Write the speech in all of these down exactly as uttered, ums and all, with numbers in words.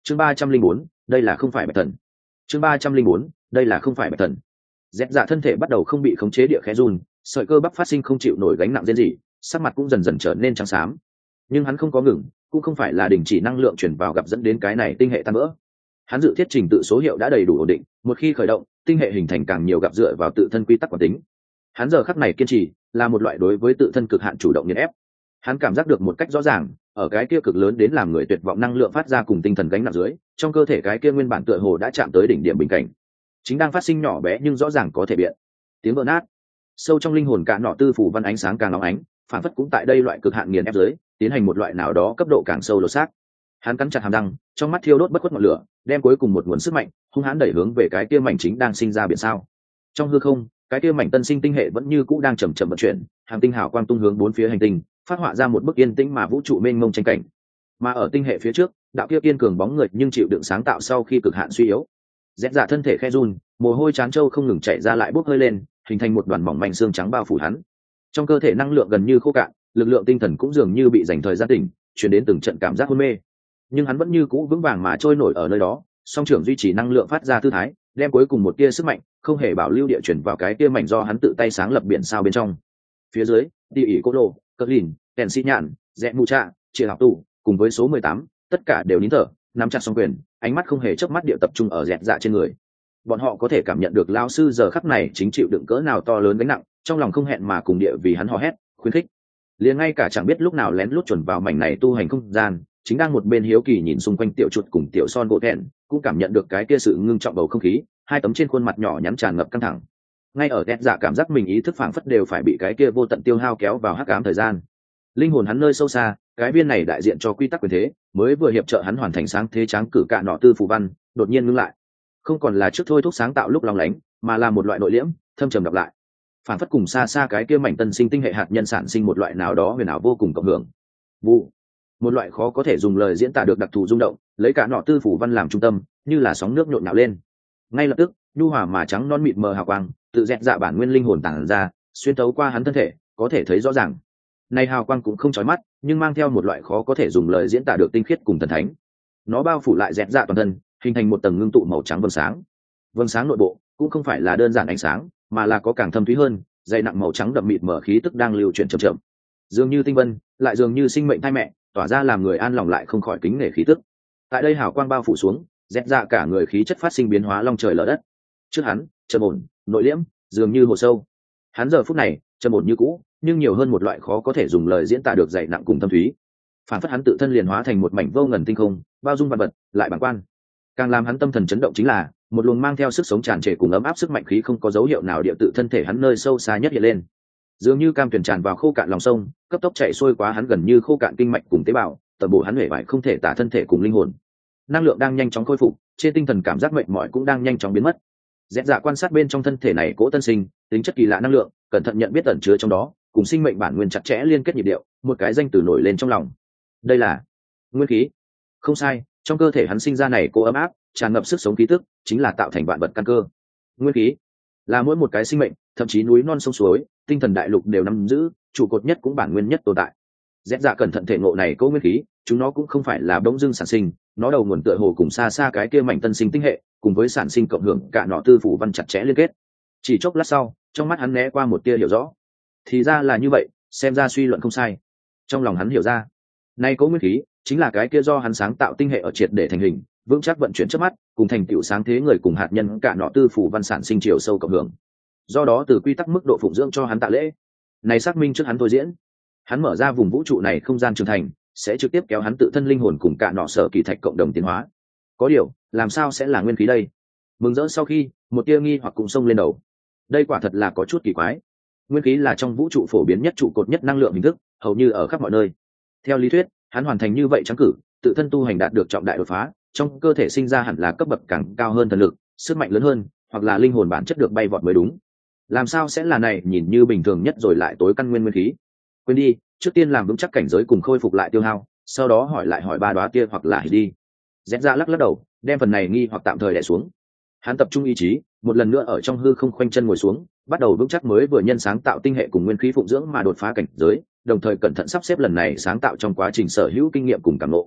chương ba trăm linh bốn đây là không phải bạch thần. chương ba trăm linh bốn đây là không phải bạch thần. Dẹt dạ thân thể bắt đầu không bị khống chế địa khẽ run, sợi cơ bắp phát sinh không chịu nổi gánh nặng riêng gì, sắc mặt cũng dần dần trở nên trắng xám. Nhưng hắn không có ngừng, cũng không phải là đình chỉ năng lượng chuyển vào gặp dẫn đến cái này tinh hệ tan vỡ. Hắn dự thiết trình tự số hiệu đã đầy đủ ổn định, một khi khởi động, tinh hệ hình thành càng nhiều gặp dựa vào tự thân quy tắc quản tính. Hắn giờ khắc này kiên trì, là một loại đối với tự thân cực hạn chủ động nghiền ép. Hắn cảm giác được một cách rõ ràng, ở cái kia cực lớn đến làm người tuyệt vọng năng lượng phát ra cùng tinh thần gánh nặng dưới, trong cơ thể cái kia nguyên bản tựa hồ đã chạm tới đỉnh điểm bình cảnh, chính đang phát sinh nhỏ bé nhưng rõ ràng có thể biện tiếng vỡ nát. Sâu trong linh hồn cả nọ tư phủ văn ánh sáng càng nóng ánh, phản phất cũng tại đây loại cực hạn nghiền ép dưới, tiến hành một loại nào đó cấp độ càng sâu lột xác. Hắn cắn chặt hàm răng, trong mắt thiêu đốt bất khuất ngọn lửa, đem cuối cùng một nguồn sức mạnh hung hãn đẩy hướng về cái kia mảnh chính đang sinh ra biển sao. Trong hư không, cái kia mảnh tân sinh tinh hệ vẫn như cũ đang chậm chậm vận chuyển, hàng tinh hào quang tung hướng bốn phía hành tinh, phát họa ra một bức yên tĩnh mà vũ trụ mênh mông tranh cảnh. Mà ở tinh hệ phía trước, đạo kia kiên cường bóng người nhưng chịu đựng sáng tạo sau khi cực hạn suy yếu. Rẽ dạ thân thể khe run, mồ hôi chán trâu không ngừng chảy ra lại bốc hơi lên, hình thành một đoàn mỏng manh xương trắng bao phủ hắn. Trong cơ thể năng lượng gần như khô cạn, lực lượng tinh thần cũng dường như bị dành thời gian tỉnh, chuyển đến từng trận cảm giác hôn mê. Nhưng hắn vẫn như cũ vững vàng mà trôi nổi ở nơi đó, song trưởng duy trì năng lượng phát ra tư thái, đem cuối cùng một tia sức mạnh không hề bảo lưu địa chuyển vào cái tia mảnh do hắn tự tay sáng lập biển sao bên trong. Phía dưới, địa ỷ cô lô, cờ lìn, kèn xi nhạn, rẽ mù trạ, chia học tủ cùng với số mười tám, tất cả đều nín thở, nắm chặt song quyền, ánh mắt không hề chớp mắt địa tập trung ở dẹt dạ trên người. Bọn họ có thể cảm nhận được lão sư giờ khắc này chính chịu đựng cỡ nào to lớn gánh nặng, trong lòng không hẹn mà cùng địa vì hắn hò hét, khuyến khích. Liền ngay cả chẳng biết lúc nào lén lút chuẩn vào mảnh này tu hành không gian, chính đang một bên hiếu kỳ nhìn xung quanh tiểu chuột cùng tiểu son bộ thẹn, cũng cảm nhận được cái kia sự ngưng trọng bầu không khí, hai tấm trên khuôn mặt nhỏ nhắn tràn ngập căng thẳng. Ngay ở dẹt dạ cảm giác mình ý thức phảng phất đều phải bị cái kia vô tận tiêu hao kéo vào hắc ám thời gian. Linh hồn hắn nơi sâu xa, cái viên này đại diện cho quy tắc quyền thế, mới vừa hiệp trợ hắn hoàn thành sáng thế tráng cử cạn nọ tư phù văn, đột nhiên ngưng lại. Không còn là trước thôi thúc sáng tạo lúc long lánh, mà là một loại nội liễm, thâm trầm đọc lại. Phản phất cùng xa xa cái kia mảnh tân sinh tinh hệ hạt nhân sản sinh một loại nào đó huyền ảo vô cùng cộng hưởng. Vụ, một loại khó có thể dùng lời diễn tả được đặc thù rung động, lấy cả nọ tư phủ văn làm trung tâm, như là sóng nước nhộn nhạo lên. Ngay lập tức, nhu hòa mà trắng non mịt mờ hào quang, tự dẹt dạ bản nguyên linh hồn tản ra, xuyên thấu qua hắn thân thể, có thể thấy rõ ràng. Này hào quang cũng không chói mắt, nhưng mang theo một loại khó có thể dùng lời diễn tả được tinh khiết cùng thần thánh. Nó bao phủ lại dẹt dạ toàn thân, hình thành một tầng ngưng tụ màu trắng vầng sáng. Vầng sáng nội bộ cũng không phải là đơn giản ánh sáng, mà là có càng thâm thúy hơn, dày nặng màu trắng đậm mịt mở khí tức đang lưu chuyển chậm chậm, dường như tinh vân, lại dường như sinh mệnh thai mẹ, tỏa ra làm người an lòng lại không khỏi kính nể khí tức. Tại đây hào quang bao phủ xuống, dẹt dạ cả người khí chất phát sinh biến hóa long trời lở đất. Trước hắn, trầm ổn, nội liễm, dường như hồ sâu. Hắn giờ phút này, trầm ổn như cũ, nhưng nhiều hơn một loại khó có thể dùng lời diễn tả được dày nặng cùng thâm thúy. Phản phất hắn tự thân liền hóa thành một mảnh vô ngần tinh không, bao dung vạn vật, lại bằng quan. Càng làm hắn tâm thần chấn động chính là một luồng mang theo sức sống tràn trề cùng ấm áp sức mạnh khí không có dấu hiệu nào địa tự thân thể hắn nơi sâu xa nhất hiện lên, dường như cam tuyển tràn vào khô cạn lòng sông, cấp tốc chạy xuôi quá hắn gần như khô cạn kinh mạch cùng tế bào, tầm bổ hắn hể vải không thể tả thân thể cùng linh hồn. Năng lượng đang nhanh chóng khôi phục, trên tinh thần cảm giác mệt mỏi cũng đang nhanh chóng biến mất. Dẹt dạ quan sát bên trong thân thể này cỗ tân sinh, tính chất kỳ lạ năng lượng, cẩn thận nhận biết ẩn chứa trong đó, cùng sinh mệnh bản nguyên chặt chẽ liên kết nhịp điệu, một cái danh từ nổi lên trong lòng. Đây là nguyên khí. Không sai, trong cơ thể hắn sinh ra này cỗ ấm áp, tràn ngập sức sống khí tức, chính là tạo thành vạn vật căn cơ. Nguyên khí là mỗi một cái sinh mệnh, thậm chí núi non sông suối, tinh thần đại lục đều nắm giữ, trụ cột nhất cũng bản nguyên nhất tồn tại. Dẹt dạ cẩn thận thể ngộ này cỗ nguyên khí, chúng nó cũng không phải là bỗng dưng sản sinh, nó đầu nguồn tựa hồ cùng xa xa cái kia mảnh tân sinh tinh hệ, cùng với sản sinh cộng hưởng cả nọ tư phủ văn chặt chẽ liên kết. Chỉ chốc lát sau, trong mắt hắn né qua một tia hiểu rõ. Thì ra là như vậy, xem ra suy luận không sai. Trong lòng hắn hiểu ra, nay cỗ nguyên khí chính là cái kia do hắn sáng tạo tinh hệ ở triệt để thành hình, vững chắc vận chuyển trước mắt, cùng thành tựu sáng thế người cùng hạt nhân cả nọ tư phủ văn sản sinh chiều sâu cộng hưởng. Do đó từ quy tắc mức độ phụng dưỡng cho hắn tạ lễ, này xác minh trước hắn thôi diễn, hắn mở ra vùng vũ trụ này không gian trưởng thành, sẽ trực tiếp kéo hắn tự thân linh hồn cùng cả nọ sở kỳ thạch cộng đồng tiến hóa. Có điều, làm sao sẽ là nguyên khí đây? Mừng rỡ sau khi, một tia nghi hoặc cùng sông lên đầu. Đây quả thật là có chút kỳ quái. Nguyên khí là trong vũ trụ phổ biến nhất trụ cột nhất năng lượng hình thức, hầu như ở khắp mọi nơi. Theo lý thuyết, hắn hoàn thành như vậy trắng cử, tự thân tu hành đạt được trọng đại đột phá, trong cơ thể sinh ra hẳn là cấp bậc càng cao hơn thần lực, sức mạnh lớn hơn, hoặc là linh hồn bản chất được bay vọt mới đúng. Làm sao sẽ là này nhìn như bình thường nhất rồi lại tối căn nguyên nguyên khí? Quên đi, trước tiên làm vững chắc cảnh giới cùng khôi phục lại tiêu hao, sau đó hỏi lại hỏi ba đóa kia hoặc là đi. Dẹt dạ lắc lắc đầu, đem phần này nghi hoặc tạm thời đè xuống. Hắn tập trung ý chí, một lần nữa ở trong hư không khoanh chân ngồi xuống, bắt đầu vững chắc mới vừa nhân sáng tạo tinh hệ cùng nguyên khí phụng dưỡng mà đột phá cảnh giới, đồng thời cẩn thận sắp xếp lần này sáng tạo trong quá trình sở hữu kinh nghiệm cùng cảm ngộ.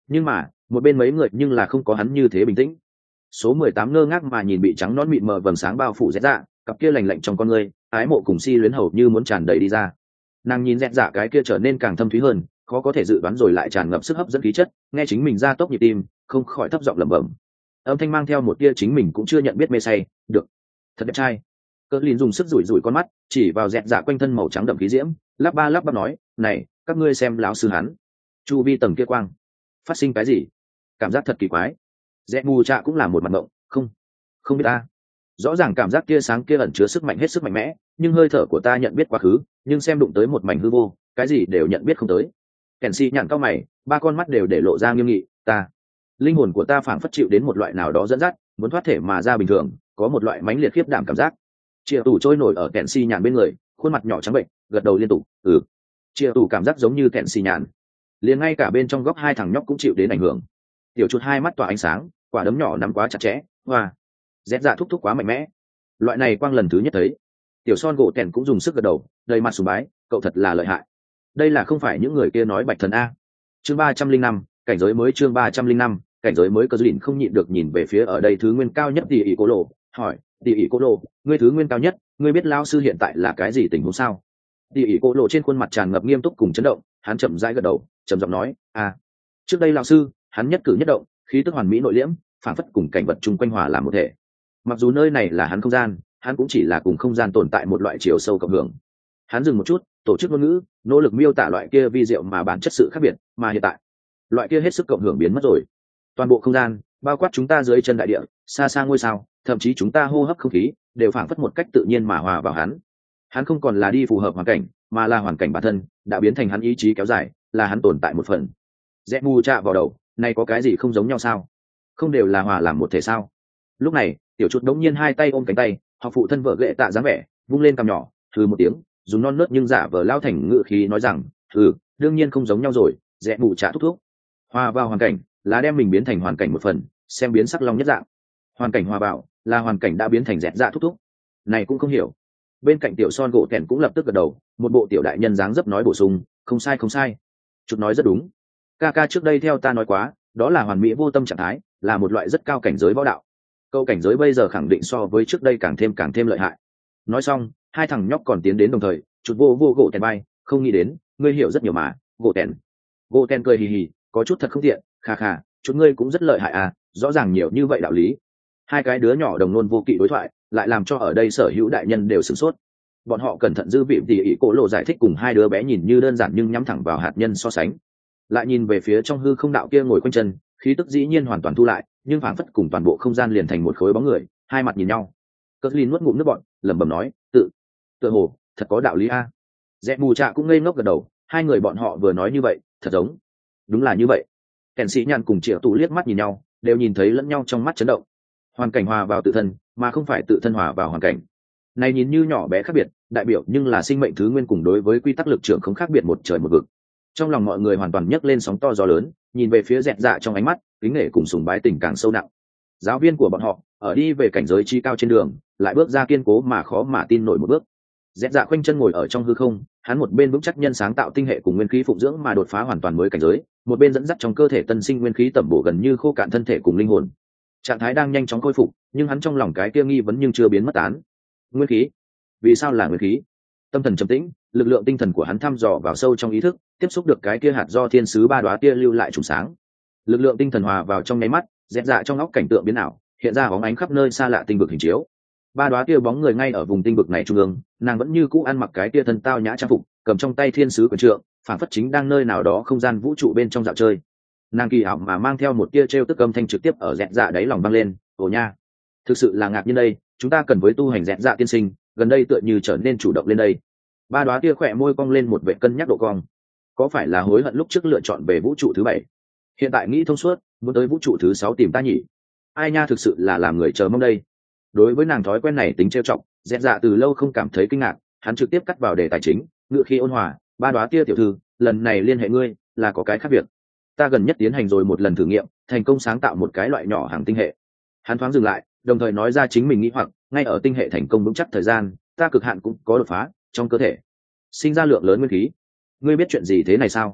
Nhưng mà một bên mấy người nhưng là không có hắn như thế bình tĩnh. Số mười tám ngơ ngác mà nhìn bị trắng nón mịn mờ vầng sáng bao phủ rẽ dạ, cặp kia lành lạnh trong con người, ái mộ cùng si luyến hầu như muốn tràn đầy đi ra. Nàng nhìn rẽ dạ cái kia trở nên càng thâm thúy hơn, khó có thể dự đoán rồi lại tràn ngập sức hấp dẫn khí chất, nghe chính mình ra tốc nhịp tim, không khỏi thấp giọng lẩm bẩm. Âm thanh mang theo một tia chính mình cũng chưa nhận biết mê say, được, thật đẹp trai. Cỡ Lìn dùng sức rủi rủi con mắt, chỉ vào rẽ dạ quanh thân màu trắng đậm khí diễm, lắp ba lắp bắp nói, này, các ngươi xem lão sư hắn, chu vi tầng kia quang, phát sinh cái gì? Cảm giác thật kỳ quái. Rẽ mù trạ cũng là một mặt mộng, không, không biết ta. Rõ ràng cảm giác kia sáng kia ẩn chứa sức mạnh hết sức mạnh mẽ, nhưng hơi thở của ta nhận biết quá khứ, nhưng xem đụng tới một mảnh hư vô, cái gì đều nhận biết không tới. Kèn si nhặn cao mày, ba con mắt đều để lộ ra nghiêm nghị, ta, linh hồn của ta phảng phất chịu đến một loại nào đó dẫn dắt, muốn thoát thể mà ra bình thường, có một loại mãnh liệt khiếp đảm cảm giác. Chia tủ trôi nổi ở kèn si nhàn bên người, khuôn mặt nhỏ trắng bệnh, gật đầu liên tục, ừ. Chia tủ cảm giác giống như kèn si nhàn, liền ngay cả bên trong góc hai thằng nhóc cũng chịu đến ảnh hưởng. Tiểu chuột hai mắt tỏa ánh sáng, quả đấm nhỏ nắm quá chặt chẽ, hoa. Rét dạ thúc thúc quá mạnh mẽ, loại này quang lần thứ nhất thấy. Tiểu son gỗ kèn cũng dùng sức gật đầu, đầy mặt sùng bái, cậu thật là lợi hại. Đây là không phải những người kia nói bạch thần a. Chương ba trăm linh năm, cảnh giới mới. Chương ba trăm linh năm, cảnh giới mới. Cờ Duyên không nhịn được nhìn về phía ở đây thứ nguyên cao nhất tỷ ỷ cô lộ, hỏi, tỷ ỷ cô lộ, ngươi thứ nguyên cao nhất, ngươi biết lao sư hiện tại là cái gì tình huống sao? Tỷ ỷ cô lộ trên khuôn mặt tràn ngập nghiêm túc cùng chấn động, hắn chậm rãi gật đầu, trầm giọng nói, à, trước đây lao sư, hắn nhất cử nhất động, khí tức hoàn mỹ nội liễm, phản phất cùng cảnh vật chung quanh hòa làm một thể. Mặc dù nơi này là hắn không gian, hắn cũng chỉ là cùng không gian tồn tại một loại chiều sâu cộng hưởng. Hắn dừng một chút, tổ chức ngôn ngữ, nỗ lực miêu tả loại kia vi diệu mà bản chất sự khác biệt, mà hiện tại, loại kia hết sức cộng hưởng biến mất rồi. Toàn bộ không gian, bao quát chúng ta dưới chân đại địa, xa xa ngôi sao, thậm chí chúng ta hô hấp không khí, đều phảng phất một cách tự nhiên mà hòa vào hắn. Hắn không còn là đi phù hợp hoàn cảnh, mà là hoàn cảnh bản thân, đã biến thành hắn ý chí kéo dài, là hắn tồn tại một phần. Rẽ mù chạ vào đầu, này có cái gì không giống nhau sao? Không đều là hòa làm một thể sao? Lúc này, tiểu chuột đống nhiên hai tay ôm cánh tay, học phụ thân vợ ghệ tạ dáng vẻ, vung lên cằm nhỏ, thừ một tiếng, dùng non nớt nhưng giả vờ lao thành ngự khí nói rằng, ừ, đương nhiên không giống nhau rồi. Rẽ mù chạ thúc thúc, hòa vào hoàn cảnh là đem mình biến thành hoàn cảnh một phần, xem biến sắc long nhất dạng. Hoàn cảnh hòa vào là hoàn cảnh đã biến thành dẹt dạ thúc thúc. Này cũng không hiểu. Bên cạnh tiểu son gỗ kèn cũng lập tức gật đầu, một bộ tiểu đại nhân dáng dấp nói bổ sung, không sai không sai, chút nói rất đúng. Ca ca trước đây theo ta nói quá, đó là hoàn mỹ vô tâm trạng thái, là một loại rất cao cảnh giới võ đạo. Câu cảnh giới bây giờ khẳng định so với trước đây càng thêm càng thêm lợi hại. Nói xong, hai thằng nhóc còn tiến đến đồng thời, chút vô vô gỗ kèn bay, không nghĩ đến, ngươi hiểu rất nhiều mà, gỗ kèn. Gỗ kèn cười hì hì, có chút thật không tiện, kha kha, chút ngươi cũng rất lợi hại à, rõ ràng nhiều như vậy đạo lý. Hai cái đứa nhỏ đồng nôn vô kỵ đối thoại, lại làm cho ở đây sở hữu đại nhân đều sửng sốt. Bọn họ cẩn thận dư vị tỉ ỉ cổ lộ giải thích cùng hai đứa bé nhìn như đơn giản nhưng nhắm thẳng vào hạt nhân so sánh. Lại nhìn về phía trong hư không đạo kia ngồi quanh chân, khí tức dĩ nhiên hoàn toàn thu lại, nhưng phảng phất cùng toàn bộ không gian liền thành một khối bóng người, hai mặt nhìn nhau. Cất Lin nuốt ngụm nước bọt, lẩm bẩm nói, tự, tự hồ, thật có đạo lý a. Rẽ mù trạ cũng ngây ngốc gật đầu, hai người bọn họ vừa nói như vậy, thật giống, đúng là như vậy. Kèn sĩ nhàn cùng triệu tù liếc mắt nhìn nhau, đều nhìn thấy lẫn nhau trong mắt chấn động. Hoàn cảnh hòa vào tự thân, mà không phải tự thân hòa vào hoàn cảnh. Này nhìn như nhỏ bé khác biệt, đại biểu nhưng là sinh mệnh thứ nguyên cùng đối với quy tắc lực trưởng không khác biệt một trời một vực. Trong lòng mọi người hoàn toàn nhấc lên sóng to gió lớn, nhìn về phía dẹt dạ trong ánh mắt, kính nể cùng sùng bái tình càng sâu nặng. Giáo viên của bọn họ, ở đi về cảnh giới chi cao trên đường, lại bước ra kiên cố mà khó mà tin nổi một bước. Dẹt dạ khoanh chân ngồi ở trong hư không, hắn một bên vững chắc nhân sáng tạo tinh hệ cùng nguyên khí phụng dưỡng mà đột phá hoàn toàn mới cảnh giới, một bên dẫn dắt trong cơ thể tân sinh nguyên khí tẩm bổ gần như khô cạn thân thể cùng linh hồn. Trạng thái đang nhanh chóng khôi phục, nhưng hắn trong lòng cái kia nghi vấn nhưng chưa biến mất tán. Nguyên khí, vì sao là nguyên khí? Tâm thần trầm tĩnh, lực lượng tinh thần của hắn thăm dò vào sâu trong ý thức, tiếp xúc được cái kia hạt do thiên sứ ba đóa tia lưu lại trùng sáng. Lực lượng tinh thần hòa vào trong nháy mắt, dẹt dạ trong óc cảnh tượng biến ảo, hiện ra bóng ánh khắp nơi xa lạ tinh vực hình chiếu. Ba đóa tia bóng người ngay ở vùng tinh vực này trung ương, nàng vẫn như cũ ăn mặc cái tia thân tao nhã trang phục, cầm trong tay thiên sứ quyền trượng, phản phất chính đang nơi nào đó không gian vũ trụ bên trong dạo chơi. Nàng kỳ ảo mà mang theo một tia trêu tức âm thanh trực tiếp ở dẹt dạ đáy lòng vang lên, ồ nha, thực sự là ngạc nhiên đây, chúng ta cần với tu hành dẹt dạ tiên sinh, gần đây tựa như trở nên chủ động lên đây. Ba đóa tia khỏe môi cong lên một vệ cân nhắc độ cong, có phải là hối hận lúc trước lựa chọn về vũ trụ thứ bảy, hiện tại nghĩ thông suốt, muốn tới vũ trụ thứ sáu tìm ta nhỉ? Ai nha, thực sự là làm người chờ mong đây. Đối với nàng thói quen này tính trêu chọc, dẹt dạ từ lâu không cảm thấy kinh ngạc, hắn trực tiếp cắt vào đề tài chính, ngựa khi ôn hòa, ba đóa tia tiểu thư, lần này liên hệ ngươi là có cái khác biệt. Ta gần nhất tiến hành rồi một lần thử nghiệm, thành công sáng tạo một cái loại nhỏ hàng tinh hệ. Hắn thoáng dừng lại, đồng thời nói ra chính mình nghĩ hoặc, ngay ở tinh hệ thành công vững chắc thời gian, ta cực hạn cũng có đột phá, trong cơ thể sinh ra lượng lớn nguyên khí. Ngươi biết chuyện gì thế này sao?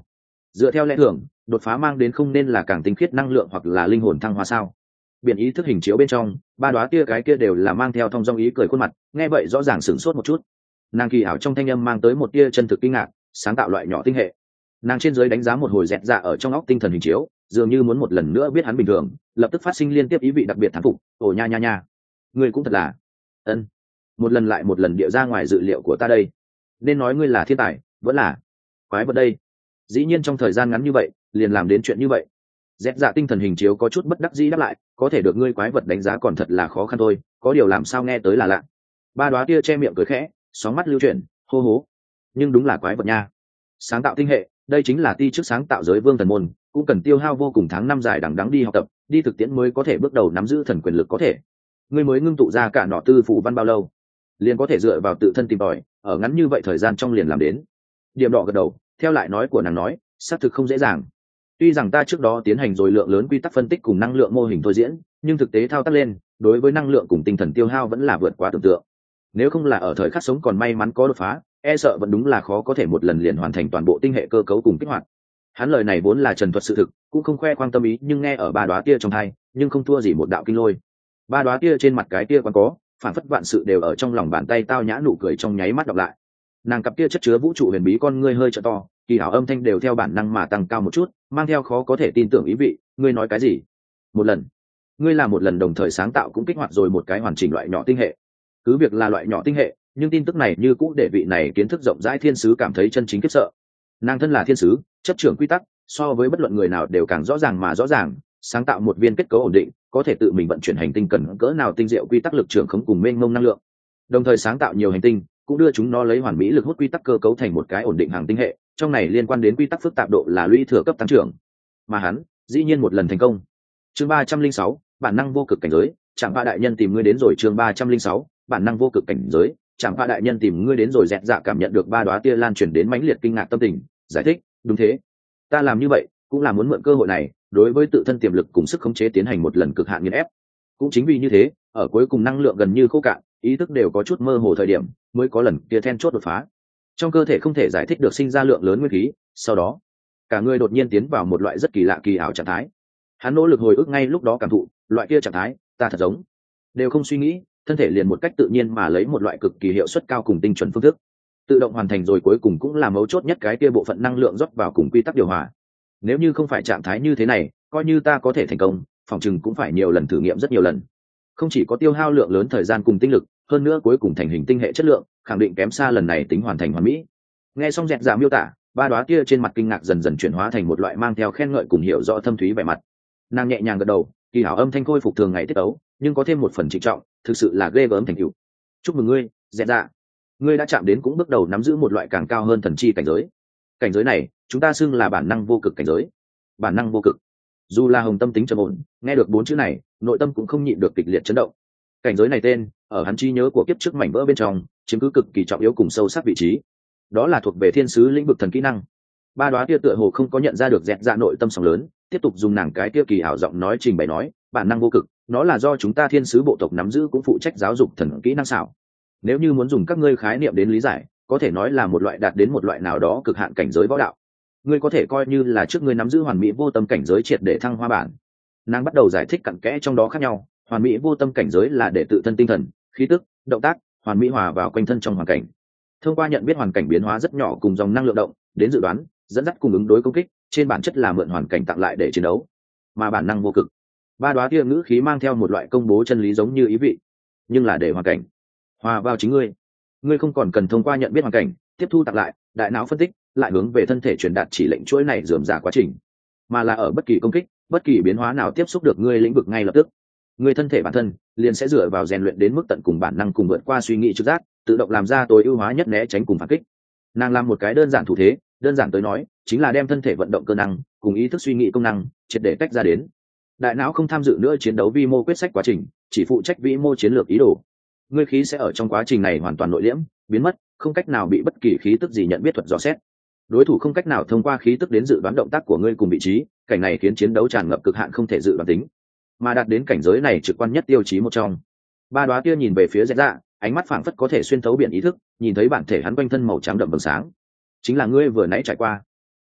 dựa theo lẽ thường đột phá mang đến không nên là càng tinh khiết năng lượng hoặc là linh hồn thăng hoa sao? Biển ý thức hình chiếu bên trong ba đoá tia cái kia đều là mang theo thong dong ý cười khuôn mặt, nghe vậy rõ ràng sửng sốt một chút. Nàng kỳ ảo trong thanh âm mang tới một tia chân thực kinh ngạc, sáng tạo loại nhỏ tinh hệ. Nàng trên dưới đánh giá một hồi dẹt dạ ở trong óc tinh thần hình chiếu, dường như muốn một lần nữa biết hắn bình thường, lập tức phát sinh liên tiếp ý vị đặc biệt thán phục. Ồ nha nha nha, ngươi cũng thật là ân một lần lại một lần địa ra ngoài dự liệu của ta đây. Nên nói ngươi là thiên tài vẫn là quái vật đây. Dĩ nhiên trong thời gian ngắn như vậy liền làm đến chuyện như vậy. Dẹt dạ tinh thần hình chiếu có chút bất đắc dĩ đáp lại, có thể được ngươi quái vật đánh giá còn thật là khó khăn thôi, có điều làm sao nghe tới là lạ. Ba đoá tia che miệng cười khẽ, sóng mắt lưu chuyển, hô hố. Nhưng đúng là quái vật nha. Sáng tạo tinh hệ, đây chính là ti trước sáng tạo giới vương thần môn, cũng cần tiêu hao vô cùng tháng năm dài đằng đẵng đi học tập, đi thực tiễn mới có thể bước đầu nắm giữ thần quyền lực có thể. Ngươi mới ngưng tụ ra cả nọ tư phụ văn bao lâu? Liền có thể dựa vào tự thân tìm tòi, ở ngắn như vậy thời gian trong liền làm đến. Điểm đỏ gật đầu, theo lại nói của nàng nói, xác thực không dễ dàng. Tuy rằng ta trước đó tiến hành rồi lượng lớn quy tắc phân tích cùng năng lượng mô hình thôi diễn, nhưng thực tế thao tác lên, đối với năng lượng cùng tinh thần tiêu hao vẫn là vượt quá tưởng tượng. Nếu không là ở thời khắc sống còn may mắn có đột phá, e sợ vẫn đúng là khó có thể một lần liền hoàn thành toàn bộ tinh hệ cơ cấu cùng kích hoạt. Hắn lời này vốn là trần thuật sự thực, cũng không khoe khoang tâm ý, nhưng nghe ở ba đóa tia trong tai, nhưng không thua gì một đạo kinh lôi. Ba đóa tia trên mặt cái tia còn có, phản phất vạn sự đều ở trong lòng bàn tay tao nhã nụ cười trong nháy mắt đọc lại. Nàng cặp tia chất chứa vũ trụ huyền bí con ngươi hơi trợ to, kỳ hảo âm thanh đều theo bản năng mà tăng cao một chút, mang theo khó có thể tin tưởng ý vị. Ngươi nói cái gì? Một lần? Ngươi là một lần đồng thời sáng tạo cũng kích hoạt rồi một cái hoàn chỉnh loại nhỏ tinh hệ. Cứ việc là loại nhỏ tinh hệ, nhưng tin tức này như cũ để vị này kiến thức rộng rãi thiên sứ cảm thấy chân chính khiếp sợ. Nàng thân là thiên sứ, chấp trưởng quy tắc, so với bất luận người nào đều càng rõ ràng mà rõ ràng, sáng tạo một viên kết cấu ổn định, có thể tự mình vận chuyển hành tinh cần cỡ nào tinh diệu quy tắc lực trưởng khống cùng mênh mông năng lượng. Đồng thời sáng tạo nhiều hành tinh, cũng đưa chúng nó lấy hoàn mỹ lực hút quy tắc cơ cấu thành một cái ổn định hàng tinh hệ, trong này liên quan đến quy tắc phức tạp độ là lũy thừa cấp tăng trưởng. Mà hắn, dĩ nhiên một lần thành công. Chương ba trăm linh sáu, bản năng vô cực cảnh giới, Trạm Phạ đại nhân tìm ngươi đến rồi. Chương ba trăm linh sáu, bản năng vô cực cảnh giới, Trạm Phạ đại nhân tìm ngươi đến rồi. Dẹt dạ cảm nhận được ba đóa tia lan truyền đến mãnh liệt kinh ngạc tâm tình, giải thích, đúng thế, ta làm như vậy cũng là muốn mượn cơ hội này đối với tự thân tiềm lực cùng sức khống chế tiến hành một lần cực hạn nghiền ép. Cũng chính vì như thế, ở cuối cùng năng lượng gần như khô cạn, ý thức đều có chút mơ hồ thời điểm, mới có lần kia then chốt đột phá. Trong cơ thể không thể giải thích được sinh ra lượng lớn nguyên khí, sau đó cả người đột nhiên tiến vào một loại rất kỳ lạ kỳ ảo trạng thái. Hắn nỗ lực hồi ức ngay lúc đó cảm thụ loại kia trạng thái, ta thật giống đều không suy nghĩ, thân thể liền một cách tự nhiên mà lấy một loại cực kỳ hiệu suất cao cùng tinh chuẩn phương thức tự động hoàn thành rồi, cuối cùng cũng là mấu chốt nhất cái kia bộ phận năng lượng rót vào cùng quy tắc điều hòa. Nếu như không phải trạng thái như thế này, coi như ta có thể thành công, phòng chừng cũng phải nhiều lần thử nghiệm rất nhiều lần, không chỉ có tiêu hao lượng lớn thời gian cùng tinh lực, hơn nữa cuối cùng thành hình tinh hệ chất lượng khẳng định kém xa lần này tính hoàn thành hoàn mỹ. Nghe xong dẹt dạ miêu tả, ba đóa tia trên mặt kinh ngạc dần dần chuyển hóa thành một loại mang theo khen ngợi cùng hiểu rõ thâm thúy vẻ mặt. Nàng nhẹ nhàng gật đầu, kỳ hảo âm thanh khôi phục thường ngày tiết ấu, nhưng có thêm một phần trịnh trọng, thực sự là ghê gớm thành tựu. Chúc mừng ngươi, dẹt dạ, ngươi đã chạm đến cũng bước đầu nắm giữ một loại càng cao hơn thần chi cảnh giới. Cảnh giới này chúng ta xưng là bản năng vô cực cảnh giới. Bản năng vô cực. Dù là hồng tâm tính trầm ổn, nghe được bốn chữ này, nội tâm cũng không nhịn được kịch liệt chấn động. Cảnh giới này tên ở hắn trí nhớ của kiếp trước mảnh vỡ bên trong chiếm cứ cực kỳ trọng yếu cùng sâu sắc vị trí, đó là thuộc về thiên sứ lĩnh vực thần kỹ năng. Ba đóa tia tựa hồ không có nhận ra được dẹt dạ nội tâm sóng lớn, tiếp tục dùng nàng cái tia kỳ ảo giọng nói trình bày nói, bản năng vô cực, nó là do chúng ta thiên sứ bộ tộc nắm giữ, cũng phụ trách giáo dục thần kỹ năng xảo. Nếu như muốn dùng các ngươi khái niệm đến lý giải, có thể nói là một loại đạt đến một loại nào đó cực hạn cảnh giới võ đạo. Ngươi có thể coi như là trước ngươi nắm giữ hoàn mỹ vô tâm cảnh giới triệt để thăng hoa bản. Nàng bắt đầu giải thích cặn kẽ trong đó khác nhau. Hoàn mỹ vô tâm cảnh giới là để tự thân tinh thần, khí tức, động tác hoàn mỹ hòa vào quanh thân trong hoàn cảnh, thông qua nhận biết hoàn cảnh biến hóa rất nhỏ cùng dòng năng lượng động đến dự đoán, dẫn dắt cùng ứng đối công kích, trên bản chất là mượn hoàn cảnh tặng lại để chiến đấu. Mà bản năng vô cực, ba đóa tia ngữ khí mang theo một loại công bố chân lý giống như ý vị, nhưng là để hoàn cảnh hòa vào chính ngươi. Ngươi không còn cần thông qua nhận biết hoàn cảnh, tiếp thu tặng lại, đại não phân tích, lại hướng về thân thể truyền đạt chỉ lệnh chuỗi này rườm rà quá trình, mà là ở bất kỳ công kích, bất kỳ biến hóa nào tiếp xúc được ngươi lĩnh vực ngay lập tức, người thân thể bản thân liền sẽ dựa vào rèn luyện đến mức tận cùng bản năng cùng vượt qua suy nghĩ trực giác, tự động làm ra tối ưu hóa nhất né tránh cùng phản kích. Nàng làm một cái đơn giản thủ thế, đơn giản tới nói chính là đem thân thể vận động cơ năng cùng ý thức suy nghĩ công năng triệt để tách ra đến. Đại não không tham dự nữa chiến đấu vi mô quyết sách quá trình, chỉ phụ trách vĩ mô chiến lược ý đồ. Ngươi khí sẽ ở trong quá trình này hoàn toàn nội liễm, biến mất, không cách nào bị bất kỳ khí tức gì nhận biết thuật dò xét. Đối thủ không cách nào thông qua khí tức đến dự đoán động tác của ngươi cùng vị trí, cảnh này khiến chiến đấu tràn ngập cực hạn không thể dự đoán tính. Mà đạt đến cảnh giới này trực quan nhất tiêu chí một trong. Ba đóa tia nhìn về phía dẹt dạ, ánh mắt phảng phất có thể xuyên thấu biển ý thức, nhìn thấy bản thể hắn quanh thân màu trắng đậm vầng sáng, chính là ngươi vừa nãy trải qua.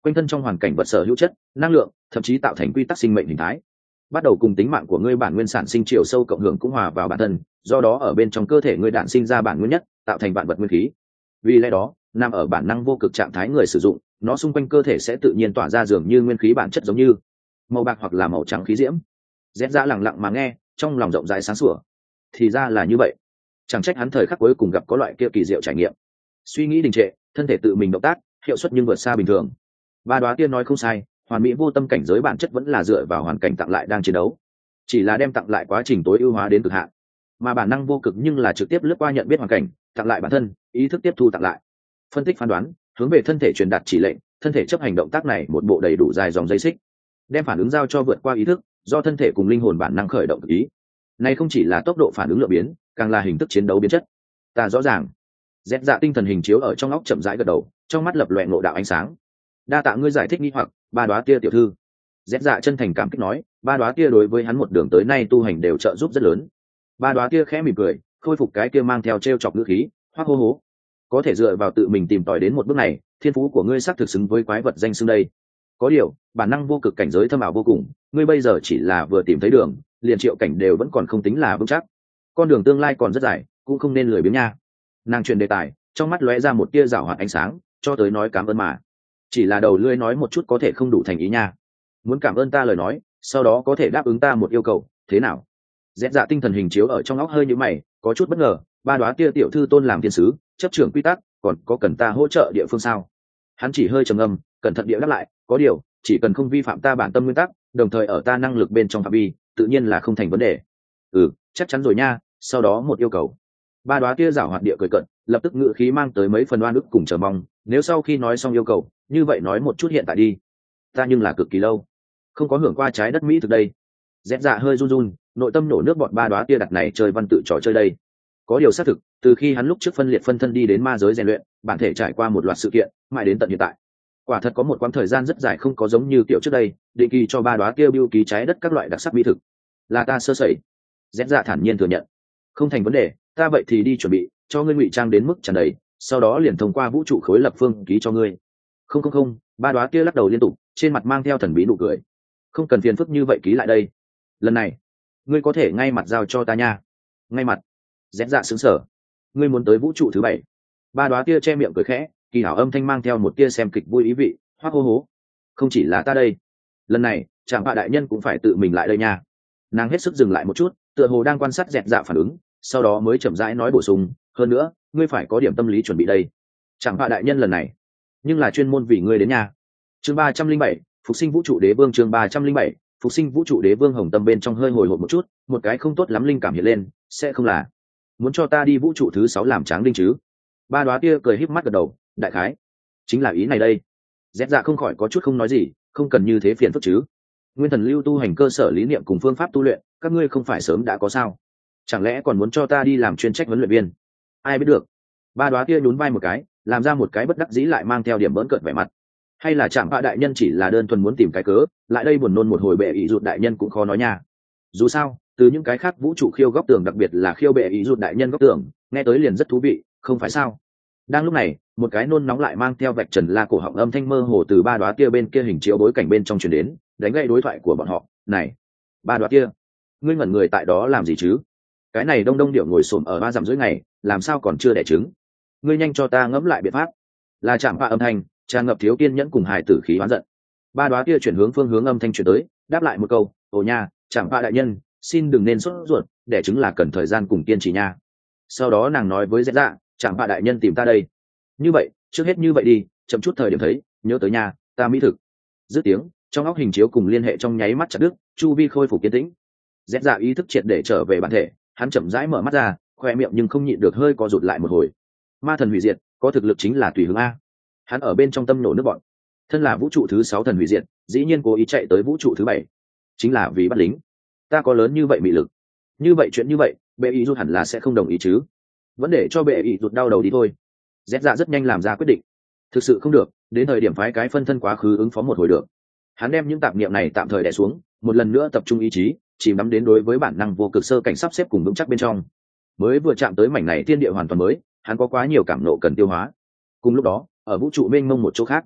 quanh thân trong hoàn cảnh vật sở hữu chất năng lượng thậm chí tạo thành quy tắc sinh mệnh hình thái, bắt đầu cùng tính mạng của ngươi bản nguyên sản sinh chiều sâu cộng hưởng cũng hòa vào bản thân, do đó ở bên trong cơ thể ngươi đản sinh ra bản nguyên nhất, tạo thành vạn vật nguyên khí. Vì lẽ đó nằm ở bản năng vô cực trạng thái người sử dụng, nó xung quanh cơ thể sẽ tự nhiên tỏa ra dường như nguyên khí bản chất giống như màu bạc hoặc là màu trắng khí diễm. Rét ra lặng lặng mà nghe, trong lòng rộng rãi sáng sủa. Thì ra là như vậy, chẳng trách hắn thời khắc cuối cùng gặp có loại kia kỳ diệu trải nghiệm. Suy nghĩ đình trệ, thân thể tự mình động tác hiệu suất nhưng vượt xa bình thường. Ba Đóa Tiên nói không sai, hoàn mỹ vô tâm cảnh giới bản chất vẫn là dựa vào hoàn cảnh tặng lại đang chiến đấu, chỉ là đem tặng lại quá trình tối ưu hóa đến cực hạn, mà bản năng vô cực nhưng là trực tiếp lướt qua nhận biết hoàn cảnh, tặng lại bản thân, ý thức tiếp thu tặng lại, phân tích phán đoán, hướng về thân thể truyền đạt chỉ lệnh, thân thể chấp hành động tác này một bộ đầy đủ dài dòng dây xích, đem phản ứng giao cho vượt qua ý thức, do thân thể cùng linh hồn bản năng khởi động ý. Này không chỉ là tốc độ phản ứng lượng biến, càng là hình thức chiến đấu biến chất. Ta rõ ràng. Dẹp dạ tinh thần hình chiếu ở trong óc chậm rãi gật đầu, trong mắt lập lòe ngộ đạo ánh sáng. Đa tạ ngươi giải thích nghi hoặc, Ba Đóa Tia tiểu thư. Dẹp dạ chân thành cảm kích nói, Ba Đóa Tia đối với hắn một đường tới nay tu hành đều trợ giúp rất lớn. Ba Đóa Tia khẽ mỉm cười, khôi phục cái kia mang theo trêu chọc ngữ khí, hoắc hô hố. Có thể dựa vào tự mình tìm tòi đến một bước này, thiên phú của ngươi xác thực xứng với quái vật danh xưng đây. Có điều, bản năng vô cực cảnh giới thâm ảo vô cùng, ngươi bây giờ chỉ là vừa tìm thấy đường, liền triệu cảnh đều vẫn còn không tính là vững chắc. Con đường tương lai còn rất dài, cũng không nên lười biếng nha. Nàng chuyển đề tài, trong mắt lóe ra một tia rảo hoạt ánh sáng, cho tới nói cảm ơn mà. Chỉ là đầu lưỡi nói một chút có thể không đủ thành ý nha. Muốn cảm ơn ta lời nói, sau đó có thể đáp ứng ta một yêu cầu, thế nào? Dẹp dạ tinh thần hình chiếu ở trong óc hơi như mày, có chút bất ngờ. Ba Đóa Tia tiểu thư tôn làm thiên sứ, chấp trưởng quy tắc, còn có cần ta hỗ trợ địa phương sao? Hắn chỉ hơi trầm ngâm, cẩn thận địa đáp lại, có điều, chỉ cần không vi phạm ta bản tâm nguyên tắc, đồng thời ở ta năng lực bên trong phạm vi, tự nhiên là không thành vấn đề. Ừ, chắc chắn rồi nha. Sau đó một yêu cầu. Ba Đóa Tia giảo hoạt địa cười cận, lập tức ngữ khí mang tới mấy phần oan ức cùng chờ mong. Nếu sau khi nói xong yêu cầu, như vậy nói một chút hiện tại đi. Ta nhưng là cực kỳ lâu không có hưởng qua trái đất Mỹ thực đây. Dẹp dạ hơi run run, nội tâm nổ nước bọt. Ba Đóa Tia đặt này chơi văn tự trò chơi đây. Có điều xác thực, từ khi hắn lúc trước phân liệt phân thân đi đến ma giới rèn luyện, bản thể trải qua một loạt sự kiện, mãi đến tận hiện tại. Quả thật có một quãng thời gian rất dài không có giống như kiểu trước đây, định kỳ cho Ba Đóa Tia biêu ký trái đất các loại đặc sắc mỹ thực. Là ta sơ sẩy. Dẹp dạ thản nhiên thừa nhận. Không thành vấn đề, ta vậy thì đi chuẩn bị, cho ngươi ngụy trang đến mức tràn đầy, sau đó liền thông qua vũ trụ khối lập phương ký cho ngươi. Không không không, Ba Đóa Tia lắc đầu liên tục, trên mặt mang theo thần bí nụ cười. Không cần phiền phức như vậy ký lại đây. Lần này, ngươi có thể ngay mặt giao cho ta nha. Ngay mặt. Dẹp dạ sững sờ. Ngươi muốn tới vũ trụ thứ bảy? Ba Đóa Tia che miệng cười khẽ, kỳ hảo âm thanh mang theo một tia xem kịch vui ý vị, hoắc hô hố. Không chỉ là ta đây, lần này Trạm Bạ đại nhân cũng phải tự mình lại đây nha. Nàng hết sức dừng lại một chút, tựa hồ đang quan sát dẹp dạ phản ứng, sau đó mới chậm rãi nói bổ sung, hơn nữa, ngươi phải có điểm tâm lý chuẩn bị đây. Trạm Bạ đại nhân lần này, nhưng là chuyên môn vì ngươi đến nha. Chương ba trăm linh bảy, phục sinh vũ trụ đế vương. Chương ba trăm linh bảy, phục sinh vũ trụ đế vương. Hồng Tâm bên trong hơi hồi hộp một chút, một cái không tốt lắm linh cảm hiện lên, sẽ không là muốn cho ta đi vũ trụ thứ sáu làm tráng đinh chứ? Ba Đóa Tia cười híp mắt gật đầu, đại khái chính là ý này đây. Dẹp dạ không khỏi có chút không nói gì, không cần như thế phiền phức chứ. Nguyên thần lưu tu hành cơ sở lý niệm cùng phương pháp tu luyện, các ngươi không phải sớm đã có sao? Chẳng lẽ còn muốn cho ta đi làm chuyên trách huấn luyện viên? Ai biết được. Ba Đóa Tia nhún vai một cái, làm ra một cái bất đắc dĩ lại mang theo điểm bỡn cợt vẻ mặt. Hay là Trạm Bạ đại nhân chỉ là đơn thuần muốn tìm cái cớ, lại đây buồn nôn một hồi bệ ý rụt đại nhân cũng khó nói nha. Dù sao, từ những cái khác vũ trụ khiêu góc tường, đặc biệt là khiêu bệ ý rụt đại nhân góc tường, nghe tới liền rất thú vị, không phải sao? Đang lúc này, một cái nôn nóng lại mang theo vạch trần la cổ họng âm thanh mơ hồ từ Ba Đóa Tia bên kia hình chiếu bối cảnh bên trong truyền đến, đánh gãy đối thoại của bọn họ. Này, Ba Đóa Tia, ngươi ngẩn người tại đó làm gì chứ? Cái này đông đông điệu ngồi xổm ở ba dặm dưới ngày, làm sao còn chưa đẻ trứng? Ngươi nhanh cho ta ngẫm lại biện pháp. Là Trạm Bạ âm thanh, tràn ngập thiếu kiên nhẫn cùng hài tử khí oán giận. Ba Đóa Tia chuyển hướng phương hướng âm thanh truyền tới, đáp lại một câu, ồ nha, Trạm Bạ đại nhân, xin đừng nên sốt ruột, đẻ trứng là cần thời gian cùng kiên trì nha. Sau đó nàng nói với Dẹp Dạ, Trạm Bạ đại nhân tìm ta đây. Như vậy, trước hết như vậy đi, chậm chút thời điểm thấy, nhớ tới nhà, ta mỹ thực. Dứt tiếng, trong óc hình chiếu cùng liên hệ trong nháy mắt chặt đứt, chu vi khôi phục kiên tĩnh. Dẹp dạ ý thức triệt để trở về bản thể, hắn chậm rãi mở mắt ra, khoe miệng nhưng không nhịn được hơi co rụt lại một hồi. Ma thần hủy diệt, có thực lực chính là tùy hướng a. Hắn ở bên trong tâm nổ nước bọn. Thân là vũ trụ thứ sáu thần hủy diệt, dĩ nhiên cố ý chạy tới vũ trụ thứ bảy, chính là vì bắt lính. Ta có lớn như vậy mị lực, như vậy chuyện như vậy, bệ ý rút hẳn là sẽ không đồng ý chứ? Vẫn để cho bệ ý rút đau đầu đi thôi. Dẹp dạ rất nhanh làm ra quyết định. Thực sự không được, đến thời điểm phái cái phân thân quá khứ ứng phó một hồi được. Hắn đem những tạp niệm này tạm thời đè xuống, một lần nữa tập trung ý chí, chìm đắm đến đối với bản năng vô cực sơ cảnh sắp xếp cùng vững chắc bên trong. Mới vừa chạm tới mảnh này thiên địa hoàn toàn mới, hắn có quá nhiều cảm nộ cần tiêu hóa. Cùng lúc đó, ở vũ trụ mênh mông một chỗ khác,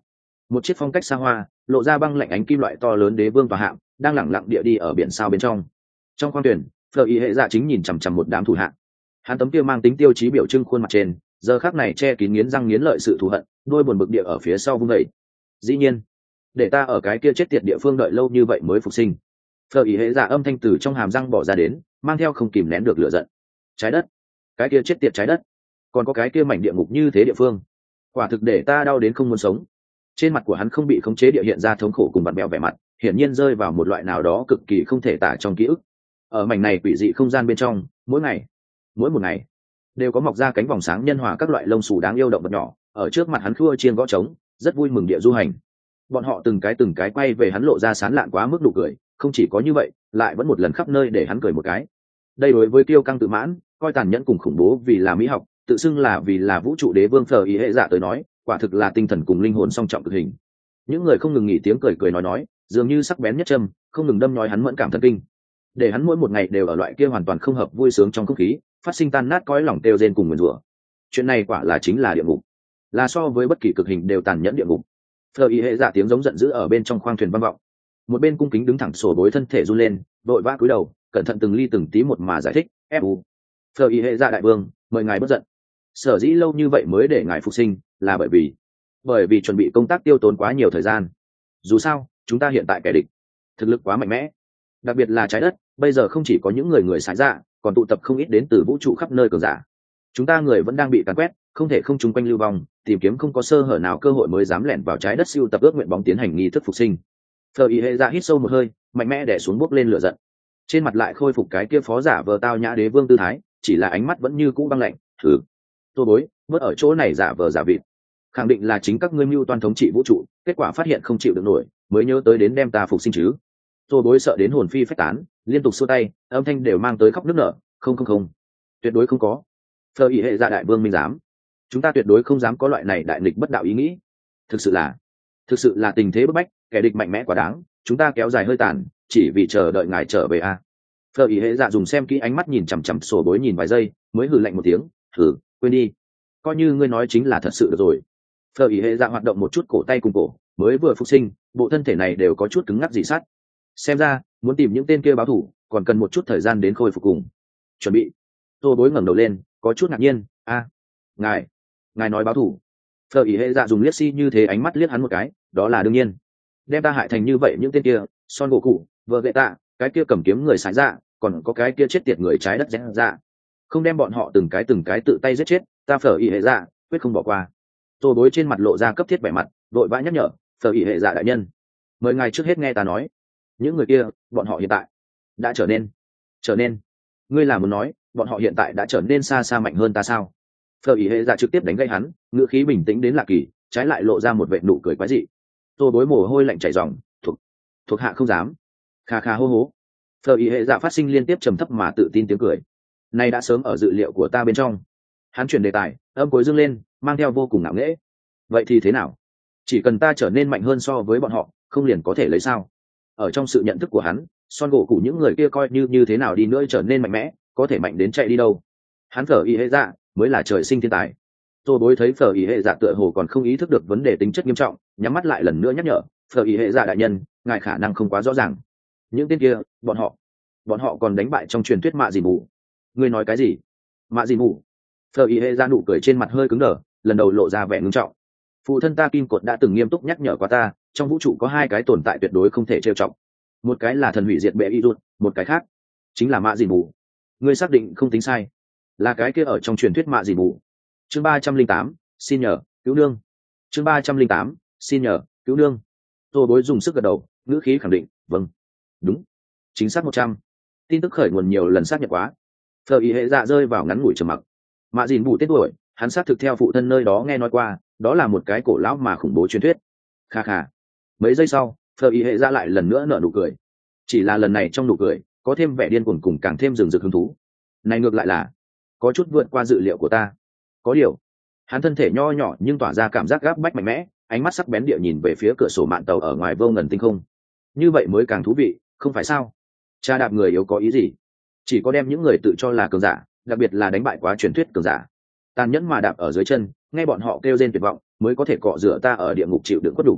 một chiếc phong cách xa hoa lộ ra băng lạnh ánh kim loại to lớn đế vương tòa hạng đang lẳng lặng địa đi ở biển sao bên trong. Trong khoang thuyền, Phở Y hệ dạ chính nhìn chằm chằm một đám thủ hạ. Hắn tấm kia mang tính tiêu chí biểu trưng khuôn mặt trên giờ khắc này che kín nghiến răng nghiến lợi sự thù hận, đôi buồn bực địa ở phía sau vung vẩy. Dĩ nhiên, để ta ở cái kia chết tiệt địa phương đợi lâu như vậy mới phục sinh. Phở Y hệ dạ âm thanh từ trong hàm răng bỏ ra đến, mang theo không kìm nén được lửa giận. Trái đất, cái kia chết tiệt trái đất, còn có cái kia mảnh địa ngục như thế địa phương, quả thực để ta đau đến không muốn sống. Trên mặt của hắn không bị khống chế địa hiện ra thống khổ cùng vặn vẹo vẻ mặt, hiển nhiên rơi vào một loại nào đó cực kỳ không thể tả trong ký ức. Ở mảnh này quỷ dị không gian bên trong, mỗi ngày, mỗi một ngày đều có mọc ra cánh vòng sáng nhân hòa các loại lông xù đáng yêu động vật nhỏ ở trước mặt hắn khua chiên gõ trống, rất vui mừng địa du hành. Bọn họ từng cái từng cái quay về hắn lộ ra sán lạn quá mức nụ cười, không chỉ có như vậy, lại vẫn một lần khắp nơi để hắn cười một cái. Đây đối với kiêu căng tự mãn, coi tàn nhẫn cùng khủng bố vì là mỹ học, tự xưng là vì là vũ trụ đế vương Phở Y hệ dạ tới nói, quả thực là tinh thần cùng linh hồn song trọng cực hình. Những người không ngừng nghỉ tiếng cười cười nói nói, dường như sắc bén nhất châm, không ngừng đâm nhói hắn mẫn cảm thần kinh. Để hắn mỗi một ngày đều ở loại kia hoàn toàn không hợp vui sướng trong không khí, phát sinh tan nát cõi lòng kêu rên cùng nguyền rủa. Chuyện này quả là chính là địa ngục, là so với bất kỳ cực hình đều tàn nhẫn địa ngục. Phở Y hệ dạ tiếng giống giận dữ ở bên trong khoang thuyền vang vọng. Một bên cung kính đứng thẳng sổ bối thân thể run lên, đội vã cúi đầu, cẩn thận từng ly từng tí một mà giải thích. Fu, Phở Y hệ dạ đại vương, mời ngài bất giận. Sở dĩ lâu như vậy mới để ngài phục sinh, là bởi vì bởi vì chuẩn bị công tác tiêu tốn quá nhiều thời gian. Dù sao, chúng ta hiện tại kẻ địch thực lực quá mạnh mẽ, đặc biệt là trái đất bây giờ không chỉ có những người người sái dạ, còn tụ tập không ít đến từ vũ trụ khắp nơi cường giả. Chúng ta người vẫn đang bị càn quét, không thể không chung quanh lưu vong, tìm kiếm không có sơ hở nào cơ hội mới dám lẻn vào trái đất siêu tập ước nguyện bóng tiến hành nghi thức phục sinh. Phở Y hệ dạ hít sâu một hơi, mạnh mẽ đè xuống bốc lên lửa giận, trên mặt lại khôi phục cái kia phó giả vờ tao nhã đế vương tư thái, chỉ là ánh mắt vẫn như cũ băng lạnh. Thử tô bối bớt ở chỗ này giả vờ giả vịt, khẳng định là chính các ngươi mưu toan thống trị vũ trụ, kết quả phát hiện không chịu được nổi mới nhớ tới đến đem ta phục sinh chứ. Tô bối sợ đến hồn phi phách tán, liên tục xua tay, âm thanh đều mang tới khóc nức nở. Không không không, tuyệt đối không có. Phở Y hệ dạ đại vương minh dám, chúng ta tuyệt đối không dám có loại này đại nghịch bất đạo ý nghĩ. Thực sự là thực sự là tình thế bức bách, kẻ địch mạnh mẽ quá đáng, chúng ta kéo dài hơi tàn chỉ vì chờ đợi ngài trở về a. À. Phở Y hệ dạ dùng xem kỹ ánh mắt nhìn chằm chằm sổ bối nhìn vài giây, mới hừ lạnh một tiếng. Thử quên đi, coi như ngươi nói chính là thật sự được rồi. Phở Y hệ dạ hoạt động một chút cổ tay cùng cổ, mới vừa phục sinh, bộ thân thể này đều có chút cứng ngắc dị sắt. Xem ra muốn tìm những tên kia báo thù còn cần một chút thời gian đến khôi phục cùng chuẩn bị. Tô bối ngẩng đầu lên, có chút ngạc nhiên. A, à, ngài ngài nói báo thù? Phở Y hệ dạ dùng liếc si như thế ánh mắt liếc hắn một cái. Đó là đương nhiên, đem ta hại thành như vậy những tên kia, Son gỗ cụ, vợ gậy tạ, cái kia cầm kiếm người sái dạ, còn có cái kia chết tiệt người trái đất rẽ dạ, không đem bọn họ từng cái từng cái tự tay giết chết, ta Phở Y hệ dạ quyết không bỏ qua. Tô bối trên mặt lộ ra cấp thiết vẻ mặt, đội vã nhắc nhở. Phở Y hệ dạ đại nhân, mời ngài trước hết nghe ta nói, những người kia bọn họ hiện tại đã trở nên trở nên ngươi là muốn nói bọn họ hiện tại đã trở nên xa xa mạnh hơn ta sao? Phở Y hệ dạ trực tiếp đánh gây hắn, ngữ khí bình tĩnh đến lạ kỳ, trái lại lộ ra một vệ nụ cười quái dị. Tô bối mồ hôi lạnh chảy ròng, thuộc thuộc hạ không dám. Kha kha hô hố. Phở Y hệ dạ phát sinh liên tiếp trầm thấp mà tự tin tiếng cười, này đã sớm ở dự liệu của ta bên trong. Hắn chuyển đề tài, âm cuối dương lên, mang theo vô cùng ngạo nghễ. Vậy thì thế nào? Chỉ cần ta trở nên mạnh hơn so với bọn họ, không liền có thể lấy sao? Ở trong sự nhận thức của hắn, Son gỗ cụ những người kia coi như như thế nào đi nữa trở nên mạnh mẽ, có thể mạnh đến chạy đi đâu. Hắn Phở Y hệ dạ mới là trời sinh thiên tài. Tô bối thấy Phở Y hệ dạ tựa hồ còn không ý thức được vấn đề tính chất nghiêm trọng, nhắm mắt lại lần nữa nhắc nhở. Phở Y hệ dạ đại nhân, ngài khả năng không quá rõ ràng. Những tên kia, bọn họ bọn họ còn đánh bại trong truyền thuyết mạ gì mù. Ngươi nói cái gì? Mạ gì mù? Phở Y hệ dạ nụ cười trên mặt hơi cứng đờ, lần đầu lộ ra vẻ ngưng trọng. Phụ thân ta Kim Cột đã từng nghiêm túc nhắc nhở qua ta, trong vũ trụ có hai cái tồn tại tuyệt đối không thể trêu chọc. Một cái là thần hủy diệt bệ y rút, một cái khác chính là mạ gì mù. Ngươi xác định không tính sai, là cái kia ở trong truyền thuyết mạ gì mù. Chương ba trăm linh tám, xin nhờ cứu nương. Chương ba trăm linh tám, xin nhờ cứu nương. Tô bối dùng sức gật đầu, ngữ khí khẳng định. Vâng, đúng, chính xác một trăm. Tin tức khởi nguồn nhiều lần xác nhận quá. Phở Y hệ dạ rơi vào ngắn ngủi trầm mặc. Mạ dìn bù tên tuổi, hắn xác thực theo phụ thân nơi đó nghe nói qua, đó là một cái cổ lão mà khủng bố truyền thuyết. Kha kha. Mấy giây sau, Phở Y hệ dạ lại lần nữa nở nụ cười, chỉ là lần này trong nụ cười có thêm vẻ điên cuồng cùng càng thêm rừng rực hứng thú. Này ngược lại là có chút vượt qua dự liệu của ta. Có điều, hắn thân thể nho nhỏ nhưng tỏa ra cảm giác gáp bách mạnh mẽ, ánh mắt sắc bén địa nhìn về phía cửa sổ mạn tàu ở ngoài vô ngần tinh không. Như vậy mới càng thú vị, không phải sao? Cha đạp người yếu có ý gì? Chỉ có đem những người tự cho là cường giả, đặc biệt là đánh bại quá truyền thuyết cường giả, tàn nhẫn mà đạp ở dưới chân, nghe bọn họ kêu rên tuyệt vọng, mới có thể cọ rửa ta ở địa ngục chịu đựng khuất đủ.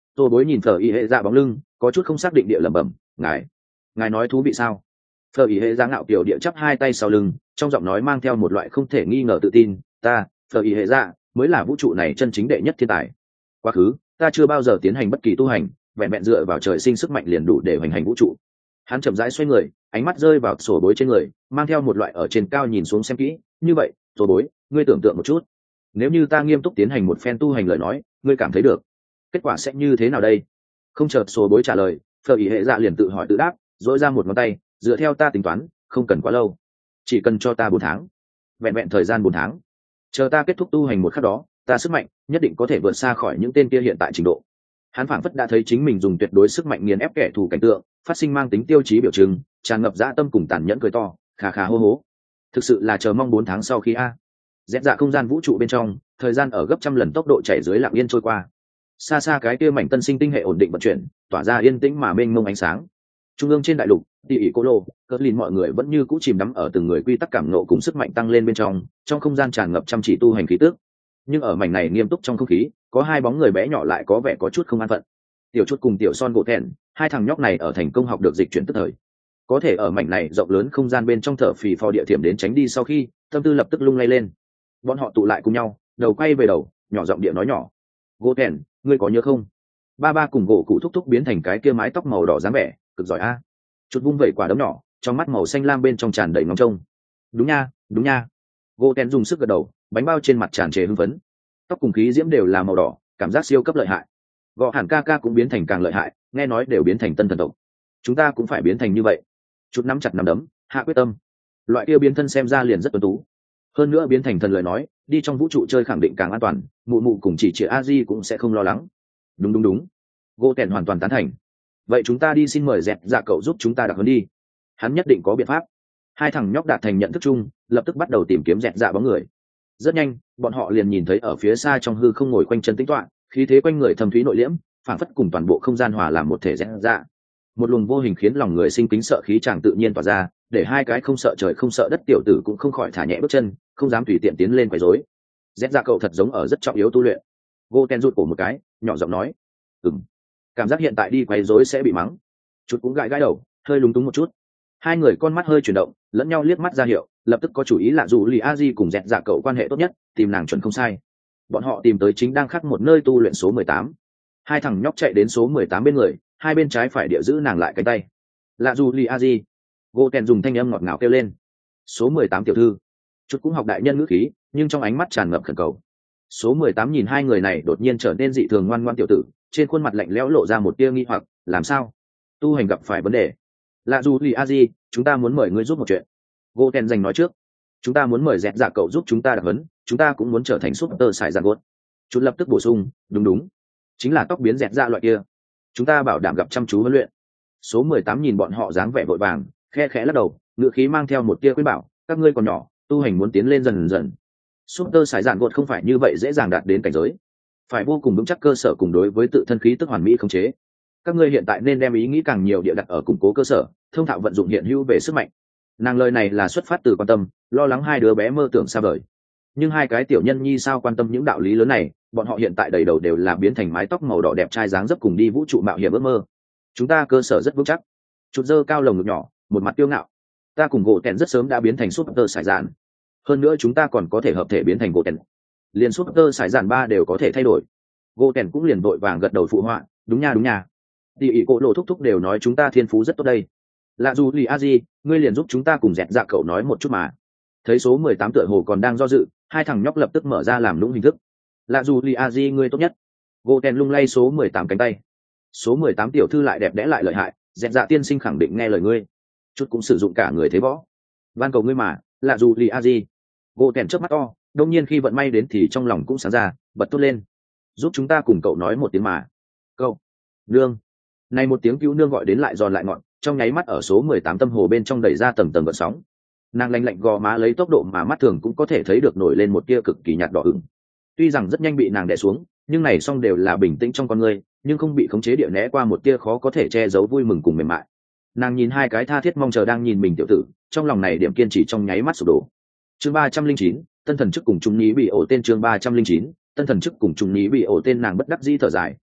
Tô Bối nhìn Phở Y Hệ Dạ bóng lưng, có chút không xác định địa lẩm bẩm, ngài ngài nói thú vị sao? Phở Y Hệ Dạ ngạo kiểu địa chắp hai tay sau lưng, trong giọng nói mang theo một loại không thể nghi ngờ tự tin, ta Phở Y Hệ Dạ mới là vũ trụ này chân chính đệ nhất thiên tài. Quá khứ ta chưa bao giờ tiến hành bất kỳ tu hành, vẹn vẹn dựa vào trời sinh sức mạnh liền đủ để hoành hành vũ trụ. Hắn chậm rãi xoay người, ánh mắt rơi vào sổ bối trên người, mang theo một loại ở trên cao nhìn xuống xem kỹ, như vậy sổ bối, ngươi tưởng tượng một chút, nếu như ta nghiêm túc tiến hành một phen tu hành lời nói, ngươi cảm thấy được kết quả sẽ như thế nào đây? Không chờ sổ bối trả lời, Phở Y Hệ Dạ liền tự hỏi tự đáp, dỗi ra một ngón tay, dựa theo ta tính toán, không cần quá lâu, chỉ cần cho ta bốn tháng, vẹn vẹn thời gian bốn tháng, chờ ta kết thúc tu hành một khắc đó, ta sức mạnh nhất định có thể vượt xa khỏi những tên kia hiện tại trình độ. Hắn phảng phất đã thấy chính mình dùng tuyệt đối sức mạnh nghiền ép kẻ thù cảnh tượng, phát sinh mang tính tiêu chí biểu trưng, tràn ngập dã tâm cùng tàn nhẫn cười to, khà khà hô hố. Thực sự là chờ mong bốn tháng sau khi a. Dẹp dạ không gian vũ trụ bên trong, thời gian ở gấp trăm lần tốc độ chạy dưới lặng yên trôi qua. Xa xa cái kia mảnh tân sinh tinh hệ ổn định vận chuyển, tỏa ra yên tĩnh mà mênh mông ánh sáng. Trung ương trên đại lục, Tỷ ỷ Cô Lô, Cất Lìn mọi người vẫn như cũ chìm đắm ở từng người quy tắc cảm ngộ cùng sức mạnh tăng lên bên trong, trong không gian tràn ngập chăm chỉ tu hành khí tức. Nhưng ở mảnh này nghiêm túc trong không khí, có hai bóng người bé nhỏ lại có vẻ có chút không an phận. Tiểu Chút cùng Tiểu Son gỗ thẹn, hai thằng nhóc này ở thành công học được dịch chuyển tức thời, có thể ở mảnh này rộng lớn không gian bên trong thở phì phò địa thiểm đến tránh đi sau khi tâm tư lập tức lung lay lên. Bọn họ tụ lại cùng nhau, đầu quay về đầu, nhỏ giọng địa nói nhỏ, gỗ thẹn, ngươi có nhớ không, ba ba cùng gỗ cụ thúc thúc biến thành cái kia mái tóc màu đỏ dáng vẻ cực giỏi a. Chút vung vẩy quả đấm nhỏ, trong mắt màu xanh lam bên trong tràn đầy ngóng trông. Đúng nha, đúng nha. Gỗ thẹn dùng sức gật đầu, bánh bao trên mặt tràn trề hưng phấn. Tóc cùng khí diễm đều là màu đỏ, cảm giác siêu cấp lợi hại. Gõ hẳn ca ca cũng biến thành càng lợi hại, nghe nói đều biến thành tân thần tộc, chúng ta cũng phải biến thành như vậy. Chút nắm chặt nắm đấm, hạ quyết tâm. Loại kia biến thân xem ra liền rất tuấn tú, hơn nữa biến thành thần lời nói, đi trong vũ trụ chơi khẳng định càng an toàn, mụ mụ cùng chỉ chị a di cũng sẽ không lo lắng. Đúng đúng đúng, gỗ tèn hoàn toàn tán thành. Vậy chúng ta đi xin mời dẹt dạ cậu giúp chúng ta đặc huấn đi, hắn nhất định có biện pháp. Hai thằng nhóc đạt thành nhận thức chung, lập tức bắt đầu tìm kiếm dẹt dạ bóng người. Rất nhanh, bọn họ liền nhìn thấy ở phía xa trong hư không ngồi quanh chân tĩnh tọa, khí thế quanh người thâm thúy nội liễm, phản phất cùng toàn bộ không gian hòa làm một thể dẹt dạ. Một luồng vô hình khiến lòng người sinh kính sợ khí chàng tự nhiên tỏa ra, để hai cái không sợ trời không sợ đất tiểu tử cũng không khỏi thả nhẹ bước chân, không dám tùy tiện tiến lên quấy rối. Dẹt dạ cậu thật giống ở rất trọng yếu tu luyện. Goten rụt cổ một cái, nhỏ giọng nói, ừm, cảm giác hiện tại đi quấy rối sẽ bị mắng. Chút cũng gãi gãi đầu, hơi lúng túng một chút. Hai người con mắt hơi chuyển động, lẫn nhau liếc mắt ra hiệu, lập tức có chủ ý là dù lì a di cùng dẹt dạ cậu quan hệ tốt nhất, tìm nàng chuẩn không sai. Bọn họ tìm tới chính đang khắc một nơi tu luyện số mười tám. Hai thằng nhóc chạy đến số mười tám bên người, hai bên trái phải địa giữ nàng lại cánh tay. Là dù lì a di. Goten dùng thanh âm ngọt ngào kêu lên, số mười tám tiểu thư. Chút cũng học đại nhân ngữ khí, nhưng trong ánh mắt tràn ngập khẩn cầu. Số mười tám nhìn hai người này đột nhiên trở nên dị thường ngoan ngoãn tiểu tử, trên khuôn mặt lạnh lẽo lộ ra một tia nghi hoặc, làm sao? Tu hành gặp phải vấn đề. Là dù lì a di, chúng ta muốn mời ngươi giúp một chuyện. Goten giành nói trước, chúng ta muốn mời dẹt dạ cậu giúp chúng ta đặc huấn, chúng ta cũng muốn trở thành súp tơ sải giàn gốt. Chút lập tức bổ sung, đúng đúng, chính là tóc biến dẹt dạ loại kia, chúng ta bảo đảm gặp chăm chú huấn luyện. Số mười tám nhìn bọn họ dáng vẻ vội vàng, khe khẽ lắc đầu, ngữ khí mang theo một tia khuyên bảo, các ngươi còn nhỏ, tu hành muốn tiến lên dần dần. Súp tơ sải giàn gốt không phải như vậy dễ dàng đạt đến cảnh giới, phải vô cùng vững chắc cơ sở cùng đối với tự thân khí tức hoàn mỹ khống chế. Các ngươi hiện tại nên đem ý nghĩ càng nhiều địa đặt ở củng cố cơ sở, thông thạo vận dụng hiện hữu về sức mạnh. Nàng lời này là xuất phát từ quan tâm, lo lắng hai đứa bé mơ tưởng xa vời. Nhưng hai cái tiểu nhân nhi sao quan tâm những đạo lý lớn này, bọn họ hiện tại đầy đầu đều là biến thành mái tóc màu đỏ đẹp trai dáng dấp cùng đi vũ trụ mạo hiểm ước mơ. Chúng ta cơ sở rất vững chắc. Chút dơ cao lồng ngực nhỏ, một mặt tiêu ngạo. Ta cùng gỗ tèn rất sớm đã biến thành súp tơ sải dạn. Hơn nữa chúng ta còn có thể hợp thể biến thành gỗ tèn. Liền súp tơ sải dạn ba đều có thể thay đổi. Gỗ tèn cũng liền vội vàng gật đầu phụ họa, đúng nha đúng nha. Tỷ ỷ cổ lộ thúc thúc đều nói chúng ta thiên phú rất tốt đây. Lạ dù lì a di, ngươi liền giúp chúng ta cùng dẹt dạ cậu nói một chút mà. Thấy số mười tám tựa hồ còn đang do dự, hai thằng nhóc lập tức mở ra làm lũng hình thức. Lạ dù lì a di ngươi tốt nhất. Goten lung lay số mười tám cánh tay. Số mười tám tiểu thư lại đẹp đẽ lại lợi hại, dẹt dạ tiên sinh khẳng định nghe lời ngươi. Chút cũng sử dụng cả người thế võ. Van cầu ngươi mà, lạ dù lì a di. Goten chớp mắt to, đông nhiên khi vận may đến thì trong lòng cũng sáng ra, bật tốt lên. Giúp chúng ta cùng cậu nói một tiếng mà. Cậu. Nương. Này một tiếng cứu nương gọi đến lại giòn lại ngọn, trong nháy mắt ở số mười tám tâm hồ bên trong đẩy ra tầng tầng gợn sóng. Nàng lạnh lạnh gò má lấy tốc độ mà mắt thường cũng có thể thấy được nổi lên một tia cực kỳ nhạt đỏ ửng. Tuy rằng rất nhanh bị nàng đè xuống, nhưng này song đều là bình tĩnh trong con người, nhưng không bị khống chế địa né qua một tia khó có thể che giấu vui mừng cùng mềm mại. Nàng nhìn hai cái tha thiết mong chờ đang nhìn mình tiểu tử, trong lòng này điểm kiên trì trong nháy mắt sụp đổ. Chương ba trăm linh chín, tân thần chức cùng trung ní bị ổ tên chương ba trăm linh chín, tân thần chức cùng trung ní bị ổ tên nàng bất đắc dĩ thở dài,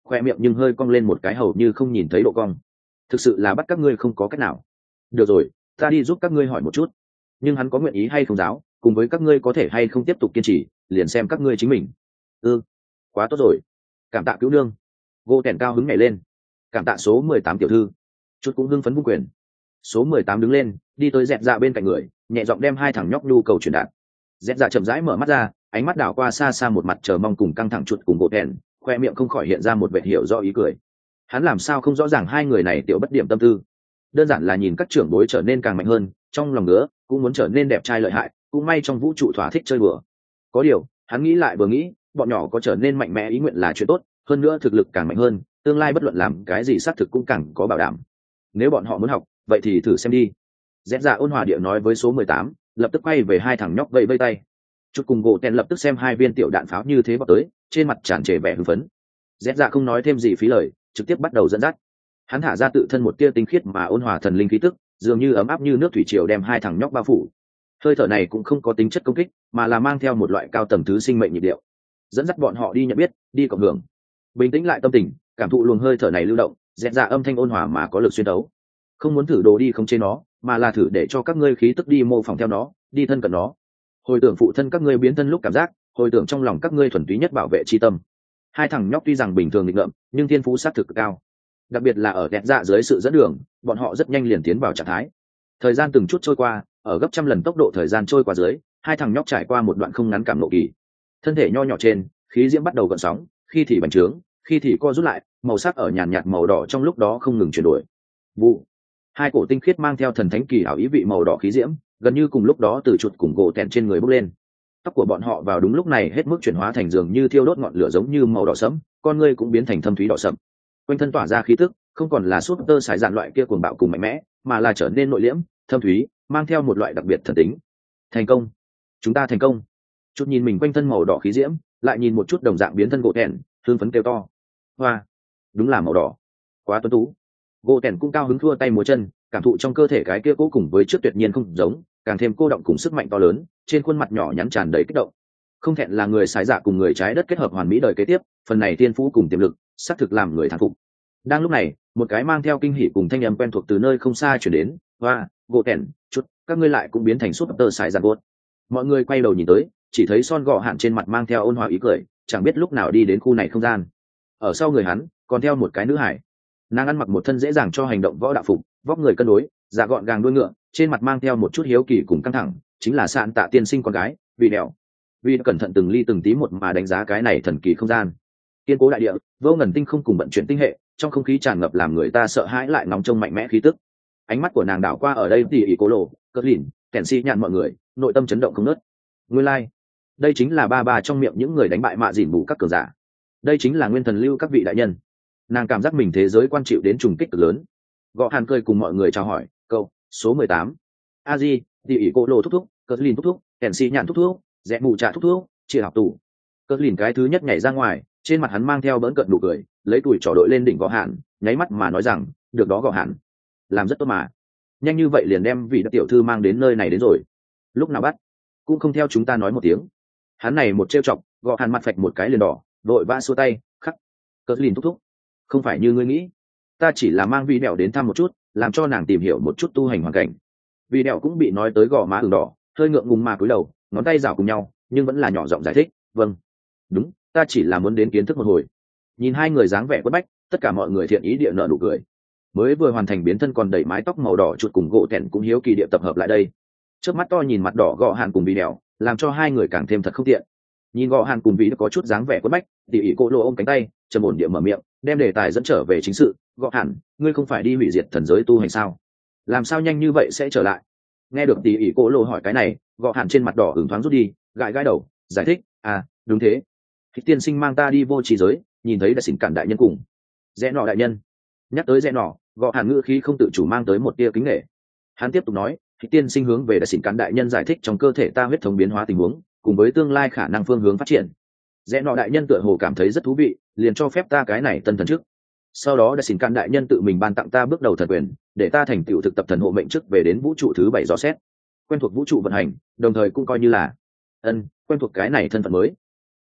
khoe miệng nhưng hơi cong lên một cái hầu như không nhìn thấy độ cong. Thực sự là bắt các ngươi không có cách nào. Được rồi, ta đi giúp các ngươi hỏi một chút, nhưng hắn có nguyện ý hay không giáo, cùng với các ngươi có thể hay không tiếp tục kiên trì, liền xem các ngươi chính mình. Ừ, quá tốt rồi, cảm tạ cứu nương. Gỗ tẻn cao hứng nhảy lên. Cảm tạ số mười tám tiểu thư. Chút cũng hưng phấn vung quyền. Số mười tám đứng lên, đi tới dẹt dạ bên cạnh người, nhẹ giọng đem hai thằng nhóc nhu cầu truyền đạt. Dẹt dạ chậm rãi mở mắt ra, ánh mắt đảo qua xa xa một mặt chờ mong cùng căng thẳng chuột cùng gỗ tẻn, khoe miệng không khỏi hiện ra một vẻ hiểu rõ ý cười. Hắn làm sao không rõ ràng hai người này tiểu bất điểm tâm tư, đơn giản là nhìn các trưởng bối trở nên càng mạnh hơn, trong lòng ngứa cũng muốn trở nên đẹp trai lợi hại, cũng may trong vũ trụ thỏa thích chơi bừa. Có điều hắn nghĩ lại vừa nghĩ, bọn nhỏ có trở nên mạnh mẽ ý nguyện là chuyện tốt, hơn nữa thực lực càng mạnh hơn, tương lai bất luận làm cái gì xác thực cũng càng có bảo đảm. Nếu bọn họ muốn học, vậy thì thử xem đi. Dẹt dạ ôn hòa địa nói với số mười tám, lập tức quay về hai thằng nhóc vẫy vây tay. Chút cùng gỗ tèn lập tức xem hai viên tiểu đạn pháo như thế vào tới, trên mặt tràn trề vẻ hưng phấn. Dẹt dạ không nói thêm gì phí lời, trực tiếp bắt đầu dẫn dắt. Hắn thả ra tự thân một tia tinh khiết mà ôn hòa thần linh khí tức, dường như ấm áp như nước thủy triều đem hai thằng nhóc bao phủ. Hơi thở này cũng không có tính chất công kích, mà là mang theo một loại cao tầng thứ sinh mệnh nhịp điệu, dẫn dắt bọn họ đi nhận biết, đi cộng hưởng. Bình tĩnh lại tâm tình, cảm thụ luồng hơi thở này lưu động, dẹt dạ âm thanh ôn hòa mà có lực xuyên đấu. Không muốn thử đồ đi không chế nó, mà là thử để cho các ngươi khí tức đi mô phỏng theo nó, đi thân cận nó. Hồi tưởng phụ thân các ngươi biến thân lúc cảm giác, hồi tưởng trong lòng các ngươi thuần túy nhất bảo vệ chi tâm. Hai thằng nhóc tuy rằng bình thường nghịch ngợm, nhưng thiên phú sát thực cực cao. Đặc biệt là ở dẹt dạ dưới sự dẫn đường, bọn họ rất nhanh liền tiến vào trạng thái. Thời gian từng chút trôi qua, ở gấp trăm lần tốc độ thời gian trôi qua dưới, hai thằng nhóc trải qua một đoạn không ngắn cảm nộ kỳ. Thân thể nho nhỏ trên, khí diễm bắt đầu gợn sóng, khi thì bành trướng, khi thì co rút lại, màu sắc ở nhàn nhạt màu đỏ trong lúc đó không ngừng chuyển đổi. Vụ. Hai cổ tinh khiết mang theo thần thánh kỳ ảo ý vị màu đỏ khí diễm, gần như cùng lúc đó từ chuột cùng gỗ tẹn trên người bốc lên. Tóc của bọn họ vào đúng lúc này hết mức chuyển hóa thành dường như thiêu đốt ngọn lửa giống như màu đỏ sẫm, con ngươi cũng biến thành thâm thúy đỏ sẫm. Quanh thân tỏa ra khí tức, không còn là súp tơ sải dạn loại kia cuồng bạo cùng mạnh mẽ, mà là trở nên nội liễm, thâm thúy, mang theo một loại đặc biệt thần tính. Thành công, chúng ta thành công. Chút nhìn mình quanh thân màu đỏ khí diễm, lại nhìn một chút đồng dạng biến thân gỗ tẹn, hương phấn kêu to. Hoa, đúng là màu đỏ, quá tuấn tú. Gỗ tẹn cũng cao hứng thua tay múa chân, cảm thụ trong cơ thể cái kia cố cùng với trước tuyệt nhiên không giống, càng thêm cô động cùng sức mạnh to lớn, trên khuôn mặt nhỏ nhắn tràn đầy kích động. Không thẹn là người sải dạ cùng người trái đất kết hợp hoàn mỹ đời kế tiếp, phần này tiên phú cùng tiềm lực, xác thực làm người thán phục. Đang lúc này, một cái mang theo kinh hỉ cùng thanh âm quen thuộc từ nơi không xa chuyển đến. Hoa, gỗ tẹn, chút, các ngươi lại cũng biến thành súp tơ sải dạ bột. Mọi người quay đầu nhìn tới, chỉ thấy son gò hạn trên mặt mang theo ôn hòa ý cười, chẳng biết lúc nào đi đến khu này không gian. Ở sau người hắn còn theo một cái nữ hải, nàng ăn mặc một thân dễ dàng cho hành động võ đạo phục, vóc người cân đối, dạ gọn gàng đuôi ngựa, trên mặt mang theo một chút hiếu kỳ cùng căng thẳng, chính là Sạn Tạ tiên sinh con gái, Vì Đèo. Vì cẩn thận từng ly từng tí một mà đánh giá cái này thần kỳ không gian. Kiên cố đại địa, vô ngần tinh không cùng vận chuyển tinh hệ, trong không khí tràn ngập làm người ta sợ hãi lại nóng trông mạnh mẽ khí tức. Ánh mắt của nàng đảo qua ở đây tỉ ỉ cố lộ, cất lìn, kèn si nhàn mọi người, nội tâm chấn động không nớt. Nguyên lai, like. Đây chính là ba ba trong miệng những người đánh bại mạ dỉn bù các cường giả. Đây chính là nguyên thần lưu các vị đại nhân. Nàng cảm giác mình thế giới quan chịu đến trùng kích cực lớn. Gõ hàn cười cùng mọi người chào hỏi, câu số mười tám. A Di, tỉ ỉ cố lộ thúc thúc, cất lìn thúc thúc, kèn si nhàn thúc thúc, dẹp mù trà thúc thúc, chia học tủ. Cất lìn cái thứ nhất nhảy ra ngoài, trên mặt hắn mang theo bỡn cợt nụ cười, lấy tuổi trỏ đội lên đỉnh gõ hạn, nháy mắt mà nói rằng, được đó gõ hạn, làm rất tốt mà. Nhanh như vậy liền đem vị đại tiểu thư mang đến nơi này đến rồi. Lúc nào bắt, cũng không theo chúng ta nói một tiếng. Hắn này một trêu chọc, gõ hạn mặt phạch một cái liền đỏ, đội vã xua tay, khắc. Cất lìn thúc thúc, không phải như ngươi nghĩ, ta chỉ là mang vị đẹo đến thăm một chút, làm cho nàng tìm hiểu một chút tu hành hoàn cảnh. Vị đẹo cũng bị nói tới gò má ửng đỏ, hơi ngượng ngùng mà cúi đầu, ngón tay rảo cùng nhau, nhưng vẫn là nhỏ giọng giải thích, vâng, đúng, ta chỉ là muốn đến kiến thức một hồi. Nhìn hai người dáng vẻ quất bách, tất cả mọi người thiện ý địa nợ nụ cười. Mới vừa hoàn thành biến thân còn đẩy mái tóc màu đỏ chuột cùng gỗ tẹn cũng hiếu kỳ địa tập hợp lại đây. Trước mắt to nhìn mặt đỏ gọ hàn cùng Vì Đèo, làm cho hai người càng thêm thật không tiện. Nhìn gọ hàn cùng Vì có chút dáng vẻ quất bách, tỉ ỉ cô lô ôm cánh tay, trầm ổn địa mở miệng, đem đề tài dẫn trở về chính sự. Gọ hàn, ngươi không phải đi hủy diệt thần giới tu hành sao? Làm sao nhanh như vậy sẽ trở lại? Nghe được tỉ ỉ cô lô hỏi cái này, gọ hàn trên mặt đỏ ửng thoáng rút đi, gãi gãi đầu, giải thích, à, đúng thế. Thì tiên sinh mang ta đi vô trì giới, nhìn thấy đã xỉn cản đại nhân cùng. Rẽ nọ đại nhân. Nhắc tới rẽ nọ, gọ hàn ngữ khí không tự chủ mang tới một tia kính nghệ. Hắn tiếp tục nói, thì tiên sinh hướng về đã xỉn cản đại nhân giải thích trong cơ thể ta huyết thống biến hóa tình huống, cùng với tương lai khả năng phương hướng phát triển. Rẽ nọ đại nhân tựa hồ cảm thấy rất thú vị, liền cho phép ta cái này tân thần chức. Sau đó đã xỉn cản đại nhân tự mình ban tặng ta bước đầu thần quyền, để ta thành tựu thực tập thần hộ mệnh chức về đến vũ trụ thứ bảy dò xét, quen thuộc vũ trụ vận hành, đồng thời cũng coi như là ân quen thuộc cái này thân phận mới.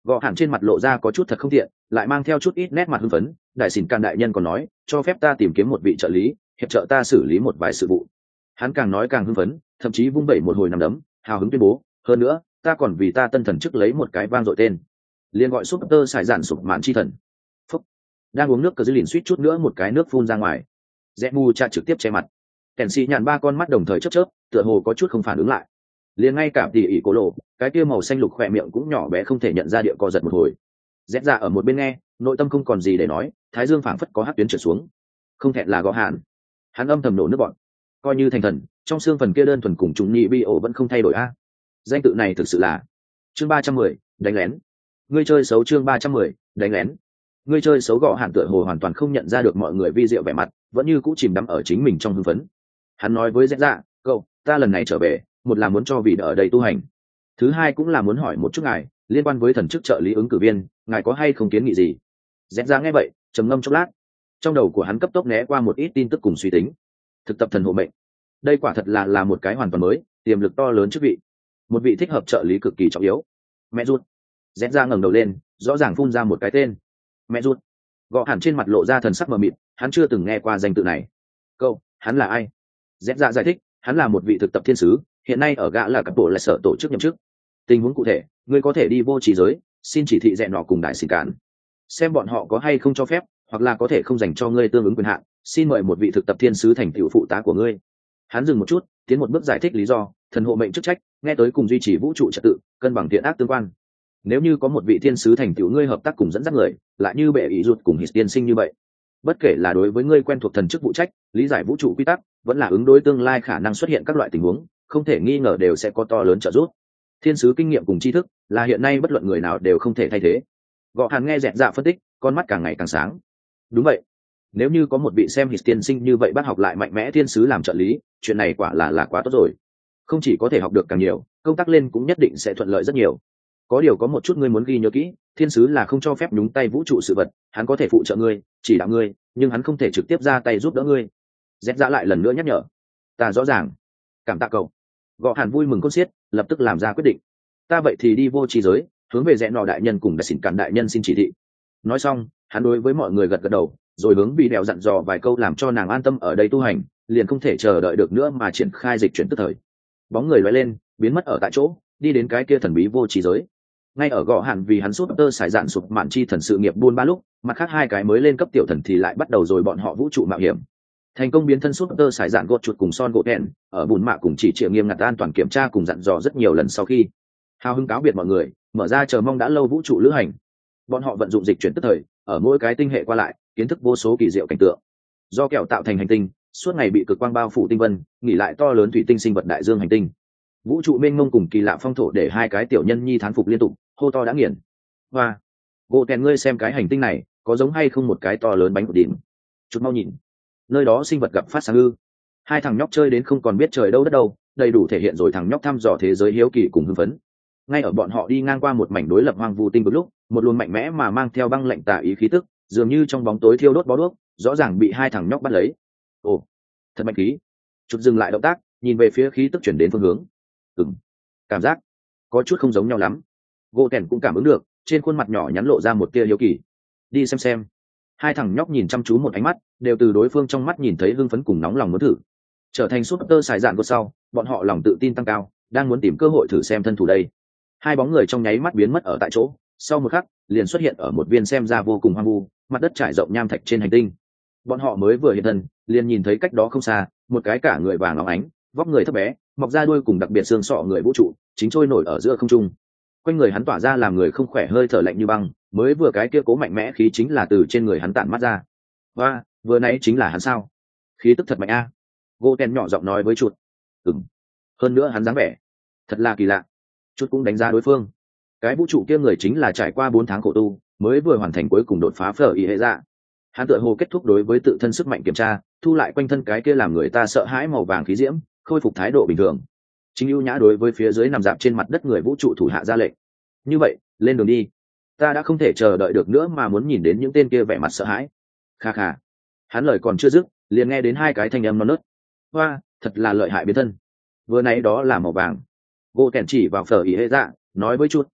Gõ hẳn trên mặt lộ ra có chút thật không tiện, lại mang theo chút ít nét mặt hưng phấn. Đại xỉn Càn đại nhân còn nói cho phép ta tìm kiếm một vị trợ lý hiệp trợ ta xử lý một vài sự vụ. Hắn càng nói càng hưng phấn, thậm chí vung vẩy một hồi nằm đấm, hào hứng tuyên bố, hơn nữa ta còn vì ta tân thần chức lấy một cái vang dội tên, liền gọi súp tơ xài giản sụp mạn chi thần. Phúc. Đang uống nước cờ dư liền suýt chút nữa một cái nước phun ra ngoài. Rẽ mù cha trực tiếp che mặt. Kèn xì nhàn ba con mắt đồng thời chớp chớp, tựa hồ có chút không phản ứng lại. Liền ngay cả tỉ ỉ cổ lộ, cái kia màu xanh lục khỏe miệng cũng nhỏ bé không thể nhận ra địa co giật một hồi. Rẽ ra ở một bên nghe, nội tâm không còn gì để nói, thái dương phảng phất có hắc tuyến trượt xuống. Không thẹn là Gõ Hàn. Hắn âm thầm nổ nước bọn. Coi như thành thần, trong xương phần kia đơn thuần cùng chúng nhị bi ổ vẫn không thay đổi a. Danh tự này thực sự là chương ba trăm mười, đánh lén. Ngươi chơi xấu chương ba trăm mười, đánh lén. Ngươi chơi xấu. Gõ Hàn tựa hồ hoàn toàn không nhận ra được mọi người vi diệu vẻ mặt, vẫn như cũ chìm đắm ở chính mình trong hưng phấn. Hắn nói với Rẽ Dạ, cậu, ta lần này trở về, một là muốn cho vị ở đây tu hành, thứ hai cũng là muốn hỏi một chút ngài liên quan với thần chức trợ lý ứng cử viên, ngài có hay không kiến nghị gì. Rẽ Dạ nghe vậy trầm ngâm chốc lát, trong đầu của hắn cấp tốc né qua một ít tin tức cùng suy tính. Thực tập thần hộ mệnh, đây quả thật là là một cái hoàn toàn mới, tiềm lực to lớn chức vị, một vị thích hợp trợ lý cực kỳ trọng yếu. Mẹ ruột. Rẽ Dạ ngẩng đầu lên, rõ ràng phun ra một cái tên. Mẹ ruột. Gõ Hàn trên mặt lộ ra thần sắc mờ mịt, hắn chưa từng nghe qua danh tự này. Cậu, hắn là ai? Rẽ Dạ giải thích, hắn là một vị thực tập thiên sứ, hiện nay ở gã là các bộ lại sở tổ chức nhậm chức. Tình huống cụ thể, ngươi có thể đi vô trí giới, xin chỉ thị Rẽ nọ cùng đại xin cản, xem bọn họ có hay không cho phép, hoặc là có thể không dành cho ngươi tương ứng quyền hạn, xin mời một vị thực tập thiên sứ thành tựu phụ tá của ngươi. Hắn dừng một chút, tiến một bước giải thích lý do, thần hộ mệnh chức trách, nghe tới cùng duy trì vũ trụ trật tự, cân bằng thiện ác tương quan. Nếu như có một vị thiên sứ thành tựu ngươi hợp tác cùng dẫn dắt người, lại như bệ ý ruột cùng hít tiên sinh như vậy, bất kể là đối với ngươi quen thuộc thần chức vụ trách, lý giải vũ trụ quy tắc, vẫn là ứng đối tương lai khả năng xuất hiện các loại tình huống, không thể nghi ngờ đều sẽ có to lớn trợ giúp. Thiên sứ kinh nghiệm cùng tri thức là hiện nay bất luận người nào đều không thể thay thế. Gõ Hàn nghe Rẽ Dạ phân tích, con mắt càng ngày càng sáng. Đúng vậy, nếu như có một vị xem hít tiên sinh như vậy bắt học lại mạnh mẽ thiên sứ làm trợ lý, chuyện này quả là là quá tốt rồi. Không chỉ có thể học được càng nhiều, công tác lên cũng nhất định sẽ thuận lợi rất nhiều. Có điều có một chút ngươi muốn ghi nhớ kỹ, thiên sứ là không cho phép nhúng tay vũ trụ sự vật, hắn có thể phụ trợ ngươi, chỉ đạo ngươi, nhưng hắn không thể trực tiếp ra tay giúp đỡ ngươi. Rẽ Dạ lại lần nữa nhắc nhở. Ta rõ ràng. Cảm tạ cậu. Gõ Hàn vui mừng cốt xiết, lập tức làm ra quyết định. Ta vậy thì đi vô trí giới, hướng về Rẽ nọ đại nhân cùng đại xỉn Cản đại nhân xin chỉ thị. Nói xong, hắn đối với mọi người gật gật đầu, rồi hướng bị đèo dặn dò vài câu làm cho nàng an tâm ở đây tu hành, liền không thể chờ đợi được nữa mà triển khai dịch chuyển tức thời. Bóng người lóe lên, biến mất ở tại chỗ, đi đến cái kia thần bí vô trí giới. Ngay ở Gõ Hàn vì hắn sút tơ xài dạn sụp mạn chi thần sự nghiệp buôn ba lúc, mặt khác hai cái mới lên cấp tiểu thần thì lại bắt đầu rồi bọn họ vũ trụ mạo hiểm. Thành công biến thân sút tơ xài dạn gột chuột cùng son gỗ đèn, ở bùn mạ cùng chỉ triệu nghiêm ngặt an toàn kiểm tra cùng dặn dò rất nhiều lần sau khi hào hứng cáo biệt mọi người, mở ra chờ mong đã lâu vũ trụ lữ hành. Bọn họ vận dụng dịch chuyển tức thời, ở mỗi cái tinh hệ qua lại, kiến thức vô số kỳ diệu cảnh tượng. Do kẹo tạo thành hành tinh, suốt ngày bị cực quang bao phủ tinh vân, nghỉ lại to lớn thủy tinh sinh vật đại dương hành tinh. Vũ trụ mênh mông cùng kỳ lạ phong thổ để hai cái tiểu nhân nhi thán phục liên tục, hô to đã nghiền. Hoa, gỗ tèn ngươi xem cái hành tinh này, có giống hay không một cái to lớn bánh của đỉnh? Chút mau nhìn, nơi đó sinh vật gặp phát sáng ư? Hai thằng nhóc chơi đến không còn biết trời đâu đất đâu, đầy đủ thể hiện rồi thằng nhóc thăm dò thế giới hiếu kỳ cùng hưng phấn. Ngay ở bọn họ đi ngang qua một mảnh đối lập hoang vu tinh vực lúc, một luồng mạnh mẽ mà mang theo băng lạnh tà ý khí tức, dường như trong bóng tối thiêu đốt bó đuốc, rõ ràng bị hai thằng nhóc bắt lấy. Ồ, thật mạnh khí! Chút dừng lại động tác, nhìn về phía khí tức chuyển đến phương hướng. Ừm, cảm giác có chút không giống nhau lắm. Gỗ Tèn cũng cảm ứng được, trên khuôn mặt nhỏ nhắn lộ ra một tia hiếu kỳ. Đi xem xem. Hai thằng nhóc nhìn chăm chú một ánh mắt, đều từ đối phương trong mắt nhìn thấy hưng phấn cùng nóng lòng muốn thử. Trở thành súp tơ xài dạn của sau, bọn họ lòng tự tin tăng cao, đang muốn tìm cơ hội thử xem thân thủ đây. Hai bóng người trong nháy mắt biến mất ở tại chỗ, sau một khắc liền xuất hiện ở một viên xem ra vô cùng hoang vu, mặt đất trải rộng nham thạch trên hành tinh. Bọn họ mới vừa hiện thân, liền nhìn thấy cách đó không xa, một cái cả người vàng óng ánh, vóc người thấp bé, mọc ra đuôi cùng đặc biệt xương sọ người vũ trụ, chính trôi nổi ở giữa không trung. Quanh người hắn tỏa ra làm người không khỏe hơi thở lạnh như băng, mới vừa cái kia cố mạnh mẽ khí chính là từ trên người hắn tản mắt ra. Và vừa nãy chính là hắn sao? Khí tức thật mạnh a. À. Goten nhỏ giọng nói với chuột. Ừm. Hơn nữa hắn dáng vẻ thật là kỳ lạ. Chút cũng đánh giá đối phương. Cái vũ trụ kia người chính là trải qua bốn tháng khổ tu, mới vừa hoàn thành cuối cùng đột phá phở y hệ dạ. Hắn tựa hồ kết thúc đối với tự thân sức mạnh kiểm tra, thu lại quanh thân cái kia làm người ta sợ hãi màu vàng khí diễm, khôi phục thái độ bình thường. Chính ưu nhã đối với phía dưới nằm dạp trên mặt đất người vũ trụ thủ hạ ra lệnh. Như vậy, lên đường đi. Ta đã không thể chờ đợi được nữa mà muốn nhìn đến những tên kia vẻ mặt sợ hãi. Kha kha. Hắn lời còn chưa dứt, liền nghe đến hai cái thanh âm non nớt. Hoa, thật là lợi hại biến thân. Vừa nãy đó là màu vàng. Gỗ kèn chỉ vào phở ý hệ dạ, nói với chút,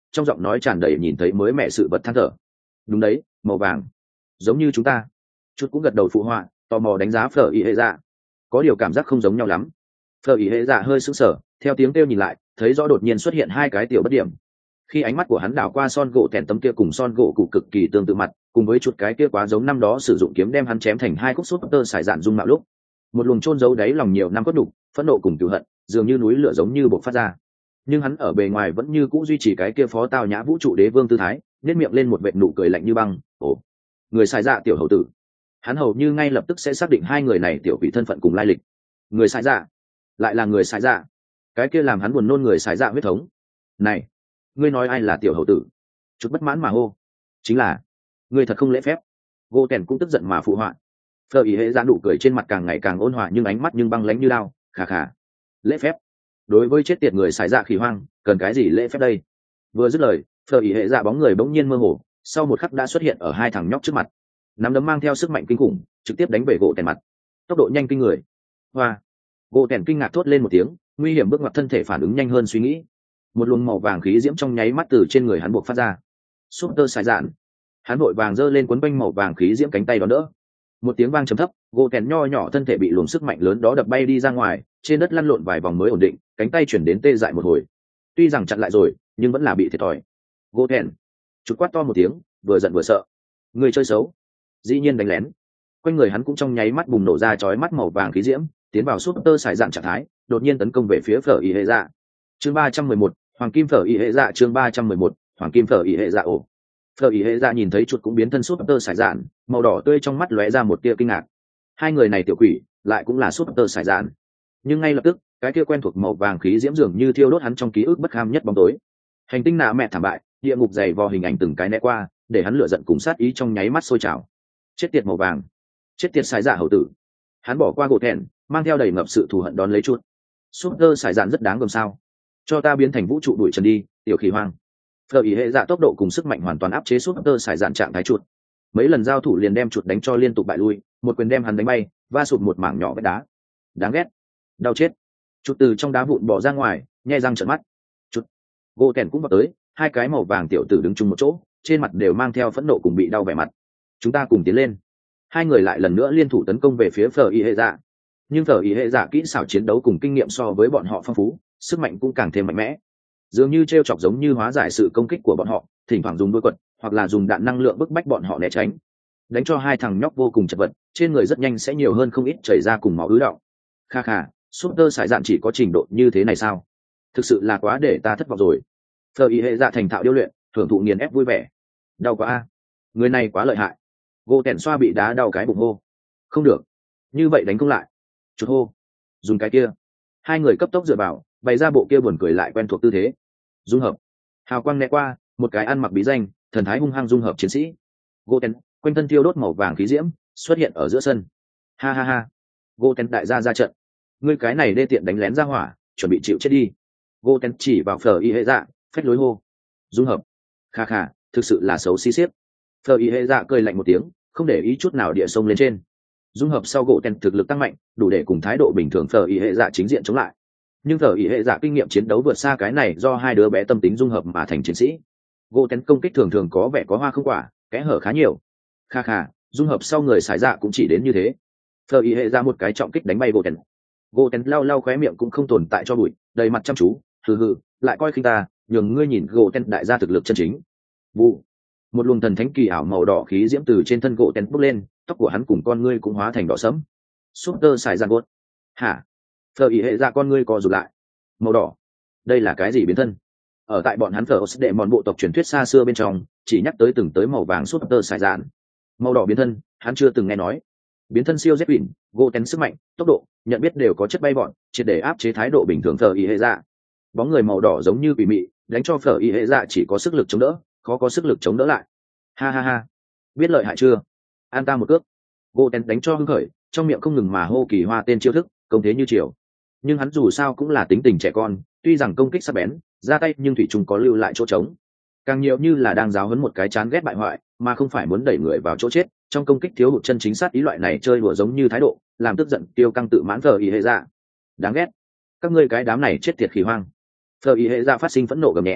trong giọng nói tràn đầy nhìn thấy mới mẹ sự vật than thở. Đúng đấy, màu vàng giống như chúng ta. Chút cũng gật đầu phụ họa, tò mò đánh giá phở ý hệ dạ. Có điều cảm giác không giống nhau lắm. Phở ý hệ dạ hơi sững sờ, theo tiếng kêu nhìn lại, thấy rõ đột nhiên xuất hiện hai cái tiểu bất điểm. Khi ánh mắt của hắn đảo qua son gỗ tèn tấm kia cùng son gỗ cụ cực kỳ tương tự mặt, cùng với chuột cái kia quá giống năm đó sử dụng kiếm đem hắn chém thành hai khúc sút tơ xài dạn dung mạo lúc, một luồng chôn giấu đáy lòng nhiều năm cốt đục, phẫn nộ cùng cừu hận, dường như núi lửa giống như bộc phát ra. Nhưng hắn ở bề ngoài vẫn như cũ duy trì cái kia phó tao nhã vũ trụ đế vương tư thái, nét miệng lên một vệt nụ cười lạnh như băng. Ồ, người xài dạ tiểu hầu tử. Hắn hầu như ngay lập tức sẽ xác định hai người này tiểu vị thân phận cùng lai lịch. Người xài dạ, lại là người xài dạ. Cái kia làm hắn buồn nôn người xài dạ huyết thống. Này, ngươi nói ai là tiểu hầu tử? Chút bất mãn mà hô. Chính là, ngươi thật không lễ phép. Gỗ Tèn cũng tức giận mà phụ họa. Phở ý hệ dạ nụ cười trên mặt càng ngày càng ôn hòa nhưng ánh mắt nhưng băng lãnh như lao. Khà khà. Lễ phép? Đối với chết tiệt người xài dạ khỉ hoang, cần cái gì lễ phép đây? Vừa dứt lời, Phở ý hệ dạ bóng người bỗng nhiên mơ hồ, sau một khắc đã xuất hiện ở hai thằng nhóc trước mặt. Nắm đấm mang theo sức mạnh kinh khủng, trực tiếp đánh về Gỗ Tèn mặt. Tốc độ nhanh kinh người. Hoa. Gỗ Tèn kinh ngạc thốt lên một tiếng, nguy hiểm bước ngoặt thân thể phản ứng nhanh hơn suy nghĩ. Một luồng màu vàng khí diễm trong nháy mắt từ trên người hắn buộc phát ra. Súp tơ xài dạn. Hắn vội vàng giơ lên quấn quanh màu vàng khí diễm cánh tay đón đỡ. Một tiếng vang trầm thấp, Gỗ Tèn nho nhỏ thân thể bị luồng sức mạnh lớn đó đập bay đi ra ngoài, trên đất lăn lộn vài vòng mới ổn định, cánh tay chuyển đến tê dại một hồi. Tuy rằng chặn lại rồi, nhưng vẫn là bị thiệt thòi. Gỗ Tèn chút quát to một tiếng, vừa giận vừa sợ. Người chơi xấu, dĩ nhiên đánh lén. Quanh người hắn cũng trong nháy mắt bùng nổ ra chói mắt màu vàng khí diễm, tiến vào súp tơ xài dạn trạng thái, đột nhiên tấn công về phía Phở ý hệ dạ. Chương ba trăm mười một, Hoàng Kim Phở ý hệ dạ. Chương ba trăm mười một, Hoàng Kim Phở ý hệ dạ. Ổ. Phở ý hệ dạ nhìn thấy chuột cũng biến thân súp tơ xài dạn, màu đỏ tươi trong mắt lóe ra một tia kinh ngạc. Hai người này tiểu quỷ, lại cũng là súp tơ xài dạn. Nhưng ngay lập tức, cái kia quen thuộc màu vàng khí diễm dường như thiêu đốt hắn trong ký ức bất kham nhất bóng tối. Hành tinh nạ mẹ thảm bại, địa ngục dày vò hình ảnh từng cái né qua, để hắn lửa giận cùng sát ý trong nháy mắt sôi trào. Chết tiệt màu vàng, chết tiệt xài dạ hậu tử. Hắn bỏ qua Gỗ Tèn, mang theo đầy ngập sự thù hận đón lấy chuột. Súp tơ xài dạn rất đáng gờm sao? Cho ta biến thành vũ trụ đuổi trần đi, tiểu khỉ hoang. Phở ý hệ dạ tốc độ cùng sức mạnh hoàn toàn áp chế súp tơ xài dạn trạng thái chuột. Mấy lần giao thủ liền đem chuột đánh cho liên tục bại lui, một quyền đem hắn đánh bay, va sụp một mảng nhỏ vết đá. Đáng ghét, đau chết. Chuột từ trong đá vụn bỏ ra ngoài, nhe răng trợn mắt. Chuột. Gỗ Tèn cũng vào tới, hai cái màu vàng tiểu tử đứng chung một chỗ, trên mặt đều mang theo phẫn nộ cùng bị đau vẻ mặt. Chúng ta cùng tiến lên. Hai người lại lần nữa liên thủ tấn công về phía Phở ý hệ dạ. Nhưng Phở ý hệ dạ kỹ xảo chiến đấu cùng kinh nghiệm so với bọn họ phong phú, sức mạnh cũng càng thêm mạnh mẽ. Dường như trêu chọc giống như hóa giải sự công kích của bọn họ, thỉnh thoảng dùng đôi quật hoặc là dùng đạn năng lượng bức bách bọn họ né tránh, đánh cho hai thằng nhóc vô cùng chật vật, trên người rất nhanh sẽ nhiều hơn không ít chảy ra cùng máu ứ đọng. Kha kha, súp tơ sải dạn chỉ có trình độ như thế này sao? Thực sự là quá để ta thất vọng rồi. Phở ý hệ dạ thành thạo điêu luyện, thưởng thụ nghiền ép vui vẻ. Đau quá a, người này quá lợi hại. Gỗ Tèn xoa bị đá đau cái bụng hô. Không được, như vậy đánh không lại. Chút hô, dùng cái kia. Hai người cấp tốc dựa vào, bày ra bộ kia buồn cười lại quen thuộc tư thế. Dung hợp. Hào quang né qua, một cái ăn mặc bí danh, thần thái hung hăng dung hợp chiến sĩ. Gỗ Tèn quanh thân thiêu đốt màu vàng khí diễm, xuất hiện ở giữa sân. Ha ha ha. Gỗ Tèn đại gia ra trận. Ngươi cái này đê tiện đánh lén ra hỏa, chuẩn bị chịu chết đi. Gỗ Tèn chỉ vào Phở ý hệ dạ, phách lối hô. Dung hợp. Kha kha, thực sự là xấu xí xiếp. Phở ý hệ dạ cười lạnh một tiếng, không để ý chút nào địa sông lên trên. Dung hợp sau Gỗ Tèn thực lực tăng mạnh, đủ để cùng thái độ bình thường Phở ý hệ dạ chính diện chống lại. Nhưng Phở ý hệ dạ kinh nghiệm chiến đấu vượt xa cái này do hai đứa bé tâm tính dung hợp mà thành chiến sĩ. Gỗ Tèn công kích thường thường có vẻ có hoa không quả, kẽ hở khá nhiều. Kha kha, dung hợp sau người xài dạ cũng chỉ đến như thế. Phở ý hệ dạ một cái trọng kích đánh bay Gỗ Tèn. Gỗ Tèn lau lau khóe miệng cũng không tồn tại cho bụi, đầy mặt chăm chú, hừ hừ, lại coi khinh ta, nhường ngươi nhìn Gỗ Tèn đại gia thực lực chân chính. Vụ. Một luồng thần thánh kỳ ảo màu đỏ khí diễm từ trên thân Gỗ Tèn bốc lên, tóc của hắn cùng con ngươi cũng hóa thành đỏ sẫm. Super xài giàn gốt. Hả? Phở ý hệ dạ con ngươi co rụt lại. Màu đỏ. Đây là cái gì biến thân? Ở tại bọn hắn Phở đệ mòn bộ tộc truyền thuyết xa xưa bên trong, chỉ nhắc tới từng tới màu vàng super xài giàn. Màu đỏ biến thân, hắn chưa từng nghe nói. Biến thân siêu dép bỉn, Gỗ Tèn sức mạnh, tốc độ, nhận biết đều có chất bay bọn, triệt để áp chế thái độ bình thường Phở ý hệ dạ. Bóng người màu đỏ giống như quỷ mị, đánh cho Phở ý hệ dạ chỉ có sức lực chống đỡ, khó có sức lực chống đỡ lại. Ha ha ha, biết lợi hại chưa? An ta một cước. Gỗ Tèn đánh cho hưng khởi, trong miệng không ngừng mà hô kỳ hoa tên chiêu thức, công thế như chiều. Nhưng hắn dù sao cũng là tính tình trẻ con, tuy rằng công kích sắc bén, ra tay nhưng thủy chung có lưu lại chỗ trống. Càng nhiều như là đang giáo huấn một cái chán ghét bại hoại, mà không phải muốn đẩy người vào chỗ chết. Trong công kích thiếu hụt chân chính sát ý loại này chơi đùa giống như thái độ, làm tức giận tiêu căng tự mãn Phở ý hệ dạ. Đáng ghét, các ngươi cái đám này chết tiệt khỉ hoang. Phở ý hệ dạ phát sinh phẫn nộ gầm nhẹ.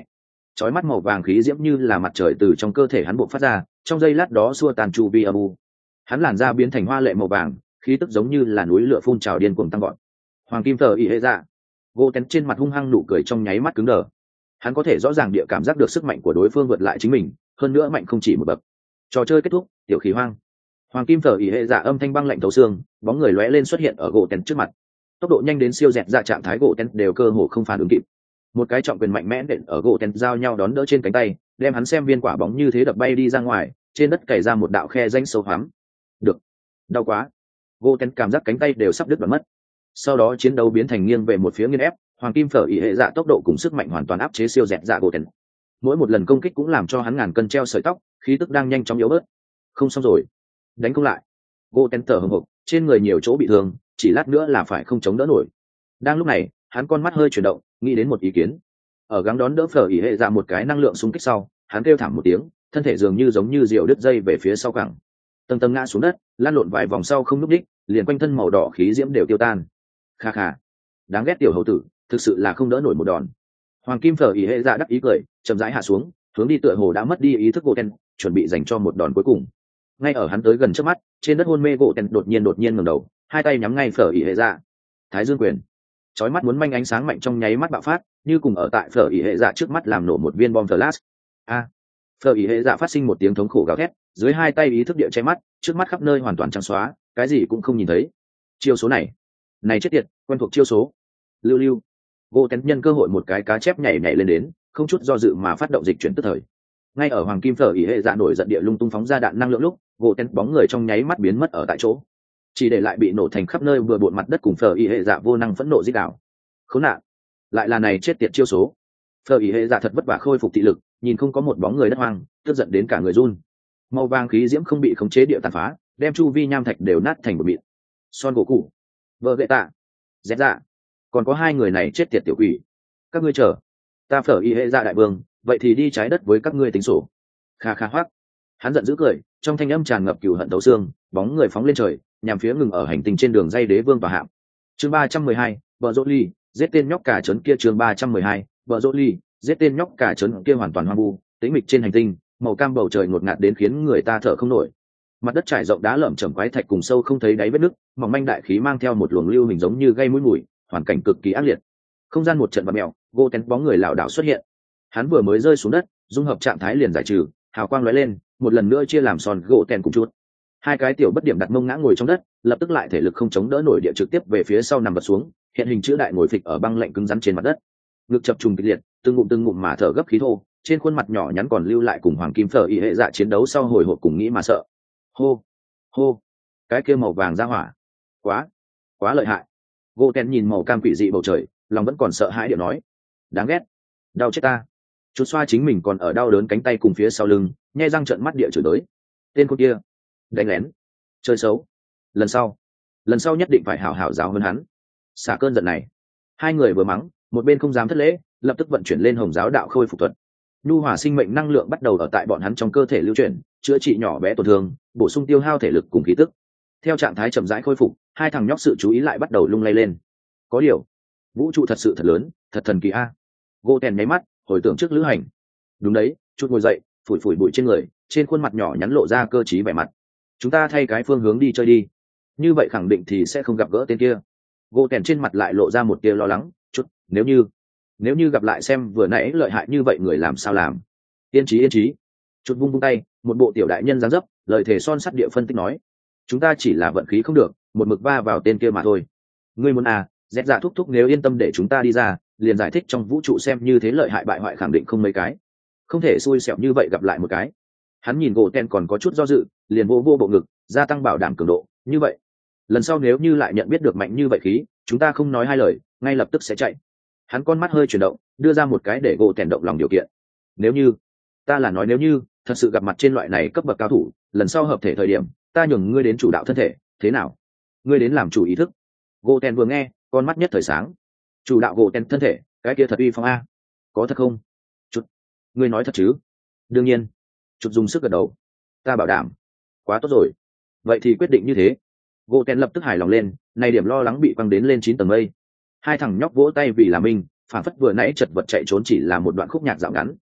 chói mắt màu vàng khí diễm như là mặt trời từ trong cơ thể hắn buộc phát ra, trong giây lát đó xua tàn chu vi âm u. Hắn làn da biến thành hoa lệ màu vàng, khí tức giống như là núi lửa phun trào điên cuồng tăng gọn. Hoàng kim thờ ỉ hệ dạ, gỗ tén trên mặt hung hăng nụ cười trong nháy mắt cứng đờ. Hắn có thể rõ ràng địa cảm giác được sức mạnh của đối phương vượt lại chính mình, hơn nữa mạnh không chỉ một bậc. Trò chơi kết thúc, tiểu khí hoang. Hoàng kim thờ ỉ hệ dạ âm thanh băng lạnh thấu xương, bóng người lóe lên xuất hiện ở gỗ tén trước mặt. Tốc độ nhanh đến siêu dẹt dạ trạng thái gỗ tén đều cơ hồ không phản ứng kịp. Một cái trọng quyền mạnh mẽ đệm ở gỗ tén giao nhau đón đỡ trên cánh tay, đem hắn xem viên quả bóng như thế đập bay đi ra ngoài, trên đất cày ra một đạo khe rãnh sâu hoắm. Được, đau quá. Gỗ tén cảm giác cánh tay đều sắp đứt đoạn mất. Sau đó chiến đấu biến thành nghiêng về một phía nghiêng ép, hoàng kim phở ỉ hệ dạ tốc độ cùng sức mạnh hoàn toàn áp chế siêu dẹt dạ gỗ tén. Mỗi một lần công kích cũng làm cho hắn ngàn cân treo sợi tóc, khí tức đang nhanh chóng yếu bớt. Không xong rồi, đánh không lại. Gỗ tén thở hổn hộc, trên người nhiều chỗ bị thương, chỉ lát nữa là phải không chống đỡ nổi. Đang lúc này, hắn con mắt hơi chuyển động, nghĩ đến một ý kiến. Ở gắng đón đỡ phở ỉ hệ dạ một cái năng lượng xung kích sau, hắn kêu thảm một tiếng, thân thể dường như giống như diều đứt dây về phía sau cẳng, tầng tầng ngã xuống đất, lăn lộn vài vòng sau không lúc đích, liền quanh thân màu đỏ khí diễm đều tiêu tan. Kha kha, đáng ghét tiểu hầu tử, thực sự là không đỡ nổi một đòn. Hoàng kim phở ỉ hệ dạ đắc ý cười, chậm rãi hạ xuống, hướng đi tựa hồ đã mất đi ý thức gỗ ten, chuẩn bị dành cho một đòn cuối cùng. Ngay ở hắn tới gần trước mắt, trên đất hôn mê gỗ ten đột nhiên đột nhiên ngẩng đầu, hai tay nhắm ngay phở ỉ hệ dạ. Thái dương quyền, chói mắt muốn manh ánh sáng mạnh trong nháy mắt bạo phát, như cùng ở tại phở ỉ hệ dạ trước mắt làm nổ một viên bom flash. A, phở ỉ hệ dạ phát sinh một tiếng thống khổ gào thét, dưới hai tay ý thức địa che mắt, trước mắt khắp nơi hoàn toàn trắng xóa, cái gì cũng không nhìn thấy. Chiêu số này, này chết tiệt, quen thuộc chiêu số. Lưu lưu, gỗ tén nhân cơ hội một cái cá chép nhảy nhảy lên đến, không chút do dự mà phát động dịch chuyển tức thời. Ngay ở hoàng kim phở ỉ hệ dạ nổi giận địa lung tung phóng ra đạn năng lượng lúc, gỗ tén bóng người trong nháy mắt biến mất ở tại chỗ, chỉ để lại bị nổ thành khắp nơi vừa bộn mặt đất cùng phở ỉ hệ dạ vô năng phẫn nộ dích đảo. Khốn nạn, lại là này chết tiệt chiêu số. Phở ỉ hệ dạ thật vất vả khôi phục thị lực, nhìn không có một bóng người đất hoang, tức giận đến cả người run. Màu vàng khí diễm không bị khống chế địa tàn phá, đem chu vi nham thạch đều nát thành một mịn. Son gỗ cụ, vợ gậy tạ, dẹp dạ, còn có hai người này chết tiệt tiểu quỷ. Các ngươi chờ, ta phở y hệ dạ đại vương, vậy thì đi trái đất với các ngươi tính sổ. Kha kha hoắc, hắn giận dữ cười, trong thanh âm tràn ngập cừu hận tấu xương, bóng người phóng lên trời, nhằm phía ngừng ở hành tinh trên đường dây đế vương và hạm. Chương ba trăm mười hai, vợ dỗ ly, giết tên nhóc cả trấn kia. Chương ba trăm mười hai, vợ dỗ ly, giết tên nhóc cả trấn kia hoàn toàn hoang vu, tĩnh mịch trên hành tinh, màu cam bầu trời ngột ngạt đến khiến người ta thở không nổi. Mặt đất trải rộng đá lởm chởm quái thạch cùng sâu không thấy đáy vết nứt, mỏng manh đại khí mang theo một luồng lưu hình giống như gây mũi mùi, hoàn cảnh cực kỳ ác liệt. Không gian một trận bạt mèo, gỗ tén bóng người lảo đảo xuất hiện. Hắn vừa mới rơi xuống đất, dung hợp trạng thái liền giải trừ, hào quang lóe lên, một lần nữa chia làm sòn gỗ tén cùng chút. Hai cái tiểu bất điểm đặt mông ngã ngồi trong đất, lập tức lại thể lực không chống đỡ nổi địa trực tiếp về phía sau nằm bật xuống, hiện hình chữ đại ngồi phịch ở băng lạnh cứng rắn trên mặt đất. Ngực chập trùng kịch liệt, từng ngụm từng ngụm mà thở gấp khí thô, trên khuôn mặt nhỏ nhắn còn lưu lại cùng hoàng kim phở y hệ dạ chiến đấu sau hồi hộp cùng nghĩ mà sợ. Hô, hô, cái kia màu vàng ra hỏa, quá, quá lợi hại. Gỗ tén nhìn màu cam quỷ dị bầu trời, lòng vẫn còn sợ hãi điệu nói, đáng ghét, đau chết ta. Chút xoa chính mình còn ở đau đớn cánh tay cùng phía sau lưng, nhe răng trợn mắt địa chửi tới. Tên con kia, đánh lén, chơi xấu. Lần sau, lần sau nhất định phải hảo hảo giáo hơn hắn. Xả cơn giận này. Hai người vừa mắng, một bên không dám thất lễ, lập tức vận chuyển lên hồng giáo đạo khôi phục thuật. Nhu hỏa sinh mệnh năng lượng bắt đầu ở tại bọn hắn trong cơ thể lưu chuyển, chữa trị nhỏ bé tổn thương, bổ sung tiêu hao thể lực cùng khí tức. Theo trạng thái chậm rãi khôi phục, hai thằng nhóc sự chú ý lại bắt đầu lung lay lên. Có điều, vũ trụ thật sự thật lớn, thật thần kỳ a. Gỗ tèn nháy mắt, hồi tưởng trước lữ hành. Đúng đấy, chút ngồi dậy, phủi phủi bụi trên người, trên khuôn mặt nhỏ nhắn lộ ra cơ trí vẻ mặt. Chúng ta thay cái phương hướng đi chơi đi, như vậy khẳng định thì sẽ không gặp gỡ tên kia. Gỗ tèn trên mặt lại lộ ra một tia lo lắng, chút, nếu như nếu như gặp lại xem vừa nãy lợi hại như vậy người làm sao làm. Yên trí yên trí. Chút vung vung tay, một bộ tiểu đại nhân dáng dấp, lời thề son sắt địa phân tích nói, chúng ta chỉ là vận khí không được, một mực va vào tên kia mà thôi. Ngươi muốn à, dẹp dạ thúc thúc nếu yên tâm để chúng ta đi ra, liền giải thích trong vũ trụ xem như thế lợi hại bại hoại khẳng định không mấy cái, không thể xui xẻo như vậy gặp lại một cái. Hắn nhìn gỗ ten còn có chút do dự, liền vô vô bộ ngực, gia tăng bảo đảm cường độ. Như vậy, lần sau nếu như lại nhận biết được mạnh như vậy khí, chúng ta không nói hai lời, ngay lập tức sẽ chạy. Hắn con mắt hơi chuyển động, đưa ra một cái để gỗ ten động lòng điều kiện. Nếu như, ta là nói nếu như thật sự gặp mặt trên loại này cấp bậc cao thủ, lần sau hợp thể thời điểm, ta nhường ngươi đến chủ đạo thân thể, thế nào? Ngươi đến làm chủ ý thức. Gỗ ten vừa nghe, con mắt nhất thời sáng. Chủ đạo gỗ ten thân thể, cái kia thật uy phong a. Có thật không? Chút, ngươi nói thật chứ? Đương nhiên. Chút dùng sức gật đầu. Ta bảo đảm. Quá tốt rồi. Vậy thì quyết định như thế. Gỗ ten lập tức hài lòng lên, này điểm lo lắng bị quăng đến lên chín tầng mây. Hai thằng nhóc vỗ tay vì là mình, phản phất vừa nãy chật vật chạy trốn chỉ là một đoạn khúc nhạc dạo ngắn.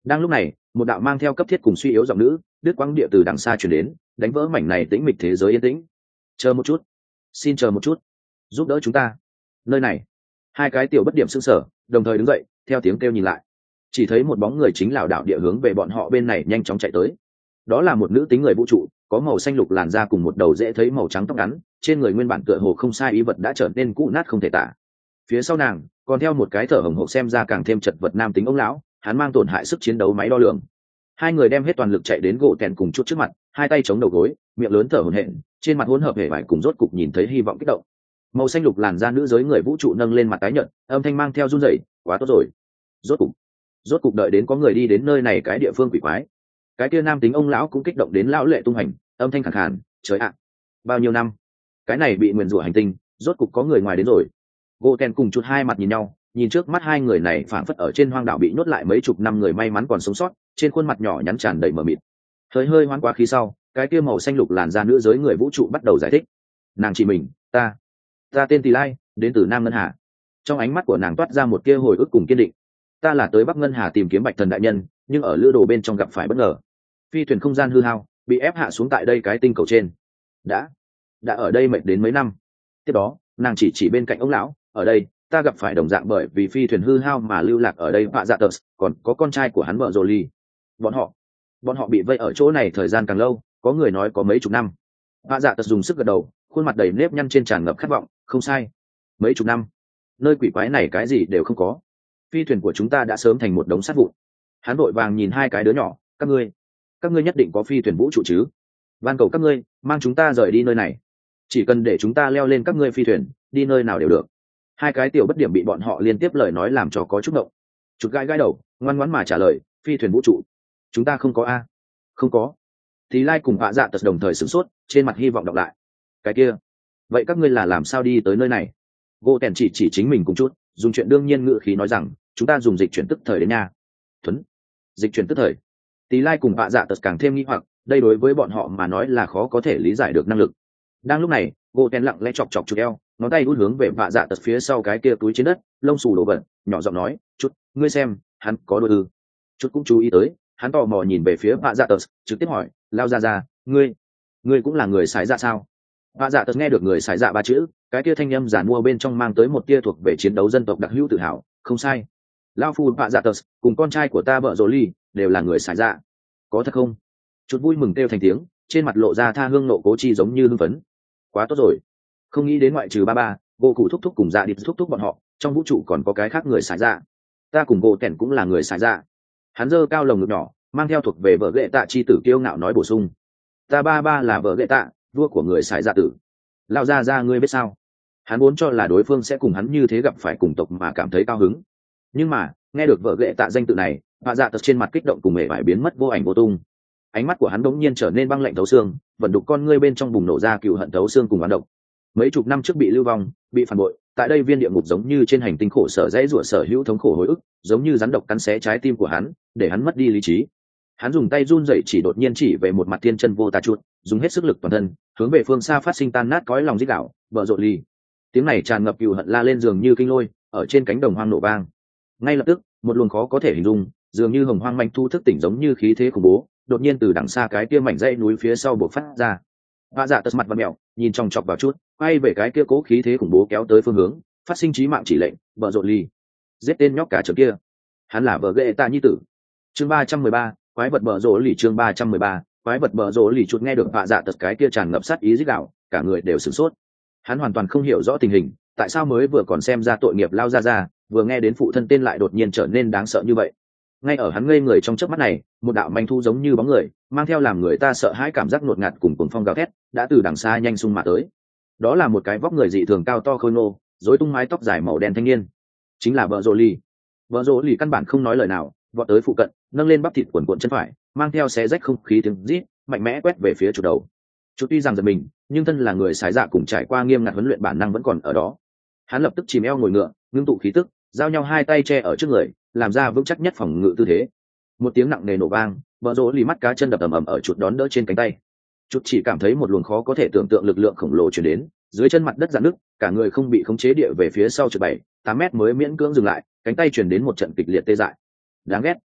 Đang lúc này, một đạo mang theo cấp thiết cùng suy yếu giọng nữ đứt quãng địa từ đằng xa chuyển đến, đánh vỡ mảnh này tĩnh mịch thế giới yên tĩnh. Chờ một chút, xin chờ một chút, giúp đỡ chúng ta. Nơi này, hai cái tiểu bất điểm sững sờ, đồng thời đứng dậy, theo tiếng kêu nhìn lại, chỉ thấy một bóng người chính lảo đảo địa hướng về bọn họ bên này nhanh chóng chạy tới. Đó là một nữ tính người vũ trụ, có màu xanh lục làn da cùng một đầu dễ thấy màu trắng tóc ngắn, trên người nguyên bản tựa hồ không sai ý vật đã trở nên cũ nát không thể tả. Phía sau nàng còn theo một cái thở hồng hộc xem ra càng thêm chật vật nam tính ông lão, hắn mang tổn hại sức chiến đấu máy đo lường. Hai người đem hết toàn lực chạy đến gỗ tèn cùng chút trước mặt, hai tay chống đầu gối, miệng lớn thở hổn hển, trên mặt hỗn hợp hề vải cùng rốt cục nhìn thấy hy vọng kích động. Màu xanh lục làn da nữ giới người vũ trụ nâng lên mặt tái nhợt, âm thanh mang theo run rẩy, quá tốt rồi, rốt cục rốt cục đợi đến có người đi đến nơi này cái địa phương quỷ quái. Cái kia nam tính ông lão cũng kích động đến lão lệ tung hành, âm thanh khàn khàn, trời ạ, bao nhiêu năm cái này bị nguyền rủa hành tinh rốt cục có người ngoài đến rồi. Gỗ tèn cùng chút hai mặt nhìn nhau, nhìn trước mắt hai người này phảng phất ở trên hoang đảo bị nhốt lại mấy chục năm người may mắn còn sống sót, trên khuôn mặt nhỏ nhắn tràn đầy mờ mịt. Hơi hơi hoang quá khí sau, cái kia màu xanh lục làn da nữ giới người vũ trụ bắt đầu giải thích. Nàng chỉ mình, ta, ta tên Tỳ Lai, đến từ Nam Ngân Hà. Trong ánh mắt của nàng toát ra một kia hồi ức cùng kiên định. Ta là tới Bắc Ngân Hà tìm kiếm Bạch Thần đại nhân, nhưng ở lữ đồ bên trong gặp phải bất ngờ. Phi thuyền không gian hư hao, bị ép hạ xuống tại đây cái tinh cầu trên. Đã, đã ở đây mệt đến mấy năm. Tiếp đó, nàng chỉ chỉ bên cạnh ông lão, ở đây, ta gặp phải đồng dạng bởi vì phi thuyền hư hao mà lưu lạc ở đây Vạ Dạ Tật, còn có con trai của hắn vợ Rồ Ly. Bọn họ, bọn họ bị vây ở chỗ này thời gian càng lâu, có người nói có mấy chục năm. Vạ Dạ Tật dùng sức gật đầu, khuôn mặt đầy nếp nhăn trên tràn ngập khát vọng, không sai, mấy chục năm. Nơi quỷ quái này cái gì đều không có. Phi thuyền của chúng ta đã sớm thành một đống sắt vụn. Hắn vội vàng nhìn hai cái đứa nhỏ, các ngươi, các ngươi nhất định có phi thuyền vũ trụ chứ? Van cầu các ngươi, mang chúng ta rời đi nơi này. Chỉ cần để chúng ta leo lên các ngươi phi thuyền, đi nơi nào đều được. Hai cái tiểu bất điểm bị bọn họ liên tiếp lời nói làm cho có chút động. Chụt gai gai đầu, ngoan ngoãn mà trả lời, phi thuyền vũ trụ, chúng ta không có a, không có. Thì Lai cùng Vạ Dạ Tật đồng thời sửng sốt, trên mặt hy vọng đọc lại. Cái kia, vậy các ngươi là làm sao đi tới nơi này? Gỗ tèn chỉ chỉ chính mình cùng chút, dùng chuyện đương nhiên ngữ khí nói rằng, chúng ta dùng dịch chuyển tức thời đến nha. Thuấn, dịch chuyển tức thời. Tí Lai cùng Vạ Dạ Tật càng thêm nghi hoặc, đây đối với bọn họ mà nói là khó có thể lý giải được năng lực. Đang lúc này, gỗ tèn lặng lẽ chọc chọc chút eo, ngón tay út hướng về Vạ Dạ Tật phía sau cái kia túi trên đất, lông xù đổ bẩn, nhỏ giọng nói, chút, ngươi xem, hắn có đôi ư? Chút cũng chú ý tới, hắn tò mò nhìn về phía Vạ Dạ Tật, trực tiếp hỏi, lao ra ra, ngươi, ngươi cũng là người xài dạ sao? Vạ Dạ Tật nghe được người xài dạ ba chữ, cái kia thanh âm giản mua bên trong mang tới một tia thuộc về chiến đấu dân tộc đặc hữu tự hào, không sai. Lao phu Vạ Dạ Tật cùng con trai của ta vợ Rồ Ly đều là người xài dạ. Có thật không? Chút vui mừng kêu thành tiếng, trên mặt lộ ra tha hương nộ cố chi giống như hưng phấn. Quá tốt rồi, không nghĩ đến ngoại trừ ba ba, gỗ cụ thúc thúc cùng dạ điệp thúc thúc bọn họ, trong vũ trụ còn có cái khác người xài dạ. Ta cùng gỗ tẻn cũng là người xài dạ. Hắn giơ cao lồng ngực nhỏ, mang theo thuộc về vợ ghệ tạ chi tử kiêu ngạo nói bổ sung. Ta ba ba là vợ ghệ tạ, vua của người xài dạ tử. Lao ra ra ngươi biết sao? Hắn vốn cho là đối phương sẽ cùng hắn như thế gặp phải cùng tộc mà cảm thấy cao hứng. Nhưng mà, nghe được vợ ghệ tạ danh tự này, Vạ Dạ Tật trên mặt kích động cùng mề vải biến mất vô ảnh vô tung. Ánh mắt của hắn đống nhiên trở nên băng lạnh thấu xương, vận đục con ngươi bên trong bùng nổ ra cừu hận thấu xương cùng oán độc. Mấy chục năm trước bị lưu vong, bị phản bội, tại đây viên địa ngục giống như trên hành tinh khổ sở dãy rủa sở hữu thống khổ hồi ức, giống như rắn độc cắn xé trái tim của hắn, để hắn mất đi lý trí. Hắn dùng tay run rẩy chỉ đột nhiên chỉ về một mặt thiên chân vô tà chuột, dùng hết sức lực toàn thân, hướng về phương xa phát sinh tan nát cõi lòng rít gào, vợ Rồ Ly. Tiếng này tràn ngập cừu hận la lên dường như kinh lôi, ở trên cánh đồng hoang nổ vang. Ngay lập tức, một luồng khó có thể hình dung, dường như hồng hoang manh thu thức tỉnh giống như khí thế khủng bố, đột nhiên từ đằng xa cái kia mảnh dãy núi phía sau bộc phát ra. Vạ Dạ Tật mặt và mèo, nhìn chòng chọc vào chút, quay về cái kia cố khí thế khủng bố kéo tới phương hướng, phát sinh chí mạng chỉ lệnh, vợ Rồ Ly, giết tên nhóc cả trưởng kia. Hắn là vợ ghệ tạ nhi tử. Chương ba trăm mười ba, quái vật vợ Rồ Ly. Chương ba trăm mười ba, quái vật vợ Rồ Ly. Chút nghe được Vạ Dạ Tật cái kia tràn ngập sát ý rít gào, cả người đều sửng sốt. Hắn hoàn toàn không hiểu rõ tình hình, tại sao mới vừa còn xem ra tội nghiệp lao ra ra, vừa nghe đến phụ thân tên lại đột nhiên trở nên đáng sợ như vậy. Ngay ở hắn ngây người trong chớp mắt này, một đạo manh thu giống như bóng người, mang theo làm người ta sợ hãi cảm giác ngột ngạt cùng cuồng phong gào thét, đã từ đằng xa nhanh xung mà tới. Đó là một cái vóc người dị thường cao to khôi ngô, rối tung mái tóc dài màu đen thanh niên, chính là vợ Rồ Ly. Vợ Rồ Ly căn bản không nói lời nào, vọt tới phụ cận, nâng lên bắp thịt quần cuộn chân phải, mang theo xé rách không khí tiếng rít, mạnh mẽ quét về phía chủ đầu. Chủ tuy rằng giật mình, nhưng thân là người sái dạ cùng trải qua nghiêm ngặt huấn luyện bản năng vẫn còn ở đó. Hắn lập tức chìm eo ngồi ngựa, ngưng tụ khí tức, giao nhau hai tay che ở trước người, làm ra vững chắc nhất phòng ngự tư thế. Một tiếng nặng nề nổ vang, vợ Rồ Ly mắt cá chân đập ầm ầm ở chuột đón đỡ trên cánh tay. Chuột chỉ cảm thấy một luồng khó có thể tưởng tượng lực lượng khổng lồ truyền đến, dưới chân mặt đất rạn nứt, cả người không bị khống chế địa về phía sau trượt bảy, tám mét mới miễn cưỡng dừng lại, cánh tay truyền đến một trận kịch liệt tê dại. Đáng ghét.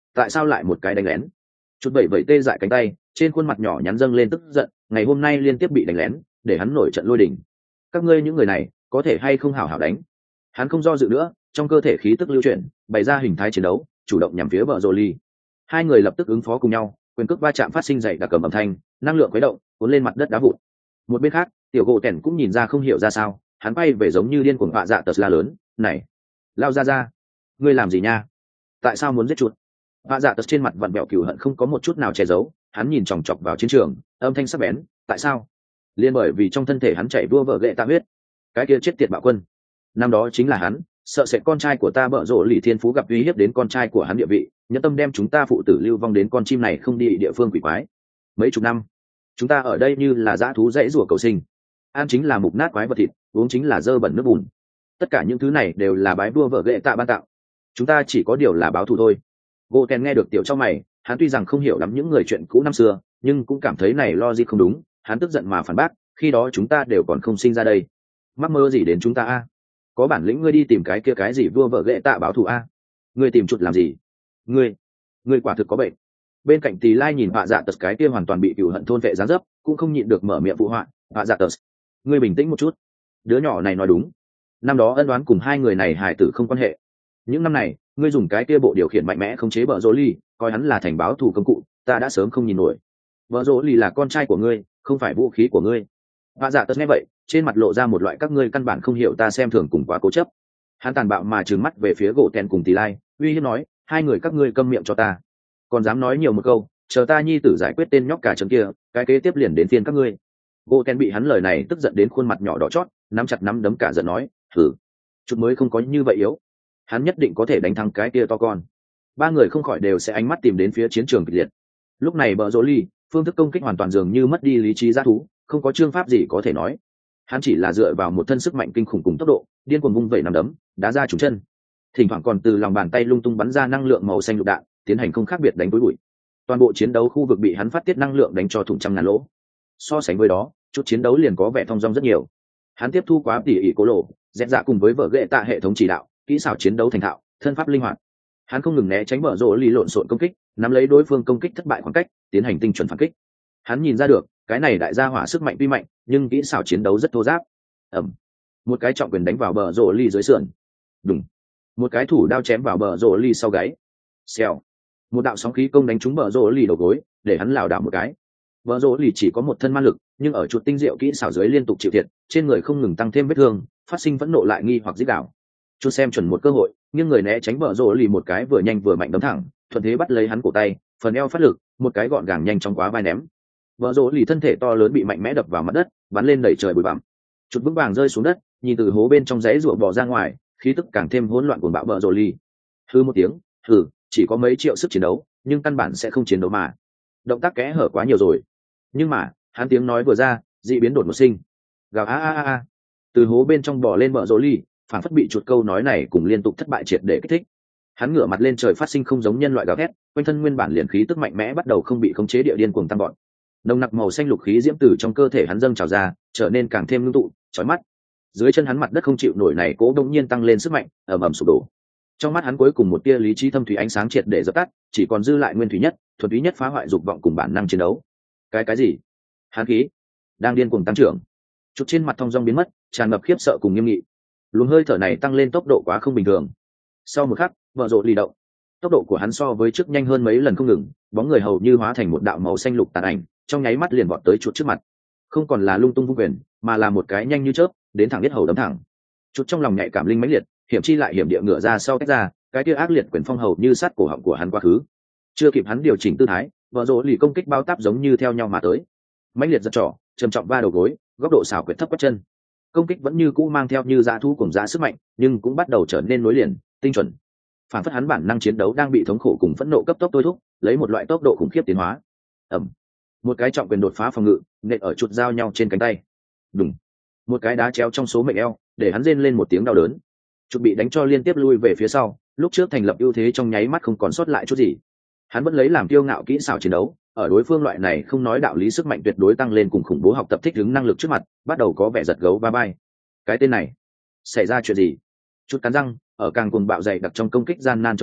tại sao lại một cái đánh lén? Chút bảy vẩy tê dại cánh tay, trên khuôn mặt nhỏ nhắn dâng lên tức giận, ngày hôm nay liên tiếp bị đánh lén, để hắn nổi trận lôi đình. Các ngươi những người này, có thể hay không hảo hảo đánh? Hắn không do dự nữa, trong cơ thể khí tức lưu chuyển, bày ra hình thái chiến đấu, chủ động nhắm phía bờ rồ ly. Hai người lập tức ứng phó cùng nhau, quyền cước va chạm phát sinh dậy đặc cầm âm thanh, năng lượng khuấy động, cuốn lên mặt đất đá vụn. Một bên khác, tiểu gỗ tẻn cũng nhìn ra không hiểu ra sao, hắn bay về giống như điên cuồng vạ dạ tật la lớn, này, lao ra ra, ngươi làm gì nha? Tại sao muốn giết chuột? Vạ dạ tật trên mặt vặn vẹo cừu hận không có một chút nào che giấu, hắn nhìn chòng chọc vào chiến trường, âm thanh sắc bén, tại sao? Liên bởi vì trong thân thể hắn chảy đua vợ ghệ ta huyết, cái kia chết tiệt bạo quân, năm đó chính là hắn, sợ sẽ con trai của ta bợ rộ lì thiên phú gặp uy hiếp đến con trai của hắn địa vị, nhẫn tâm đem chúng ta phụ tử lưu vong đến con chim này không đi địa phương quỷ quái. Mấy chục năm, chúng ta ở đây như là dã thú dãy rủa cầu sinh, ăn chính là mục nát quái vật thịt, uống chính là dơ bẩn nước bùn. Tất cả những thứ này đều là bái vua vợ ghệ tạ ban tặng, chúng ta chỉ có điều là báo thù thôi. Goten nghe được tiểu trong mày, hắn tuy rằng không hiểu lắm những người chuyện cũ năm xưa, nhưng cũng cảm thấy này logic không đúng, hắn tức giận mà phản bác, khi đó chúng ta đều còn không sinh ra đây, mắc mơ gì đến chúng ta a? Có bản lĩnh ngươi đi tìm cái kia cái gì vua vợ ghệ tạ báo thù a? Ngươi tìm chuột làm gì? Ngươi, ngươi quả thực có bệnh. Bên cạnh Tỳ Lai nhìn Vạ Dạ Tật cái kia hoàn toàn bị cừu hận thôn vệ dáng dấp, cũng không nhịn được mở miệng phụ họa, Vạ Dạ Tật, ngươi bình tĩnh một chút. Đứa nhỏ này nói đúng, năm đó ân đoán cùng hai người này hài tử không quan hệ. Những năm này, ngươi dùng cái kia bộ điều khiển mạnh mẽ khống chế bờ rỗ ly, coi hắn là thành báo thù công cụ, ta đã sớm không nhìn nổi. Bờ rỗ ly là con trai của ngươi, không phải vũ khí của ngươi. Vạ Dạ Tật nghe vậy, trên mặt lộ ra một loại các ngươi căn bản không hiểu ta xem thường cùng quá cố chấp. Hắn tàn bạo mà trừng mắt về phía gỗ tèn cùng Tỳ Lai, uy hiếp nói, hai người các ngươi câm miệng cho ta, còn dám nói nhiều một câu, chờ ta nhi tử giải quyết tên nhóc cả trứng kia, cái kế tiếp liền đến phiên các ngươi. Gỗ tèn bị hắn lời này tức giận đến khuôn mặt nhỏ đỏ chót, nắm chặt nắm đấm cả giận nói, thử, chút mới không có như vậy yếu, hắn nhất định có thể đánh thắng cái kia to con. Ba người không khỏi đều sẽ ánh mắt tìm đến phía chiến trường kịch liệt. Lúc này bờ rỗ ly, phương thức công kích hoàn toàn dường như mất đi lý trí g thú, không có chương pháp gì có thể nói. Hắn chỉ là dựa vào một thân sức mạnh kinh khủng cùng tốc độ, điên cuồng vung vẩy nắm đấm, đá ra trúng chân, thỉnh thoảng còn từ lòng bàn tay lung tung bắn ra năng lượng màu xanh lục đạn, tiến hành không khác biệt đánh túi bụi. Toàn bộ chiến đấu khu vực bị hắn phát tiết năng lượng đánh cho thủng trăm ngàn lỗ. So sánh với đó, chút chiến đấu liền có vẻ thong dong rất nhiều. Hắn tiếp thu quá tỉ ỉ cố lộ, dẹp dạ cùng với vợ ghệ tạ hệ thống chỉ đạo, kỹ xảo chiến đấu thành thạo, thân pháp linh hoạt. Hắn không ngừng né tránh bờ rỗ ly lộn xộn công kích, nắm lấy đối phương công kích thất bại khoảng cách, tiến hành tinh chuẩn phản kích. Hắn nhìn ra được, cái này đại gia hỏa sức mạnh tuy mạnh, nhưng kỹ xảo chiến đấu rất thô ráp. Ẩm, một cái trọng quyền đánh vào bờ rỗ ly dưới sườn. Đùng, một cái thủ đao chém vào bờ rỗ ly sau gáy. Xèo, một đạo sóng khí công đánh trúng bờ rỗ ly đầu gối, để hắn lảo đảo một cái. Bờ rỗ ly chỉ có một thân ma lực, nhưng ở chuột tinh diệu kỹ xảo dưới liên tục chịu thiệt, trên người không ngừng tăng thêm vết thương, phát sinh phẫn nộ lại nghi hoặc giết đảo. Chuột xem chuẩn một cơ hội, nhưng người né tránh bờ rỗ ly một cái vừa nhanh vừa mạnh đấm thẳng, thuận thế bắt lấy hắn cổ tay, phần eo phát lực, một cái gọn gàng nhanh chóng quá vai ném. Bờ rỗ ly thân thể to lớn bị mạnh mẽ đập vào mặt đất, bắn lên đẩy trời bụi bặm. Chuột vững vàng rơi xuống đất, nhìn từ hố bên trong giấy rủa bò ra ngoài, khí tức càng thêm hỗn loạn cuồng bạo bờ rồ ly. Hư một tiếng, hừ, chỉ có mấy triệu sức chiến đấu, nhưng căn bản sẽ không chiến đấu mà. Động tác kẽ hở quá nhiều rồi. Nhưng mà, hắn tiếng nói vừa ra, dị biến đột ngột sinh. Gào a a a. Từ hố bên trong bò lên bờ rồ ly, phản phất bị chuột câu nói này cùng liên tục thất bại triệt để kích thích. Hắn ngửa mặt lên trời phát sinh không giống nhân loại gào thét, quanh thân nguyên bản liền khí tức mạnh mẽ bắt đầu không bị khống chế địa điên cuồng tăng vọt. Nồng nặc màu xanh lục khí diễm từ trong cơ thể hắn dâng trào ra, trở nên càng thêm ngưng tụ, chói mắt. Dưới chân hắn mặt đất không chịu nổi này cố đông nhiên tăng lên sức mạnh, ầm ầm sụp đổ. Trong mắt hắn cuối cùng một tia lý trí thâm thủy ánh sáng triệt để dập tắt, chỉ còn dư lại nguyên thủy nhất, thuần túy nhất phá hoại dục vọng cùng bản năng chiến đấu. Cái cái gì? Hắn khí đang điên cuồng tăng trưởng. Chút trên mặt thông dong biến mất, tràn ngập khiếp sợ cùng nghiêm nghị. Luồng hơi thở này tăng lên tốc độ quá không bình thường. Sau một khắc, vợ rộ lì động. Tốc độ của hắn so với trước nhanh hơn mấy lần không ngừng, bóng người hầu như hóa thành một đạo màu xanh lục tàn ảnh, trong nháy mắt liền vọt tới chuột trước mặt. Không còn là lung tung vung quyền, mà là một cái nhanh như chớp, đến thẳng biết hầu đấm thẳng. Chút trong lòng nhạy cảm linh mãnh liệt, hiểm chi lại hiểm địa ngựa ra sau tách ra, cái kia ác liệt quyền phong hầu như sát cổ họng của hắn quá khứ. Chưa kịp hắn điều chỉnh tư thái, vợ rỗ lì công kích bao táp giống như theo nhau mà tới. Mãnh liệt giật trỏ, trầm trọng va đầu gối, góc độ xảo quyệt thấp quét chân. Công kích vẫn như cũ mang theo như dã thu cùng dã sức mạnh, nhưng cũng bắt đầu trở nên nối liền, tinh chuẩn. Phản phất hắn bản năng chiến đấu đang bị thống khổ cùng phẫn nộ cấp tốc thôi thúc, lấy một loại tốc độ khủng khiếp tiến hóa. Ầm, một cái trọng quyền đột phá phòng ngự, nện ở chuột giao nhau trên cánh tay. Đùng, một cái đá treo trong số mệnh eo, để hắn rên lên một tiếng đau đớn. Chuột bị đánh cho liên tiếp lui về phía sau, lúc trước thành lập ưu thế trong nháy mắt không còn sót lại chút gì. Hắn vẫn lấy làm kiêu ngạo kỹ xảo chiến đấu, ở đối phương loại này không nói đạo lý sức mạnh tuyệt đối tăng lên cùng khủng bố học tập thích ứng năng lực trước mặt, bắt đầu có vẻ giật gấu ba bay. Cái tên này, xảy ra chuyện gì? Chút cắn răng, ở càng cuồng bạo dày đặc trong công kích gian nan chống đỡ,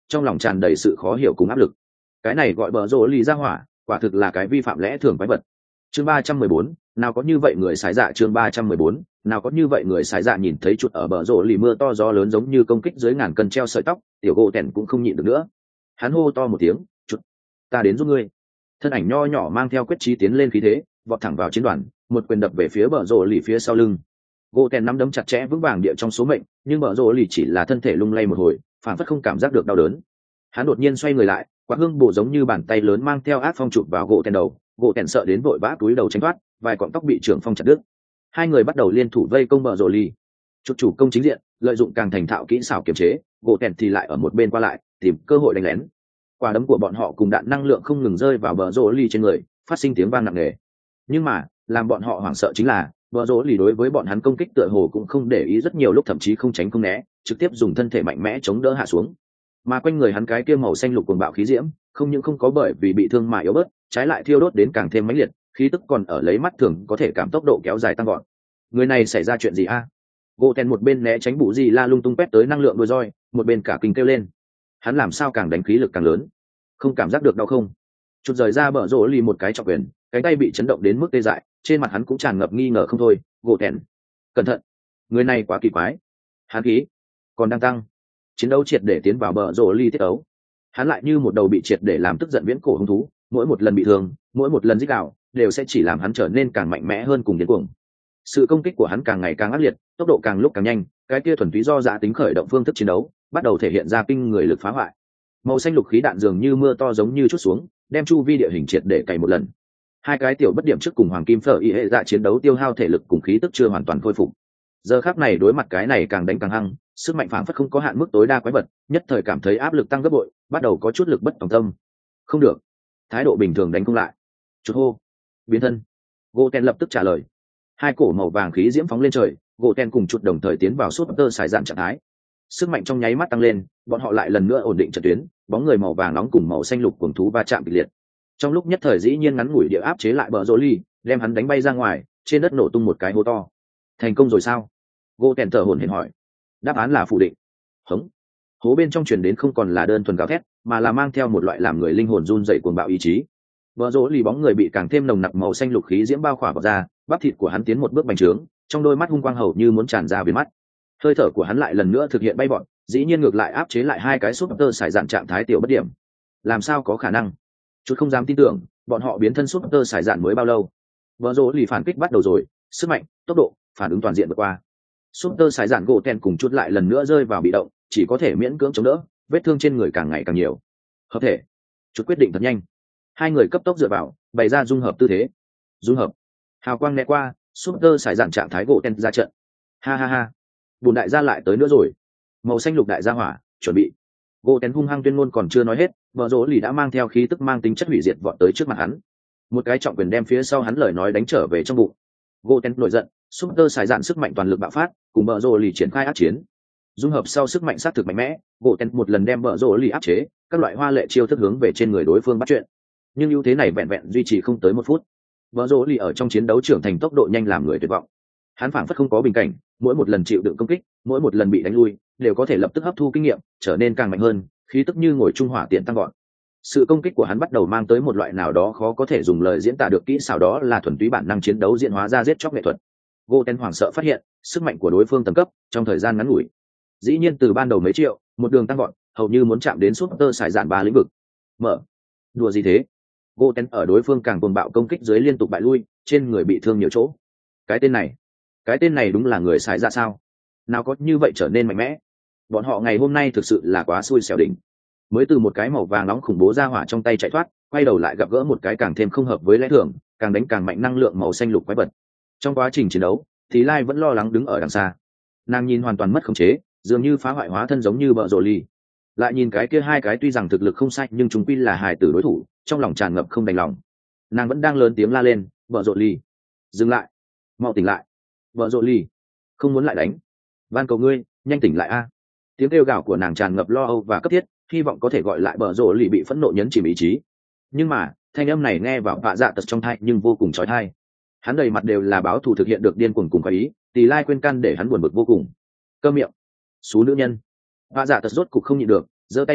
trong lòng tràn đầy sự khó hiểu cùng áp lực. Cái này gọi bờ rồ lì ra hỏa, quả thực là cái vi phạm lẽ thường quái vật. Chương ba trăm mười bốn, nào có như vậy người xài dạ. Chương ba trăm mười bốn, nào có như vậy người xài dạ. Nhìn thấy chuột ở bờ rồ lì mưa to gió lớn giống như công kích dưới ngàn cân treo sợi tóc, tiểu gỗ tèn cũng không nhịn được nữa. Hắn hô to một tiếng, chuột, ta đến giúp ngươi. Thân ảnh nho nhỏ mang theo quyết chí tiến lên khí thế, vọt thẳng vào chiến đoàn, một quyền đập về phía bờ rồ lì phía sau lưng. Gỗ tèn nắm đấm chặt chẽ vững vàng địa trong số mệnh, nhưng bờ rồ lì chỉ là thân thể lung lay một hồi, phản phất không cảm giác được đau đớn. Hắn đột nhiên xoay người lại, quả hương bổ giống như bàn tay lớn mang theo áp phong chụp vào gỗ tèn đầu, gỗ tèn sợ đến vội vã túi đầu tránh thoát, vài cọng tóc bị trưởng phong chặt đứt. Hai người bắt đầu liên thủ vây công bờ rồ lì. Chút chủ công chính diện, lợi dụng càng thành thạo kỹ xảo kiềm chế, gỗ tèn thì lại ở một bên qua lại, tìm cơ hội đánh lén. Quả đấm của bọn họ cùng đạn năng lượng không ngừng rơi vào bờ rồ lì trên người, phát sinh tiếng vang nặng nề. Nhưng mà, làm bọn họ hoảng sợ chính là, bờ rồ lì đối với bọn hắn công kích tựa hồ cũng không để ý, rất nhiều lúc thậm chí không tránh không né, trực tiếp dùng thân thể mạnh mẽ chống đỡ hạ xuống. Mà quanh người hắn cái kia màu xanh lục cuồng bạo khí diễm, không những không có bởi vì bị thương mà yếu bớt, trái lại thiêu đốt đến càng thêm mãnh liệt, khí tức còn ở lấy mắt thường có thể cảm tốc độ kéo dài tăng gọn. Người này xảy ra chuyện gì a? Gỗ tèn một bên né tránh bụ gì la lung tung quét tới năng lượng đuôi roi, một bên cả kinh kêu lên. Hắn làm sao càng đánh khí lực càng lớn? Không cảm giác được đau không? Chút rời ra bờ rồ lì một cái trọng quyền, cánh tay bị chấn động đến mức tê dại, trên mặt hắn cũng tràn ngập nghi ngờ không thôi. Gỗ tèn, cẩn thận, người này quá kỳ quái. Hắn khí còn đang tăng. Chiến đấu triệt để tiến vào bờ rồ lì tiết ấu. Hắn lại như một đầu bị triệt để làm tức giận viễn cổ hung thú, mỗi một lần bị thương, mỗi một lần rít gào, đều sẽ chỉ làm hắn trở nên càng mạnh mẽ hơn cùng điên cuồng. Sự công kích của hắn càng ngày càng ác liệt, tốc độ càng lúc càng nhanh, cái kia thuần túy do dạ tính khởi động phương thức chiến đấu, bắt đầu thể hiện ra kinh người lực phá hoại. Màu xanh lục khí đạn dường như mưa to giống như chút xuống, đem chu vi địa hình triệt để cày một lần. Hai cái tiểu bất điểm trước cùng hoàng kim phở y hệ dạ chiến đấu tiêu hao thể lực cùng khí tức chưa hoàn toàn khôi phục. Giờ khắc này đối mặt cái này càng đánh càng hăng, sức mạnh phảng phất không có hạn mức tối đa quái vật, nhất thời cảm thấy áp lực tăng gấp bội, bắt đầu có chút lực bất tòng tâm. Không được, thái độ bình thường đánh không lại. Chút hô, biến thân. Gỗ Ten lập tức trả lời. Hai cổ màu vàng khí diễm phóng lên trời, gỗ Ten cùng chút đồng thời tiến vào suốt tơ xài dạn trạng thái. Sức mạnh trong nháy mắt tăng lên, bọn họ lại lần nữa ổn định trận tuyến, bóng người màu vàng nóng cùng màu xanh lục cuồng thú va chạm kịch liệt. Trong lúc nhất thời dĩ nhiên ngắn ngủi địa áp chế lại bờ rồ ly, đem hắn đánh bay ra ngoài, trên đất nổ tung một cái hố to. Thành công rồi sao? Gỗ Ten thở hổn hển hỏi. Đáp án là phủ định. Hống. Hố bên trong truyền đến không còn là đơn thuần gào thét, mà là mang theo một loại làm người linh hồn run rẩy cuồng bạo ý chí. Bờ rồ ly bóng người bị càng thêm nồng nặc màu xanh lục khí diễm bao khỏa vào ra, bắp thịt của hắn tiến một bước bành trướng, trong đôi mắt hung quang hầu như muốn tràn ra viền mắt. Hơi thở của hắn lại lần nữa thực hiện bay vọt, dĩ nhiên ngược lại áp chế lại hai cái súp tơ xài dạn trạng thái tiểu bất điểm. Làm sao có khả năng? Chút không dám tin tưởng, bọn họ biến thân súp tơ xài dạn mới bao lâu? Bờ rồ ly phản kích bắt đầu rồi, sức mạnh, tốc độ, phản ứng toàn diện vượt qua. Súp tơ xài dạn gỗ Ten cùng chút lại lần nữa rơi vào bị động, chỉ có thể miễn cưỡng chống đỡ, vết thương trên người càng ngày càng nhiều. Hợp thể. Chút quyết định thật nhanh. Hai người cấp tốc dựa vào, bày ra dung hợp tư thế. Dung hợp. Hào quang né qua, súp tơ xài dạn trạng thái gỗ Ten ra trận. Ha ha ha. Bùn đại gia lại tới nữa rồi. Màu xanh lục đại gia hỏa, chuẩn bị. Gỗ Ten hung hăng tuyên ngôn còn chưa nói hết, bờ rỗ lì đã mang theo khí tức mang tính chất hủy diệt vọt tới trước mặt hắn. Một cái trọng quyền đem phía sau hắn lời nói đánh trở về trong bụng. Gỗ Ten nổi giận, súp tơ xài dạn sức mạnh toàn lực bạo phát, cùng bờ rỗ lì triển khai ác chiến. Dung hợp sau sức mạnh sát thực mạnh mẽ, gỗ Ten một lần đem bờ rỗ lì áp chế, các loại hoa lệ chiêu thức hướng về trên người đối phương bắt chuyện. Nhưng ưu thế này vẹn vẹn duy trì không tới một phút. Bờ rỗ lì ở trong chiến đấu trưởng thành tốc độ nhanh làm người tuyệt vọng. Hắn phảng phất không có bình cảnh, mỗi một lần chịu đựng công kích, mỗi một lần bị đánh lui, đều có thể lập tức hấp thu kinh nghiệm, trở nên càng mạnh hơn, khí tức như ngồi trung hỏa tiện tăng gọn. Sự công kích của hắn bắt đầu mang tới một loại nào đó khó có thể dùng lời diễn tả được kỹ xảo, đó là thuần túy bản năng chiến đấu diễn hóa ra giết chóc nghệ thuật. Gỗ Ten hoảng sợ phát hiện, sức mạnh của đối phương tầng cấp, trong thời gian ngắn ngủi, dĩ nhiên từ ban đầu mấy triệu, một đường tăng gọn, hầu như muốn chạm đến súp tơ xài dạn ba lĩnh vực. Mở. Đùa gì thế? Gỗ Ten ở đối phương càng cuồng bạo công kích dưới liên tục bại lui, trên người bị thương nhiều chỗ. Cái tên này, cái tên này đúng là người xài ra sao? Nào có như vậy trở nên mạnh mẽ? Bọn họ ngày hôm nay thực sự là quá xui xẻo đỉnh. Mới từ một cái màu vàng nóng khủng bố ra hỏa trong tay chạy thoát, quay đầu lại gặp gỡ một cái càng thêm không hợp với lẽ thường, càng đánh càng mạnh năng lượng màu xanh lục quái vật. Trong quá trình chiến đấu, thì Lai vẫn lo lắng đứng ở đằng xa. Nàng nhìn hoàn toàn mất khống chế, dường như phá hoại hóa thân giống như bợ rồ ly. Lại nhìn cái kia hai cái tuy rằng thực lực không sai nhưng chúng quy là hài tử đối thủ, trong lòng tràn ngập không đành lòng. Nàng vẫn đang lớn tiếng la lên, "Bợ rồ ly, dừng lại, mau tỉnh lại, bợ rồ ly, không muốn lại đánh, van cầu ngươi, nhanh tỉnh lại a." Tiếng kêu gào của nàng tràn ngập lo âu và cấp thiết, hy vọng có thể gọi lại bợ rồ ly bị phẫn nộ nhấn chìm ý chí. Nhưng mà thanh âm này nghe vào vạ dạ tật trong tai nhưng vô cùng chói tai. Hắn đầy mặt đều là báo thù thực hiện được điên cuồng cùng khoái ý, Tỳ Lai quên căn để hắn buồn bực vô cùng. Câm miệng, xú nữ nhân. Vạ dạ tật rốt cục không nhịn được, giơ tay lên,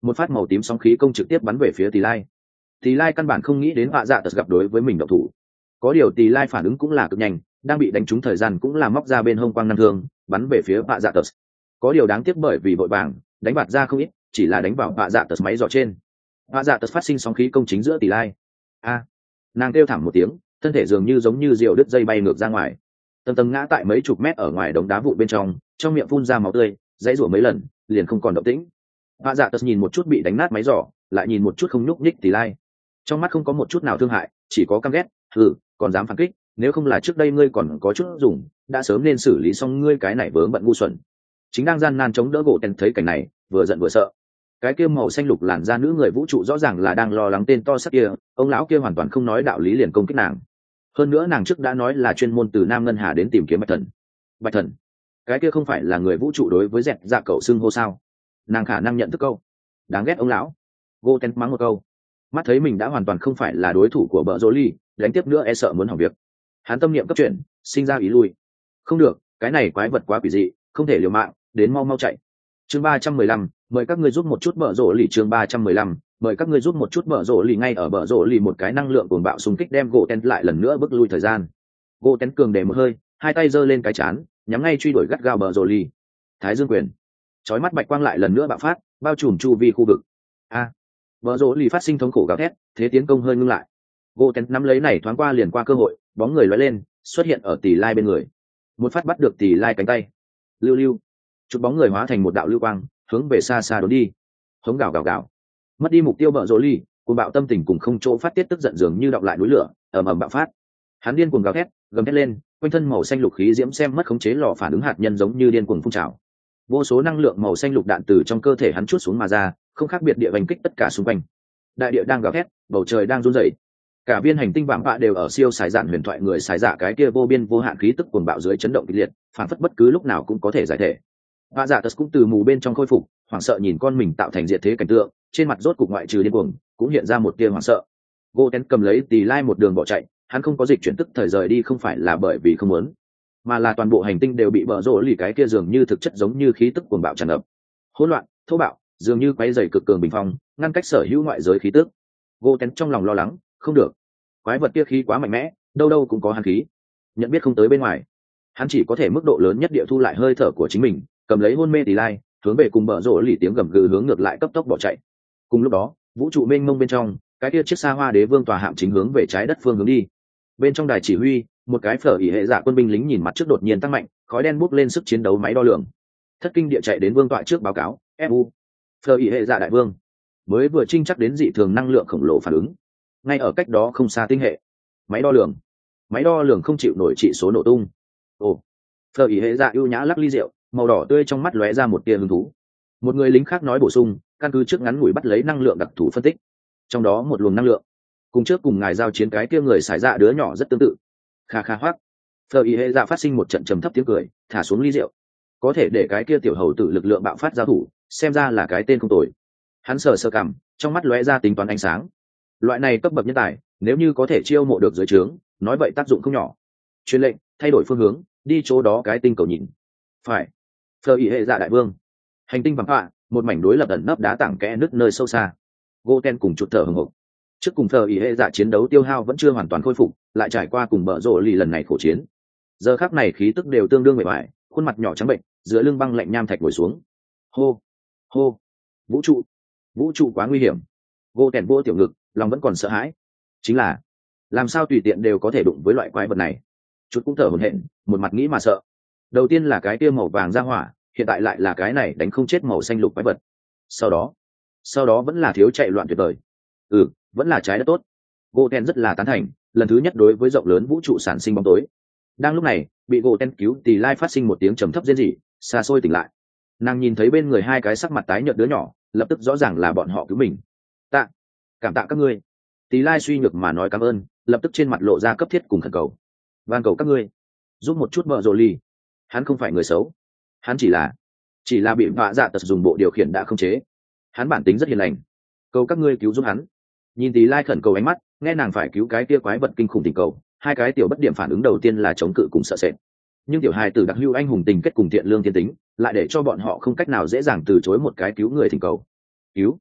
một phát màu tím sóng khí công trực tiếp bắn về phía Tỳ Lai. Tỳ Lai căn bản không nghĩ đến Vạ Dạ Tật gặp đối với mình động thủ, có điều Tỳ Lai phản ứng cũng là cực nhanh, đang bị đánh trúng thời gian cũng là móc ra bên hông quang năng thương bắn về phía Vạ Dạ Tật. Có điều đáng tiếc bởi vì vội vàng đánh bạt ra không ít, chỉ là đánh vào Vạ Dạ Tật máy dò trên. Vạ Dạ Tật phát sinh sóng khí công chính giữa Tỳ Lai. A, nàng kêu thảm một tiếng, thân thể dường như giống như diều đứt dây bay ngược ra ngoài, tầng tầng ngã tại mấy chục mét ở ngoài đống đá vụn bên trong, trong miệng phun ra máu tươi, dãy rủa mấy lần liền không còn động tĩnh. Vạ Dạ Tật nhìn một chút bị đánh nát máy giỏ, lại nhìn một chút không nhúc nhích Tỳ Lai, trong mắt không có một chút nào thương hại, chỉ có căm ghét. Hừ, còn dám phản kích, nếu không là trước đây ngươi còn có chút dùng, đã sớm nên xử lý xong ngươi cái này vướng bận ngu xuẩn. Chính đang gian nan chống đỡ gỗ Ten thấy cảnh này, vừa giận vừa sợ. Cái kia màu xanh lục làn da nữ người vũ trụ rõ ràng là đang lo lắng tên to sắc kia, ông lão kia hoàn toàn không nói đạo lý liền công kích nàng. Hơn nữa nàng trước đã nói là chuyên môn từ Nam Ngân Hà đến tìm kiếm Bạch Thần. Bạch Thần, cái kia không phải là người vũ trụ đối với dẹt dạ cậu xưng hô sao? Nàng khả năng nhận thức câu. Đáng ghét ông lão. Gỗ Ten mắng một câu, mắt thấy mình đã hoàn toàn không phải là đối thủ của bợ rỗ ly, đánh tiếp nữa e sợ muốn hỏng việc. Hắn tâm niệm cấp chuyển, sinh ra ý lui. Không được, cái này quái vật quá quỷ dị, không thể liều mạng, đến mau mau chạy. Chương ba trăm mười lăm, mời các ngươi giúp một chút bợ rỗ lì. Chương ba trăm mười lăm, mời các ngươi giúp một chút bợ rỗ lì. Ngay ở bợ rỗ lì một cái năng lượng cuồng bạo xung kích đem gỗ Ten lại lần nữa bước lui thời gian. Gỗ Ten cường để một hơi, hai tay giơ lên cái chán, nhắm ngay truy đuổi gắt gao bợ rỗ lì. Thái Dương quyền, chói mắt bạch quang lại lần nữa bạo phát, bao trùm chu vi khu vực. A, bợ rỗ lì phát sinh thống khổ gào thét, thế tiến công hơi ngưng lại. Gỗ Ten nắm lấy này thoáng qua liền qua cơ hội, bóng người lóe lên, xuất hiện ở Tỳ Lai bên người, một phát bắt được Tỳ Lai cánh tay. Lưu lưu, chụp bóng người hóa thành một đạo lưu quang, hướng về xa xa đốn đi. Hống gào gào gào, mất đi mục tiêu bợ rỗ ly, cuồng bạo tâm tình cùng không chỗ phát tiết tức giận dường như đọng lại núi lửa, ầm ầm bạo phát. Hắn điên cuồng gào thét, gầm thét lên, quanh thân màu xanh lục khí diễm xem mất khống chế lò phản ứng hạt nhân giống như điên cuồng phun trào. Vô số năng lượng màu xanh lục đạn từ trong cơ thể hắn chuốt xuống mà ra, không khác biệt địa vành kích tất cả xung quanh. Đại địa đang gào thét, bầu trời đang run rẩy. Cả viên hành tinh vạm vạ đều ở siêu xài dạn huyền thoại người xài dạ cái kia vô biên vô hạn khí tức cuồng bạo dưới chấn động kịch liệt, phản phất bất cứ lúc nào cũng có thể giải thể. Vạ Dạ Tật cũng từ mù bên trong khôi phục, hoảng sợ nhìn con mình tạo thành diệt thế cảnh tượng, trên mặt rốt cục ngoại trừ điên cuồng, cũng hiện ra một tia hoảng sợ. Gỗ Ten cầm lấy Tỳ Lai một đường bỏ chạy, hắn không có dịch chuyển tức thời rời đi không phải là bởi vì không muốn, mà là toàn bộ hành tinh đều bị bợ rỗ lì cái kia dường như thực chất giống như khí tức cuồng bạo tràn ngập, hỗn loạn, thô bạo, dường như quấy rầy cực cường bình phong, ngăn cách sở hữu ngoại giới khí tức. Gỗ Ten trong lòng lo lắng, không được, quái vật kia khí quá mạnh mẽ, đâu đâu cũng có hàn khí, nhận biết không tới bên ngoài. Hắn chỉ có thể mức độ lớn nhất địa thu lại hơi thở của chính mình, cầm lấy hôn mê Tỳ Lai, hướng về cùng bợ rỗ lì tiếng gầm gừ hướng ngược lại cấp tốc bỏ chạy. Cùng lúc đó, vũ trụ mênh mông bên trong, cái kia chiếc xa hoa đế vương tòa hạm chính hướng về trái đất phương hướng đi. Bên trong đài chỉ huy, một cái phở ỉ hệ dạ quân binh lính nhìn mặt trước đột nhiên tăng mạnh, khói đen bốc lên sức chiến đấu máy đo lường. Thất kinh địa chạy đến vương tọa trước báo cáo, ép u, phở ỉ hệ dạ đại vương mới vừa trinh chắc đến dị thường năng lượng khổng lồ phản ứng, ngay ở cách đó không xa tinh hệ. Máy đo lường, máy đo lường không chịu nổi trị số nổ tung. Ồ, phở ỉ hệ dạ ưu nhã lắc ly rượu, màu đỏ tươi trong mắt lóe ra một tia hứng thú. Một người lính khác nói bổ sung, căn cứ trước ngắn ngủi bắt lấy năng lượng đặc thù phân tích, trong đó một luồng năng lượng cùng trước cùng ngài giao chiến cái kia người xài dạ đứa nhỏ rất tương tự. Kha kha hoác, phở ý hệ dạ phát sinh một trận trầm thấp tiếng cười, thả xuống ly rượu. Có thể để cái kia tiểu hầu tử lực lượng bạo phát giao thủ, xem ra là cái tên không tồi. Hắn sờ sờ cằm, trong mắt lóe ra tính toán ánh sáng. Loại này cấp bậc nhân tài, nếu như có thể chiêu mộ được dưới trướng, nói vậy tác dụng không nhỏ. Truyền lệnh, thay đổi phương hướng, đi chỗ đó cái tinh cầu nhìn. Phải. Phở ý hệ dạ đại vương. Hành tinh vắng họa, một mảnh đối lập ẩn nấp đá tảng kẽ nứt nơi sâu xa. Goten cùng chụt thở hừng hực. Trước cùng Phở ý hệ dạ chiến đấu tiêu hao vẫn chưa hoàn toàn khôi phục, lại trải qua cùng bợ rỗ lì lần này khổ chiến. Giờ khắc này khí tức đều tương đương mệt mỏi, khuôn mặt nhỏ trắng bệnh, giữa lưng băng lạnh nham thạch ngồi xuống. Hô, hô, vũ trụ, vũ trụ quá nguy hiểm. Goten vô tiểu ngực, lòng vẫn còn sợ hãi. Chính là, làm sao tùy tiện đều có thể đụng với loại quái vật này. Chút cũng thở hổn hển, một mặt nghĩ mà sợ. Đầu tiên là cái kia màu vàng ra hỏa, hiện tại lại là cái này đánh không chết màu xanh lục quái vật. Sau đó, sau đó vẫn là thiếu chạy loạn tuyệt vời. Ừ, vẫn là trái đất tốt. Goten rất là tán thành, lần thứ nhất đối với rộng lớn vũ trụ sản sinh bóng tối. Đang lúc này, bị Goten cứu Tỳ Lai phát sinh một tiếng trầm thấp rên rỉ, xa xôi tỉnh lại. Nàng nhìn thấy bên người hai cái sắc mặt tái nhợt đứa nhỏ, lập tức rõ ràng là bọn họ cứu mình. Tạ, cảm tạ các ngươi. Tỳ Lai suy nhược mà nói cảm ơn, lập tức trên mặt lộ ra cấp thiết cùng khẩn cầu. Van cầu các ngươi, giúp một chút vợ rồ ly. Hắn không phải người xấu, hắn chỉ là, chỉ là bị Vạ Dạ Tật dùng bộ điều khiển đã không chế. Hắn bản tính rất hiền lành, cầu các ngươi cứu giúp hắn. Nhìn Tỳ Lai khẩn cầu ánh mắt, nghe nàng phải cứu cái kia quái vật kinh khủng tình cầu, hai cái tiểu bất điểm phản ứng đầu tiên là chống cự cùng sợ sệt. Nhưng tiểu hài tử đặc hữu anh hùng tình kết cùng thiện lương thiên tính, lại để cho bọn họ không cách nào dễ dàng từ chối một cái cứu người thỉnh cầu. Cứu,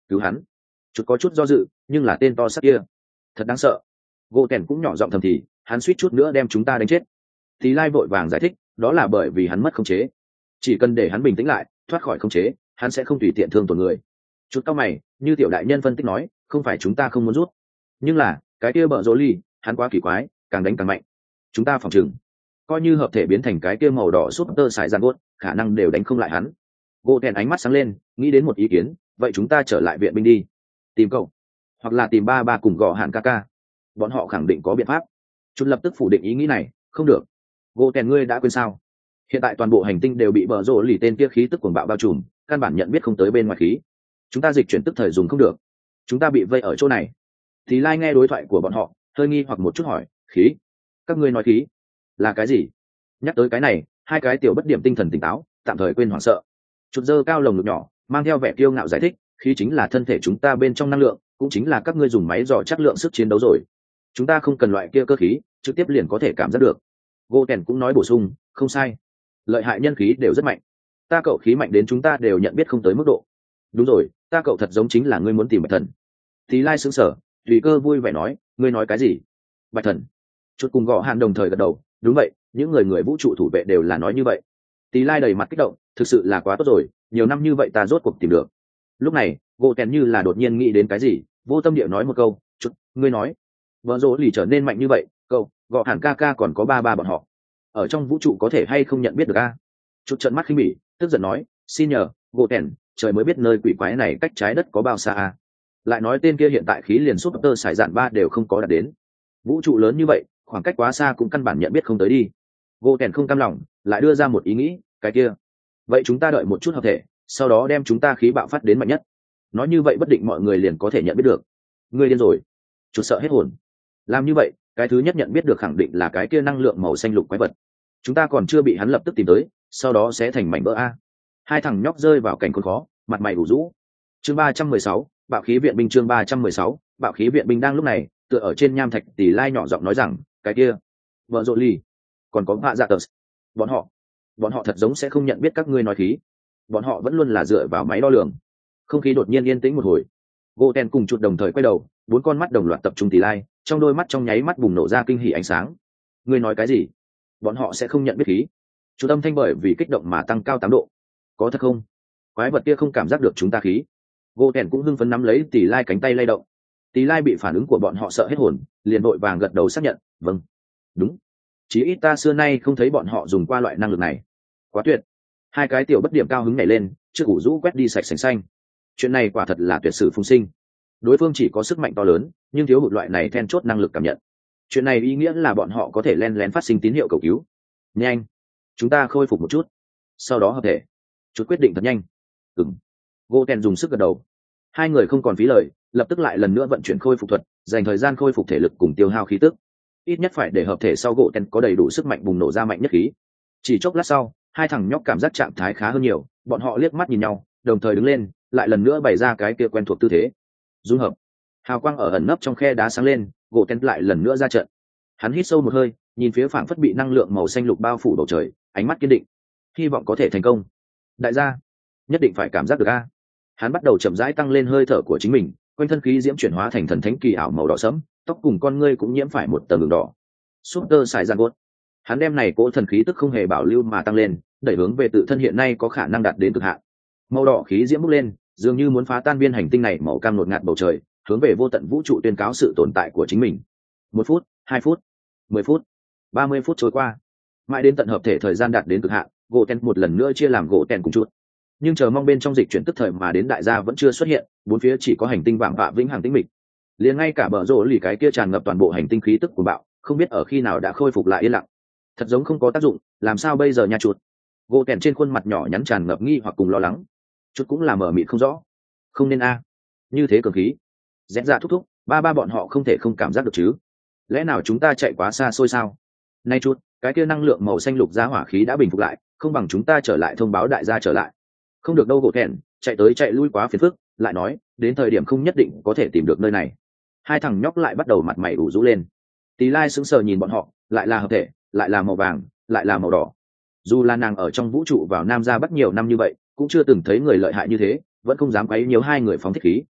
cứu hắn. Chút có chút do dự, nhưng là tên to xác kia thật đáng sợ. Gỗ tèn cũng nhỏ giọng thầm thì, hắn suýt chút nữa đem chúng ta đánh chết. Tí Lai vội vàng giải thích, đó là bởi vì hắn mất khống chế, chỉ cần để hắn bình tĩnh lại, thoát khỏi khống chế, hắn sẽ không tùy tiện thương tổn người. Chút cao mày, như tiểu đại nhân phân tích nói, không phải chúng ta không muốn rút, nhưng là cái kia bợ rỗ ly, hắn quá kỳ quái, càng đánh càng mạnh. Chúng ta phòng chừng, coi như hợp thể biến thành cái kia màu đỏ súp tơ sải giàn buốt, khả năng đều đánh không lại hắn. Gỗ tèn ánh mắt sáng lên, nghĩ đến một ý kiến, vậy chúng ta trở lại viện binh đi, tìm cậu, hoặc là tìm ba ba cùng gò hạn ca ca, bọn họ khẳng định có biện pháp. Chút lập tức phủ định ý nghĩ này, không được. Gỗ tèn ngươi đã quên sao? Hiện tại toàn bộ hành tinh đều bị bờ rỗ lì tên kia khí tức cuồng bạo bao trùm, căn bản nhận biết không tới bên ngoài khí. Chúng ta dịch chuyển tức thời dùng không được, chúng ta bị vây ở chỗ này. Thì Lai nghe đối thoại của bọn họ, hơi nghi hoặc một chút hỏi, khí? Các ngươi nói khí là cái gì? Nhắc tới cái này, hai cái tiểu bất điểm tinh thần tỉnh táo, tạm thời quên hoảng sợ. Chút dơ cao lồng ngực nhỏ, mang theo vẻ kiêu ngạo giải thích, khí chính là thân thể chúng ta bên trong năng lượng, cũng chính là các ngươi dùng máy dò chắc lượng sức chiến đấu rồi. Chúng ta không cần loại kia cơ khí, trực tiếp liền có thể cảm giác được. Gỗ tèn cũng nói bổ sung, không sai, lợi hại nhân khí đều rất mạnh, ta cậu khí mạnh đến chúng ta đều nhận biết không tới mức độ. Đúng rồi, ta cậu thật giống chính là ngươi muốn tìm bạch thần. Tí Lai sững sờ, tùy cơ vui vẻ nói, ngươi nói cái gì? Bạch thần? Chút cùng gõ hạn đồng thời gật đầu, đúng vậy, những người người vũ trụ thủ vệ đều là nói như vậy. Tí Lai đầy mặt kích động, thực sự là quá tốt rồi, nhiều năm như vậy ta rốt cuộc tìm được. Lúc này gỗ tèn như là đột nhiên nghĩ đến cái gì, vô tâm địa nói một câu, chút, ngươi nói vợ rỗ lì trở nên mạnh như vậy, cậu gõ hẳn ca ca còn có ba ba bọn họ ở trong vũ trụ có thể hay không nhận biết được a? Chút trợn mắt khinh bỉ, tức giận nói, xin nhờ gỗ tèn, trời mới biết nơi quỷ quái này cách trái đất có bao xa a. Lại nói tên kia hiện tại khí liền súp tơ sải dạn ba đều không có đạt đến, vũ trụ lớn như vậy, khoảng cách quá xa cũng căn bản nhận biết không tới đi. Gỗ tèn không cam lòng, lại đưa ra một ý nghĩ, cái kia, vậy chúng ta đợi một chút hợp thể, sau đó đem chúng ta khí bạo phát đến mạnh nhất, nói như vậy bất định mọi người liền có thể nhận biết được. Ngươi điên rồi. Chút sợ hết hồn. Làm như vậy, cái thứ nhất nhận biết được khẳng định là cái kia năng lượng màu xanh lục quái vật, chúng ta còn chưa bị hắn lập tức tìm tới, sau đó sẽ thành mảnh vỡ a. Hai thằng nhóc rơi vào cảnh khốn khó, mặt mày ủ rũ. Chương ba trăm mười sáu, bạo khí viện binh. Chương ba trăm mười sáu, bạo khí viện binh. Đang lúc này, tựa ở trên nham thạch, Tỷ Lai nhỏ giọng nói rằng, cái kia, vợ rộ ly, còn có vạ dạ tờ, bọn họ bọn họ thật giống sẽ không nhận biết các ngươi nói khí, bọn họ vẫn luôn là dựa vào máy đo lường. Không khí đột nhiên yên tĩnh một hồi, gỗ tèn cùng chuột đồng thời quay đầu, bốn con mắt đồng loạt tập trung Tỷ Lai, trong đôi mắt trong nháy mắt bùng nổ ra kinh hỉ ánh sáng. Ngươi nói cái gì? Bọn họ sẽ không nhận biết khí? Chuột âm thanh bởi vì kích động mà tăng cao tám độ. Có thật không? Quái vật kia không cảm giác được chúng ta khí? Gỗ tèn cũng hưng phấn nắm lấy Tỷ Lai cánh tay lay động. Tỷ Lai bị phản ứng của bọn họ sợ hết hồn, liền vội vàng gật đầu xác nhận, vâng, đúng, chí ít ta xưa nay không thấy bọn họ dùng qua loại năng lực này. Quá tuyệt. Hai cái tiểu bất điểm cao hứng nhảy lên, trước ủ rũ quét đi sạch sành xanh. Chuyện này quả thật là tuyệt sử phùng sinh. Đối phương chỉ có sức mạnh to lớn, nhưng thiếu hụt loại này then chốt năng lực cảm nhận. Chuyện này ý nghĩa là bọn họ có thể len lén phát sinh tín hiệu cầu cứu. Nhanh, chúng ta khôi phục một chút, sau đó hợp thể. Chút quyết định thật nhanh. Ừm. Goten dùng sức gật đầu. Hai người không còn phí lời, lập tức lại lần nữa vận chuyển khôi phục thuật, dành thời gian khôi phục thể lực cùng tiêu hao khí tức. Ít nhất phải để hợp thể sau Goten có đầy đủ sức mạnh bùng nổ ra mạnh nhất khí. Chỉ chốc lát sau, hai thằng nhóc cảm giác trạng thái khá hơn nhiều, bọn họ liếc mắt nhìn nhau, đồng thời đứng lên, lại lần nữa bày ra cái kia quen thuộc tư thế. Dung hợp. Hào quang ở ẩn nấp trong khe đá sáng lên, Goten lại lần nữa ra trận. Hắn hít sâu một hơi, nhìn phía phảng phất bị năng lượng màu xanh lục bao phủ bầu trời, ánh mắt kiên định. Hy vọng có thể thành công. Đại gia, nhất định phải cảm giác được a. Hắn bắt đầu chậm rãi tăng lên hơi thở của chính mình, quanh thân khí diễm chuyển hóa thành thần thánh kỳ ảo màu đỏ sẫm, tóc cùng con ngươi cũng nhiễm phải một tầng đường đỏ. Super xài giàn gốt. Hắn đem này cỗ thần khí tức không hề bảo lưu mà tăng lên, đẩy hướng về tự thân hiện nay có khả năng đạt đến cực hạn. Màu đỏ khí diễm bốc lên, dường như muốn phá tan viên hành tinh này màu cam ngột ngạt bầu trời, hướng về vô tận vũ trụ tuyên cáo sự tồn tại của chính mình. Một phút, hai phút, mười phút, ba mươi phút trôi qua, mãi đến tận hợp thể thời gian đạt đến cực hạn, gỗ ten một lần nữa chia làm gỗ ten cùng chút. Nhưng chờ mong bên trong dịch chuyển tức thời mà đến đại gia vẫn chưa xuất hiện, bốn phía chỉ có hành tinh vàng vạ vĩnh hằng tĩnh mịch. Liền ngay cả bờ rỗ lì cái kia tràn ngập toàn bộ hành tinh khí tức của bạo, không biết ở khi nào đã khôi phục lại yên lặng. Thật giống không có tác dụng, làm sao bây giờ nha chuột? Gỗ tèn trên khuôn mặt nhỏ nhắn tràn ngập nghi hoặc cùng lo lắng. Chút cũng là mờ mịt không rõ. Không nên a, như thế cường khí. Rẽ ra thúc thúc, ba ba bọn họ không thể không cảm giác được chứ? Lẽ nào chúng ta chạy quá xa xôi sao? Nay chút, cái kia năng lượng màu xanh lục giá hỏa khí đã bình phục lại, không bằng chúng ta trở lại thông báo đại gia trở lại. Không được đâu gỗ tèn, chạy tới chạy lui quá phiền phức, lại nói, đến thời điểm không nhất định có thể tìm được nơi này. Hai thằng nhóc lại bắt đầu mặt mày ủ rũ lên. Tí Lai sững sờ nhìn bọn họ, lại là hợp thể, lại là màu vàng, lại là màu đỏ. Dù là nàng ở trong vũ trụ vào nam ra bắc nhiều năm như vậy, cũng chưa từng thấy người lợi hại như thế, vẫn không dám quấy nhiều hai người phóng thích khí,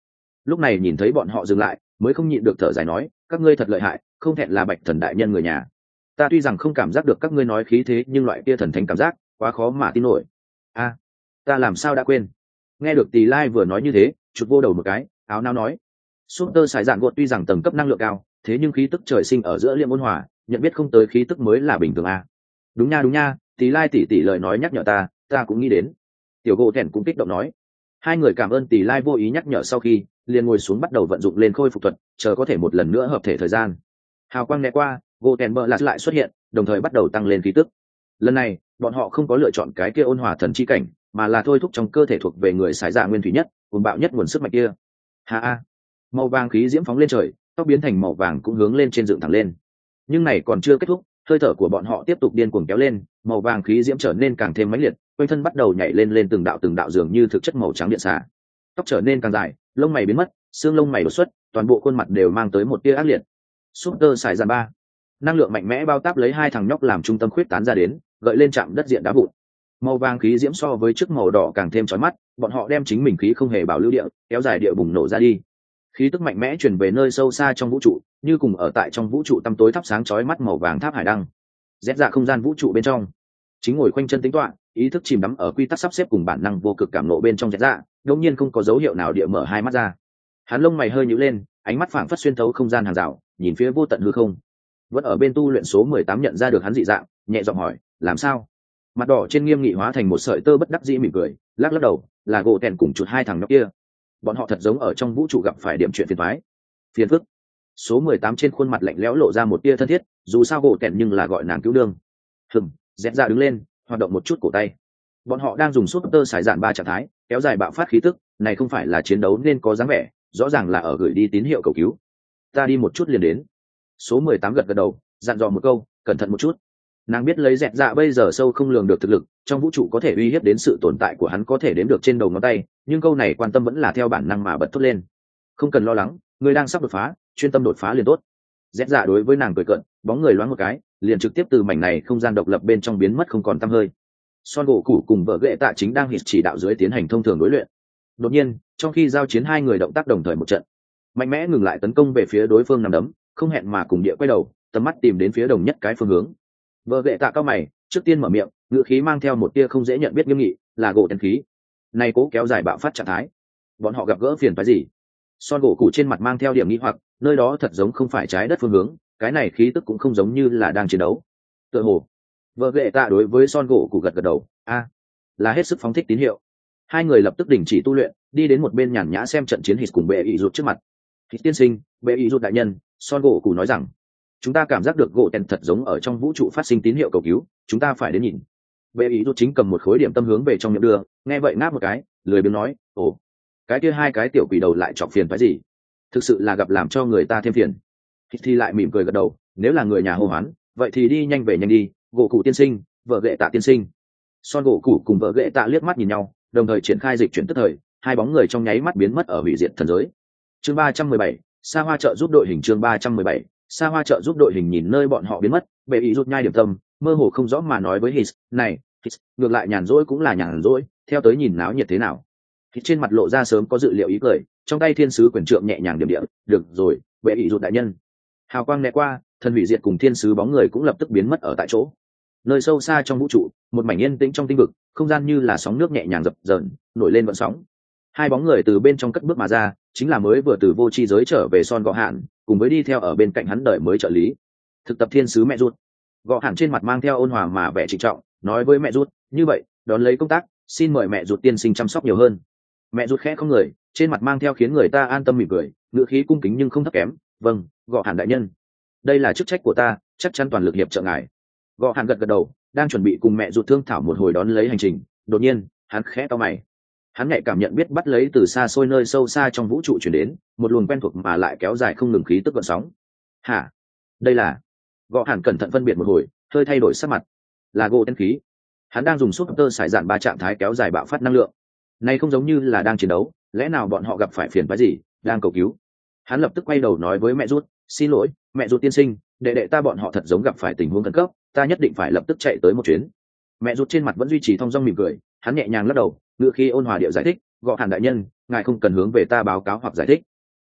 lúc này nhìn thấy bọn họ dừng lại mới không nhịn được thở dài nói, các ngươi thật lợi hại, không thẹn là bạch thần đại nhân người nhà. Ta tuy rằng không cảm giác được các ngươi nói khí thế, nhưng loại kia thần thánh cảm giác quá khó mà tin nổi. A, ta làm sao đã quên. Nghe được Tỳ Lai vừa nói như thế, chụp vô đầu một cái, áo nao nói, Super Sải Dạn Gột tuy rằng tầng cấp năng lượng cao, thế nhưng khí tức trời sinh ở giữa Liêm ôn hòa, nhận biết không tới khí tức mới là bình thường a. Đúng nha đúng nha, Tỳ Lai tỷ tỷ lời nói nhắc nhở ta, ta cũng nghĩ đến. Tiểu Gỗ Thẹn cũng kích động nói. Hai người cảm ơn Tỳ Lai vô ý nhắc nhở sau khi, liền ngồi xuống bắt đầu vận dụng lên khôi phục thuật, chờ có thể một lần nữa hợp thể thời gian. Hào quang né qua, Gỗ Thẹn bờ lạt lại xuất hiện, đồng thời bắt đầu tăng lên khí tức. Lần này, bọn họ không có lựa chọn cái kia ôn hòa thần chi cảnh, mà là thôi thúc trong cơ thể thuộc về người sải dạ nguyên thủy nhất, cuồng bạo nhất nguồn sức mạnh kia. Ha ha. Màu vàng khí diễm phóng lên trời, tóc biến thành màu vàng cũng hướng lên trên dựng thẳng lên. Nhưng này còn chưa kết thúc, hơi thở của bọn họ tiếp tục điên cuồng kéo lên, màu vàng khí diễm trở nên càng thêm mãnh liệt, quanh thân bắt đầu nhảy lên lên từng đạo từng đạo dường như thực chất màu trắng điện xạ. Tóc trở nên càng dài, lông mày biến mất, xương lông mày đột xuất, toàn bộ khuôn mặt đều mang tới một tia ác liệt. Super Sải Dạn ba, năng lượng mạnh mẽ bao táp lấy hai thằng nhóc làm trung tâm khuyết tán ra đến, gợi lên chạm đất diện đá vụn. Màu vàng khí diễm so với trước màu đỏ càng thêm chói mắt, bọn họ đem chính mình khí không hề bảo lưu địa, kéo dài địa bùng nổ ra đi. Khí tức mạnh mẽ truyền về nơi sâu xa trong vũ trụ, như cùng ở tại trong vũ trụ tăm tối thắp sáng chói mắt màu vàng tháp hải đăng. Rét dạ không gian vũ trụ bên trong, chính ngồi khoanh chân tính toán, ý thức chìm đắm ở quy tắc sắp xếp cùng bản năng vô cực cảm nộ bên trong rét dạ, đột nhiên không có dấu hiệu nào địa mở hai mắt ra. Hắn lông mày hơi nhíu lên, ánh mắt phảng phất xuyên thấu không gian hàng rào, nhìn phía vô tận hư không. Vẫn ở bên tu luyện số mười tám nhận ra được hắn dị dạng, nhẹ giọng hỏi, làm sao? Mặt đỏ trên nghiêm nghị hóa thành một sợi tơ bất đắc dĩ mỉm cười, lắc lắc đầu, là gỗ tèn cùng chuột hai thằng nhóc kia. Bọn họ thật giống ở trong vũ trụ gặp phải điểm chuyện phiền toái. Phiền phức. Số mười tám trên khuôn mặt lạnh lẽo lộ ra một tia thân thiết, dù sao gỗ tèn nhưng là gọi nàng cứu đương. Hừm, dẹp ra đứng lên, hoạt động một chút cổ tay. Bọn họ đang dùng súp tơ sải dạn ba trạng thái, kéo dài bạo phát khí tức, này không phải là chiến đấu nên có dáng vẻ, rõ ràng là ở gửi đi tín hiệu cầu cứu. Ta đi một chút liền đến. Số mười tám gật gật đầu, dặn dò một câu, cẩn thận một chút. Nàng biết lấy dẹt dạ bây giờ sâu không lường được thực lực, trong vũ trụ có thể uy hiếp đến sự tồn tại của hắn có thể đếm được trên đầu ngón tay, nhưng câu này quan tâm vẫn là theo bản năng mà bật thốt lên. Không cần lo lắng, người đang sắp đột phá, chuyên tâm đột phá liền tốt. Dẹt dạ đối với nàng cười cợt, bóng người loáng một cái, liền trực tiếp từ mảnh này không gian độc lập bên trong biến mất không còn tăm hơi. Son gỗ củ cùng vợ ghệ tạ chính đang hít chỉ đạo dưới tiến hành thông thường đối luyện. Đột nhiên, trong khi giao chiến hai người động tác đồng thời một trận, mạnh mẽ ngừng lại tấn công về phía đối phương nằm đấm, không hẹn mà cùng địa quay đầu, tầm mắt tìm đến phía đồng nhất cái phương hướng. Vợ ghệ tạ cao mày, trước tiên mở miệng, ngữ khí mang theo một tia không dễ nhận biết nghiêm nghị, là gỗ tần khí. Này cố kéo dài bạo phát trạng thái, bọn họ gặp gỡ phiền phức gì? Son gỗ củ trên mặt mang theo điểm nghi hoặc, nơi đó thật giống không phải trái đất phương hướng, cái này khí tức cũng không giống như là đang chiến đấu. Tựa hồ, vợ ghệ tạ đối với son gỗ củ gật gật đầu, a, là hết sức phóng thích tín hiệu. Hai người lập tức đình chỉ tu luyện, đi đến một bên nhàn nhã xem trận chiến hít cùng bệ ý rụt trước mặt. Hít tiên sinh, bệ ý rụt đại nhân, son gỗ củ nói rằng, chúng ta cảm giác được gỗ tèn thật giống ở trong vũ trụ phát sinh tín hiệu cầu cứu, chúng ta phải đến nhìn. Bệ ý rụt chính cầm một khối điểm tâm hướng về trong miệng đưa, nghe vậy ngáp một cái, lười biếng nói, ồ, cái kia hai cái tiểu quỷ đầu lại chọc phiền phái gì? Thực sự là gặp làm cho người ta thêm phiền. Hít thì lại mỉm cười gật đầu, nếu là người nhà hô hoán, vậy thì đi nhanh về nhanh đi, gỗ cụ tiên sinh, vợ ghệ tạ tiên sinh. Son gỗ cụ cùng vợ ghệ tạ liếc mắt nhìn nhau, đồng thời triển khai dịch chuyển tức thời, hai bóng người trong nháy mắt biến mất ở hủy diệt thần giới. Chương ba trăm mười bảy, Sa Hoa trợ giúp đội hình. Chương ba trăm mười bảy, Sa Hoa trợ giúp đội hình. Nhìn nơi bọn họ biến mất, bệ ý rút nhai điểm tâm, mơ hồ không rõ mà nói với Hít, này, Hít, ngược lại nhàn rỗi cũng là nhàn rỗi, theo tới nhìn náo nhiệt thế nào. Hít trên mặt lộ ra sớm có dự liệu ý cười, trong tay thiên sứ quyền trượng nhẹ nhàng điểm điểm, được rồi, bệ ý rút đại nhân. Hào quang né qua, thần hủy diệt cùng thiên sứ bóng người cũng lập tức biến mất ở tại chỗ. Nơi sâu xa trong vũ trụ, một mảnh yên tĩnh trong tinh vực, không gian như là sóng nước nhẹ nhàng dập dờn, nổi lên vận sóng. Hai bóng người từ bên trong cất bước mà ra, chính là mới vừa từ vô tri giới trở về Son gọ hạn, cùng với đi theo ở bên cạnh hắn đợi mới trợ lý. Thực tập thiên sứ mẹ rút. Gọ hạn trên mặt mang theo ôn hòa mà vẻ trịnh trọng, nói với mẹ rút, như vậy, đón lấy công tác, xin mời mẹ rút tiên sinh chăm sóc nhiều hơn. Mẹ rút khẽ không người, trên mặt mang theo khiến người ta an tâm mỉm cười, ngữ khí cung kính nhưng không thấp kém, vâng, Gọ hạn đại nhân. Đây là chức trách của ta, chắc chắn toàn lực hiệp trợ ngài. Gọ hạn gật gật đầu, đang chuẩn bị cùng mẹ rút thương thảo một hồi đón lấy hành trình, đột nhiên hắn khẽ to mày. Hắn nhạy cảm nhận biết bắt lấy từ xa xôi nơi sâu xa trong vũ trụ chuyển đến một luồng quen thuộc mà lại kéo dài không ngừng khí tức gợn sóng. Hả? Đây là? Gọ hạn cẩn thận phân biệt một hồi, hơi thay đổi sắc mặt. Là gỗ tên khí. Hắn đang dùng super sải dạn ba trạng thái kéo dài bạo phát năng lượng. Này không giống như là đang chiến đấu, lẽ nào bọn họ gặp phải phiền phức gì, đang cầu cứu? Hắn lập tức quay đầu nói với mẹ rút, xin lỗi, mẹ rút tiên sinh, đệ đệ ta bọn họ thật giống gặp phải tình huống khẩn cấp, ta nhất định phải lập tức chạy tới một chuyến. Mẹ rút trên mặt vẫn duy trì thong dong mỉm cười, hắn nhẹ nhàng lắc đầu, ngữ khí ôn hòa điệu giải thích, Gọ hạn đại nhân, ngài không cần hướng về ta báo cáo hoặc giải thích,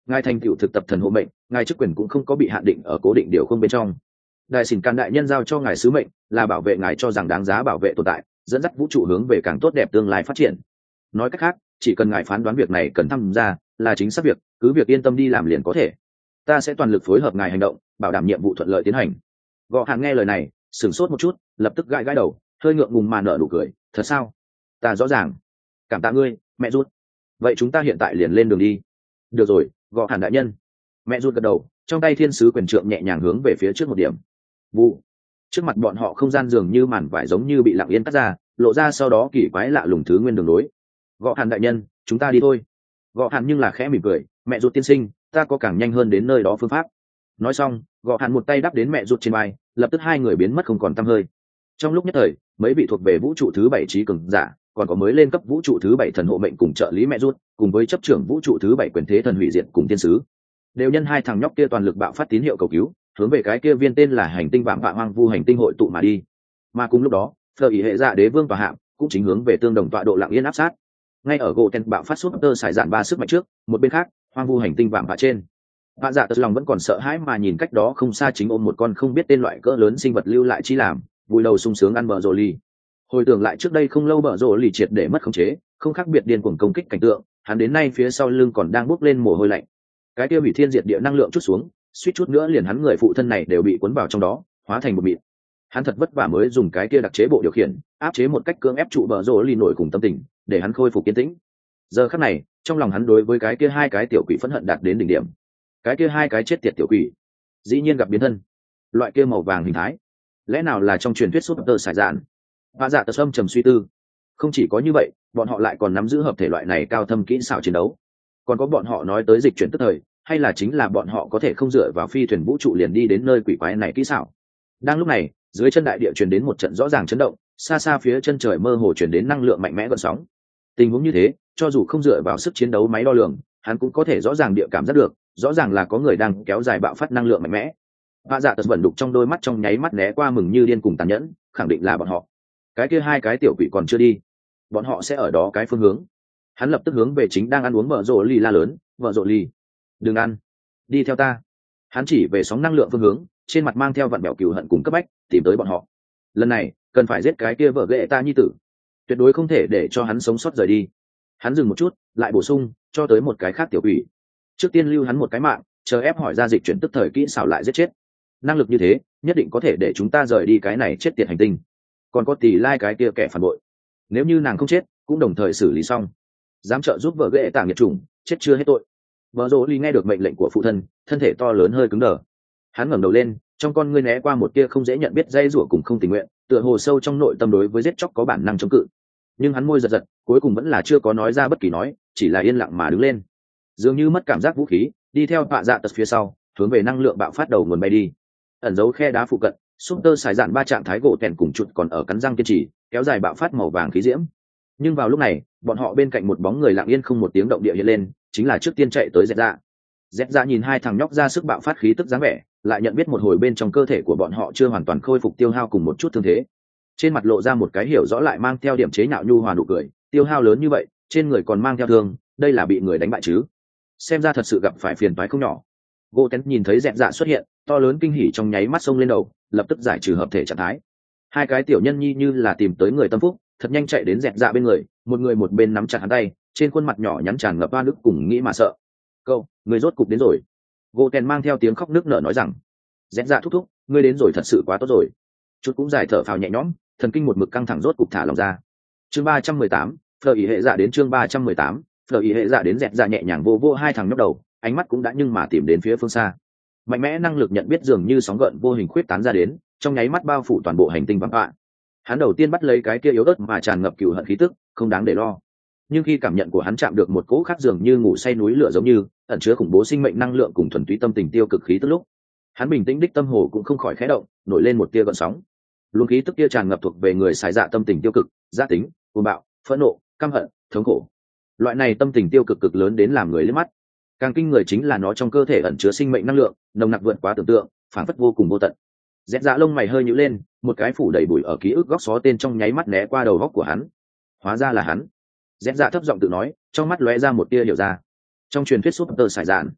ngài thành tựu thực tập thần hộ mệnh, ngài chức quyền cũng không có bị hạn định ở cố định điều không bên trong. Đại xỉn can đại nhân giao cho ngài sứ mệnh là bảo vệ ngài cho rằng đáng giá bảo vệ tồn tại, dẫn dắt vũ trụ hướng về càng tốt đẹp tương lai phát triển. Nói cách khác, chỉ cần ngài phán đoán việc này cần tham gia là chính xác việc, cứ việc yên tâm đi làm liền có thể. Ta sẽ toàn lực phối hợp ngài hành động, bảo đảm nhiệm vụ thuận lợi tiến hành. Gõ Hàn nghe lời này sửng sốt một chút, lập tức gãi gãi đầu, hơi ngượng ngùng mà nở nụ cười. Thật sao? Ta rõ ràng. Cảm tạ ngươi, mẹ rút. Vậy chúng ta hiện tại liền lên đường đi. Được rồi, Gõ Hàn đại nhân. Mẹ rút gật đầu, trong tay thiên sứ quyền trượng nhẹ nhàng hướng về phía trước một điểm. Vụ. Trước mặt bọn họ không gian dường như màn vải giống như bị lặng yên cắt ra, lộ ra sau đó kỳ quái lạ lùng thứ nguyên đường đối. Gõ Hàn đại nhân, chúng ta đi thôi. Gõ Hàn nhưng là khẽ mỉm cười, mẹ rút tiên sinh, ta có càng nhanh hơn đến nơi đó phương pháp. Nói xong, Gõ Hàn một tay đắp đến mẹ rút trên vai, lập tức hai người biến mất không còn tăm hơi. Trong lúc nhất thời, mấy vị thuộc về vũ trụ thứ bảy trí cường giả, còn có mới lên cấp vũ trụ thứ bảy thần hộ mệnh cùng trợ lý mẹ rút, cùng với chấp trưởng vũ trụ thứ bảy quyền thế thần hủy diệt cùng tiên sứ, đều nhân hai thằng nhóc kia toàn lực bạo phát tín hiệu cầu cứu, hướng về cái kia viên tên là hành tinh vạm vạ hoang vu hành tinh hội tụ mà đi. Mà cùng lúc đó, Phở ý hệ dạ đế vương tòa hạng cũng chính hướng về tương đồng tọa độ lặng yên áp sát. Ngay ở gỗ ten bạo phát suốt tơ xài dạn ba sức mạnh trước, một bên khác, hoang vu hành tinh vạm vạ trên, vạ dạ tật lòng vẫn còn sợ hãi mà nhìn cách đó không xa chính ôm một con không biết tên loại cỡ lớn sinh vật lưu lại chi làm, vui đầu sung sướng ăn bờ rồ ly. Hồi tưởng lại trước đây không lâu bờ rồ ly triệt để mất khống chế, không khác biệt điên cuồng công kích cảnh tượng, hắn đến nay phía sau lưng còn đang bốc lên mồ hôi lạnh. Cái kia hủy thiên diệt địa năng lượng chút xuống, suýt chút nữa liền hắn người phụ thân này đều bị cuốn vào trong đó, hóa thành một mịn. Hắn thật vất vả mới dùng cái kia đặc chế bộ điều khiển áp chế một cách cưỡng ép trụ bờ rồ ly nổi cùng tâm tình, để hắn khôi phục kiên tĩnh. Giờ khắc này, trong lòng hắn đối với cái kia hai cái tiểu quỷ phẫn hận đạt đến đỉnh điểm. Cái kia hai cái chết tiệt tiểu quỷ, dĩ nhiên gặp biến thân, loại kia màu vàng hình thái, lẽ nào là trong truyền thuyết súp tơ sải dạn? Và dạ tờ sâm trầm suy tư. Không chỉ có như vậy, bọn họ lại còn nắm giữ hợp thể loại này cao thâm kỹ xảo chiến đấu. Còn có bọn họ nói tới dịch chuyển tức thời, hay là chính là bọn họ có thể không dựa vào phi thuyền vũ trụ liền đi đến nơi quỷ quái này kỹ xảo. Đang lúc này, dưới chân đại địa truyền đến một trận rõ ràng chấn động, xa xa phía chân trời mơ hồ truyền đến năng lượng mạnh mẽ gợn sóng. Tình huống như thế, cho dù không dựa vào sức chiến đấu máy đo lường, hắn cũng có thể rõ ràng địa cảm giác được, rõ ràng là có người đang kéo dài bạo phát năng lượng mạnh mẽ. Vạ dạ tật vẩn đục trong đôi mắt trong nháy mắt né qua mừng như điên cùng tàn nhẫn, khẳng định là bọn họ. Cái kia hai cái tiểu quỷ còn chưa đi, bọn họ sẽ ở đó cái phương hướng. Hắn lập tức hướng về chính đang ăn uống vợ rộ ly la lớn, vợ rộ ly, đừng ăn, đi theo ta. Hắn chỉ về sóng năng lượng phương hướng, trên mặt mang theo vặn bẹo cừu hận cùng cấp bách, tìm tới bọn họ. Lần này cần phải giết cái kia vợ ghệ ta nhi tử, tuyệt đối không thể để cho hắn sống sót rời đi. Hắn dừng một chút, lại bổ sung, cho tới một cái khác tiểu quỷ, trước tiên lưu hắn một cái mạng, chờ ép hỏi ra dịch chuyển tức thời kỹ xảo lại giết chết. Năng lực như thế nhất định có thể để chúng ta rời đi cái này chết tiệt hành tinh. Còn có tỷ lai cái kia kẻ phản bội, nếu như nàng không chết cũng đồng thời xử lý xong. Dám trợ giúp vợ ghệ tảng nhiệt trùng, chết chưa hết tội. Vợ rỗ ly nghe được mệnh lệnh của phụ thân, thân thể to lớn hơi cứng đờ. Hắn ngẩng đầu lên, trong con ngươi né qua một tia không dễ nhận biết dây rủa cùng không tình nguyện, tựa hồ sâu trong nội tâm đối với giết chóc có bản năng chống cự. Nhưng hắn môi giật giật, cuối cùng vẫn là chưa có nói ra bất kỳ nói, chỉ là yên lặng mà đứng lên, dường như mất cảm giác vũ khí, đi theo vạ dạ tật phía sau, hướng về năng lượng bạo phát đầu nguồn bay đi. Ẩn dấu khe đá phụ cận, súp tơ xài dạn ba trạng thái gỗ tèn cùng chuột còn ở cắn răng kiên trì, kéo dài bạo phát màu vàng khí diễm. Nhưng vào lúc này, bọn họ bên cạnh một bóng người lặng yên không một tiếng động địa hiện lên, chính là trước tiên chạy tới dẹt dạ. Dẹt dạ nhìn hai thằng nhóc ra sức bạo phát khí tức dáng vẻ, lại nhận biết một hồi bên trong cơ thể của bọn họ chưa hoàn toàn khôi phục tiêu hao cùng một chút thương thế. Trên mặt lộ ra một cái hiểu rõ lại mang theo điểm chế nhạo nhu hòa nụ cười, tiêu hao lớn như vậy, trên người còn mang theo thương, đây là bị người đánh bại chứ? Xem ra thật sự gặp phải phiền toái không nhỏ. Goten nhìn thấy dẹt dạ xuất hiện, to lớn kinh hỉ trong nháy mắt xông lên đầu, lập tức giải trừ hợp thể trạng thái. Hai cái tiểu nhân nhi như là tìm tới người tâm phúc, thật nhanh chạy đến dẹt dạ bên người, một người một bên nắm chặt hắn tay, trên khuôn mặt nhỏ nhắn tràn ngập oan ức cùng nghĩ mà sợ. Câu, người rốt cục đến rồi. Goten mang theo tiếng khóc nức nở nói rằng, dẹt dạ thúc thúc, ngươi đến rồi thật sự quá tốt rồi. Chút cũng giải thở phào nhẹ nhõm, thần kinh một mực căng thẳng rốt cục thả lòng ra. Chương ba trăm mười tám, Phở ý hệ dạ đến chương ba trăm mười tám, Phở ý hệ dạ đến dẹt dạ nhẹ nhàng vô vô hai thằng nhóc đầu, ánh mắt cũng đã nhưng mà tìm đến phía phương xa. Mạnh mẽ năng lực nhận biết dường như sóng gợn vô hình khuyết tán ra đến, trong nháy mắt bao phủ toàn bộ hành tinh vắng vạ. Hắn đầu tiên bắt lấy cái kia yếu ớt mà tràn ngập cừu hận khí tức, không đáng để lo. Nhưng khi cảm nhận của hắn chạm được một cỗ khác dường như ngủ say núi lửa giống như ẩn chứa khủng bố sinh mệnh năng lượng cùng thuần túy tâm tình tiêu cực khí tức lúc, hắn bình tĩnh đích tâm hồ cũng không khỏi khẽ động, nổi lên một tia gợn sóng. Luồng khí tức kia tràn ngập thuộc về người xài dạ tâm tình tiêu cực, gia tính, cuồng bạo, phẫn nộ, căm hận, thống khổ. Loại này tâm tình tiêu cực cực lớn đến làm người liếc mắt. Càng kinh người chính là nó trong cơ thể ẩn chứa sinh mệnh năng lượng, nồng nặc vượt quá tưởng tượng, phản phất vô cùng vô tận. Rẽ dạ lông mày hơi nhíu lên, một cái phủ đầy bụi ở ký ức góc xó tên trong nháy mắt né qua đầu góc của hắn. Hóa ra là hắn. Rẽ dạ thấp giọng tự nói, trong mắt lóe ra một tia hiểu ra. Trong truyền thuyết súp tơ sải dạn,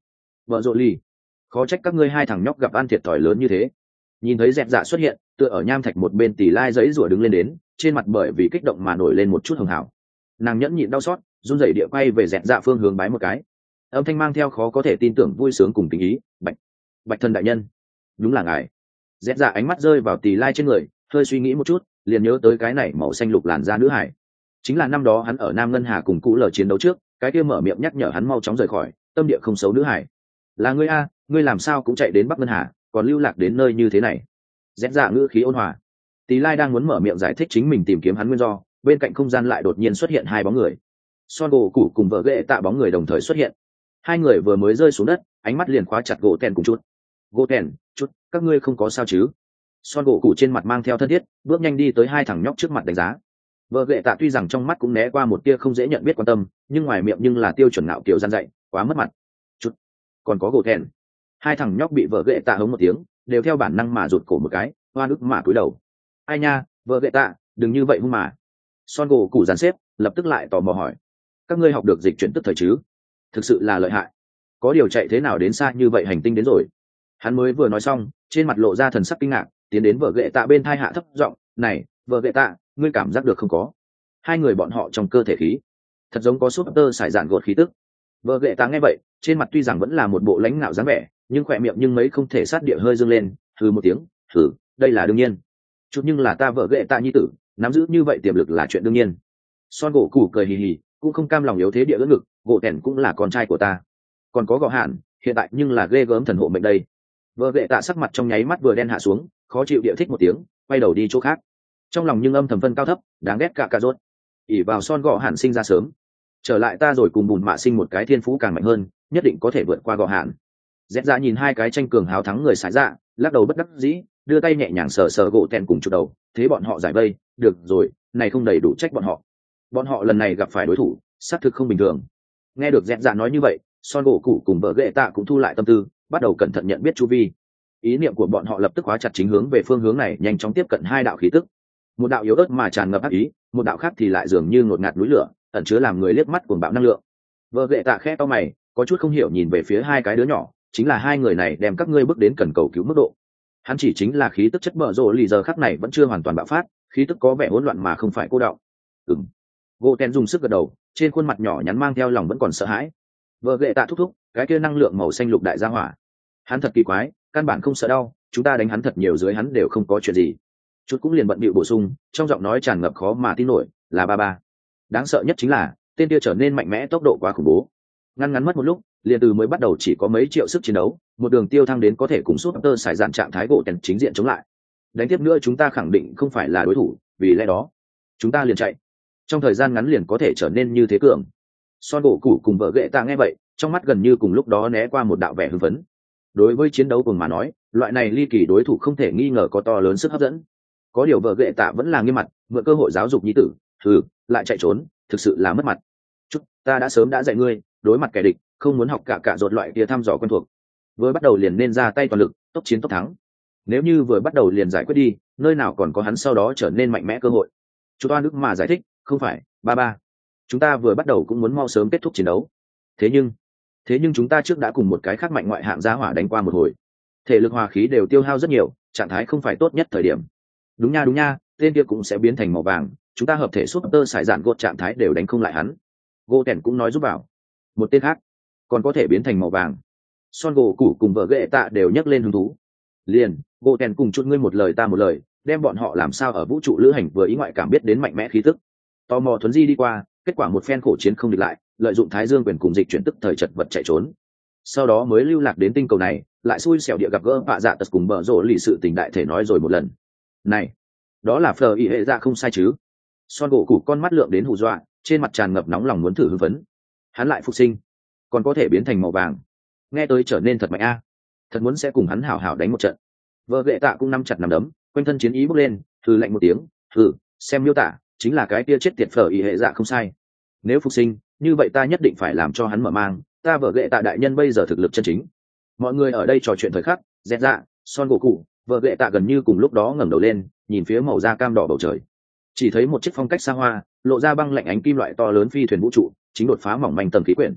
vợ rộ ly, khó trách các ngươi hai thằng nhóc gặp ăn thiệt thòi lớn như thế. Nhìn thấy dẹt dạ xuất hiện, tựa ở nham thạch một bên tỷ lai giấy rủa đứng lên đến, trên mặt bởi vì kích động mà nổi lên một chút hường hào. Nàng nhẫn nhịn đau xót, run rẩy địa quay về dẹt dạ phương hướng bái một cái, âm thanh mang theo khó có thể tin tưởng vui sướng cùng tình ý. Bạch bạch thần đại nhân, đúng là ngài. Dẹt dạ ánh mắt rơi vào tỷ lai trên người, hơi suy nghĩ một chút, liền nhớ tới cái này màu xanh lục làn da nữ hải, chính là năm đó hắn ở Nam Ngân Hà cùng Cũ Lở chiến đấu trước, cái kia mở miệng nhắc nhở hắn mau chóng rời khỏi tâm địa không xấu nữ hải. Là ngươi a, ngươi làm sao cũng chạy đến Bắc Ngân Hà, còn lưu lạc đến nơi như thế này. Dẹt dạ ngữ khí ôn hòa. Tỷ lai đang muốn mở miệng giải thích chính mình tìm kiếm hắn nguyên do, bên cạnh không gian lại đột nhiên xuất hiện hai bóng người. Son gỗ cụ cùng vợ ghệ tạ bóng người đồng thời xuất hiện. Hai người vừa mới rơi xuống đất, ánh mắt liền khóa chặt gỗ tèn cùng chút. Gỗ tèn, chút, các ngươi không có sao chứ? Son gỗ cụ trên mặt mang theo thân thiết, bước nhanh đi tới hai thằng nhóc trước mặt đánh giá. Vợ ghệ tạ tuy rằng trong mắt cũng né qua một tia không dễ nhận biết quan tâm, nhưng ngoài miệng nhưng là tiêu chuẩn ngạo kiểu gian dạy, quá mất mặt. Chút, còn có gỗ tèn. Hai thằng nhóc bị vợ ghệ tạ hống một tiếng, đều theo bản năng mà rụt cổ một cái, hoa nước mà cúi đầu. Ai nha, vợ ghệ tạ, đừng như vậy hung mà. Son gỗ cụ dàn xếp, lập tức lại tò mò hỏi, các ngươi học được dịch chuyển tức thời chứ? Thực sự là lợi hại. Có điều chạy thế nào đến xa như vậy hành tinh đến rồi? Hắn mới vừa nói xong, trên mặt lộ ra thần sắc kinh ngạc, tiến đến vợ ghệ tạ bên thai hạ thấp giọng, này, vợ ghệ tạ, ngươi cảm giác được không có? Hai người bọn họ trong cơ thể khí, thật giống có súp tơ sải dạn gột khí tức. Vợ ghệ tạ nghe vậy, trên mặt tuy rằng vẫn là một bộ lãnh ngạo dáng vẻ, nhưng khỏe miệng nhưng mấy không thể sát địa hơi dương lên, hừ một tiếng, hừ, đây là đương nhiên. Chút nhưng là ta vợ ghệ tạ nhi tử, nắm giữ như vậy tiềm lực là chuyện đương nhiên. Son gỗ củ cười hì hì, cũng không cam lòng yếu thế địa ưỡn ngực, gỗ tẻn cũng là con trai của ta. Còn có gò hạn, hiện tại nhưng là ghê gớm thần hộ mệnh đây. Vợ ghệ tạ sắc mặt trong nháy mắt vừa đen hạ xuống, khó chịu địa thích một tiếng, quay đầu đi chỗ khác. Trong lòng nhưng âm thầm phân cao thấp, đáng ghét cả cà rốt. ỉ vào son gò hạn sinh ra sớm, trở lại ta rồi cùng bùn mạ sinh một cái thiên phú càng mạnh hơn, nhất định có thể vượt qua gò hạn. Dẹt dạ nhìn hai cái tranh cường háo thắng người sải dạ, lắc đầu bất đắc dĩ, đưa tay nhẹ nhàng sờ sờ gỗ tèn cùng chụp đầu, thế bọn họ giải vây, được rồi, này không đầy đủ trách bọn họ. Bọn họ lần này gặp phải đối thủ, xác thực không bình thường. Nghe được dẹt dạ nói như vậy, son gỗ cụ cùng vợ ghệ tạ cũng thu lại tâm tư, bắt đầu cẩn thận nhận biết chu vi. Ý niệm của bọn họ lập tức khóa chặt chính hướng về phương hướng này, nhanh chóng tiếp cận hai đạo khí tức. Một đạo yếu ớt mà tràn ngập ác ý, một đạo khác thì lại dường như ngột ngạt núi lửa, ẩn chứa làm người liếc mắt cuồng bạo năng lượng. Vợ ghệ tạ khẽ to mày, có chút không hiểu nhìn về phía hai cái đứa nhỏ, chính là hai người này đem các ngươi bước đến cần cầu cứu mức độ. Hắn chỉ chính là khí tức chất bở rộ lì giờ khắc này vẫn chưa hoàn toàn bạo phát, khí tức có vẻ hỗn loạn mà không phải cô đọng. Ừm. Gỗ Ten dùng sức gật đầu, trên khuôn mặt nhỏ nhắn mang theo lòng vẫn còn sợ hãi. Vợ ghệ tạ thúc thúc, cái kia năng lượng màu xanh lục đại gia hỏa, hắn thật kỳ quái, căn bản không sợ đau, chúng ta đánh hắn thật nhiều dưới hắn đều không có chuyện gì. Chút cũng liền bận bịu bổ sung, trong giọng nói tràn ngập khó mà tin nổi, là ba ba. Đáng sợ nhất chính là tên kia trở nên mạnh mẽ tốc độ quá khủng bố. Ngăn ngắn mất một lúc, liền từ mới bắt đầu chỉ có mấy triệu sức chiến đấu, một đường tiêu thăng đến có thể cùng suốt tơ xài dạn trạng thái gỗ Ten chính diện chống lại. Đánh tiếp nữa chúng ta khẳng định không phải là đối thủ, vì lẽ đó chúng ta liền chạy. Trong thời gian ngắn liền có thể trở nên như thế cường. Son gỗ củ cùng vợ ghệ tạ nghe vậy, trong mắt gần như cùng lúc đó né qua một đạo vẻ hưng phấn. Đối với chiến đấu cùng mà nói, loại này ly kỳ đối thủ không thể nghi ngờ có to lớn sức hấp dẫn. Có điều vợ ghệ tạ vẫn là nghiêm mặt, mượn cơ hội giáo dục nhi tử, thử lại chạy trốn, thực sự là mất mặt. Chút, ta đã sớm đã dạy ngươi, đối mặt kẻ địch, không muốn học cả cả dột loại kia thăm dò quen thuộc. Vừa bắt đầu liền nên ra tay toàn lực, tốc chiến tốc thắng. Nếu như vừa bắt đầu liền giải quyết đi, nơi nào còn có hắn sau đó trở nên mạnh mẽ cơ hội. Chút oan ức mà giải thích, không phải, ba ba. Chúng ta vừa bắt đầu cũng muốn mau sớm kết thúc chiến đấu. Thế nhưng, thế nhưng chúng ta trước đã cùng một cái khác mạnh ngoại hạng giá hỏa đánh qua một hồi. Thể lực hòa khí đều tiêu hao rất nhiều, trạng thái không phải tốt nhất thời điểm. Đúng nha đúng nha, tên kia cũng sẽ biến thành màu vàng, chúng ta hợp thể suốt tơ xài dạn gột trạng thái đều đánh không lại hắn. Gỗ Tèn cũng nói giúp bảo. Một tên khác còn có thể biến thành màu vàng. Son gỗ củ cùng vợ ghệ tạ đều nhấc lên hứng thú. Liền, Gỗ Tèn cùng chút ngươi một lời ta một lời, đem bọn họ làm sao ở vũ trụ lữ hành vừa ý ngoại cảm biết đến mạnh mẽ khí tức. Tò mò thuấn di đi qua, kết quả một phen khổ chiến không địch lại, lợi dụng thái dương quyền cùng dịch chuyển tức thời chật vật chạy trốn. Sau đó mới lưu lạc đến tinh cầu này, lại xui xẻo địa gặp gỡ vạ dạ tật cùng bờ rộ lì sự tình đại thể nói rồi một lần. Này, đó là phờ ý hệ dạ không sai chứ? Son gỗ củ con mắt lượng đến hù dọa, trên mặt tràn ngập nóng lòng muốn thử hưng phấn. Hắn lại phục sinh, còn có thể biến thành màu vàng, nghe tới trở nên thật mạnh a. Thật muốn sẽ cùng hắn hảo hảo đánh một trận. Vợ ghệ tạ cũng nắm chặt nắm đấm, quanh thân chiến ý bốc lên, thử lạnh một tiếng, thử xem miêu tả, chính là cái kia chết tiệt phở ý hệ dạ không sai. Nếu phục sinh, như vậy ta nhất định phải làm cho hắn mở mang, ta vợ ghệ tạ đại nhân bây giờ thực lực chân chính. Mọi người ở đây trò chuyện thời khắc, dẹt dạ, son gỗ cụ, vợ ghệ tạ gần như cùng lúc đó ngẩng đầu lên, nhìn phía màu da cam đỏ bầu trời. Chỉ thấy một chiếc phong cách xa hoa, lộ ra băng lạnh ánh kim loại to lớn phi thuyền vũ trụ, chính đột phá mỏng manh tầng khí quyển.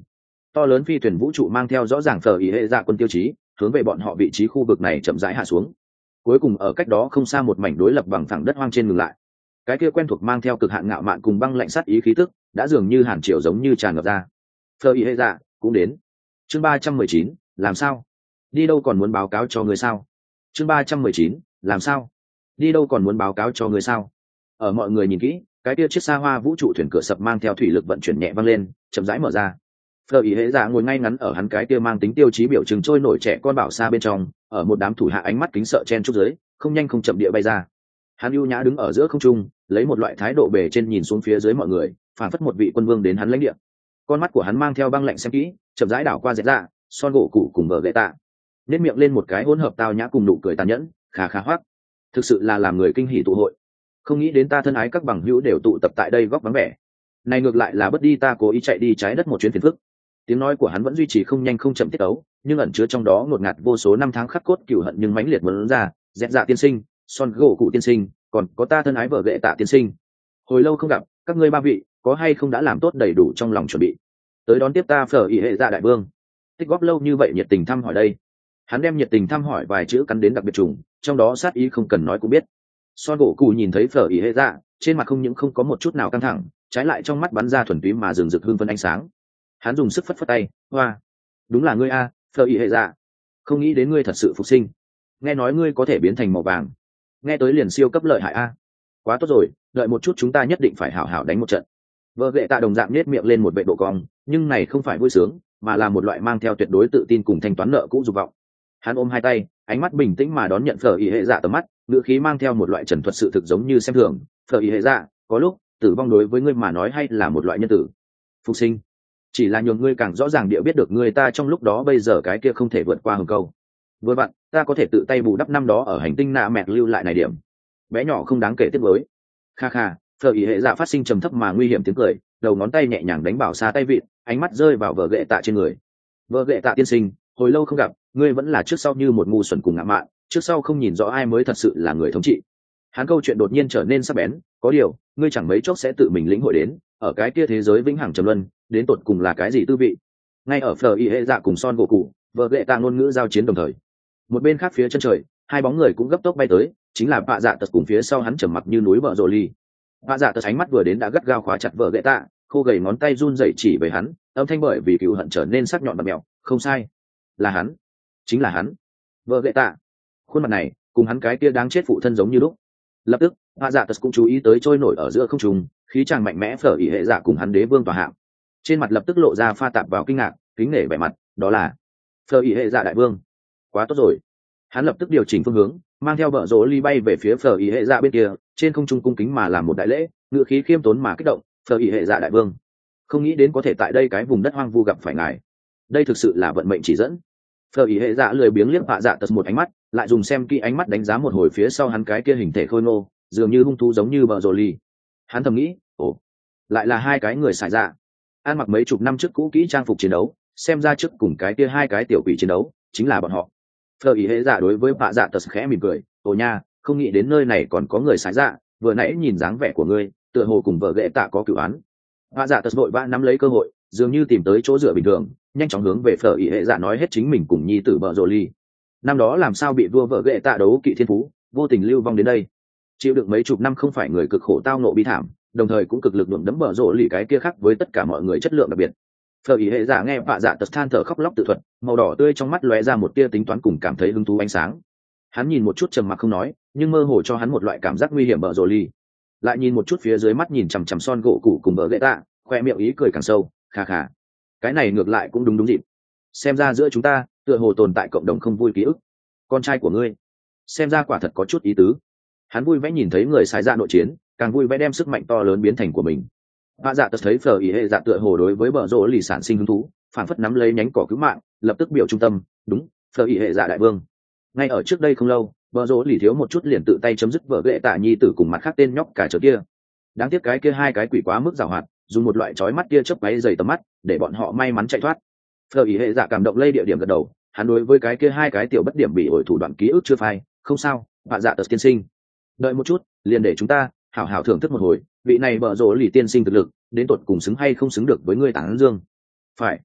To lớn phi thuyền vũ trụ mang theo rõ ràng phở ý hệ dạ quân tiêu chí hướng về bọn họ vị trí khu vực này chậm rãi hạ xuống, cuối cùng ở cách đó không xa một mảnh đối lập bằng phẳng đất hoang trên ngừng lại. Cái kia quen thuộc mang theo cực hạn ngạo mạn cùng băng lạnh sát ý khí tức đã dường như hàn triều giống như tràn ngập ra. Phở ý hệ dạ cũng đến. Chương ba trăm mười chín, làm sao? Đi đâu còn muốn báo cáo cho người sao? Chương ba trăm mười chín, làm sao? Đi đâu còn muốn báo cáo cho người sao? Ở mọi người nhìn kỹ, cái kia chiếc xa hoa vũ trụ thuyền cửa sập mang theo thủy lực vận chuyển nhẹ văng lên, chậm rãi mở ra. Phở ý hệ dạ ngồi ngay ngắn ở hắn cái kia mang tính tiêu chí biểu trưng trôi nổi trẻ con bảo xa bên trong, ở một đám thủ hạ ánh mắt kính sợ chen chúc dưới, không nhanh không chậm địa bay ra. Hắn ưu nhã đứng ở giữa không trung, lấy một loại thái độ bề trên nhìn xuống phía dưới mọi người, phản phất một vị quân vương đến hắn lãnh địa. Con mắt của hắn mang theo băng lạnh xem kỹ, chậm rãi đảo qua dẹt dạ, son gỗ cụ cùng vợ gậy tạ, nét miệng lên một cái hỗn hợp tao nhã cùng nụ cười tàn nhẫn, khà khà hoắc. Thực sự là làm người kinh hỉ tụ hội. Không nghĩ đến ta thân ái các bằng hữu đều tụ tập tại đây góc vắng vẻ. Này ngược lại là bất đi ta cố ý chạy đi trái đất một chuyến phiền phức. Tiếng nói của hắn vẫn duy trì không nhanh không chậm tiết tấu, nhưng ẩn chứa trong đó ngột ngạt vô số năm tháng khắc cốt cừu hận nhưng mãnh liệt muốn ra. Dẹt dạ tiên sinh, son gỗ cụ tiên sinh, còn có ta thân ái vợ gậy tạ tiên sinh. Hồi lâu không gặp, các ngươi ba vị có hay không đã làm tốt đầy đủ trong lòng chuẩn bị tới đón tiếp ta phở ý hệ dạ đại vương? Tích góp lâu như vậy nhiệt tình thăm hỏi đây. Hắn đem nhiệt tình thăm hỏi vài chữ cắn đến đặc biệt trùng, trong đó sát ý không cần nói cũng biết. Son gỗ cụ nhìn thấy phở ý hệ dạ, trên mặt không những không có một chút nào căng thẳng, trái lại trong mắt bắn ra thuần túy mà rừng rực hương phân ánh sáng. Hắn dùng sức phất phất tay, hoa, đúng là ngươi a, phở ý hệ dạ. Không nghĩ đến ngươi thật sự phục sinh. Nghe nói ngươi có thể biến thành màu vàng, nghe tới liền siêu cấp lợi hại a. Quá tốt rồi, đợi một chút chúng ta nhất định phải hảo hảo đánh một trận. Vợ gậy tạ đồng dạng nết miệng lên một vệ độ cong, nhưng này không phải vui sướng, mà là một loại mang theo tuyệt đối tự tin cùng thanh toán nợ cũ dục vọng. Hắn ôm hai tay, ánh mắt bình tĩnh mà đón nhận phở ý hệ dạ tầm mắt, ngữ khí mang theo một loại trần thuật sự thực giống như xem thường. Phở ý hệ dạ, có lúc tử vong đối với ngươi mà nói hay là một loại nhân tử. Phục sinh chỉ là nhường ngươi càng rõ ràng địa biết được người ta trong lúc đó bây giờ cái kia không thể vượt qua hừng câu. Vừa bạn, ta có thể tự tay bù đắp năm đó ở hành tinh nạ mẹt lưu lại này điểm bé nhỏ không đáng kể tiếp với. Kha kha, phở ý hệ dạ phát sinh trầm thấp mà nguy hiểm tiếng cười, đầu ngón tay nhẹ nhàng đánh bảo xa tay vịn, ánh mắt rơi vào vợ gậy tạ trên người. Vợ gậy tạ tiên sinh, hồi lâu không gặp, ngươi vẫn là trước sau như một ngu xuẩn cùng ngạo mạn, trước sau không nhìn rõ ai mới thật sự là người thống trị. Hắn câu chuyện đột nhiên trở nên sắc bén, có điều ngươi chẳng mấy chốc sẽ tự mình lĩnh hội đến, ở cái kia thế giới vĩnh hằng trầm luân, đến tột cùng là cái gì tư vị. Ngay ở phở ý hệ dạ cùng son gỗ cụ, vợ gậy tạ ngôn ngữ giao chiến đồng thời. Một bên khác phía chân trời, hai bóng người cũng gấp tốc bay tới, chính là bạ dạ tật cùng phía sau hắn trầm mặc như núi bờ rồ ly. Bạ dạ tật ánh mắt vừa đến đã gắt gao khóa chặt vợ gậy tạ, khô gầy ngón tay run rẩy chỉ về hắn, âm thanh bởi vì cựu hận trở nên sắc nhọn và mèo. Không sai, là hắn, chính là hắn. Vợ gậy tạ, khuôn mặt này cùng hắn cái kia đáng chết phụ thân giống như lúc. Lập tức bạ dạ tật cũng chú ý tới trôi nổi ở giữa không trung khí tràng mạnh mẽ phở ỉ hệ dạ cùng hắn đế vương tòa hạng, trên mặt lập tức lộ ra pha tạp vào kinh ngạc kính nể vẻ mặt, đó là phở ỉ hệ dạ đại vương. Quá tốt rồi. Hắn lập tức điều chỉnh phương hướng, mang theo vợ rỗ ly bay về phía phở ý hệ dạ bên kia, trên không trung cung kính mà làm một đại lễ, ngựa khí khiêm tốn mà kích động. Phở ý hệ dạ đại vương, không nghĩ đến có thể tại đây cái vùng đất hoang vu gặp phải ngài, đây thực sự là vận mệnh chỉ dẫn. Phở ý hệ dạ lười biếng liếc hạ dạ tật một ánh mắt, lại dùng xem kỹ ánh mắt đánh giá một hồi phía sau hắn cái kia hình thể khôi ngô, dường như hung thú giống như vợ rỗ ly. Hắn thầm nghĩ, ồ, lại là hai cái người xài dạ, ăn mặc mấy chục năm trước cũ kỹ trang phục chiến đấu, xem ra trước cùng cái kia hai cái tiểu quỷ chiến đấu chính là bọn họ. Phở ý hệ dạ đối với bạ dạ tật khẽ mỉm cười, ồ nha, không nghĩ đến nơi này còn có người sái dạ, vừa nãy nhìn dáng vẻ của ngươi tựa hồ cùng vợ ghệ tạ có cửu án. Bạ dạ tật vội vã nắm lấy cơ hội, dường như tìm tới chỗ dựa bình thường, nhanh chóng hướng về phở ý hệ dạ nói hết chính mình cùng nhi tử vợ rồ ly. Năm đó làm sao bị vua vợ ghệ tạ đấu kỵ thiên phú, vô tình lưu vong đến đây, chịu được mấy chục năm không phải người cực khổ tao nộ bi thảm, đồng thời cũng cực lực đuổi đấm vợ rồ ly cái kia khác với tất cả mọi người chất lượng đặc biệt. Phở ý hệ giả nghe bạ dạ tật than thở khóc lóc tự thuật, màu đỏ tươi trong mắt lóe ra một tia tính toán cùng cảm thấy hứng thú ánh sáng. Hắn nhìn một chút trầm mặc không nói, nhưng mơ hồ cho hắn một loại cảm giác nguy hiểm bợ rồ ly. Lại nhìn một chút phía dưới mắt nhìn chằm chằm son gỗ cụ cùng bờ gậy tạ, khoe miệng ý cười càng sâu, kha kha. Cái này ngược lại cũng đúng đúng dịp. Xem ra giữa chúng ta tựa hồ tồn tại cộng đồng không vui ký ức. Con trai của ngươi, xem ra quả thật có chút ý tứ. Hắn vui vẻ nhìn thấy người sai ra nội chiến, càng vui vẻ đem sức mạnh to lớn biến thành của mình. Bạ dạ tật thấy phở ý hệ dạ tựa hồ đối với bờ rỗ lì sản sinh hứng thú, phản phất nắm lấy nhánh cỏ cứu mạng, lập tức biểu trung tâm, đúng, phở ý hệ dạ đại vương. Ngay ở trước đây không lâu, bờ rỗ lì thiếu một chút liền tự tay chấm dứt vợ ghệ tạ nhi tử cùng mặt khác tên nhóc cả chợ kia. Đáng tiếc cái kia hai cái quỷ quá mức giàu hoạt, dùng một loại chói mắt kia chớp váy dày tầm mắt, để bọn họ may mắn chạy thoát. Phở ý hệ dạ cảm động lây địa điểm gật đầu, hắn đối với cái kia hai cái tiểu bất điểm bị ổi thủ đoạn ký ức chưa phai, không sao, bạ dạ tật tiên sinh. Đợi một chút, liền để chúng ta hảo hảo thưởng thức một hồi, vị này bờ rỗ lì tiên sinh thực lực đến tột cùng xứng hay không xứng được với ngươi tảng dương. Phải.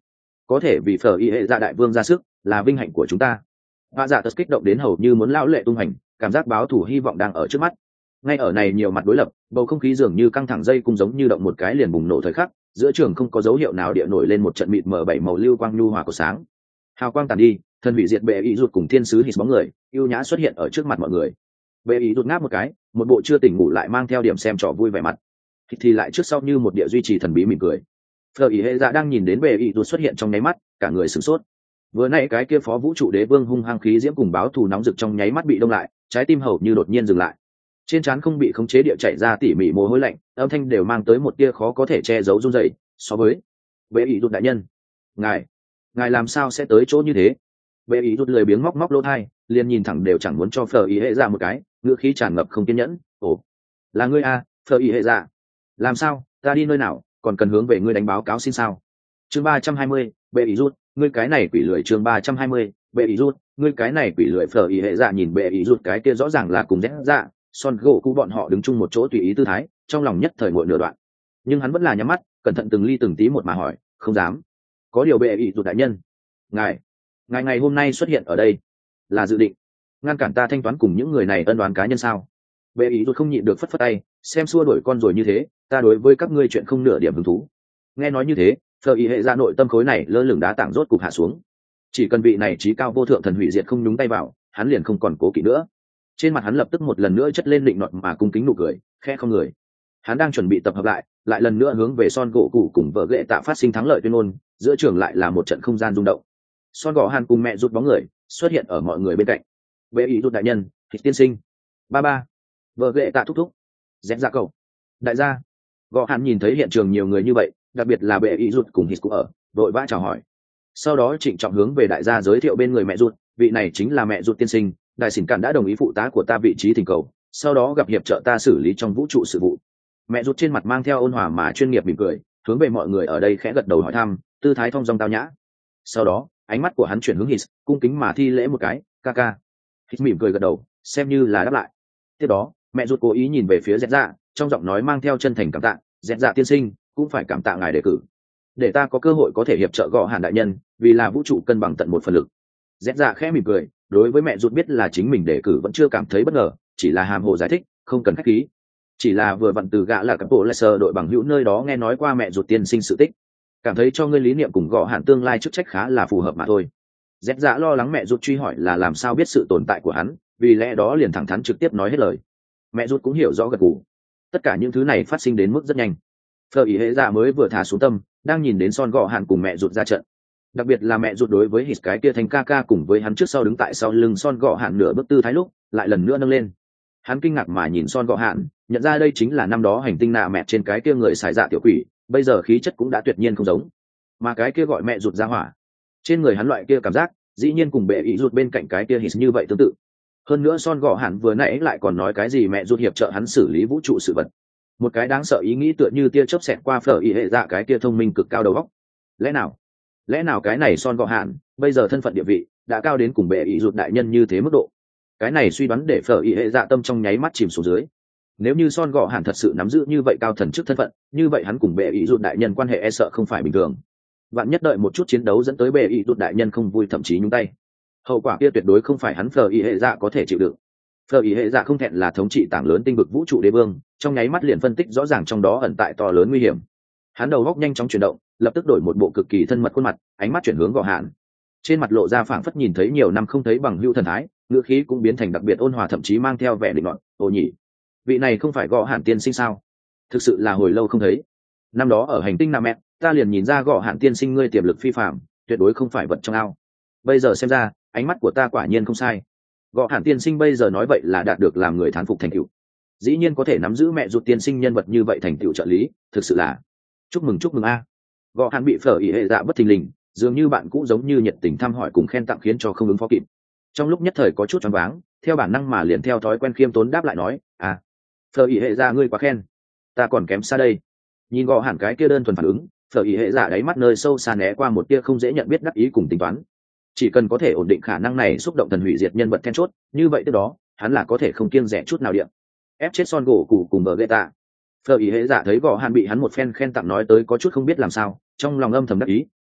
có thể vì phở y hệ dạ đại vương ra sức là vinh hạnh của chúng ta. Vạ dạ tật kích động đến hầu như muốn lão lệ tung hành, cảm giác báo thù hy vọng đang ở trước mắt. Ngay ở này nhiều mặt đối lập, bầu không khí dường như căng thẳng dây cung giống như động một cái liền bùng nổ thời khắc, giữa trường không có dấu hiệu nào địa nổi lên một trận mịt mờ bảy màu lưu quang nhu hòa của sáng. Hào quang tàn đi, thân hủy diệt bệ ý rụt cùng thiên sứ hít bóng người yêu nhã xuất hiện ở trước mặt mọi người. Bệ ý rụt ngáp một cái, một bộ chưa tỉnh ngủ lại mang theo điểm xem trò vui vẻ mặt, thì, thì lại trước sau như một địa duy trì thần bí mỉm cười. Phở ý hệ dạ đang nhìn đến bệ ý rụt xuất hiện trong nháy mắt, cả người sửng sốt. Vừa nãy cái kia phó vũ trụ đế vương hung hăng khí diễm cùng báo thù nóng rực trong nháy mắt bị đông lại, trái tim hầu như đột nhiên dừng lại. Trên trán không bị khống chế địa chảy ra tỉ mỉ mồ hôi lạnh, âm thanh đều mang tới một tia khó có thể che giấu run rẩy. So với bệ ý rụt đại nhân, ngài ngài làm sao sẽ tới chỗ như thế? Bệ ý rụt lười biếng móc móc lỗ tai, liền nhìn thẳng đều chẳng muốn cho Phở ý hệ dạ một cái, ngữ khí tràn ngập không kiên nhẫn. Ồ, là ngươi à, Phở ý hệ dạ? Làm sao, ta đi nơi nào, còn cần hướng về ngươi đánh báo cáo xin sao? Chương ba trăm hai mươi, bệ ý rụt, ngươi cái này quỷ lười. Chương ba trăm hai mươi, bệ ý rụt, ngươi cái này quỷ lười. Phở ý hệ dạ nhìn bệ ý rụt cái kia rõ ràng là cùng rẽ dạ, Son gỗ cụ bọn họ đứng chung một chỗ tùy ý tư thái, trong lòng nhất thời ngội nửa đoạn. Nhưng hắn vẫn là nhắm mắt, cẩn thận từng ly từng tí một mà hỏi, không dám. Có điều bệ ý rụt đại nhân, ngài ngài ngày hôm nay xuất hiện ở đây là dự định ngăn cản ta thanh toán cùng những người này ân đoán cá nhân sao? Bệ ý rụt không nhịn được phất phất tay, xem xua đuổi con rồi như thế, ta đối với các ngươi chuyện không nửa điểm hứng thú. Nghe nói như thế, Phở ý hệ ra nội tâm khối này lơ lửng đá tảng rốt cục hạ xuống. Chỉ cần vị này trí cao vô thượng thần hủy diệt không nhúng tay vào, hắn liền không còn cố kỵ nữa. Trên mặt hắn lập tức một lần nữa chất lên định nọt mà cung kính nụ cười, khẽ không người. Hắn đang chuẩn bị tập hợp lại, lại lần nữa hướng về Son gỗ cụ cùng vợ ghệ tạ phát sinh thắng lợi tuyên ngôn, giữa trường lại là một trận không gian rung động. Son gỗ hàn cùng mẹ rút bóng người xuất hiện ở mọi người bên cạnh. Bệ ý rút đại nhân, thịt tiên sinh, ba ba, vợ ghệ tạ thúc thúc, dẹp ra cầu, đại gia. Gỗ hàn nhìn thấy hiện trường nhiều người như vậy, đặc biệt là bệ ý rút cùng hít cũng ở, vội vã chào hỏi. Sau đó trịnh trọng hướng về đại gia giới thiệu bên người mẹ rút, vị này chính là mẹ rút tiên sinh, đại sỉn cản đã đồng ý phụ tá của ta vị trí thỉnh cầu, sau đó gặp hiệp trợ ta xử lý trong vũ trụ sự vụ. Mẹ rút trên mặt mang theo ôn hòa mà chuyên nghiệp mỉm cười, hướng về mọi người ở đây khẽ gật đầu hỏi thăm, tư thái thong dong tao nhã. Sau đó ánh mắt của hắn chuyển hướng hít, cung kính mà thi lễ một cái, ca ca. Hít mỉm cười gật đầu, xem như là đáp lại. Tiếp đó mẹ rút cố ý nhìn về phía dẹt dạ, trong giọng nói mang theo chân thành cảm tạ, dẹt dạ tiên sinh cũng phải cảm tạ ngài đề cử, để ta có cơ hội có thể hiệp trợ gõ hàn đại nhân, vì là vũ trụ cân bằng tận một phần lực. Dẹt dạ khẽ mỉm cười, đối với mẹ rút biết là chính mình đề cử vẫn chưa cảm thấy bất ngờ, chỉ là hàm hồ giải thích, không cần khách khí. Chỉ là vừa vặn từ gã là các bộ Lesser đội bằng hữu nơi đó nghe nói qua mẹ rút tiên sinh sự tích, cảm thấy cho ngươi lý niệm cùng gõ hàn tương lai chức trách khá là phù hợp mà thôi. Dẹt dạ lo lắng mẹ rút truy hỏi là làm sao biết sự tồn tại của hắn, vì lẽ đó liền thẳng thắn trực tiếp nói hết lời. Mẹ rút cũng hiểu rõ gật gù. Tất cả những thứ này phát sinh đến mức rất nhanh. Phở ý hệ dạ mới vừa thả xuống tâm, đang nhìn đến Son gõ hàn cùng mẹ rút ra trận. Đặc biệt là mẹ rút đối với hít cái kia thành ca ca cùng với hắn trước sau đứng tại sau lưng Son gõ hàn nửa bước tư thái lúc lại lần nữa nâng lên. Hắn kinh ngạc mà nhìn Son gõ hàn, nhận ra đây chính là năm đó hành tinh nạ mẹ trên cái kia người xài dạ tiểu quỷ, bây giờ khí chất cũng đã tuyệt nhiên không giống. Mà cái kia gọi mẹ rút ra hỏa, trên người hắn loại kia cảm giác dĩ nhiên cùng bệ ý rút bên cạnh cái kia hít như vậy tương tự. Hơn nữa Son gõ hàn vừa nãy lại còn nói cái gì mẹ rút hiệp trợ hắn xử lý vũ trụ sự vật. Một cái đáng sợ ý nghĩ tựa như tia chớp xẹt qua Phở ý hệ dạ cái kia thông minh cực cao đầu óc. Lẽ nào lẽ nào cái này Son gõ hàn bây giờ thân phận địa vị đã cao đến cùng bệ ý rút đại nhân như thế mức độ? Cái này suy đoán để Phở ý hệ dạ tâm trong nháy mắt chìm xuống dưới. Nếu như Son gõ hàn thật sự nắm giữ như vậy cao thần chức thân phận, như vậy hắn cùng bệ ý rút đại nhân quan hệ e sợ không phải bình thường. Vạn nhất đợi một chút chiến đấu dẫn tới bệ ý rút đại nhân không vui thậm chí nhúng tay, hậu quả kia tuyệt đối không phải hắn Phở ý hệ dạ có thể chịu đựng. Phở ý hệ dạ không thẹn là thống trị tảng lớn tinh vực vũ trụ đế vương, trong nháy mắt liền phân tích rõ ràng trong đó ẩn tại to lớn nguy hiểm. Hắn đầu góc nhanh chóng chuyển động, lập tức đổi một bộ cực kỳ thân mật khuôn mặt, ánh mắt chuyển hướng gõ hàn, trên mặt lộ ra phảng phất nhìn thấy nhiều năm không thấy bằng hữu thần thái, ngữ khí cũng biến thành đặc biệt ôn hòa, thậm chí mang theo vẻ định luận. Ồ nhỉ, vị này không phải gõ hàn tiên sinh sao? Thực sự là hồi lâu không thấy. Năm đó ở hành tinh Nam Mẹ, ta liền nhìn ra gõ hàn tiên sinh ngươi tiềm lực phi phàm, tuyệt đối không phải vật trong ao. Bây giờ xem ra, ánh mắt của ta quả nhiên không sai. Gõ hàn tiên sinh bây giờ nói vậy là đạt được làm người thán phục thành tựu, dĩ nhiên có thể nắm giữ mẹ rút tiên sinh nhân vật như vậy thành tựu trợ lý, thực sự là chúc mừng chúc mừng a. Gõ hàn bị Phở ý hệ dạ bất thình lình, dường như bạn cũ giống như nhiệt tình thăm hỏi cùng khen tặng khiến cho không ứng phó kịp. Trong lúc nhất thời có chút choáng váng, theo bản năng mà liền theo thói quen khiêm tốn đáp lại nói, à, Phở ý hệ dạ ngươi quá khen, ta còn kém xa đây. Nhìn gõ hàn cái kia đơn thuần phản ứng, Phở ý hệ dạ đáy mắt nơi sâu xa né qua một tia không dễ nhận biết đắc ý cùng tính toán. Chỉ cần có thể ổn định khả năng này xúc động thần hủy diệt nhân vật then chốt, như vậy từ đó hắn là có thể không kiêng rẻ chút nào điện ép chết Son gỗ cụ cùng bờ ghê tạ. Phở ý hệ dạ thấy gõ hàn bị hắn một phen khen tặng nói tới có chút không biết làm sao, trong lòng âm thầm đắc ý,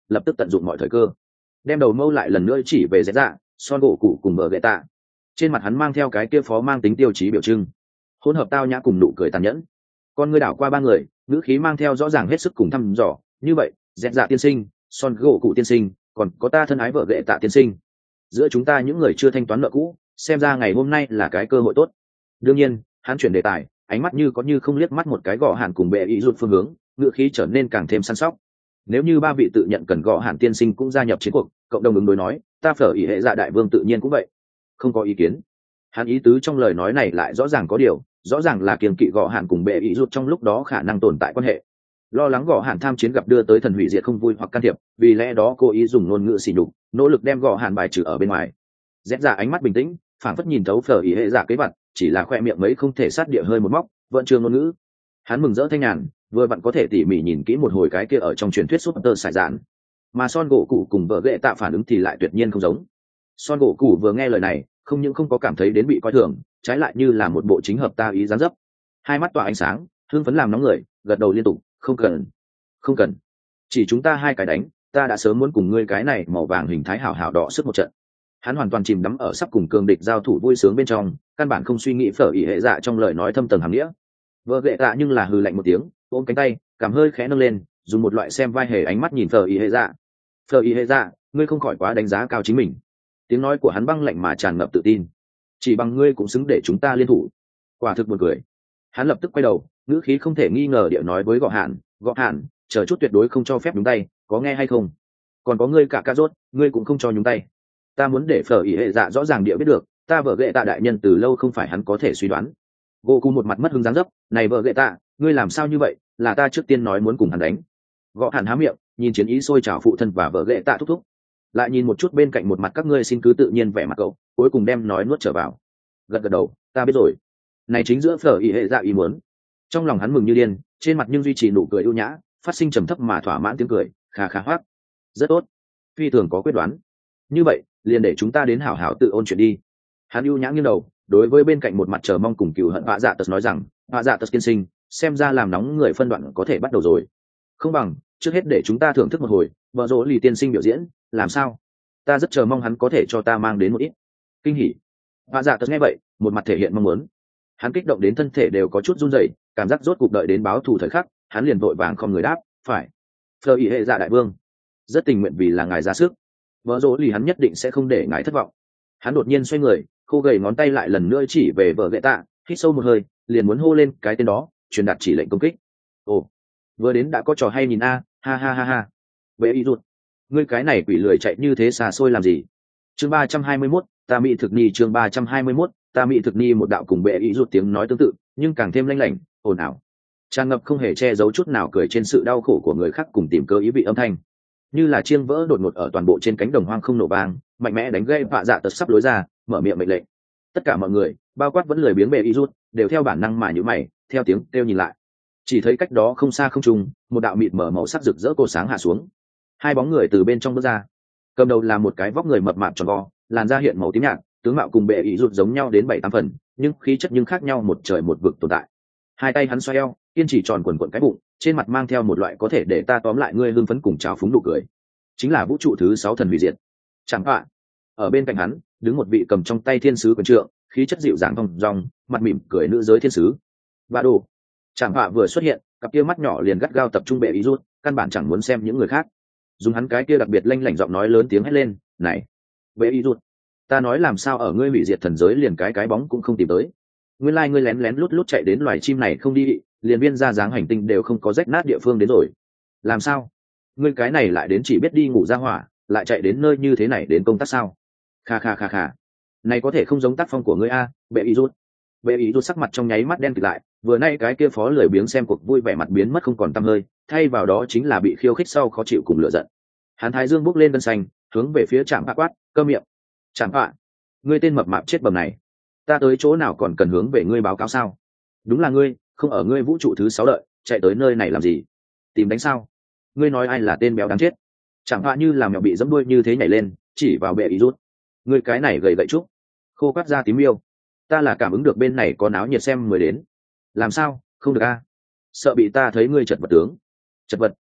lập tức tận dụng mọi thời cơ, đem đầu mâu lại lần nữa chỉ về dễ dạ son gỗ cụ cùng bờ gậy tạ. Trên mặt hắn mang theo cái kia phó mang tính tiêu chí biểu trưng, hỗn hợp tao nhã cùng nụ cười tàn nhẫn. Con ngươi đảo qua ba người, ngữ khí mang theo rõ ràng hết sức cùng thăm dò, như vậy dễ dạ tiên sinh, son gỗ cụ tiên sinh, còn có ta thân ái vợ gậy tạ tiên sinh, giữa chúng ta những người chưa thanh toán nợ cũ, xem ra ngày hôm nay là cái cơ hội tốt. Đương nhiên hắn chuyển đề tài, ánh mắt như có như không liếc mắt một cái gõ hàn cùng bệ ý rụt phương hướng, ngựa khí trở nên càng thêm săn sóc. Nếu như ba vị tự nhận cần gõ hàn tiên sinh cũng gia nhập chiến cuộc, cộng đồng ứng đối nói, ta phở ý hệ dạ đại vương tự nhiên cũng vậy, không có ý kiến. Hắn ý tứ trong lời nói này lại rõ ràng có điều, rõ ràng là kiềm kỵ gõ hàn cùng bệ ý rụt trong lúc đó khả năng tồn tại quan hệ, lo lắng gõ hàn tham chiến gặp đưa tới thần hủy diệt không vui hoặc can thiệp, vì lẽ đó cố ý dùng ngôn ngữ xỉ nhục, nỗ lực đem gõ hàn bài trừ ở bên ngoài. Rét ra ánh mắt bình tĩnh, phảng phất nhìn thấu phở ý hệ dạ kế vật, chỉ là khoe miệng mấy không thể sát địa hơi một móc, vẫn chưa ngôn ngữ. Hắn mừng rỡ thanh nhàn, vừa vặn có thể tỉ mỉ nhìn kỹ một hồi cái kia ở trong truyền thuyết súp tơ sải dạn, mà son gỗ cụ cùng vợ ghệ tạ phản ứng thì lại tuyệt nhiên không giống. Son gỗ cụ vừa nghe lời này, không những không có cảm thấy đến bị coi thường, trái lại như là một bộ chính hợp ta ý dáng dấp, hai mắt tỏa ánh sáng, hưng phấn làm nóng người, gật đầu liên tục, không cần, không cần, chỉ chúng ta hai cái đánh, ta đã sớm muốn cùng ngươi cái này màu vàng hình thái hảo hảo đỏ sức một trận. Hắn hoàn toàn chìm đắm ở sắp cùng cường địch giao thủ vui sướng bên trong, căn bản không suy nghĩ phở ý hệ dạ trong lời nói thâm tầng hàm nghĩa. Vợ ghệ tạ nhưng là hừ lạnh một tiếng, ôm cánh tay, cảm hơi khẽ nâng lên, dùng một loại xem vai hề ánh mắt nhìn phở ý hệ dạ. Phở ý hệ dạ, ngươi không khỏi quá đánh giá cao chính mình. Tiếng nói của hắn băng lạnh mà tràn ngập tự tin. Chỉ bằng ngươi cũng xứng để chúng ta liên thủ. Quả thực buồn cười. Hắn lập tức quay đầu, ngữ khí không thể nghi ngờ địa nói với gọ hạn, gọ hạn, chờ chút tuyệt đối không cho phép nhúng tay, có nghe hay không? Còn có ngươi cả ca rốt, ngươi cũng không cho nhúng tay. Ta muốn để phở ý hệ dạ rõ ràng địa biết được, ta vợ ghệ tạ đại nhân từ lâu không phải hắn có thể suy đoán. Goku một mặt mất hứng dáng dấp, này vợ ghệ tạ, ngươi làm sao như vậy, là ta trước tiên nói muốn cùng hắn đánh. Gõ hàn há miệng, nhìn chiến ý sôi trào phụ thân và vợ ghệ tạ thúc thúc, lại nhìn một chút bên cạnh một mặt các ngươi xin cứ tự nhiên vẻ mặt cậu, cuối cùng đem nói nuốt trở vào. Gật gật đầu, ta biết rồi. Này chính giữa phở ý hệ dạ ý muốn. Trong lòng hắn mừng như điên, trên mặt nhưng duy trì nụ cười ưu nhã, phát sinh trầm thấp mà thỏa mãn tiếng cười, khà khà hoác. Rất tốt, phi thường có quyết đoán. Như vậy, liền để chúng ta đến hảo hảo tự ôn chuyện đi. Hắn ưu nhã nghiêng đầu, đối với bên cạnh một mặt chờ mong cùng cừu hận Họa Dạ Tật nói rằng, Họa Dạ Tật tiên sinh, xem ra làm nóng người phân đoạn có thể bắt đầu rồi. Không bằng, trước hết để chúng ta thưởng thức một hồi, vợ rỗ lì tiên sinh biểu diễn, làm sao? Ta rất chờ mong hắn có thể cho ta mang đến một ít kinh hỉ. Họa Dạ Tật nghe vậy, một mặt thể hiện mong muốn. Hắn kích động đến thân thể đều có chút run rẩy, cảm giác rốt cuộc đợi đến báo thù thời khắc, hắn liền vội vàng không người đáp, phải. Phở ý hệ dạ đại vương, rất tình nguyện vì là ngài ra sức. Vợ rỗ lì hắn nhất định sẽ không để ngài thất vọng. Hắn đột nhiên xoay người, khô gầy ngón tay lại lần nữa chỉ về vợ ghệ tạ, hít sâu một hơi, liền muốn hô lên cái tên đó, truyền đạt chỉ lệnh công kích. Ồ, vừa đến đã có trò hay nhìn a, ha ha ha ha. Vệ y rụt, ngươi cái này quỷ lười chạy như thế xa xôi làm gì? Chương ba trăm hai mươi mốt, ta mỹ thực ni chương ba trăm hai mươi mốt, ta mỹ thực ni một đạo cùng bệ ý rụt tiếng nói tương tự, nhưng càng thêm lanh lảnh, ồn ào, tràn ngập không hề che giấu chút nào cười trên sự đau khổ của người khác cùng tìm cơ ý vị âm thanh, như là chiêng vỡ đột ngột ở toàn bộ trên cánh đồng hoang không nổ vang, mạnh mẽ đánh gây Họa Dạ Tật sắp lối ra, mở miệng mệnh lệnh. Tất cả mọi người, bao quát vẫn lười biếng bệ ý rụt, đều theo bản năng mà nhíu mày, theo tiếng kêu nhìn lại. Chỉ thấy cách đó không xa không trung, một đạo mịt mở màu sắc rực rỡ cô sáng hạ xuống. Hai bóng người từ bên trong bước ra. Cầm đầu là một cái vóc người mập mạp tròn vo, làn da hiện màu tím nhạt, tướng mạo cùng bệ ý rụt giống nhau đến bảy tám phần, nhưng khí chất nhưng khác nhau một trời một vực tồn tại. Hai tay hắn xoay eo, kiên chỉ tròn quần quần cái bụng, trên mặt mang theo một loại có thể để ta tóm lại ngươi hưng phấn cùng trào phúng nụ cười. Chính là vũ trụ thứ sáu thần hủy diệt. Chẳng hạn, ở bên cạnh hắn, đứng một vị cầm trong tay thiên sứ quyền trượng, khí chất dịu dàng thong dong, mặt mỉm cười nữ giới thiên sứ. Và đồ. Chẳng hạn vừa xuất hiện, cặp kia mắt nhỏ liền gắt gao tập trung bệ ý rút, căn bản chẳng muốn xem những người khác. Dùng hắn cái kia đặc biệt lanh lảnh giọng nói lớn tiếng hét lên, "Này, bệ ý rút, ta nói làm sao ở ngươi hủy diệt thần giới liền cái cái bóng cũng không tìm tới. Nguyên lai like ngươi lén lén lút lút chạy đến loài chim này không đi, liền viên ra dáng hành tinh đều không có rách nát địa phương đến rồi. Làm sao? Ngươi cái này lại đến chỉ biết đi ngủ ra hỏa, lại chạy đến nơi như thế này đến công tác sao?" Kha kha kha kha. Này có thể không giống tác phong của ngươi a, bệ ý rút. Bệ ý rút sắc mặt trong nháy mắt đen kịt lại, vừa nay cái kia phó lười biếng xem cuộc vui vẻ mặt biến mất không còn tăm hơi, thay vào đó chính là bị khiêu khích sau khó chịu cùng lửa giận. Hắn thái dương bốc lên gân xanh, hướng về phía Trạm Phạ quát, "Cơ miệng. Trạm Phạ, ngươi tên mập mạp chết bầm này, ta tới chỗ nào còn cần hướng về ngươi báo cáo sao? Đúng là ngươi, không ở ngươi vũ trụ thứ sáu đợi, chạy tới nơi này làm gì? Tìm đánh sao? Ngươi nói ai là tên béo đáng chết?" Trạm Phạ như là mèo bị dẫm đuôi như thế nhảy lên, chỉ vào bệ ý rút. "Ngươi cái này gầy gậy trúc, khô quắt da tím yêu, ta là cảm ứng được bên này có náo nhiệt xem mới đến. Làm sao, không được a? Sợ bị ta thấy ngươi chật vật tướng." "Chật vật?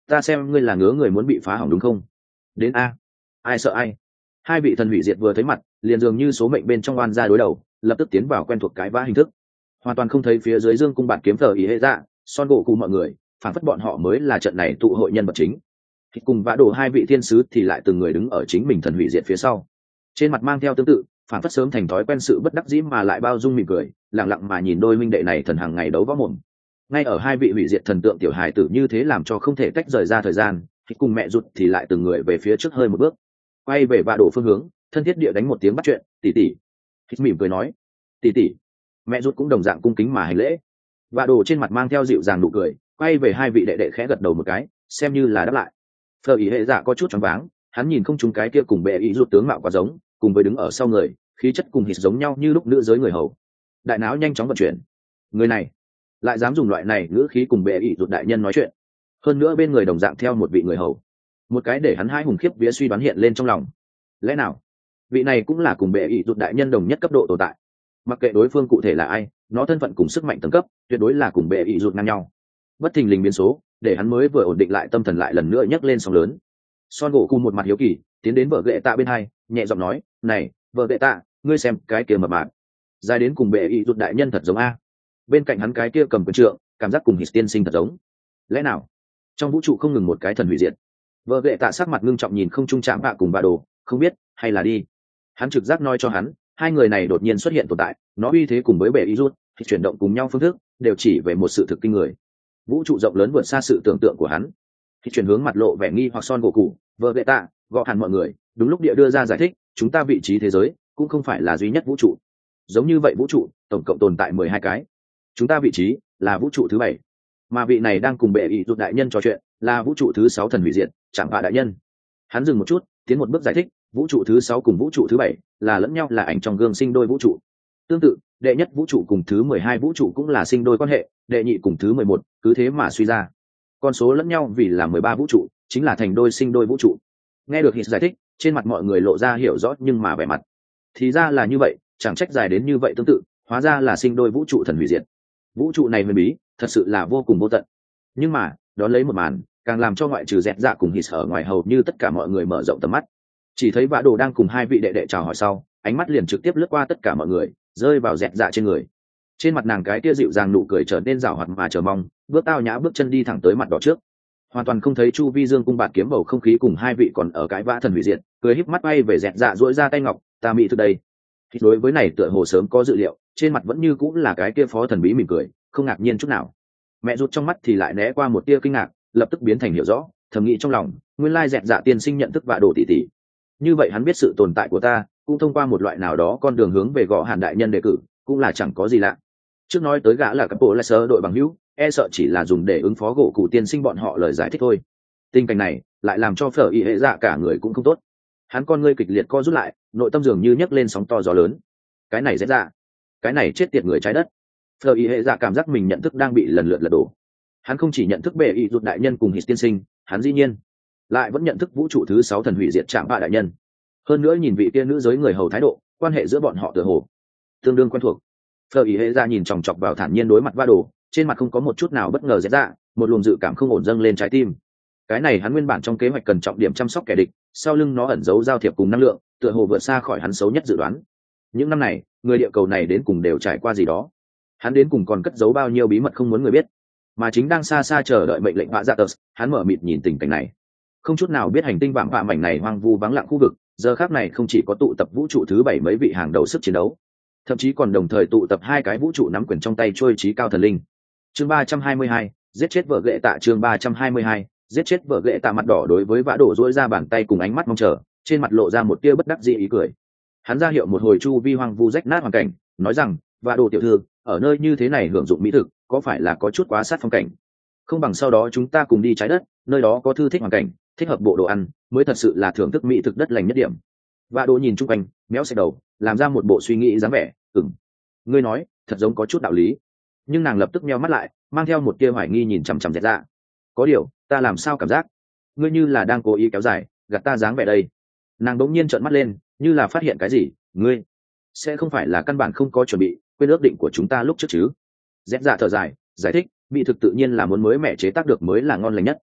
ta xem ngươi là ngứa người muốn bị phá hỏng đúng không? Đến a, ai sợ ai? Hai vị thần hủy diệt vừa thấy mặt, liền dường như số mệnh bên trong oan gia đối đầu, lập tức tiến vào quen thuộc cái vã hình thức, hoàn toàn không thấy phía dưới dương cung bản kiếm thờ ý hệ dạ, son gỗ cụ mọi người, phản phất bọn họ mới là trận này tụ hội nhân vật chính. Thì cùng vã đổ hai vị thiên sứ thì lại từng người đứng ở chính mình thần hủy diệt phía sau, trên mặt mang theo tương tự, phản phất sớm thành thói quen sự bất đắc dĩ mà lại bao dung mỉm cười, lặng lặng mà nhìn đôi minh đệ này thần hàng ngày đấu võ mồm. Ngay ở hai vị hủy diệt thần tượng tiểu hài tử như thế làm cho không thể tách rời ra thời gian, thì cùng mẹ rụt thì lại từng người về phía trước hơi một bước, quay về vã đổ phương hướng, thân thiết địa đánh một tiếng bắt chuyện, tỷ tỷ. Thì mỉm cười nói, tỷ tỷ. Mẹ rụt cũng đồng dạng cung kính mà hành lễ. Vã đổ trên mặt mang theo dịu dàng nụ cười, quay về hai vị đệ đệ khẽ gật đầu một cái, xem như là đáp lại. Phở ý hệ dạ có chút choáng váng, hắn nhìn không trúng cái kia cùng bệ ý rụt tướng mạo quá giống, cùng với đứng ở sau người, khí chất cùng hít giống nhau như lúc nữ giới người hầu. Đại não nhanh chóng vận chuyển, người này lại dám dùng loại này ngữ khí cùng bệ ý rụt đại nhân nói chuyện, hơn nữa bên người đồng dạng theo một vị người hầu, một cái để hắn hai hùng khiếp vía suy đoán hiện lên trong lòng. Lẽ nào vị này cũng là cùng bệ ý rụt đại nhân đồng nhất cấp độ tồn tại? Mặc kệ đối phương cụ thể là ai, nó thân phận cùng sức mạnh tầng cấp tuyệt đối là cùng bệ ý rụt ngang nhau. Bất thình lình biến số để hắn mới vừa ổn định lại tâm thần lại lần nữa nhấc lên sóng lớn. Son gỗ cùng một mặt hiếu kỳ tiến đến vợ ghệ tạ bên hai, nhẹ giọng nói, này vợ ghệ tạ, ngươi xem cái kia mập mạp dài đến cùng bệ ý rụt đại nhân thật giống a. Bên cạnh hắn cái kia cầm quyền trượng, cảm giác cùng hít tiên sinh thật giống. Lẽ nào trong vũ trụ không ngừng một cái thần hủy diệt? Vợ ghệ tạ sắc mặt ngưng trọng nhìn không trung chạm bạ cùng bà đồ, không biết hay là đi. Hắn trực giác nói cho hắn, hai người này đột nhiên xuất hiện tồn tại, nó uy thế cùng với bệ ý rụt thì chuyển động cùng nhau phương thức đều chỉ về một sự thực kinh người. Vũ trụ rộng lớn vượt xa sự tưởng tượng của hắn. Khi chuyển hướng mặt lộ vẻ nghi hoặc son gỗ cụ, vợ ghệ tạ gọi hẳn mọi người, đúng lúc địa đưa ra giải thích, chúng ta vị trí thế giới cũng không phải là duy nhất vũ trụ. Giống như vậy vũ trụ tổng cộng tồn tại mười hai cái, chúng ta vị trí là vũ trụ thứ bảy, mà vị này đang cùng bệ ý rụt đại nhân trò chuyện là vũ trụ thứ sáu thần hủy diệt chẳng bạ đại nhân. Hắn dừng một chút, tiến một bước giải thích, vũ trụ thứ sáu cùng vũ trụ thứ bảy là lẫn nhau là ảnh trong gương sinh đôi vũ trụ. Tương tự, đệ nhất vũ trụ cùng thứ mười hai vũ trụ cũng là sinh đôi quan hệ, đệ nhị cùng thứ mười một cứ thế mà suy ra, con số lẫn nhau vì là mười ba vũ trụ, chính là thành đôi sinh đôi vũ trụ. Nghe được Hít giải thích, trên mặt mọi người lộ ra hiểu rõ nhưng mà vẻ mặt thì ra là như vậy, chẳng trách dài đến như vậy tương tự, hóa ra là sinh đôi vũ trụ thần hủy diệt. Vũ trụ này huyền bí thật sự là vô cùng vô tận. Nhưng mà đón lấy một màn càng làm cho ngoại trừ dẹt dạ cùng Hít ở ngoài hầu như tất cả mọi người mở rộng tầm mắt. Chỉ thấy vã đồ đang cùng hai vị đệ đệ chào hỏi sau, ánh mắt liền trực tiếp lướt qua tất cả mọi người, rơi vào dẹt dạ trên người. Trên mặt nàng cái kia dịu dàng nụ cười trở nên rào hoạt mà chờ mong, bước tao nhã bước chân đi thẳng tới mặt đỏ trước, hoàn toàn không thấy chu vi dương cung bạt kiếm bầu không khí cùng hai vị còn ở cái vã thần hủy diệt, cười híp mắt bay về dẹt dạ duỗi ra tay ngọc, ta mỹ thực đây. Thì đối với này tựa hồ sớm có dự liệu, trên mặt vẫn như cũng là cái kia phó thần bí mỉm cười, không ngạc nhiên chút nào. Mẹ rụt trong mắt thì lại né qua một tia kinh ngạc, lập tức biến thành hiểu rõ, thầm nghĩ trong lòng, nguyên lai dẹt dạ tiên sinh nhận thức vạ đồ tỷ tỷ. Như vậy hắn biết sự tồn tại của ta, cũng thông qua một loại nào đó con đường hướng về gõ hàn đại nhân đề cử, cũng là chẳng có gì lạ. Trước nói tới gã là các bộ lại sơ đội bằng hữu, e sợ chỉ là dùng để ứng phó gỗ cụ tiên sinh bọn họ lời giải thích thôi. Tình cảnh này lại làm cho phở y hệ dạ cả người cũng không tốt. Hắn con ngươi kịch liệt co rút lại, nội tâm dường như nhấc lên sóng to gió lớn. Cái này dễ dạ, cái này chết tiệt người trái đất. Phở y hệ dạ cảm giác mình nhận thức đang bị lần lượt lật đổ. Hắn không chỉ nhận thức bệ y rụt đại nhân cùng hít tiên sinh, hắn dĩ nhiên lại vẫn nhận thức vũ trụ thứ sáu thần hủy diệt trạm bạ đại nhân. Hơn nữa nhìn vị kia nữ giới người hầu thái độ, quan hệ giữa bọn họ tựa hồ tương đương quen thuộc. Phở ý hệ ra nhìn chòng chọc vào thản nhiên đối mặt va đồ, trên mặt không có một chút nào bất ngờ dễ dạ, một luồng dự cảm không ổn dâng lên trái tim. Cái này hắn nguyên bản trong kế hoạch cần trọng điểm chăm sóc kẻ địch, sau lưng nó ẩn giấu giao thiệp cùng năng lượng, tựa hồ vượt xa khỏi hắn xấu nhất dự đoán. Những năm này, người địa cầu này đến cùng đều trải qua gì đó, hắn đến cùng còn cất giấu bao nhiêu bí mật không muốn người biết, mà chính đang xa xa chờ đợi mệnh lệnh vạ dạ tờ. Hắn mở mịt nhìn tình cảnh này, không chút nào biết hành tinh vạm vạ mảnh này hoang vu vắng lặng khu vực, giờ khác này không chỉ có tụ tập vũ trụ thứ bảy mấy vị hàng đầu sức chiến đấu, thậm chí còn đồng thời tụ tập hai cái vũ trụ nắm quyền trong tay trôi trí cao thần linh. Chương ba trăm hai mươi hai, giết chết vợ ghệ tạ. Chương ba trăm hai mươi hai, giết chết vợ ghệ tạ. Mặt đỏ đối với vã đổ dỗi ra bàn tay cùng ánh mắt mong chờ, trên mặt lộ ra một tia bất đắc dĩ ý cười. Hắn ra hiệu một hồi chu vi hoang vu rách nát hoàn cảnh, nói rằng, vã đồ tiểu thư, ở nơi như thế này hưởng dụng mỹ thực có phải là có chút quá sát phong cảnh? Không bằng sau đó chúng ta cùng đi trái đất, nơi đó có thư thích hoàn cảnh, thích hợp bộ đồ ăn, mới thật sự là thưởng thức mỹ thực đất lành nhất điểm. Vã đồ nhìn chung quanh, méo xẹt đầu, làm ra một bộ suy nghĩ dáng vẻ. Ừm, ngươi nói thật giống có chút đạo lý. Nhưng nàng lập tức meo mắt lại, mang theo một tia hoài nghi nhìn chằm chằm dẹt dạ. Có điều ta làm sao cảm giác ngươi như là đang cố ý kéo dài gạt ta dáng vẻ đây? Nàng đống nhiên trợn mắt lên, như là phát hiện cái gì. Ngươi sẽ không phải là căn bản không có chuẩn bị, quên ước định của chúng ta lúc trước chứ? Dẹt dạ thở dài, giải thích, mỹ thực tự nhiên là muốn mới mẻ chế tác được mới là ngon lành nhất.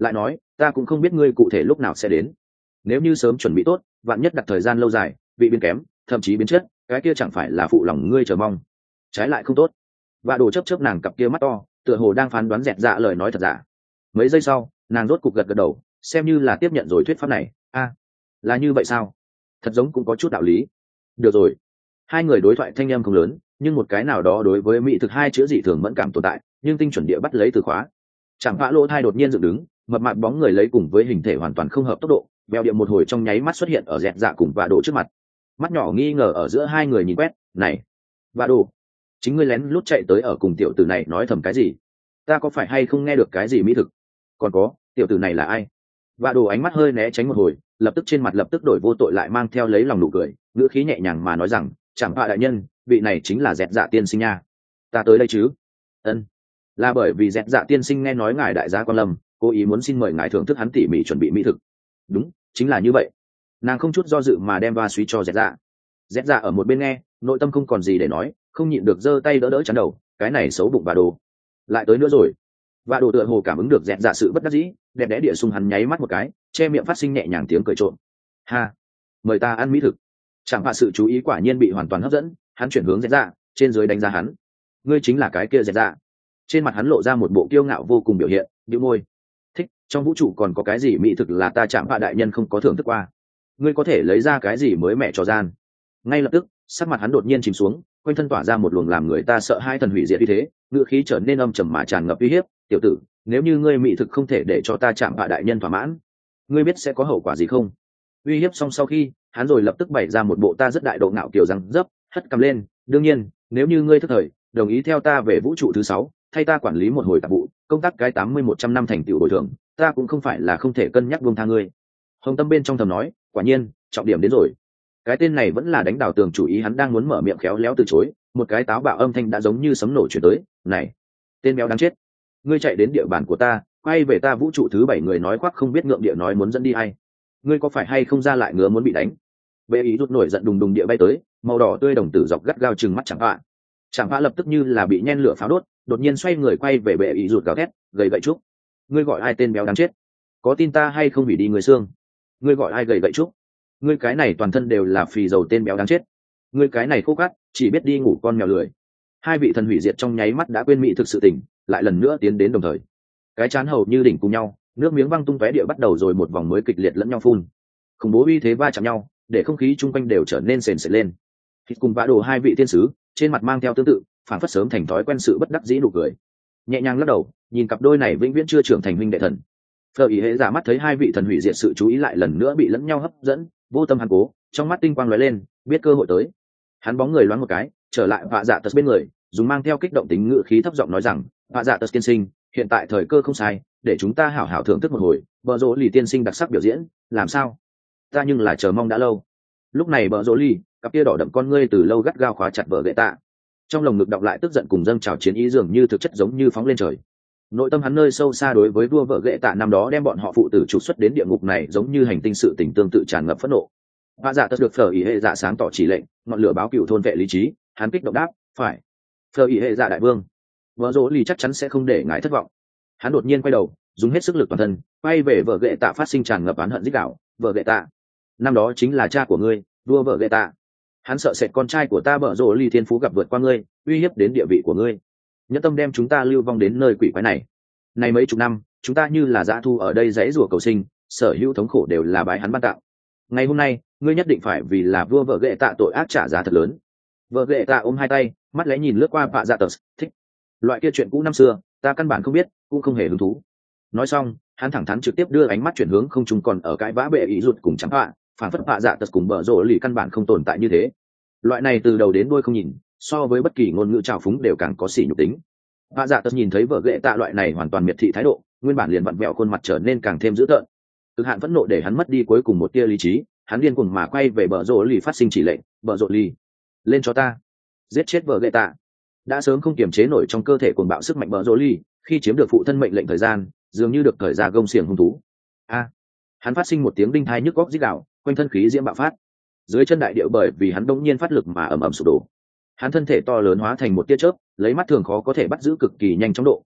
lại nói ta cũng không biết ngươi cụ thể lúc nào sẽ đến, nếu như sớm chuẩn bị tốt, vạn nhất đặt thời gian lâu dài bị biến kém thậm chí biến chất, cái kia chẳng phải là phụ lòng ngươi chờ mong, trái lại không tốt. Và đồ chớp chớp nàng cặp kia mắt to, tựa hồ đang phán đoán dẹt dạ lời nói thật giả. Mấy giây sau nàng rốt cục gật gật đầu, xem như là tiếp nhận rồi thuyết pháp này. A, là như vậy sao? Thật giống cũng có chút đạo lý. Được rồi. Hai người đối thoại thanh âm không lớn, nhưng một cái nào đó đối với mỹ thực hai chữ dị thường mẫn cảm tồn tại, nhưng tinh chuẩn địa bắt lấy từ khóa. Chẳng vã lỗ thai đột nhiên dựng đứng, mập mạp bóng người lấy cùng với hình thể hoàn toàn không hợp tốc độ, bèo điệu một hồi trong nháy mắt xuất hiện ở dẹt dạ cùng và đồ trước mặt. Mắt nhỏ nghi ngờ ở giữa hai người nhìn quét, này, và đồ, chính ngươi lén lút chạy tới ở cùng tiểu tử này nói thầm cái gì? Ta có phải hay không nghe được cái gì mỹ thực? Còn có, tiểu tử này là ai? Và đồ ánh mắt hơi né tránh một hồi, lập tức trên mặt lập tức đổi vô tội lại mang theo lấy lòng nụ cười, ngữ khí nhẹ nhàng mà nói rằng, chẳng hạ đại nhân, vị này chính là dẹt dạ tiên sinh nha. Ta tới đây chứ? Ân, là bởi vì dẹt dạ tiên sinh nghe nói ngài đại gia quan lâm, cố ý muốn xin mời ngài thưởng thức hắn tỉ mỉ chuẩn bị mỹ thực. Đúng, chính là như vậy. Nàng không chút do dự mà đem va suy cho dẹt dạ. Dẹt dạ ở một bên nghe, nội tâm không còn gì để nói, không nhịn được giơ tay đỡ đỡ chắn đầu, cái này xấu bụng và đồ. Lại tới nữa rồi. Và đồ tựa hồ cảm ứng được dẹt dạ sự bất đắc dĩ, đẹp đẽ địa sung hắn nháy mắt một cái, che miệng phát sinh nhẹ nhàng tiếng cười trộm. Ha, mời ta ăn mỹ thực. Chẳng hạ sự chú ý quả nhiên bị hoàn toàn hấp dẫn, hắn chuyển hướng dẹt dạ, trên dưới đánh giá hắn. Ngươi chính là cái kia dẹt dạ. Trên mặt hắn lộ ra một bộ kiêu ngạo vô cùng biểu hiện, bĩu môi. Thích, trong vũ trụ còn có cái gì mỹ thực là ta chạm hạ đại nhân không có thưởng thức qua? Ngươi có thể lấy ra cái gì mới mẹ trò gian? Ngay lập tức, sắc mặt hắn đột nhiên chìm xuống, quanh thân tỏa ra một luồng làm người ta sợ hai thần hủy diệt uy thế, ngữ khí trở nên âm trầm mà tràn ngập uy hiếp. Tiểu tử, nếu như ngươi mỹ thực không thể để cho ta chạm hạ đại nhân thỏa mãn, ngươi biết sẽ có hậu quả gì không? Uy hiếp xong sau khi, hắn rồi lập tức bày ra một bộ ta rất đại độ ngạo kiều răng dấp, hất cầm lên. Đương nhiên, nếu như ngươi thức thời, đồng ý theo ta về vũ trụ thứ sáu, thay ta quản lý một hồi tạp vụ, công tác cái tám mươi một trăm năm thành tựu bồi thường, ta cũng không phải là không thể cân nhắc buông tha ngươi. Hồng Tâm bên trong thầm nói, quả nhiên, trọng điểm đến rồi. Cái tên này vẫn là đánh đảo tường chủ ý, hắn đang muốn mở miệng khéo léo từ chối, một cái táo bạo âm thanh đã giống như sấm nổ chuyển tới. Này, tên béo đáng chết, ngươi chạy đến địa bàn của ta, quay về ta vũ trụ thứ bảy người nói khoác không biết ngượng địa nói muốn dẫn đi ai? Ngươi có phải hay không ra lại ngứa muốn bị đánh? Bệ ý rút nổi giận đùng đùng địa bay tới, màu đỏ tươi đồng tử dọc gắt gao chừng mắt chẳng vạ. Chẳng vạ lập tức như là bị nhen lửa pháo đốt, đột nhiên xoay người quay về bệ ý rụt gào thét, gầy gậy trúc. Ngươi gọi ai tên béo đáng chết? Có tin ta hay không hủy đi người xương? Ngươi gọi ai gầy gậy trúc? Ngươi cái này toàn thân đều là phì dầu tên béo đáng chết. Ngươi cái này khô cát, chỉ biết đi ngủ con mèo lười. Hai vị thần hủy diệt trong nháy mắt đã quên mỹ thực sự tỉnh, lại lần nữa tiến đến đồng thời. Cái chán hầu như đỉnh cùng nhau, nước miếng văng tung tóe địa bắt đầu rồi một vòng mới kịch liệt lẫn nhau phun. Khủng bố uy thế va chạm nhau, để không khí chung quanh đều trở nên sền sệt lên. Hít cùng vã đồ hai vị thiên sứ, trên mặt mang theo tương tự, phản phất sớm thành thói quen sự bất đắc dĩ nụ cười. Nhẹ nhàng lắc đầu, nhìn cặp đôi này vĩnh viễn chưa trưởng thành huynh đệ thần. Phở ý hệ giả mắt thấy hai vị thần hủy diệt sự chú ý lại lần nữa bị lẫn nhau hấp dẫn, vô tâm hắn cố, trong mắt tinh quang lóe lên, biết cơ hội tới. Hắn bóng người loáng một cái, trở lại vạ dạ tật bên người, dùng mang theo kích động tính ngữ khí thấp giọng nói rằng, vạ dạ tật tiên sinh, hiện tại thời cơ không sai, để chúng ta hảo hảo thưởng thức một hồi bờ rỗ lì tiên sinh đặc sắc biểu diễn, làm sao? Ta nhưng là chờ mong đã lâu. Lúc này bờ rỗ lì, cặp kia đỏ đậm con ngươi từ lâu gắt gao khóa chặt vợ gậy tạ, trong lồng ngực đọng lại tức giận cùng dâng trào chiến ý dường như thực chất giống như phóng lên trời. Nội tâm hắn nơi sâu xa đối với vua vợ gậy tạ năm đó đem bọn họ phụ tử trục xuất đến địa ngục này giống như hành tinh sự tình tương tự tràn ngập phẫn nộ. Vạ dạ tất được phở ý hệ dạ sáng tỏ chỉ lệnh, ngọn lửa báo cựu thôn vệ lý trí, hắn kích động đáp, phải. Phở ý hệ dạ đại vương, vợ rỗ lì chắc chắn sẽ không để ngài thất vọng. Hắn đột nhiên quay đầu, dùng hết sức lực toàn thân, quay về vợ gậy tạ phát sinh tràn ngập oán hận dích đạo. Vợ gậy tạ, năm đó chính là cha của ngươi, vua vợ gậy tạ. Hắn sợ sệt con trai của ta vợ rỗ lì thiên phú gặp vượt qua ngươi, uy hiếp đến địa vị của ngươi, nhẫn tâm đem chúng ta lưu vong đến nơi quỷ quái này. Này mấy chục năm, chúng ta như là dã thu ở đây dãy rủa cầu sinh, sở hữu thống khổ đều là bái hắn ban tạo. Ngày hôm nay, ngươi nhất định phải vì là vua vợ gậy tạ tội ác trả giá thật lớn. Vợ gậy tạ ôm hai tay, mắt lẽ nhìn lướt qua vạ dạ tờ, thích. Loại kia chuyện cũ năm xưa, ta căn bản không biết, cũng không hề hứng thú. Nói xong, hắn thẳng thắn trực tiếp đưa ánh mắt chuyển hướng không trung còn ở cái vã bệ ý rụt cùng chắm họa, phản phất vạ dạ tật cùng bờ rỗ lì căn bản không tồn tại như thế. Loại này từ đầu đến đuôi không nhìn, so với bất kỳ ngôn ngữ trào phúng đều càng có sỉ nhục tính. Vạ dạ tật nhìn thấy vợ gậy tạ loại này hoàn toàn miệt thị thái độ, nguyên bản liền vặn vẹo khuôn mặt trở nên càng thêm dữ tợn. Cực hạn phẫn nộ để hắn mất đi cuối cùng một tia lý trí, hắn điên cuồng mà quay về bờ rỗ lì phát sinh chỉ lệnh, bờ rỗ lì, lên cho ta, giết chết vợ gậy tạ. Đã sớm không kiềm chế nổi trong cơ thể cuồng bạo sức mạnh bờ rỗ lì, khi chiếm được phụ thân mệnh lệnh thời gian, dường như được thời ra gông xiềng hung thú. A, hắn phát sinh một tiếng đinh thai nhức góc rít gào, quanh thân khí diễm bạo phát, dưới chân đại địa bởi vì hắn đống nhiên phát lực mà ầm ầm sụp đổ. Hắn thân thể to lớn hóa thành một tia chớp, lấy mắt thường khó có thể bắt giữ cực kỳ nhanh chóng độ,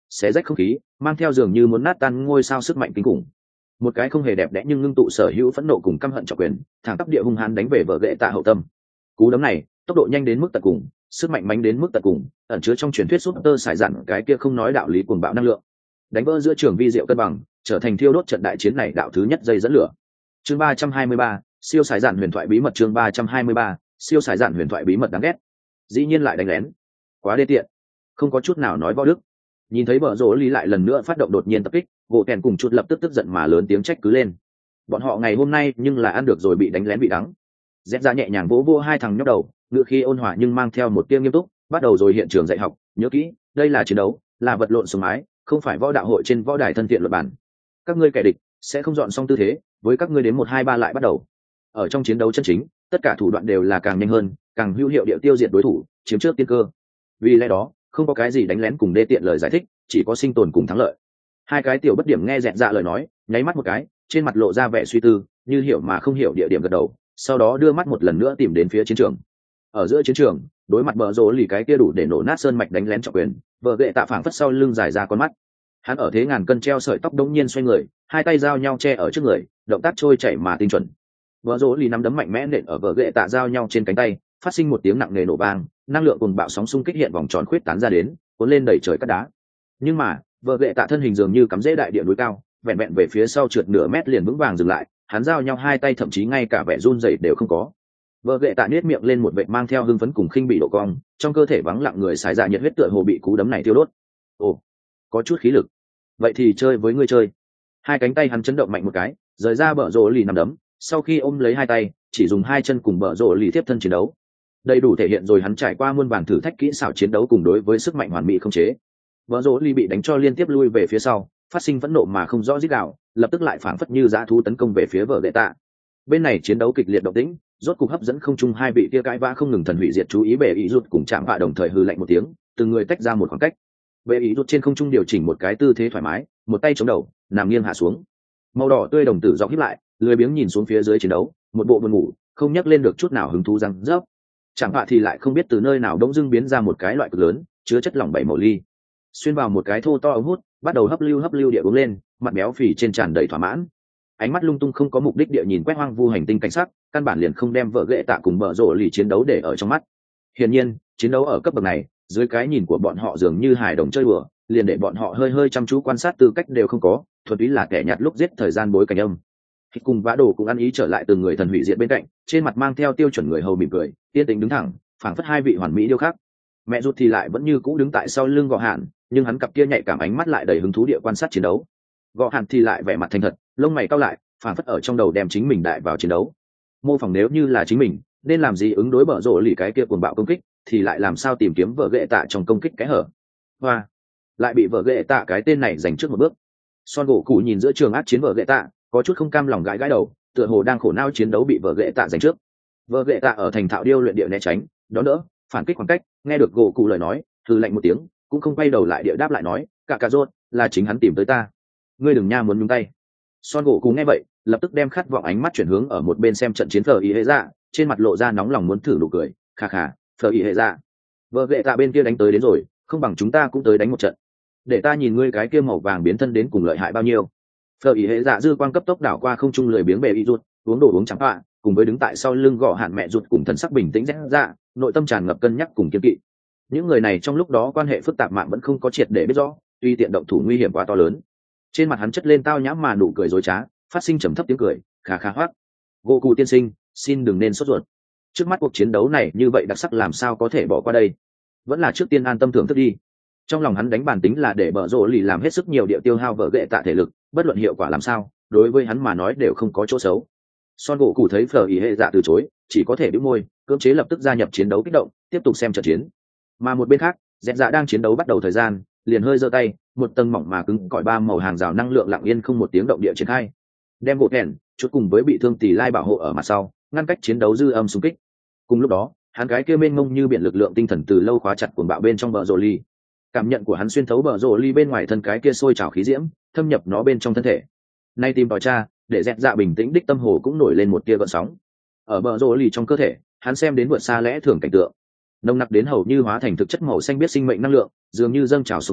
xé rách không khí, mang theo dường như muốn nát tan ngôi sao sức mạnh kinh khủng. Một cái không hề đẹp đẽ nhưng ngưng tụ sở hữu phẫn nộ cùng căm hận trọng quyền, thẳng tắp địa hung hãn đánh về vợ ghệ tạ hậu tâm. Cú đấm này, tốc độ nhanh đến mức tận cùng, sức mạnh mãnh đến mức tận cùng, ẩn chứa trong truyền thuyết súp tơ sải dặn cái kia không nói đạo lý cuồng bạo năng lượng, đánh vỡ giữa trường vi diệu cân bằng, trở thành thiêu đốt trận đại chiến này đạo thứ nhất dây dẫn lửa. Chương ba trăm hai mươi ba, siêu sải dặn huyền thoại bí mật. Chương ba trăm hai mươi ba, siêu sải dặn huyền thoại bí mật đáng ghét. Dĩ nhiên lại đánh lén, quá đê tiện, không có chút nào nói võ đức. Nhìn thấy bờ rỗ lý lại lần nữa phát động đột nhiên tập kích, gỗ kèn cùng chút lập tức tức giận mà lớn tiếng trách cứ lên. Bọn họ ngày hôm nay nhưng là ăn được rồi bị đánh lén bị đắng. Dép ra nhẹ nhàng vỗ vỗ hai thằng nhóc đầu, ngựa khi ôn hòa nhưng mang theo một tia nghiêm túc, bắt đầu rồi hiện trường dạy học. Nhớ kỹ, đây là chiến đấu, là vật lộn sống mái, không phải võ đạo hội trên võ đài thân thiện luật bản. Các ngươi kẻ địch sẽ không dọn xong tư thế, với các ngươi đến một hai ba lại bắt đầu. Ở trong chiến đấu chân chính, tất cả thủ đoạn đều là càng nhanh hơn, càng hữu hiệu địa tiêu diệt đối thủ, chiếm trước tiên cơ. Vì lẽ đó, không có cái gì đánh lén cùng đê tiện lời giải thích, chỉ có sinh tồn cùng thắng lợi. Hai cái tiểu bất điểm nghe dẹn dạ lời nói, nháy mắt một cái, trên mặt lộ ra vẻ suy tư, như hiểu mà không hiểu địa điểm gật đầu, sau đó đưa mắt một lần nữa tìm đến phía chiến trường. Ở giữa chiến trường, đối mặt bờ rỗ lì cái kia đủ để nổ nát sơn mạch đánh lén trọng quyền, vợ ghệ tạ phảng phất sau lưng dài ra con mắt. Hắn ở thế ngàn cân treo sợi tóc đống nhiên xoay người, hai tay giao nhau che ở trước người, động tác trôi chảy mà tinh chuẩn. Vợ rỗ lì nắm đấm mạnh mẽ nện ở vợ ghệ tạ giao nhau trên cánh tay, phát sinh một tiếng nặng nề nổ vang, năng lượng cùng bạo sóng xung kích hiện vòng tròn khuyết tán ra đến, cuốn lên đẩy trời cát đá. Nhưng mà, vợ ghệ tạ thân hình dường như cắm rễ đại địa núi cao, vẹn vẹn về phía sau trượt nửa mét liền vững vàng dừng lại, hắn giao nhau hai tay thậm chí ngay cả vẻ run rẩy đều không có. Vợ ghệ tạ nhếch miệng lên một vệt mang theo hưng phấn cùng khinh bị độ cong, trong cơ thể vắng lặng người xài ra nhiệt huyết tựa hồ bị cú đấm này tiêu đốt. Ồ, có chút khí lực. Vậy thì chơi với ngươi chơi. Hai cánh tay hắn chấn động mạnh một cái, rời ra bờ rỗ lì nằm đấm, sau khi ôm lấy hai tay, chỉ dùng hai chân cùng bờ rỗ lì tiếp thân chiến đấu. Đầy đủ thể hiện rồi hắn trải qua muôn vàn thử thách kỹ xảo chiến đấu cùng đối với sức mạnh hoàn mỹ không chế. Bờ rỗ lì bị đánh cho liên tiếp lui về phía sau, phát sinh phẫn nộ mà không rõ rít gào, lập tức lại phảng phất như dã thú tấn công về phía vợ ghệ tạ. Bên này chiến đấu kịch liệt động tĩnh, rốt cục hấp dẫn không trung hai vị kia cãi vã không ngừng thần hủy diệt chú ý bệ ý rút cùng chạm vạ đồng thời hư lạnh một tiếng, từng người tách ra một khoảng cách. Bệ ý rút trên không trung điều chỉnh một cái tư thế thoải mái, một tay chống đầu, nằm nghiêng hạ xuống. Màu đỏ tươi đồng tử dọc híp lại, lười biếng nhìn xuống phía dưới chiến đấu, một bộ buồn ngủ, không nhắc lên được chút nào hứng thú răng rớp. Chạm vạ thì lại không biết từ nơi nào đống dưng biến ra một cái loại cực lớn, chứa chất lỏng bảy màu ly, xuyên vào một cái thô to ống hút, bắt đầu hấp lưu hấp lưu địa uống lên, mặt béo phì trên tràn đầy thỏa mãn. Ánh mắt lung tung không có mục đích địa nhìn quét hoang vu hành tinh cảnh sắc, căn bản liền không đem vợ ghệ tạ cùng bờ rỗ lì chiến đấu để ở trong mắt. Hiển nhiên, chiến đấu ở cấp bậc này, dưới cái nhìn của bọn họ dường như hài đồng chơi đùa, liền để bọn họ hơi hơi chăm chú quan sát tư cách đều không có, thuần túy là kẻ nhạt lúc giết thời gian bối cảnh âm. Khi cùng vã đồ cũng ăn ý trở lại từng người thần hủy diệt bên cạnh, trên mặt mang theo tiêu chuẩn người hầu mỉm cười, yên tĩnh đứng thẳng, phảng phất hai vị hoàn mỹ điêu khắc. Mẹ rút thì lại vẫn như cũ đứng tại sau lưng Gọ Hạn, nhưng hắn cặp kia nhạy cảm ánh mắt lại đầy hứng thú địa quan sát chiến đấu. Gọ Hạn thì lại vẻ mặt thành thật, lông mày cau lại, phảng phất ở trong đầu đem chính mình đại vào chiến đấu. Mô phỏng nếu như là chính mình, nên làm gì ứng đối bở rộ lì cái kia cuồng bạo công kích, thì lại làm sao tìm kiếm vợ ghệ tạ trong công kích cái hở. Hoa, lại bị vợ ghệ tạ cái tên này giành trước một bước. Son gỗ cụ nhìn giữa trường ác chiến vợ ghệ tạ, có chút không cam lòng gãi gãi đầu, tựa hồ đang khổ não chiến đấu bị vợ ghệ tạ giành trước. Vợ ghệ tạ ở thành thạo điêu luyện địa né tránh, đón đỡ, phản kích khoảng cách, nghe được gỗ cụ lời nói, hừ lạnh một tiếng, cũng không quay đầu lại địa đáp lại nói, cả cả rốt, là chính hắn tìm tới ta, ngươi đừng nha muốn nhúng tay. Son gỗ cụ nghe vậy, lập tức đem khát vọng ánh mắt chuyển hướng ở một bên xem trận chiến phở ý hệ dạ, trên mặt lộ ra nóng lòng muốn thử nụ cười, khà khà, phở ý hệ dạ, vợ ghệ tạ bên kia đánh tới đến rồi, không bằng chúng ta cũng tới đánh một trận, để ta nhìn ngươi cái kia màu vàng biến thân đến cùng lợi hại bao nhiêu. Phở ý hệ dạ dư quang cấp tốc đảo qua không trung lười biếng bề y rút, uống đồ uống trắng họa, cùng với đứng tại sau lưng gõ hạn mẹ rụt cùng thần sắc bình tĩnh rẽ dạ, nội tâm tràn ngập cân nhắc cùng kiên kỵ. Những người này trong lúc đó quan hệ phức tạp mạng vẫn không có triệt để biết rõ, tuy tiện động thủ nguy hiểm quá to lớn. Trên mặt hắn chất lên tao nhãm mà nụ cười dối trá, phát sinh trầm thấp tiếng cười, khà khà hoác. Gỗ cụ tiên sinh, xin đừng nên sốt ruột. Trước mắt cuộc chiến đấu này như vậy đặc sắc làm sao có thể bỏ qua đây? Vẫn là trước tiên an tâm thưởng thức đi. Trong lòng hắn đánh bản tính là để bở rộ lì làm hết sức nhiều địa tiêu hao vợ ghệ tạ thể lực, bất luận hiệu quả làm sao, đối với hắn mà nói đều không có chỗ xấu. Son gỗ cụ thấy phở ý hệ dạ từ chối, chỉ có thể bĩu môi, cưỡng chế lập tức gia nhập chiến đấu kích động, tiếp tục xem trận chiến. Mà một bên khác, dẹt dạ đang chiến đấu bắt đầu thời gian, liền hơi giơ tay, một tầng mỏng mà cứng cỏi ba màu hàng rào năng lượng lặng yên không một tiếng động địa triển khai, đem gỗ thẹn chút cùng với bị thương tỷ lai bảo hộ ở mặt sau, ngăn cách chiến đấu dư âm xung kích. Cùng lúc đó, hắn gái kia mênh mông như biển lực lượng tinh thần từ lâu khóa chặt cuồng bạo bên trong bờ rồ ly. Cảm nhận của hắn xuyên thấu bờ rồ ly bên ngoài thân cái kia sôi trào khí diễm, thâm nhập nó bên trong thân thể. Nay tìm tòi tra, để dẹt dạ bình tĩnh đích tâm hồ cũng nổi lên một tia gợn sóng. Ở bờ rồ ly trong cơ thể, hắn xem đến vượt xa lẽ thường cảnh tượng, nồng nặc đến hầu như hóa thành thực chất màu xanh biết sinh mệnh năng lượng, dường như dâng trào sông lớn,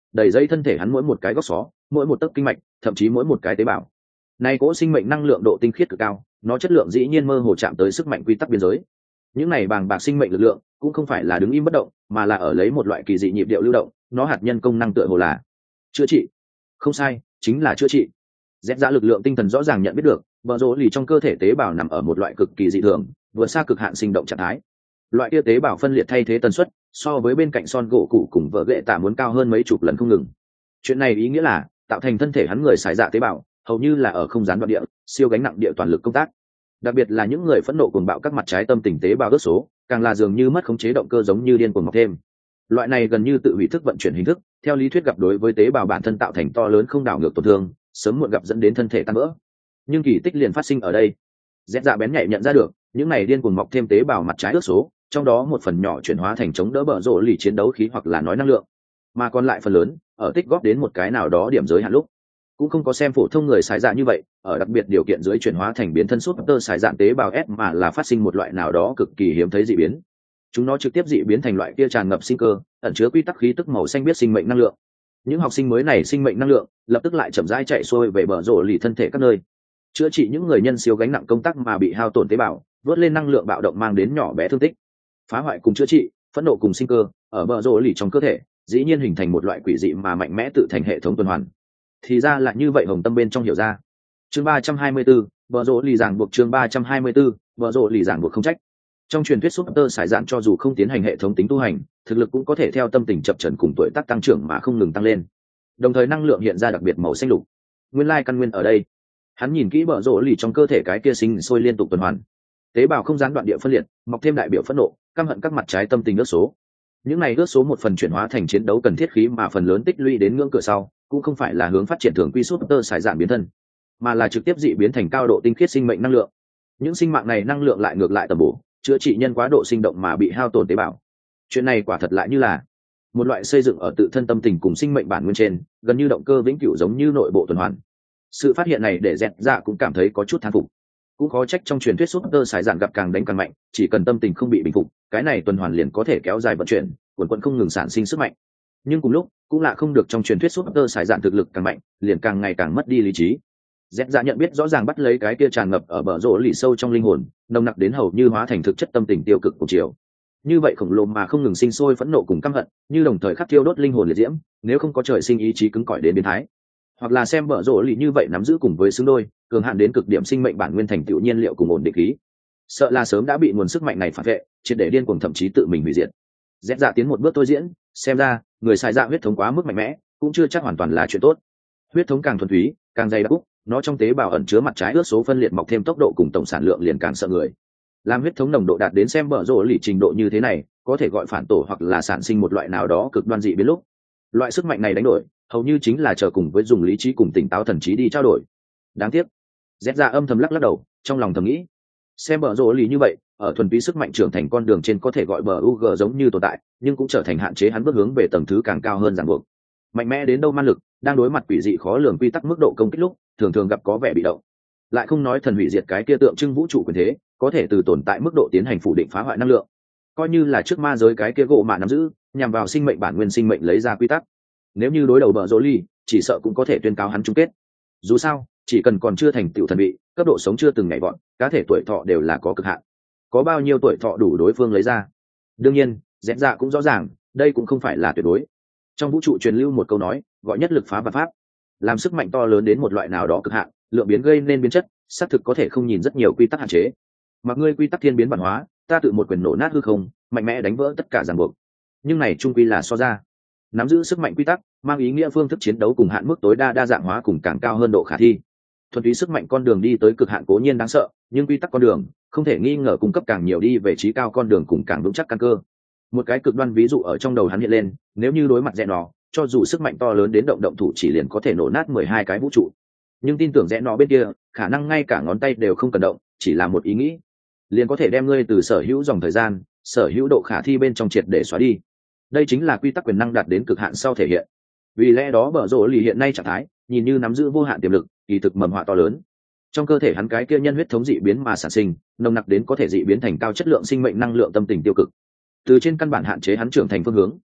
đầy dây thân thể hắn mỗi một cái góc xó, mỗi một tấc kinh mạch, thậm chí mỗi một cái tế bào. Này cỗ sinh mệnh năng lượng độ tinh khiết cực cao, nó chất lượng dĩ nhiên mơ hồ chạm tới sức mạnh quy tắc biên giới. Những này bàng bạc sinh mệnh lực lượng cũng không phải là đứng im bất động, mà là ở lấy một loại kỳ dị nhịp điệu lưu động, nó hạt nhân công năng tựa hồ là chữa trị. Không sai, chính là chữa trị. Dẹp ra lực lượng tinh thần rõ ràng nhận biết được, bờ rỗ lì trong cơ thể tế bào nằm ở một loại cực kỳ dị thường, vượt xa cực hạn sinh động trạng thái. Loại kia tế bào phân liệt thay thế tần suất so với bên cạnh son gỗ cụ cùng vợ ghệ tạ muốn cao hơn mấy chục lần không ngừng. Chuyện này ý nghĩa là tạo thành thân thể hắn người xài dạ tế bào hầu như là ở không gián đoạn địa siêu gánh nặng địa toàn lực công tác. Đặc biệt là những người phẫn nộ cuồng bạo các mặt trái tâm tình tế bào ước số càng là dường như mất khống chế động cơ giống như điên cuồng mọc thêm. Loại này gần như tự hủy thức vận chuyển hình thức, theo lý thuyết gặp đối với tế bào bản thân tạo thành to lớn không đảo ngược tổn thương, sớm muộn gặp dẫn đến thân thể tan vỡ. Nhưng kỳ tích liền phát sinh ở đây. Dẹp dạ bén nhạy nhận ra được những này điên cuồng mọc thêm tế bào mặt trái ước số, trong đó một phần nhỏ chuyển hóa thành chống đỡ bờ rỗ lì chiến đấu khí hoặc là nói năng lượng, mà còn lại phần lớn ở tích góp đến một cái nào đó điểm giới hạn lúc cũng không có xem phổ thông người xài dạ như vậy ở đặc biệt điều kiện dưới chuyển hóa thành biến thân sút tơ xài dạng tế bào S, mà là phát sinh một loại nào đó cực kỳ hiếm thấy dị biến. Chúng nó trực tiếp dị biến thành loại kia tràn ngập sinh cơ, ẩn chứa quy tắc khí tức màu xanh biết sinh mệnh năng lượng. Những học sinh mới này sinh mệnh năng lượng lập tức lại chậm rãi chạy xuôi về bờ rỗ lì thân thể các nơi, chữa trị những người nhân siêu gánh nặng công tác mà bị hao tổn tế bào, vớt lên năng lượng bạo động mang đến nhỏ bé thương tích. Phá hoại cùng chữa trị, phẫn nộ cùng sinh cơ, ở bờ rỗ lì trong cơ thể dĩ nhiên hình thành một loại quỷ dị mà mạnh mẽ tự thành hệ thống tuần hoàn. Thì ra là như vậy, Hồng Tâm bên trong hiểu ra. Chương ba trăm hai mươi tư, bờ rỗ lì giảng buộc. Chương ba trăm hai mươi tư, bờ rỗ lì giảng buộc không trách. Trong truyền thuyết Super Sải Dạn cho dù không tiến hành hệ thống tính tu hành, thực lực cũng có thể theo tâm tình chập chờn cùng tuổi tác tăng trưởng mà không ngừng tăng lên. Đồng thời năng lượng hiện ra đặc biệt màu xanh lục. Nguyên lai căn nguyên ở đây. Hắn nhìn kỹ bờ rỗ lì trong cơ thể cái kia sinh sôi liên tục tuần hoàn. Tế bào không gián đoạn địa phân liệt, mọc thêm đại biểu phẫn nộ, căm hận các mặt trái tâm tình ước số. Những này ước số một phần chuyển hóa thành chiến đấu cần thiết khí, mà phần lớn tích lũy đến ngưỡng cửa sau, cũng không phải là hướng phát triển thường quy Super Sải Dạn biến thân, mà là trực tiếp dị biến thành cao độ tinh khiết sinh mệnh năng lượng. Những sinh mạng này năng lượng lại ngược lại tầm bổ, chữa trị nhân quá độ sinh động mà bị hao tổn tế bào. Chuyện này quả thật lại như là một loại xây dựng ở tự thân tâm tình cùng sinh mệnh bản nguyên trên, gần như động cơ vĩnh cửu giống như nội bộ tuần hoàn. Sự phát hiện này để Dẹt Dạ cũng cảm thấy có chút thán phục. Cũng khó trách trong truyền thuyết Super Sải Dạn gặp càng đánh càng mạnh, chỉ cần tâm tình không bị bình phục, cái này tuần hoàn liền có thể kéo dài vận chuyển, quần quần không ngừng sản sinh sức mạnh. Nhưng cùng lúc cũng là không được, trong truyền thuyết Super Sải Dạn thực lực càng mạnh, liền càng ngày càng mất đi lý trí. Dẹt Dạ nhận biết rõ ràng bắt lấy cái kia tràn ngập ở bờ rỗ lì sâu trong linh hồn, nồng nặc đến hầu như hóa thành thực chất tâm tình tiêu cực của chiều. Như vậy khổng lồ mà không ngừng sinh sôi phẫn nộ cùng căm hận, như đồng thời khắc thiêu đốt linh hồn liệt diễm, nếu không có trời sinh ý chí cứng cỏi đến biến thái, hoặc là xem bờ rỗ lì như vậy nắm giữ cùng với xứng đôi, cường hạn đến cực điểm sinh mệnh bản nguyên thành tựu nhiên liệu cùng ổn định khí, sợ là sớm đã bị nguồn sức mạnh này phản vệ, triệt để điên cuồng thậm chí tự mình hủy diệt. Dẹt Dạ tiến một bước tôi diễn, xem ra người xài dạ huyết thống quá mức mạnh mẽ, cũng chưa chắc hoàn toàn là chuyện tốt. Huyết thống càng thuần túy, càng dày đặc, nó trong tế bào ẩn chứa mặt trái ước số phân liệt mọc thêm tốc độ cùng tổng sản lượng liền càng sợ người. Làm huyết thống nồng độ đạt đến xem bờ rỗ lì trình độ như thế này, có thể gọi phản tổ hoặc là sản sinh một loại nào đó cực đoan dị biến lúc. Loại sức mạnh này đánh đổi, hầu như chính là chờ cùng với dùng lý trí cùng tỉnh táo thần trí đi trao đổi. Đáng tiếc, Dẹt Dạ âm thầm lắc lắc đầu, trong lòng thầm nghĩ, xem bờ rỗ lì như vậy, ở thuần túy sức mạnh trưởng thành con đường trên có thể gọi bờ u giê giống như tồn tại, nhưng cũng trở thành hạn chế hắn bước hướng về tầng thứ càng cao hơn ràng buộc. Mạnh mẽ đến đâu man lực, đang đối mặt quỷ dị khó lường quy tắc mức độ công kích lúc, thường thường gặp có vẻ bị động. Lại không nói thần hủy diệt cái kia tượng trưng vũ trụ quyền thế, có thể từ tồn tại mức độ tiến hành phủ định phá hoại năng lượng. Coi như là trước ma giới cái kia gỗ mạ nắm giữ, nhằm vào sinh mệnh bản nguyên sinh mệnh lấy ra quy tắc. Nếu như đối đầu bờ rỗ lì, chỉ sợ cũng có thể tuyên cáo hắn chung kết. Dù sao, chỉ cần còn chưa thành tựu thần vị, cấp độ sống chưa từng nhảy vọt, cá thể tuổi thọ đều là có cực hạn. Có bao nhiêu tuổi thọ đủ đối phương lấy ra? Đương nhiên, Dẹt Dạ cũng rõ ràng, đây cũng không phải là tuyệt đối. Trong vũ trụ truyền lưu một câu nói, gọi nhất lực phá vạn pháp. Làm sức mạnh to lớn đến một loại nào đó cực hạn, lượng biến gây nên biến chất, xác thực có thể không nhìn rất nhiều quy tắc hạn chế. Mặc ngươi quy tắc thiên biến bản hóa, ta tự một quyền nổ nát hư không, mạnh mẽ đánh vỡ tất cả ràng buộc. Nhưng này trung quy là so ra. Nắm giữ sức mạnh quy tắc, mang ý nghĩa phương thức chiến đấu cùng hạn mức tối đa đa dạng hóa cùng càng cao hơn độ khả thi. Thuần túy sức mạnh con đường đi tới cực hạn cố nhiên đáng sợ, nhưng quy tắc con đường không thể nghi ngờ cung cấp càng nhiều đi về trí cao con đường cùng càng vững chắc căn cơ. Một cái cực đoan ví dụ ở trong đầu hắn hiện lên, nếu như đối mặt rẽ nó, cho dù sức mạnh to lớn đến động động thủ chỉ liền có thể nổ nát mười hai cái vũ trụ, nhưng tin tưởng rẽ nó bên kia khả năng ngay cả ngón tay đều không cần động, chỉ là một ý nghĩ liền có thể đem ngươi từ sở hữu dòng thời gian, sở hữu độ khả thi bên trong triệt để xóa đi. Đây chính là quy tắc quyền năng đạt đến cực hạn sau thể hiện. Vì lẽ đó bờ rỗ lì hiện nay trạng thái nhìn như nắm giữ vô hạn tiềm lực, kỳ thực mầm họa to lớn. Trong cơ thể hắn cái kia nhân huyết thống dị biến mà sản sinh, nồng nặc đến có thể dị biến thành cao chất lượng sinh mệnh năng lượng tâm tình tiêu cực, từ trên căn bản hạn chế hắn trưởng thành phương hướng.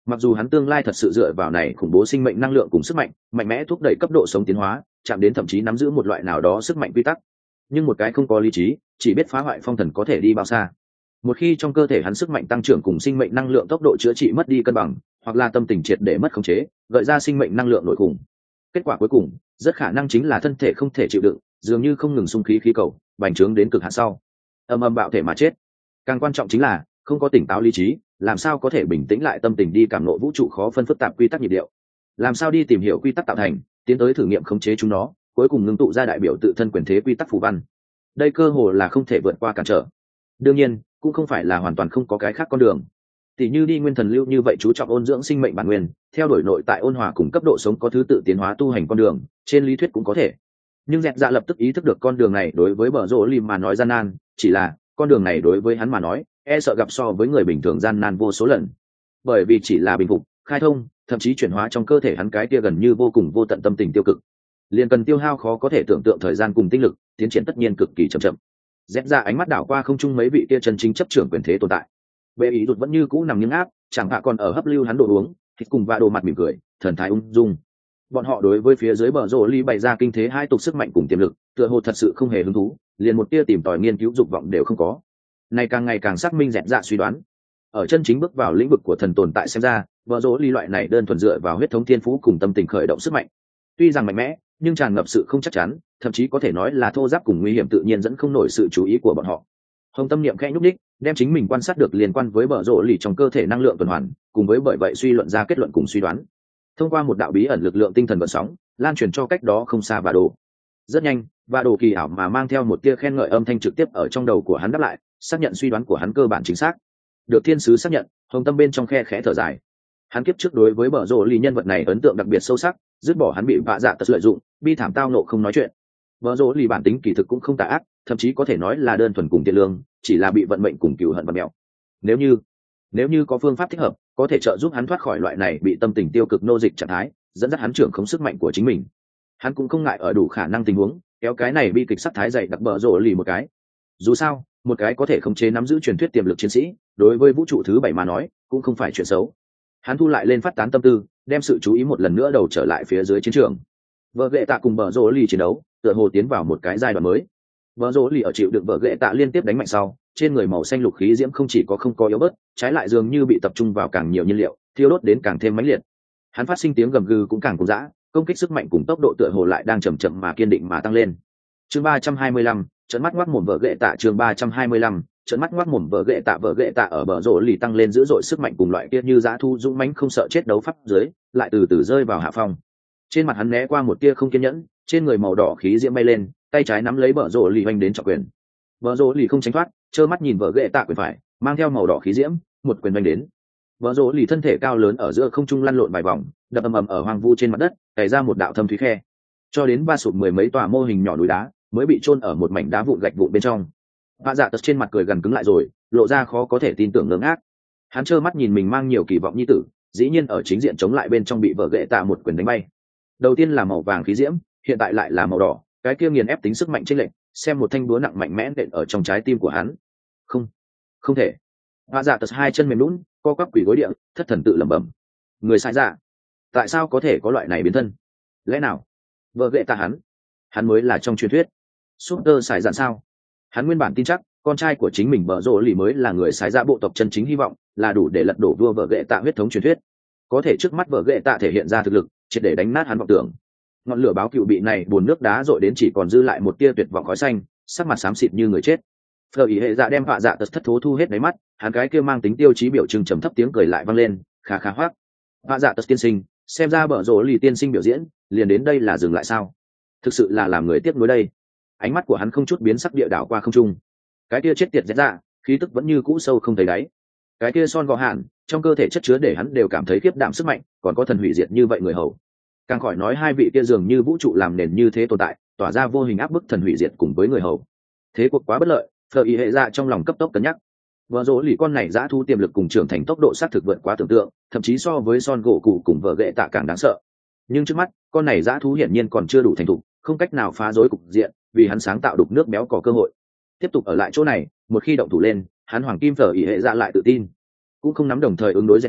Mặc dù hắn tương lai thật sự dựa vào này khủng bố sinh mệnh năng lượng cùng sức mạnh mạnh mẽ thúc đẩy cấp độ sống tiến hóa, chạm đến thậm chí nắm giữ một loại nào đó sức mạnh quy tắc, nhưng một cái không có lý trí, chỉ biết phá hoại phong thần có thể đi bao xa. Một khi trong cơ thể hắn sức mạnh tăng trưởng cùng sinh mệnh năng lượng tốc độ chữa trị mất đi cân bằng, hoặc là tâm tình triệt để mất khống chế, gợi ra sinh mệnh năng lượng nội khủng, kết quả cuối cùng rất khả năng chính là thân thể không thể chịu đựng, dường như không ngừng xung khí khí cầu, bành trướng đến cực hạn sau ầm ầm bạo thể mà chết. Càng quan trọng chính là không có tỉnh táo lý trí, làm sao có thể bình tĩnh lại tâm tình đi cảm ngộ vũ trụ khó phân phức tạp quy tắc nhịp điệu, làm sao đi tìm hiểu quy tắc tạo thành, tiến tới thử nghiệm khống chế chúng nó, cuối cùng ngưng tụ ra đại biểu tự thân quyền thế quy tắc phù văn. Đây cơ hồ là không thể vượt qua cản trở. Đương nhiên cũng không phải là hoàn toàn không có cái khác con đường, tỷ như đi nguyên thần lưu như vậy chú trọng ôn dưỡng sinh mệnh bản nguyên, theo đuổi nội tại ôn hòa cùng cấp độ sống có thứ tự tiến hóa tu hành con đường, trên lý thuyết cũng có thể. Nhưng dẹt dạ lập tức ý thức được con đường này đối với bờ rỗ lim mà nói gian nan, chỉ là con đường này đối với hắn mà nói e sợ gặp so với người bình thường gian nan vô số lần, bởi vì chỉ là bình phục, khai thông, thậm chí chuyển hóa trong cơ thể hắn cái kia gần như vô cùng vô tận tâm tình tiêu cực, liền cần tiêu hao khó có thể tưởng tượng thời gian cùng tinh lực, tiến triển tất nhiên cực kỳ chậm chậm. Dẹp ra ánh mắt đảo qua không trung mấy vị kia chân chính chấp trưởng quyền thế tồn tại, bệ ý rụt vẫn như cũ nằm nghiêng áp, chẳng hạ còn ở hấp lưu hắn đồ uống thịt cùng và đồ mặt mỉm cười, thần thái ung dung. Bọn họ đối với phía dưới bờ rỗ ly bày ra kinh thế hai tục sức mạnh cùng tiềm lực, tựa hồ thật sự không hề hứng thú, liền một tia tìm tòi nghiên cứu dục vọng đều không có. Này càng ngày càng xác minh dẹp dạ suy đoán. Ở chân chính bước vào lĩnh vực của thần tồn tại xem ra, bờ rỗ ly loại này đơn thuần dựa vào huyết thống thiên phú cùng tâm tình khởi động sức mạnh, tuy rằng mạnh mẽ nhưng tràn ngập sự không chắc chắn, thậm chí có thể nói là thô giáp cùng nguy hiểm tự nhiên dẫn không nổi sự chú ý của bọn họ. Hồng tâm niệm khẽ nhúc đích, đem chính mình quan sát được liên quan với bờ rỗ lì trong cơ thể năng lượng tuần hoàn, cùng với bởi vậy suy luận ra kết luận cùng suy đoán. Thông qua một đạo bí ẩn lực lượng tinh thần vận sóng, lan truyền cho cách đó không xa và đồ. Rất nhanh, và đồ kỳ ảo mà mang theo một tia khen ngợi âm thanh trực tiếp ở trong đầu của hắn đáp lại, xác nhận suy đoán của hắn cơ bản chính xác. Được thiên sứ xác nhận, hồng tâm bên trong khe khẽ thở dài. Hắn kiếp trước đối với bờ rỗ lì nhân vật này ấn tượng đặc biệt sâu sắc, dứt bỏ hắn bị vạ dạ tật lợi dụng, bi thảm tao nộ không nói chuyện. Bờ rỗ lì bản tính kỳ thực cũng không tà ác, thậm chí có thể nói là đơn thuần cùng thiện lương, chỉ là bị vận mệnh cùng cừu hận và mèo. Nếu như, nếu như có phương pháp thích hợp, có thể trợ giúp hắn thoát khỏi loại này bị tâm tình tiêu cực nô dịch trạng thái, dẫn dắt hắn trưởng khống sức mạnh của chính mình, hắn cũng không ngại ở đủ khả năng tình huống kéo cái này bi kịch sắc thái dày đặc bờ rỗ lì một cái. Dù sao, một cái có thể khống chế nắm giữ truyền thuyết tiềm lực chiến sĩ, đối với vũ trụ thứ bảy mà nói, cũng không phải chuyện xấu. Hắn thu lại lên phát tán tâm tư, đem sự chú ý một lần nữa đầu trở lại phía dưới chiến trường. Vợ ghệ tạ cùng bờ rỗ lì chiến đấu, tựa hồ tiến vào một cái giai đoạn mới. Vợ rỗ lì ở chịu đựng vợ ghệ tạ liên tiếp đánh mạnh sau, trên người màu xanh lục khí diễm không chỉ có không có yếu bớt, trái lại dường như bị tập trung vào càng nhiều nhiên liệu, thiêu đốt đến càng thêm mãnh liệt. Hắn phát sinh tiếng gầm gừ cũng càng cuồng dã, công kích sức mạnh cùng tốc độ tựa hồ lại đang chậm chậm mà kiên định mà tăng lên. Chương ba trăm hai mươi lăm, trợn mắt ngoác mồm vợ ghệ tạ. Chương ba trăm hai mươi lăm, trợn mắt ngoác mồm vợ ghệ tạ. Vợ ghệ tạ ở bờ rỗ lì tăng lên dữ dội sức mạnh cùng loại kia như dã thu dũng mãnh không sợ chết đấu pháp dưới, lại từ từ rơi vào hạ phong. Trên mặt hắn né qua một tia không kiên nhẫn, trên người màu đỏ khí diễm bay lên, tay trái nắm lấy bờ rỗ lì hoành đến trọng quyền. Bờ rỗ lì không tránh thoát, trơ mắt nhìn vợ ghệ tạ quyền phải mang theo màu đỏ khí diễm, một quyền đánh đến. Bờ rỗ lì thân thể cao lớn ở giữa không trung lăn lộn vài vòng, đập ầm ầm ở hoang vu trên mặt đất, cày ra một đạo thâm thúy khe, cho đến ba sụp mười mấy tòa mô hình nhỏ núi đá mới bị chôn ở một mảnh đá vụn gạch vụn bên trong. Vạ dạ tật trên mặt cười gần cứng lại rồi, lộ ra khó có thể tin tưởng ngớ ngác. Hắn trơ mắt nhìn mình mang nhiều kỳ vọng nhi tử, dĩ nhiên ở chính diện chống lại bên trong bị vợ ghệ tạ một quyền đánh bay. Đầu tiên là màu vàng khí diễm, hiện tại lại là màu đỏ, cái kia nghiền ép tính sức mạnh chênh lệch, xem một thanh búa nặng mạnh mẽ đện ở trong trái tim của hắn. Không, không thể. Vạ dạ tật hai chân mềm nhũn, co quắp quỳ gối địa, thất thần tự lẩm bẩm. Người sai dạ, tại sao có thể có loại này biến thân? Lẽ nào vợ ghệ tạ hắn, hắn mới là trong truyền thuyết Super Sải Dạn sao? Hắn nguyên bản tin chắc con trai của chính mình bờ rỗ lì mới là người sái dạ bộ tộc chân chính, hy vọng là đủ để lật đổ vua vợ ghệ tạ huyết thống truyền thuyết. Có thể trước mắt vợ ghệ tạ thể hiện ra thực lực, triệt để đánh nát hắn vọng tưởng. Ngọn lửa báo cựu bị này buồn nước đá dội đến chỉ còn dư lại một tia tuyệt vọng khói xanh, sắc mặt xám xịt như người chết. Phở ý hệ dạ đem vạ dạ tật thất thố thu hết đáy mắt, hắn cái kia mang tính tiêu chí biểu trưng trầm thấp tiếng cười lại vang lên, khá khá hoác. Vạ dạ tật tiên sinh, xem ra bờ rỗ lì tiên sinh biểu diễn liền đến đây là dừng lại sao? Thực sự là làm người tiếc nuối đây. Ánh mắt của hắn không chút biến sắc địa đảo qua không trung. Cái kia chết tiệt rẽ dạ, khí tức vẫn như cũ sâu không thấy đáy. Cái kia son gò hạn, trong cơ thể chất chứa để hắn đều cảm thấy khiếp đảm sức mạnh, còn có thần hủy diệt như vậy người hầu. Càng khỏi nói hai vị kia dường như vũ trụ làm nền như thế tồn tại, tỏa ra vô hình áp bức thần hủy diệt cùng với người hầu. Thế cuộc quá bất lợi, Phở ý hệ dạ trong lòng cấp tốc cân nhắc. Vợ rỗ lì con này dã thu tiềm lực cùng trưởng thành tốc độ xác thực vượt quá tưởng tượng, thậm chí so với son gỗ cụ cùng vợ ghệ tạ càng đáng sợ. Nhưng trước mắt, con này dã thú hiển nhiên còn chưa đủ thành thục, không cách nào phá rối cục diện, vì hắn sáng tạo đục nước béo có cơ hội. Tiếp tục ở lại chỗ này, một khi động thủ lên, hắn hoàng kim Phở ý hệ dạ lại tự tin, cũng không nắm đồng thời ứng đối dễ dạ,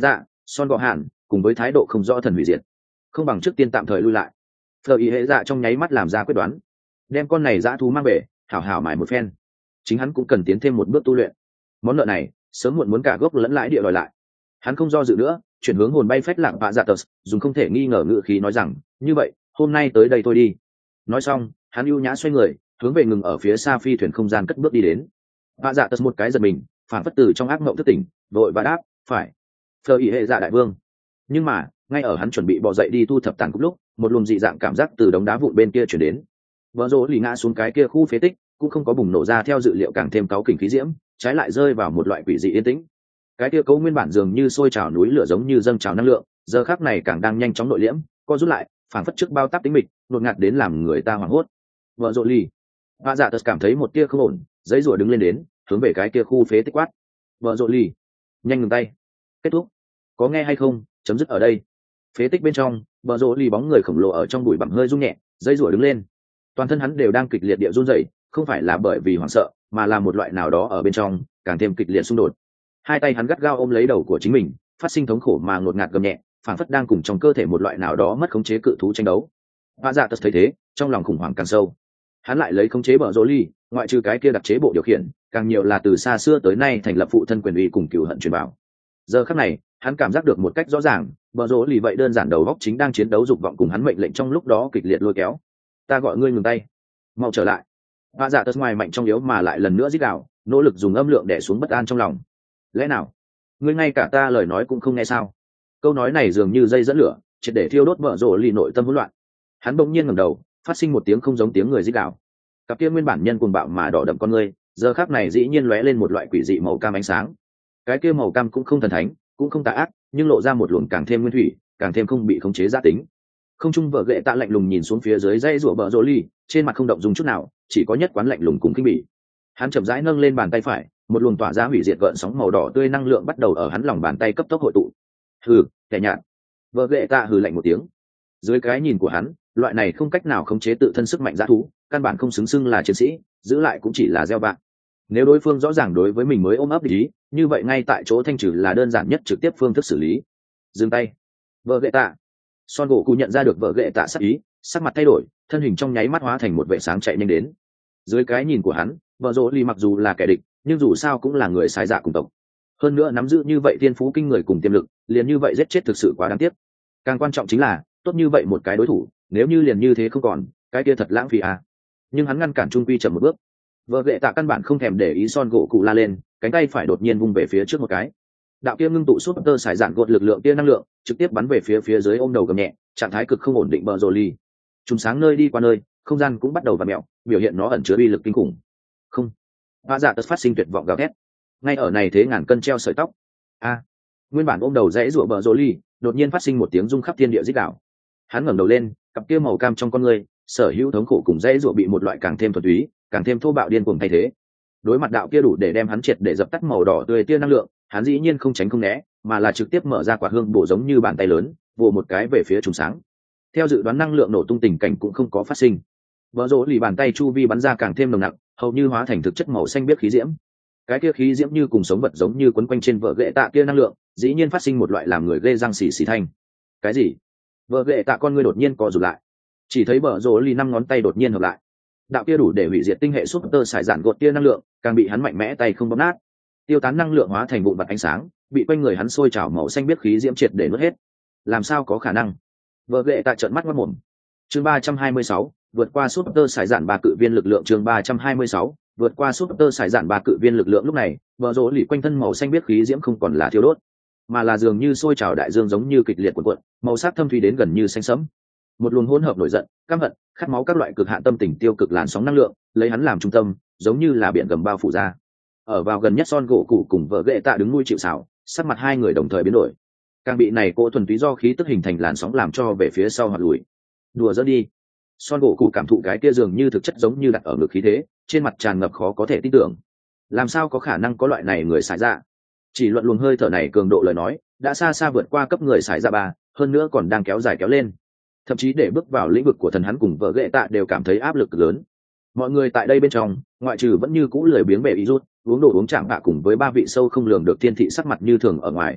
son gọ hạn cùng với thái độ không rõ thần hủy diệt, không bằng trước tiên tạm thời lui lại. Phờ ý hệ dạ trong nháy mắt làm ra quyết đoán, đem con này dã thú mang về hảo hảo mài một phen. Chính hắn cũng cần tiến thêm một bước tu luyện, món nợ này sớm muộn muốn cả gốc lẫn lãi địa đòi lại. Hắn không do dự nữa, chuyển hướng hồn bay phách lạc vạ dạ tờ, dùng không thể nghi ngờ ngự khí nói rằng, như vậy hôm nay tới đây thôi đi. Nói xong hắn ưu nhã xoay người, hướng về ngừng ở phía xa phi thuyền không gian cất bước đi đến. Vạ dạ tờ một cái giật mình, phản phất từ trong ác mộng thức tỉnh, vội và đáp, phải. Phờ ý hệ dạ đại vương. Nhưng mà ngay ở hắn chuẩn bị bò dậy đi thu thập tàn cúc lúc, một luồng dị dạng cảm giác từ đống đá vụn bên kia chuyển đến. Vợ rỗ lì ngã xuống cái kia khu phế tích, cũng không có bùng nổ ra theo dự liệu càng thêm cáu kỉnh khí diễm, trái lại rơi vào một loại quỷ dị yên tĩnh. Cái kia cấu nguyên bản dường như sôi trào núi lửa giống như dâng trào năng lượng, giờ khắc này càng đang nhanh chóng nội liễm, co rút lại, phảng phất trước bao táp tính mịch, đột ngạt đến làm người ta hoảng hốt. Vợ rỗ lì, Vạ dạ tật cảm thấy một tia không ổn, giấy rủa đứng lên đến, hướng về cái kia khu phế tích quát. Vợ rỗ lì, nhanh ngừng tay, kết thúc, có nghe hay không, chấm dứt ở đây. Phế tích bên trong, vợ rỗ lì bóng người khổng lồ ở trong bụi bặm hơi rung nhẹ, giấy rủa đứng lên, toàn thân hắn đều đang kịch liệt địa run rẩy, không phải là bởi vì hoảng sợ, mà là một loại nào đó ở bên trong càng thêm kịch liệt xung đột. Hai tay hắn gắt gao ôm lấy đầu của chính mình, phát sinh thống khổ mà ngột ngạt gầm nhẹ, phảng phất đang cùng trong cơ thể một loại nào đó mất khống chế cự thú tranh đấu. Vạ dạ tật thấy thế, trong lòng khủng hoảng càng sâu. Hắn lại lấy khống chế bờ rỗ ly, ngoại trừ cái kia đặc chế bộ điều khiển, càng nhiều là từ xa xưa tới nay thành lập phụ thân quyền uy cùng cừu hận truyền bảo. Giờ khắc này, hắn cảm giác được một cách rõ ràng, bờ rỗ ly vậy đơn giản đầu óc chính đang chiến đấu dục vọng cùng hắn mệnh lệnh trong lúc đó kịch liệt lôi kéo. Ta gọi ngươi ngừng tay, mau trở lại. Vạ dạ tật ngoài mạnh trong yếu mà lại lần nữa rít gào, nỗ lực dùng âm lượng đè xuống bất an trong lòng. Lẽ nào ngươi ngay cả ta lời nói cũng không nghe sao? Câu nói này dường như dây dẫn lửa, triệt để thiêu đốt vợ rỗ lì nội tâm hỗn loạn. Hắn bỗng nhiên ngẩng đầu, phát sinh một tiếng không giống tiếng người rít gào. Cặp kia nguyên bản nhân cuồng bạo mà đỏ đậm con ngươi, giờ khắc này dĩ nhiên lóe lên một loại quỷ dị màu cam ánh sáng. Cái kia màu cam cũng không thần thánh, cũng không tà ác, nhưng lộ ra một luồng càng thêm nguyên thủy, càng thêm không bị khống chế giá tính. Không trung vợ ghệ tạ lạnh lùng nhìn xuống phía dưới dãy rủa bờ rỗ ly, trên mặt không động dung chút nào, chỉ có nhất quán lạnh lùng cùng kinh bỉ. Hắn chậm rãi nâng lên bàn tay phải, một luồng tỏa ra hủy diệt gợn sóng màu đỏ tươi năng lượng bắt đầu ở hắn lòng bàn tay cấp tốc hội tụ. Hừ, kẻ nhạt. Vợ ghệ tạ hừ lạnh một tiếng. Dưới cái nhìn của hắn, loại này không cách nào khống chế tự thân sức mạnh dã thú, căn bản không xứng xưng là chiến sĩ, giữ lại cũng chỉ là gieo bạn. Nếu đối phương rõ ràng đối với mình mới ôm ấp ý, như vậy ngay tại chỗ thanh trừ là đơn giản nhất trực tiếp phương thức xử lý. Dừng tay. Vợ ghệ tạ. Son gỗ cụ nhận ra được vợ ghệ tạ sắc ý, sắc mặt thay đổi, thân hình trong nháy mắt hóa thành một vệ sáng chạy nhanh đến. Dưới cái nhìn của hắn, vợ rỗ ly mặc dù là kẻ địch, nhưng dù sao cũng là người sai dạ cùng tộc. Hơn nữa nắm giữ như vậy tiên phú kinh người cùng tiềm lực, liền như vậy giết chết thực sự quá đáng tiếc. Càng quan trọng chính là, tốt như vậy một cái đối thủ, nếu như liền như thế không còn, cái kia thật lãng phí à. Nhưng hắn ngăn cản trung quy chậm một bước. Vợ ghệ tạ căn bản không thèm để ý son gỗ cụ la lên, cánh tay phải đột nhiên vung về phía trước một cái. Đạo kia ngưng tụ suốt tơ sải giản gột lực lượng kia năng lượng, trực tiếp bắn về phía phía dưới ôm đầu gầm nhẹ, trạng thái cực không ổn định bờ rồ ly. Chúng sáng nơi đi qua nơi, không gian cũng bắt đầu vặn mèo, biểu hiện nó ẩn chứa uy lực kinh khủng. Không. Vạ dạ tật phát sinh tuyệt vọng gào thét. Ngay ở này thế ngàn cân treo sợi tóc. A. Nguyên bản ôm đầu rẽ rụa bờ rồ ly, đột nhiên phát sinh một tiếng rung khắp thiên địa rít gào. Hắn ngẩng đầu lên, cặp kia màu cam trong con người, sở hữu thống khổ cùng rẽ rụa bị một loại càng thêm thuần túy, càng thêm thô bạo điên cuồng thay thế. Đối mặt đạo kia đủ để đem hắn triệt để dập tắt màu đỏ tươi tia năng lượng, hắn dĩ nhiên không tránh không né, mà là trực tiếp mở ra quả hương bổ giống như bàn tay lớn, vồ một cái về phía trùng sáng. Theo dự đoán năng lượng nổ tung tình cảnh cũng không có phát sinh. Vỡ rỗ lì bàn tay chu vi bắn ra càng thêm nồng nặng, hầu như hóa thành thực chất màu xanh biếc khí diễm. Cái kia khí diễm như cùng sống vật giống như quấn quanh trên vợ ghệ tạ kia năng lượng, dĩ nhiên phát sinh một loại làm người ghê răng xì xì thanh. Cái gì? Vợ ghệ tạ con ngươi đột nhiên co rụt lại, chỉ thấy vợ rỗ lì năm ngón tay đột nhiên hợp lại. Đạo kia đủ để hủy diệt tinh hệ super sải giản gột tia năng lượng, càng bị hắn mạnh mẽ tay không bóp nát. Tiêu tán năng lượng hóa thành vụn vặt ánh sáng, bị quanh người hắn sôi trào màu xanh biếc khí diễm triệt để nuốt hết. Làm sao có khả năng? Vợ ghệ tạ trợn mắt ngoác mồm. Chương ba trăm hai mươi sáu, vượt qua super sải giản ba cự viên lực lượng. Chương ba trăm hai mươi sáu, vượt qua super sải giản ba cự viên lực lượng. Lúc này, vợ rỗ lì quanh thân màu xanh biếc khí diễm không còn là thiêu đốt, mà là dường như sôi trào đại dương giống như kịch liệt cuộn cuộn, màu sắc thâm thúy đến gần như xanh sẫm. Một luồng hỗn hợp nổi giận, căm hận, khát máu các loại cực hạn tâm tình tiêu cực làn sóng năng lượng, lấy hắn làm trung tâm, giống như là biển gầm bao phủ ra. Ở vào gần nhất son gỗ cụ cùng vợ ghệ tạ đứng nuôi chịu xảo, sắc mặt hai người đồng thời biến đổi. Càng bị này cỗ thuần túy do khí tức hình thành làn sóng làm cho về phía sau hoặc lùi. Đùa giỡn đi. Son gỗ cụ cảm thụ cái kia dường như thực chất giống như đặt ở ngực khí thế, trên mặt tràn ngập khó có thể tin tưởng. Làm sao có khả năng có loại này người xài ra? Chỉ luận luồng hơi thở này cường độ lời nói, đã xa xa vượt qua cấp người xài ra ba, hơn nữa còn đang kéo dài kéo lên. Thậm chí để bước vào lĩnh vực của thần hắn cùng vợ ghệ tạ đều cảm thấy áp lực lớn. Mọi người tại đây bên trong, ngoại trừ vẫn như cũ lười biếng bể ý rút, uống đồ uống chạm bạ cùng với ba vị sâu không lường được thiên thị sắc mặt như thường ở ngoài.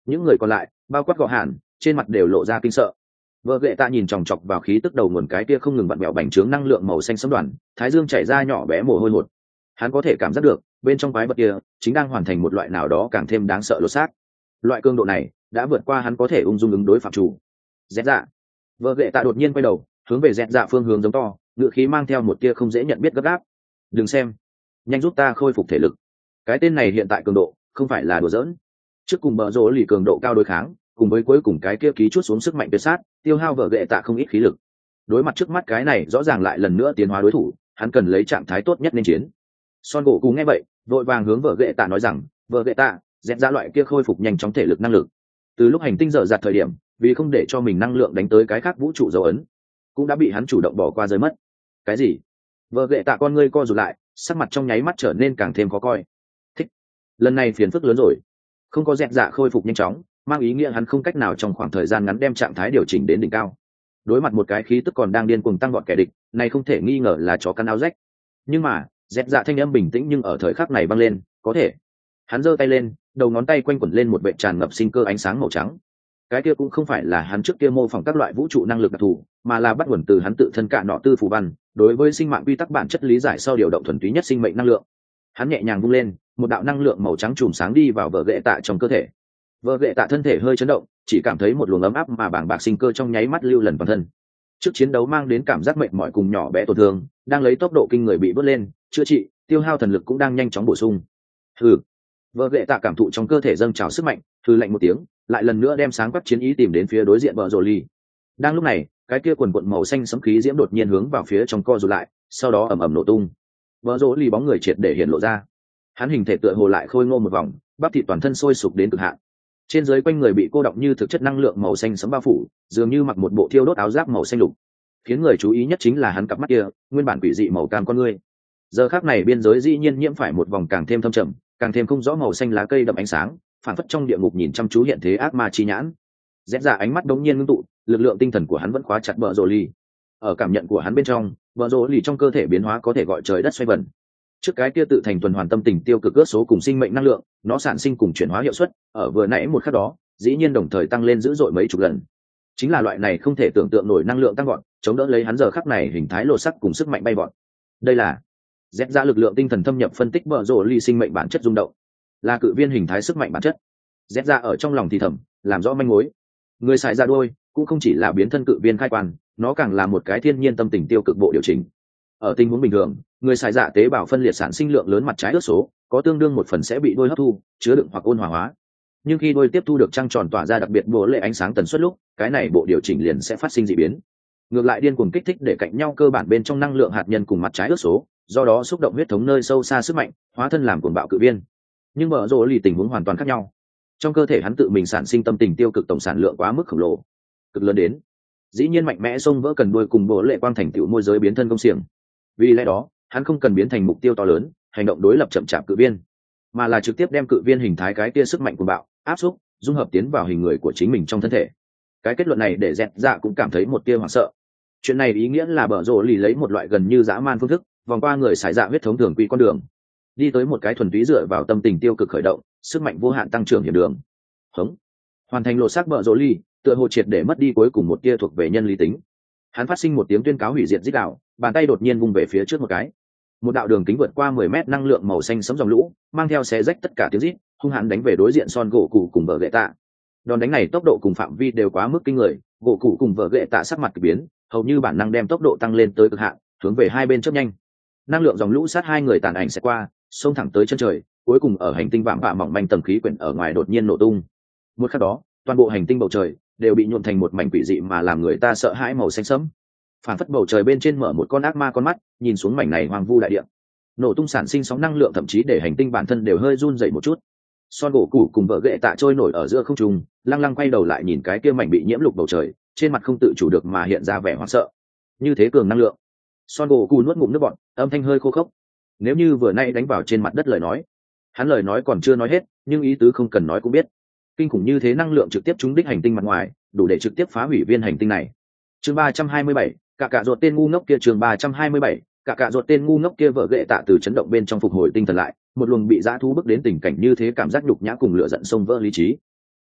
những người còn lại bao quát gọ hàn trên mặt đều lộ ra kinh sợ. Vợ ghệ tạ nhìn chòng chọc vào khí tức đầu nguồn cái kia không ngừng vặn vẹo bành trướng năng lượng màu xanh sẫm đoàn, thái dương chảy ra nhỏ bé mồ hôi hột. Hắn có thể cảm giác được bên trong quái vật kia chính đang hoàn thành một loại nào đó càng thêm đáng sợ lột xác. Loại cường độ này đã vượt qua hắn có thể ung dung ứng đối phạm chủ. Dẹt dạ. Vợ ghệ tạ đột nhiên quay đầu hướng về dẹt dạ phương hướng giống to, ngựa khí mang theo một tia không dễ nhận biết gấp gáp. Đừng xem, nhanh giúp ta khôi phục thể lực. Cái tên này hiện tại cường độ không phải là đùa giỡn. Trước cùng bờ rỗ lì cường độ cao đối kháng, cùng với cuối cùng cái kia ký chút xuống sức mạnh tuyệt sát, tiêu hao vợ ghệ tạ không ít khí lực. Đối mặt trước mắt cái này rõ ràng lại lần nữa tiến hóa đối thủ, hắn cần lấy trạng thái tốt nhất nên chiến. Son gỗ cú nghe vậy vội vàng hướng vợ ghệ tạ nói rằng, vợ ghệ tạ, dẹp ra loại kia khôi phục nhanh chóng thể lực năng lực. Từ lúc hành tinh dở dạt thời điểm, vì không để cho mình năng lượng đánh tới cái khác vũ trụ dấu ấn, cũng đã bị hắn chủ động bỏ qua rơi mất. Cái gì? Vợ ghệ tạ con ngươi co rụt lại, sắc mặt trong nháy mắt trở nên càng thêm khó coi. Thích, lần này phiền phức lớn rồi. Không có dẹp dạ khôi phục nhanh chóng, mang ý nghĩa hắn không cách nào trong khoảng thời gian ngắn đem trạng thái điều chỉnh đến đỉnh cao. Đối mặt một cái khí tức còn đang điên cuồng tăng vọt kẻ địch, này không thể nghi ngờ là chó cắn áo rách. Nhưng mà dẹp dạ thanh âm bình tĩnh nhưng ở thời khắc này băng lên, có thể. Hắn giơ tay lên, đầu ngón tay quanh quẩn lên một vệt tràn ngập sinh cơ ánh sáng màu trắng. Cái kia cũng không phải là hắn trước kia mô phỏng các loại vũ trụ năng lực đặc thù, mà là bắt nguồn từ hắn tự thân cạn nọ tư phù văn, đối với sinh mạng quy tắc bản chất lý giải sau điều động thuần túy nhất sinh mệnh năng lượng. Hắn nhẹ nhàng vung lên, một đạo năng lượng màu trắng chùm sáng đi vào vợ ghệ tạ trong cơ thể. Vợ ghệ tạ thân thể hơi chấn động, chỉ cảm thấy một luồng ấm áp mà bàng bạc sinh cơ trong nháy mắt lưu lần toàn thân. Trước chiến đấu mang đến cảm giác mệt mỏi cùng nhỏ bé tổn thương, đang lấy tốc độ kinh người bị vớt lên, chữa trị, tiêu hao thần lực cũng đang nhanh chóng bổ sung. Hừ. Vợ ghệ tạ cảm thụ trong cơ thể dâng trào sức mạnh, hừ lạnh một tiếng, lại lần nữa đem sáng quắc chiến ý tìm đến phía đối diện vợ rồ ly. Đang lúc này, cái kia quần quần màu xanh sẫm khí diễm đột nhiên hướng vào phía trong co rụt lại, sau đó ầm ầm nổ tung. Vợ rồ ly bóng người triệt để hiện lộ ra. Hắn hình thể tựa hồ lại khôi ngô một vòng, bắp thịt toàn thân sôi sục đến cực hạn. Trên dưới quanh người bị cô đọng như thực chất năng lượng màu xanh sẫm bao phủ, dường như mặc một bộ thiêu đốt áo giáp màu xanh lục. Khiến người chú ý nhất chính là hắn cặp mắt kia, nguyên bản quỷ dị màu cam con ngươi. Giờ khắc này biên giới dĩ nhiên nhiễm phải một vòng càng thêm thâm trầm, càng thêm không rõ màu xanh lá cây đậm ánh sáng, phản phất trong địa ngục nhìn chăm chú hiện thế ác ma chi nhãn. Rẽ ra ánh mắt đống nhiên ngưng tụ, lực lượng tinh thần của hắn vẫn khóa chặt bờ rồ ly. Ở cảm nhận của hắn bên trong, bờ rồ ly trong cơ thể biến hóa có thể gọi trời đất xoay vần. Trước cái kia tự thành tuần hoàn tâm tình tiêu cực ước số cùng sinh mệnh năng lượng, nó sản sinh cùng chuyển hóa hiệu suất, ở vừa nãy một khắc đó, dĩ nhiên đồng thời tăng lên dữ dội mấy chục lần. Chính là loại này không thể tưởng tượng nổi năng lượng tăng vọt, chống đỡ lấy hắn giờ khắc này hình thái lột sắc cùng sức mạnh bay vọt. Đây là dẹp ra lực lượng tinh thần thâm nhập phân tích bờ rồ ly sinh mệnh bản chất rung động, là cự viên hình thái sức mạnh bản chất. Dẹp ra ở trong lòng thì thầm, làm rõ manh mối. Người xài ra đôi cũng không chỉ là biến thân cự viên khai quan, nó càng là một cái thiên nhiên tâm tình tiêu cực bộ điều chỉnh. Ở tình huống bình thường, người xài dạ tế bào phân liệt sản sinh lượng lớn mặt trái ước số, có tương đương một phần sẽ bị đôi hấp thu, chứa đựng hoặc ôn hòa hóa. Nhưng khi đôi tiếp thu được trăng tròn tỏa ra đặc biệt bố lệ ánh sáng tần suất lúc, cái này bộ điều chỉnh liền sẽ phát sinh dị biến. Ngược lại điên cuồng kích thích để cạnh nhau cơ bản bên trong năng lượng hạt nhân cùng mặt trái ước số, do đó xúc động huyết thống nơi sâu xa sức mạnh, hóa thân làm cuồng bạo cự viên. Nhưng mở rồ lì tình huống hoàn toàn khác nhau. Trong cơ thể hắn tự mình sản sinh tâm tình tiêu cực tổng sản lượng quá mức khổng lồ, cực lớn đến dĩ nhiên mạnh mẽ xông vỡ cần đuôi cùng bố lệ quang thành tựu môi giới biến thân công xiềng. Vì lẽ đó hắn không cần biến thành mục tiêu to lớn, hành động đối lập chậm chạp cự viên, mà là trực tiếp đem cự viên hình thái cái kia sức mạnh cuồng bạo áp xúc dung hợp tiến vào hình người của chính mình trong thân thể. Cái kết luận này để dẹt dạ cũng cảm thấy một tia hoảng sợ. Chuyện này ý nghĩa là bở rộ lì lấy một loại gần như dã man phương thức vòng qua người xài dạ huyết thống thường quy con đường, đi tới một cái thuần túy dựa vào tâm tình tiêu cực khởi động, sức mạnh vô hạn tăng trưởng hiểm đường. Hống. Hoàn thành lột xác bở rộ lì, tựa hồ triệt để mất đi cuối cùng một tia thuộc về nhân lý tính. Hắn phát sinh một tiếng tuyên cáo hủy diệt dích đạo, bàn tay đột nhiên vung về phía trước một cái. Một đạo đường kính vượt qua mười mét năng lượng màu xanh sẫm dòng lũ, mang theo xé rách tất cả tiếng rít, hung hãn đánh về đối diện Son gỗ cụ cùng vợ ghệ tạ. Đòn đánh này tốc độ cùng phạm vi đều quá mức kinh người, gỗ cụ cùng vợ ghệ tạ sắc mặt kỳ biến, hầu như bản năng đem tốc độ tăng lên tới cực hạn, hướng về hai bên chớp nhanh. Năng lượng dòng lũ sát hai người tàn ảnh sẽ qua, xông thẳng tới chân trời, cuối cùng ở hành tinh vạm vạ mỏng manh tầng khí quyển ở ngoài đột nhiên nổ tung. Một khắc đó, toàn bộ hành tinh bầu trời đều bị nhuộm thành một mảnh quỷ dị mà làm người ta sợ hãi màu xanh sẫm. Phản phất bầu trời bên trên mở một con ác ma con mắt, nhìn xuống mảnh này hoang vu đại địa. Nổ tung sản sinh sóng năng lượng thậm chí để hành tinh bản thân đều hơi run rẩy một chút. Son gỗ củ cùng vợ ghệ tạ trôi nổi ở giữa không trung, lăng lăng quay đầu lại nhìn cái kia mảnh bị nhiễm lục bầu trời, trên mặt không tự chủ được mà hiện ra vẻ hoảng sợ. Như thế cường năng lượng. Son gỗ củ nuốt ngụm nước bọt, âm thanh hơi khô khốc. Nếu như vừa nay đánh vào trên mặt đất lời nói, hắn lời nói còn chưa nói hết, nhưng ý tứ không cần nói cũng biết. Kinh khủng như thế năng lượng trực tiếp trúng đích hành tinh mặt ngoài, đủ để trực tiếp phá hủy viên hành tinh này. Chương ba trăm hai mươi bảy, cả cả ruột tên ngu ngốc kia. Chương ba trăm hai mươi bảy, cả cả ruột tên ngu ngốc kia. Vợ ghệ tạ từ chấn động bên trong phục hồi tinh thần lại, một luồng bị dã thú bước đến tình cảnh như thế cảm giác nhục nhã cùng lửa giận xông vỡ lý trí.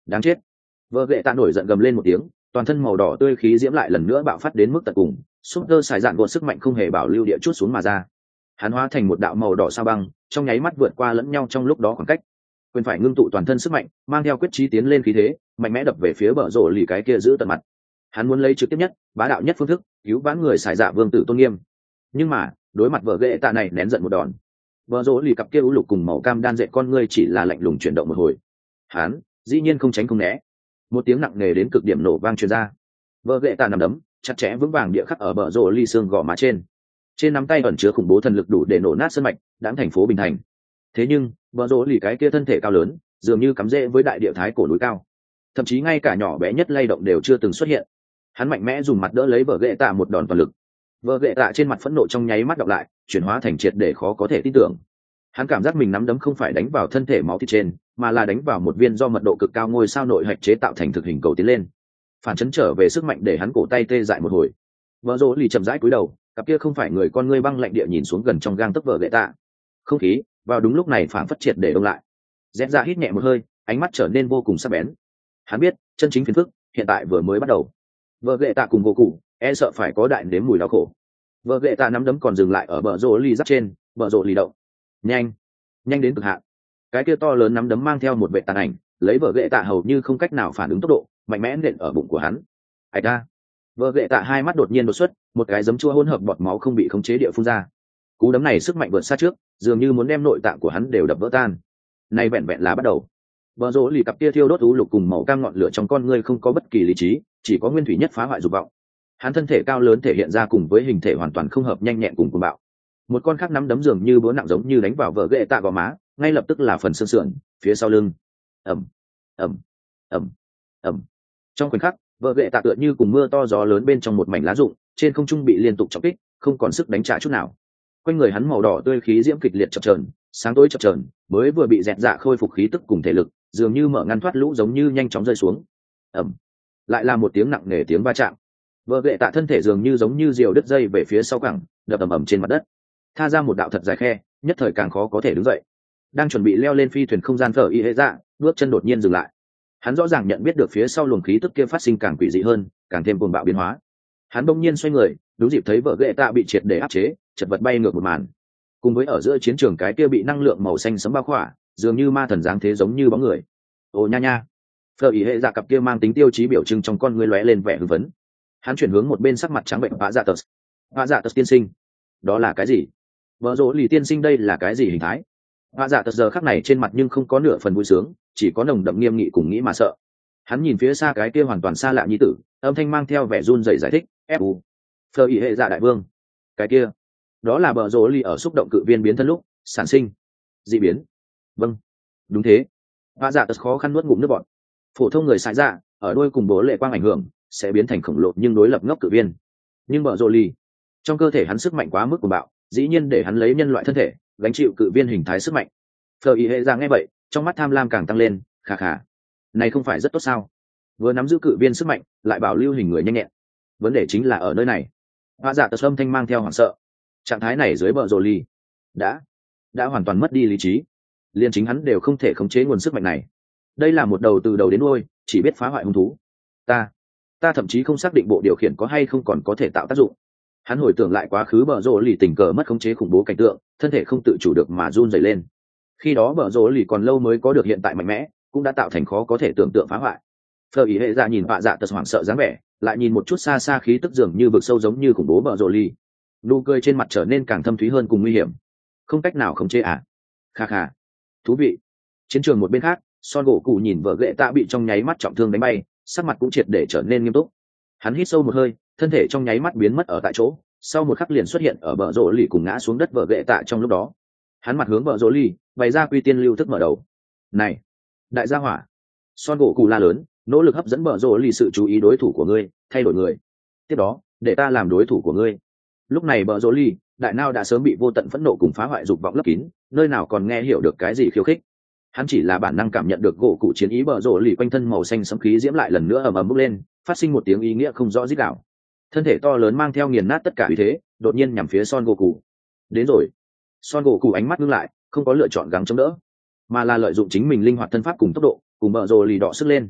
đáng chết. Vợ ghệ tạ nổi giận gầm lên một tiếng, toàn thân màu đỏ tươi khí diễm lại lần nữa bạo phát đến mức tận cùng, súp tơ xài dạn gột sức mạnh không hề bảo lưu địa chút xuống mà ra. Hắn hóa thành một đạo màu đỏ sao băng, trong nháy mắt vượt qua lẫn nhau trong lúc đó khoảng cách. Quyền phải ngưng tụ toàn thân sức mạnh, mang theo quyết chí tiến lên khí thế, mạnh mẽ đập về phía bờ rổ lì cái kia giữ tận mặt. Hắn muốn lấy trực tiếp nhất, bá đạo nhất phương thức, cứu vãn người xài dạ vương tử tôn nghiêm. Nhưng mà, đối mặt vợ ghệ tạ này nén giận một đòn. Bờ rổ lì cặp kia u lục cùng màu cam đan dệt con ngươi chỉ là lạnh lùng chuyển động một hồi. Hắn, dĩ nhiên không tránh không né. Một tiếng nặng nề đến cực điểm nổ vang truyền ra. Vợ ghệ tạ nằm đấm, chặt chẽ vững vàng địa khắc ở bờ rổ lì xương gò má trên. Trên nắm tay ẩn chứa khủng bố thần lực đủ để nổ nát sân mạch, đãng thành phố bình thành. Thế nhưng, bờ rổ lì cái kia thân thể cao lớn, dường như cắm rễ với đại địa thái cổ núi cao, thậm chí ngay cả nhỏ bé nhất lay động đều chưa từng xuất hiện. Hắn mạnh mẽ dùng mặt đỡ lấy vợ ghệ tạ một đòn toàn lực. Vợ ghệ tạ trên mặt phẫn nộ trong nháy mắt đọc lại, chuyển hóa thành triệt để khó có thể tin tưởng. Hắn cảm giác mình nắm đấm không phải đánh vào thân thể máu thịt trên, mà là đánh vào một viên do mật độ cực cao ngôi sao nội hạch chế tạo thành thực hình cầu tiến lên. Phản chấn trở về sức mạnh để hắn cổ tay tê dại một hồi. Vợ rỗ lì chậm rãi cúi đầu, cặp kia không phải người con ngươi băng lạnh địa nhìn xuống gần trong gang tấc vợ ghệ tạ. Không khí vào đúng lúc này phản phất triệt để đông lại. Dẹp ra hít nhẹ một hơi, ánh mắt trở nên vô cùng sắc bén. Hắn biết chân chính phiền phức hiện tại vừa mới bắt đầu. Vợ ghệ tạ cùng vô cụ e sợ phải có đại nếm mùi đau khổ. Vợ ghệ tạ nắm đấm còn dừng lại ở bờ rỗ lì giáp trên, bờ rỗ lì động nhanh nhanh đến cực hạn. Cái kia to lớn nắm đấm mang theo một vệ tàn ảnh, lấy vợ ghệ tạ hầu như không cách nào phản ứng tốc độ, mạnh mẽ nện ở bụng của hắn. Ảch ta. Vợ ghệ tạ hai mắt đột nhiên đột xuất, một cái giấm chua hỗn hợp bọt máu không bị khống chế địa phun ra. Cú đấm này sức mạnh vượt xa trước, dường như muốn đem nội tạng của hắn đều đập vỡ tan. Này vẹn vẹn là bắt đầu. Bờ rỗ lì cặp kia thiêu đốt u lục cùng màu cam ngọn lửa trong con ngươi không có bất kỳ lý trí, chỉ có nguyên thủy nhất phá hoại dục vọng. Hắn thân thể cao lớn thể hiện ra cùng với hình thể hoàn toàn không hợp, nhanh nhẹn cùng cuồng bạo. Một con khác nắm đấm dường như búa nặng giống như đánh vào vợ ghệ tạ vào má, ngay lập tức là phần xương sườn, phía sau lưng. Ầm, ầm, ầm, ầm. Trong khoảnh khắc, vợ ghệ tạ tựa như cùng mưa to gió lớn bên trong một mảnh lá rụng, trên không trung bị liên tục chọc kích, không còn sức đánh trả chút nào. Quanh người hắn màu đỏ tươi khí diễm kịch liệt chập chờn, sáng tối chập chờn, mới vừa bị dẹt dạ khôi phục khí tức cùng thể lực, dường như mở ngăn thoát lũ giống như nhanh chóng rơi xuống. Ầm. Lại là một tiếng nặng nề tiếng va chạm. Vợ ghệ tạ thân thể dường như giống như diều đứt dây về phía sau cẳng, đập ầm ầm trên mặt đất. Tha ra một đạo thật dài khe, nhất thời càng khó có thể đứng dậy. Đang chuẩn bị leo lên phi thuyền không gian phở y hệ dạ, bước chân đột nhiên dừng lại. Hắn rõ ràng nhận biết được phía sau luồng khí tức kia phát sinh càng quỷ dị hơn, càng thêm cuồng bạo biến hóa. Hắn bỗng nhiên xoay người, đúng dịp thấy vợ ghệ tạ bị triệt để áp chế, chật vật bay ngược một màn. Cùng với ở giữa chiến trường cái kia bị năng lượng màu xanh sẫm bao khỏa, dường như ma thần dáng thế giống như bóng người. Ồ nha nha. Phở y hệ dạ cặp kia mang tính tiêu chí biểu trưng trong con ngươi lóe lên vẻ hưng phấn. Hắn chuyển hướng một bên sắc mặt trắng bệnh vã dạ tật. Vã dạ tật tiên sinh, đó là cái gì? Vợ rỗ lì tiên sinh đây là cái gì hình thái? Vã dạ tật giờ khắc này trên mặt nhưng không có nửa phần vui sướng, chỉ có nồng đậm nghiêm nghị cùng nghĩ mà sợ. Hắn nhìn phía xa cái kia hoàn toàn xa lạ nhi tử, âm thanh mang theo vẻ run rẩy giải thích, fu phờ ý hệ dạ đại vương. Cái kia đó là bờ rỗ lì ở xúc động cự viên biến thân lúc sản sinh dị biến. Vâng, đúng thế. Vã dạ tật khó khăn nuốt ngụm nước bọt. Phổ thông người xài dạ ở đôi cùng bố lệ quang ảnh hưởng sẽ biến thành khổng lồ nhưng đối lập ngốc cự viên, nhưng bờ rỗ lì trong cơ thể hắn sức mạnh quá mức cuồng bạo, dĩ nhiên để hắn lấy nhân loại thân thể gánh chịu cự viên hình thái sức mạnh. Phờ ý hệ ra nghe vậy, trong mắt tham lam càng tăng lên, khà khà, này không phải rất tốt sao? Vừa nắm giữ cự viên sức mạnh, lại bảo lưu hình người nhanh nhẹn, vấn đề chính là ở nơi này. Hóa giả tật âm thanh mang theo hoảng sợ. Trạng thái này dưới bờ rồ ly đã đã hoàn toàn mất đi lý trí, liên chính hắn đều không thể khống chế nguồn sức mạnh này. Đây là một đầu từ đầu đến đuôi chỉ biết phá hoại hung thú. Ta ta thậm chí không xác định bộ điều khiển có hay không còn có thể tạo tác dụng. Hắn hồi tưởng lại quá khứ bờ rồ lì tình cờ mất khống chế khủng bố cảnh tượng, thân thể không tự chủ được mà run rẩy lên. Khi đó bờ rồ lì còn lâu mới có được hiện tại mạnh mẽ, cũng đã tạo thành khó có thể tưởng tượng phá hoại. Phờ ý hệ ra nhìn vạ dạ tật hoảng sợ dáng vẻ, lại nhìn một chút xa xa khí tức dường như vực sâu giống như khủng bố bờ rồ lì, nụ cười trên mặt trở nên càng thâm thúy hơn cùng nguy hiểm. Không cách nào khống chế à? Kha kha, thú vị. Chiến trường một bên khác, Son gỗ cụ nhìn vợ ghệ tạ bị trong nháy mắt trọng thương đánh bay, sắc mặt cũng triệt để trở nên nghiêm túc. Hắn hít sâu một hơi, thân thể trong nháy mắt biến mất ở tại chỗ, sau một khắc liền xuất hiện ở bờ rỗ lì cùng ngã xuống đất vợ ghệ tạ trong lúc đó. Hắn mặt hướng bờ rỗ lì, bày ra quy tiên lưu thức mở đầu. Này, đại gia hỏa! Son gỗ cụ la lớn, nỗ lực hấp dẫn bờ rỗ lì sự chú ý đối thủ của ngươi, thay đổi người. Tiếp đó, để ta làm đối thủ của ngươi. Lúc này bờ rỗ lì, đại nao đã sớm bị vô tận phẫn nộ cùng phá hoại dục vọng lấp kín, nơi nào còn nghe hiểu được cái gì khiêu khích. Hắn chỉ là bản năng cảm nhận được gỗ cụ chiến ý bờ rỗ lì quanh thân màu xanh sẫm khí diễm lại lần nữa ầm ầm bốc lên, phát sinh một tiếng ý nghĩa không rõ rít gào. Thân thể to lớn mang theo nghiền nát tất cả uy thế, đột nhiên nhằm phía Son gỗ cụ. Đến rồi. Son gỗ cụ ánh mắt ngưng lại, không có lựa chọn gắng chống đỡ, mà là lợi dụng chính mình linh hoạt thân pháp cùng tốc độ, cùng bờ rồ lì đọ sức lên,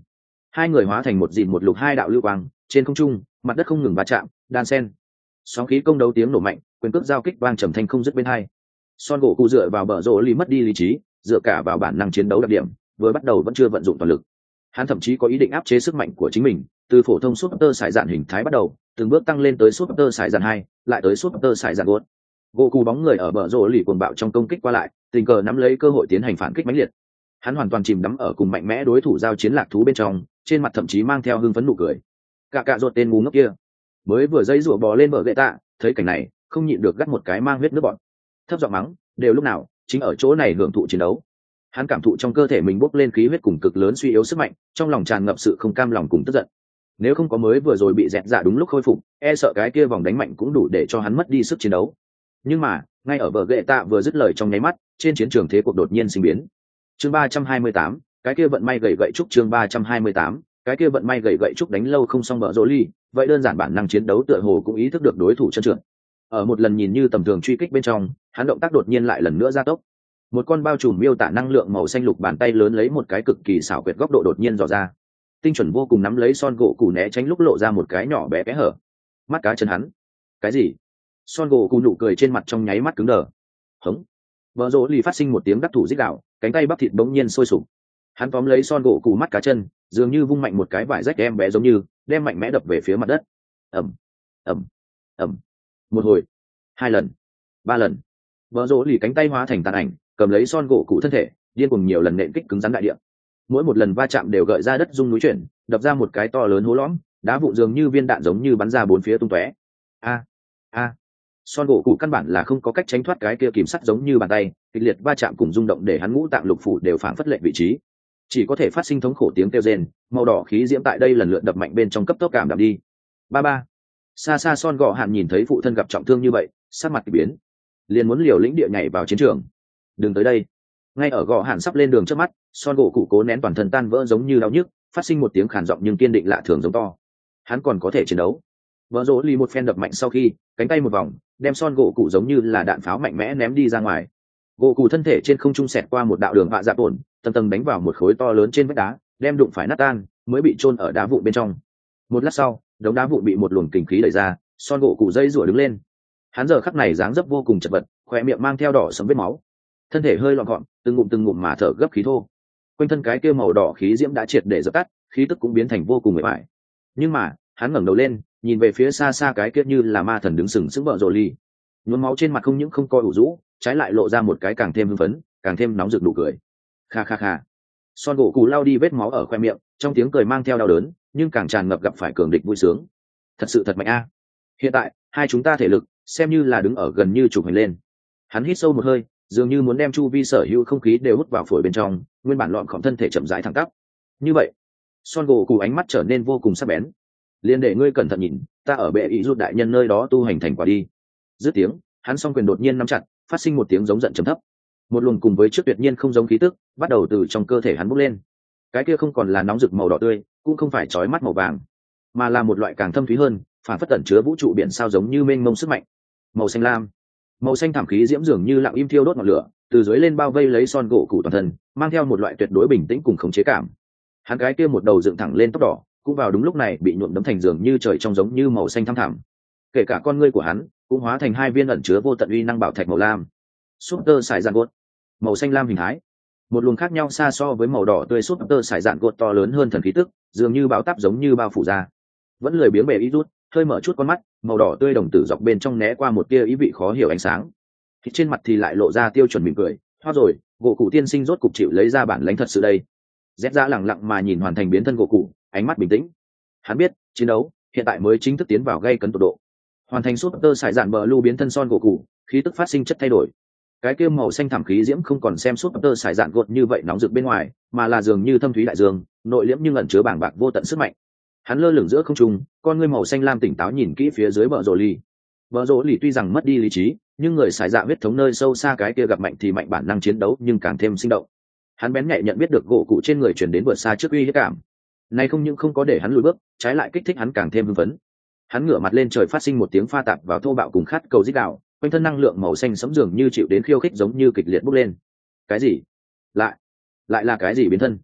Hai người hóa thành một dìn một lục hai đạo lưu quang trên không trung, mặt đất không ngừng va chạm đan sen, sóng khí công đấu tiếng nổ mạnh, quyền cước giao kích vang trầm thanh không dứt bên hai. Son gỗ cụ dựa vào bờ rỗ ly mất đi lý trí, dựa cả vào bản năng chiến đấu đặc điểm, vừa bắt đầu vẫn chưa vận dụng toàn lực. Hắn thậm chí có ý định áp chế sức mạnh của chính mình, từ phổ thông super sải dạn hình thái bắt đầu, từng bước tăng lên tới super sải dạn hai, lại tới super sải dạn gốt. Gỗ cụ bóng người ở bờ rỗ lì cuồng bạo trong công kích qua lại, tình cờ nắm lấy cơ hội tiến hành phản kích mãnh liệt. Hắn hoàn toàn chìm đắm ở cùng mạnh mẽ đối thủ giao chiến lạc thú bên trong, trên mặt thậm chí mang theo hưng phấn nụ cười. Cả cả ruột tên ngu ngốc kia, mới vừa dây rủa bò lên bờ gậy tạ, thấy cảnh này, không nhịn được gắt một cái mang huyết nước bọt. Thấp giọng mắng, đều lúc nào, chính ở chỗ này hưởng thụ chiến đấu. Hắn cảm thụ trong cơ thể mình bốc lên khí huyết cùng cực lớn suy yếu sức mạnh, trong lòng tràn ngập sự không cam lòng cùng tức giận. Nếu không có mới vừa rồi bị dẹt dạ đúng lúc khôi phục, e sợ cái kia vòng đánh mạnh cũng đủ để cho hắn mất đi sức chiến đấu. Nhưng mà, ngay ở bờ gậy tạ vừa dứt lời trong nháy mắt, trên chiến trường thế cuộc đột nhiên sinh biến. Chương ba trăm hai mươi tám, cái kia vận may gậy gậy trúc chương ba trăm hai mươi tám, cái kia vận may gậy gậy trúc đánh lâu không xong bờ rỗ ly, vậy đơn giản bản năng chiến đấu tựa hồ cũng ý thức được đối thủ chân trượt. Ở một lần nhìn như tầm thường truy kích bên trong, hắn động tác đột nhiên lại lần nữa gia tốc. Một con bao trùm miêu tả năng lượng màu xanh lục bàn tay lớn lấy một cái cực kỳ xảo quyệt góc độ đột nhiên dò ra, tinh chuẩn vô cùng nắm lấy son gỗ cù né tránh lúc lộ ra một cái nhỏ bé kẽ hở. Mắt cá chân hắn, cái gì? Son gỗ cù nụ cười trên mặt trong nháy mắt cứng đờ. Hống. Bờ rỗ lì phát sinh một tiếng đắc thủ rít gào, cánh tay bắp thịt bỗng nhiên sôi sục. Hắn tóm lấy son gỗ cù mắt cá chân, dường như vung mạnh một cái vải rách em bé giống như đem mạnh mẽ đập về phía mặt đất. Ầm, ầm, ầm. Một hồi, hai lần, ba lần. Bờ rỗ lì cánh tay hóa thành tàn ảnh, cầm lấy son gỗ cụ thân thể, điên cuồng nhiều lần nện kích cứng rắn đại địa. Mỗi một lần va chạm đều gợi ra đất rung núi chuyển, đập ra một cái to lớn hố lõm, đá vụn dường như viên đạn giống như bắn ra bốn phía tung tóe. A, a. Son gỗ cụ căn bản là không có cách tránh thoát cái kia kìm sắt giống như bàn tay, kịch liệt va chạm cùng rung động để hắn ngũ tạng lục phủ đều phản phất lệ vị trí, chỉ có thể phát sinh thống khổ tiếng kêu rên. Màu đỏ khí diễm tại đây lần lượt đập mạnh bên trong cấp tốc cảm đạm đi. Ba ba. Xa xa Son gỗ hạn nhìn thấy phụ thân gặp trọng thương như vậy, sắc mặt kỳ biến, liền muốn liều lĩnh địa nhảy vào chiến trường. Đừng tới đây. Ngay ở gò hạn sắp lên đường trước mắt, Son gỗ cụ cố nén toàn thân tan vỡ giống như đau nhức, phát sinh một tiếng khàn giọng nhưng kiên định lạ thường giống to. Hắn còn có thể chiến đấu. Vợ rỗ lì một phen đập mạnh sau khi, cánh tay một vòng, đem Son gỗ cụ giống như là đạn pháo mạnh mẽ ném đi ra ngoài. Gỗ cụ thân thể trên không trung xẹt qua một đạo đường vạ dạp ổn, tầng tầng đánh vào một khối to lớn trên vách đá, đem đụng phải nát tan, mới bị chôn ở đá vụn bên trong. Một lát sau, đống đá vụn bị một luồng kình khí đẩy ra, Son gỗ cụ dây rủa đứng lên. Hắn giờ khắc này dáng dấp vô cùng chật vật, khóe miệng mang theo đỏ sẫm vết máu, thân thể hơi loạn gọn, từng ngụm từng ngụm mà thở gấp khí thô. Quanh thân cái kia màu đỏ khí diễm đã triệt để dập tắt, khí tức cũng biến thành vô cùng mệt mỏi. Nhưng mà, hắn ngẩng đầu lên, nhìn về phía xa xa cái kia như là ma thần đứng sừng sững vợ rồ ly. Nhuốm máu trên mặt không những không coi ủ rũ, trái lại lộ ra một cái càng thêm hưng phấn, càng thêm nóng rực nụ cười. Kha kha kha. Son gỗ cụ lau đi vết máu ở khoe miệng, trong tiếng cười mang theo đau đớn, nhưng càng tràn ngập gặp phải cường địch vui sướng. Thật sự thật mạnh a. Hiện tại, hai chúng ta thể lực xem như là đứng ở gần như chụp hình lên. Hắn hít sâu một hơi, dường như muốn đem chu vi sở hữu không khí đều hút vào phổi bên trong, nguyên bản lọn khổng thân thể chậm rãi thẳng tắp. Như vậy, Son gỗ cụ ánh mắt trở nên vô cùng sắc bén. Liên để ngươi cẩn thận nhìn, ta ở bệ ý rút đại nhân nơi đó tu hành thành quả đi. Dứt tiếng, hắn song quyền đột nhiên nắm chặt, phát sinh một tiếng giống giận trầm thấp. Một luồng cùng với trước tuyệt nhiên không giống khí tức, bắt đầu từ trong cơ thể hắn bốc lên. Cái kia không còn là nóng rực màu đỏ tươi, cũng không phải chói mắt màu vàng, mà là một loại càng thâm thúy hơn, phản phất tẩn chứa vũ trụ biển sao giống như mênh mông sức mạnh. Màu xanh lam, màu xanh thảm khí diễm dường như lặng im thiêu đốt ngọn lửa, từ dưới lên bao vây lấy Son gỗ cụ toàn thân, mang theo một loại tuyệt đối bình tĩnh cùng khống chế cảm. Hắn cái kia một đầu dựng thẳng lên tóc đỏ, cũng vào đúng lúc này bị nhuộm đấm thành dường như trời trong giống như màu xanh thăm thẳm. Kể cả con ngươi của hắn cũng hóa thành hai viên ẩn chứa vô tận uy năng bảo thạch màu lam. Super sải dạn gột, màu xanh lam hình thái, một luồng khác nhau xa so với màu đỏ tươi super sải dạn gột to lớn hơn thần khí tức, dường như bão táp giống như bao phủ ra. Vẫn lười biếng bề ít rút, hơi mở chút con mắt, màu đỏ tươi đồng tử dọc bên trong né qua một tia ý vị khó hiểu ánh sáng. Thì trên mặt thì lại lộ ra tiêu chuẩn mỉm cười, thoát rồi, gỗ cụ tiên sinh rốt cục chịu lấy ra bản lãnh thật sự đây. Rét ra lẳng lặng mà nhìn hoàn thành biến thân gỗ cụ, ánh mắt bình tĩnh. Hắn biết, chiến đấu hiện tại mới chính thức tiến vào gây cấn tột độ. Hoàn thành super sải dạn bờ lưu biến thân Son gỗ cụ, khí tức phát sinh chất thay đổi. Cái kia màu xanh thảm khí diễm không còn xem super sải dạn gột như vậy nóng rực bên ngoài, mà là dường như thâm thúy đại dương, nội liễm nhưng ẩn chứa bảng bạc vô tận sức mạnh. Hắn lơ lửng giữa không trung, con ngươi màu xanh lam tỉnh táo nhìn kỹ phía dưới bờ rồ ly. Bờ rồ ly tuy rằng mất đi lý trí, nhưng người xài dạ huyết thống nơi sâu xa cái kia gặp mạnh thì mạnh bản năng chiến đấu nhưng càng thêm sinh động. Hắn bén nhạy nhận biết được gỗ cụ trên người truyền đến vượt xa trước uy hiếp cảm. Này không những không có để hắn lùi bước, trái lại kích thích hắn càng thêm hưng phấn. Hắn ngửa mặt lên trời phát sinh một tiếng pha tạp vào thô bạo cùng khát cầu rít đạo, quanh thân năng lượng màu xanh sẫm dường như chịu đến khiêu khích giống như kịch liệt bốc lên. Cái gì? Lại, lại là cái gì biến thân?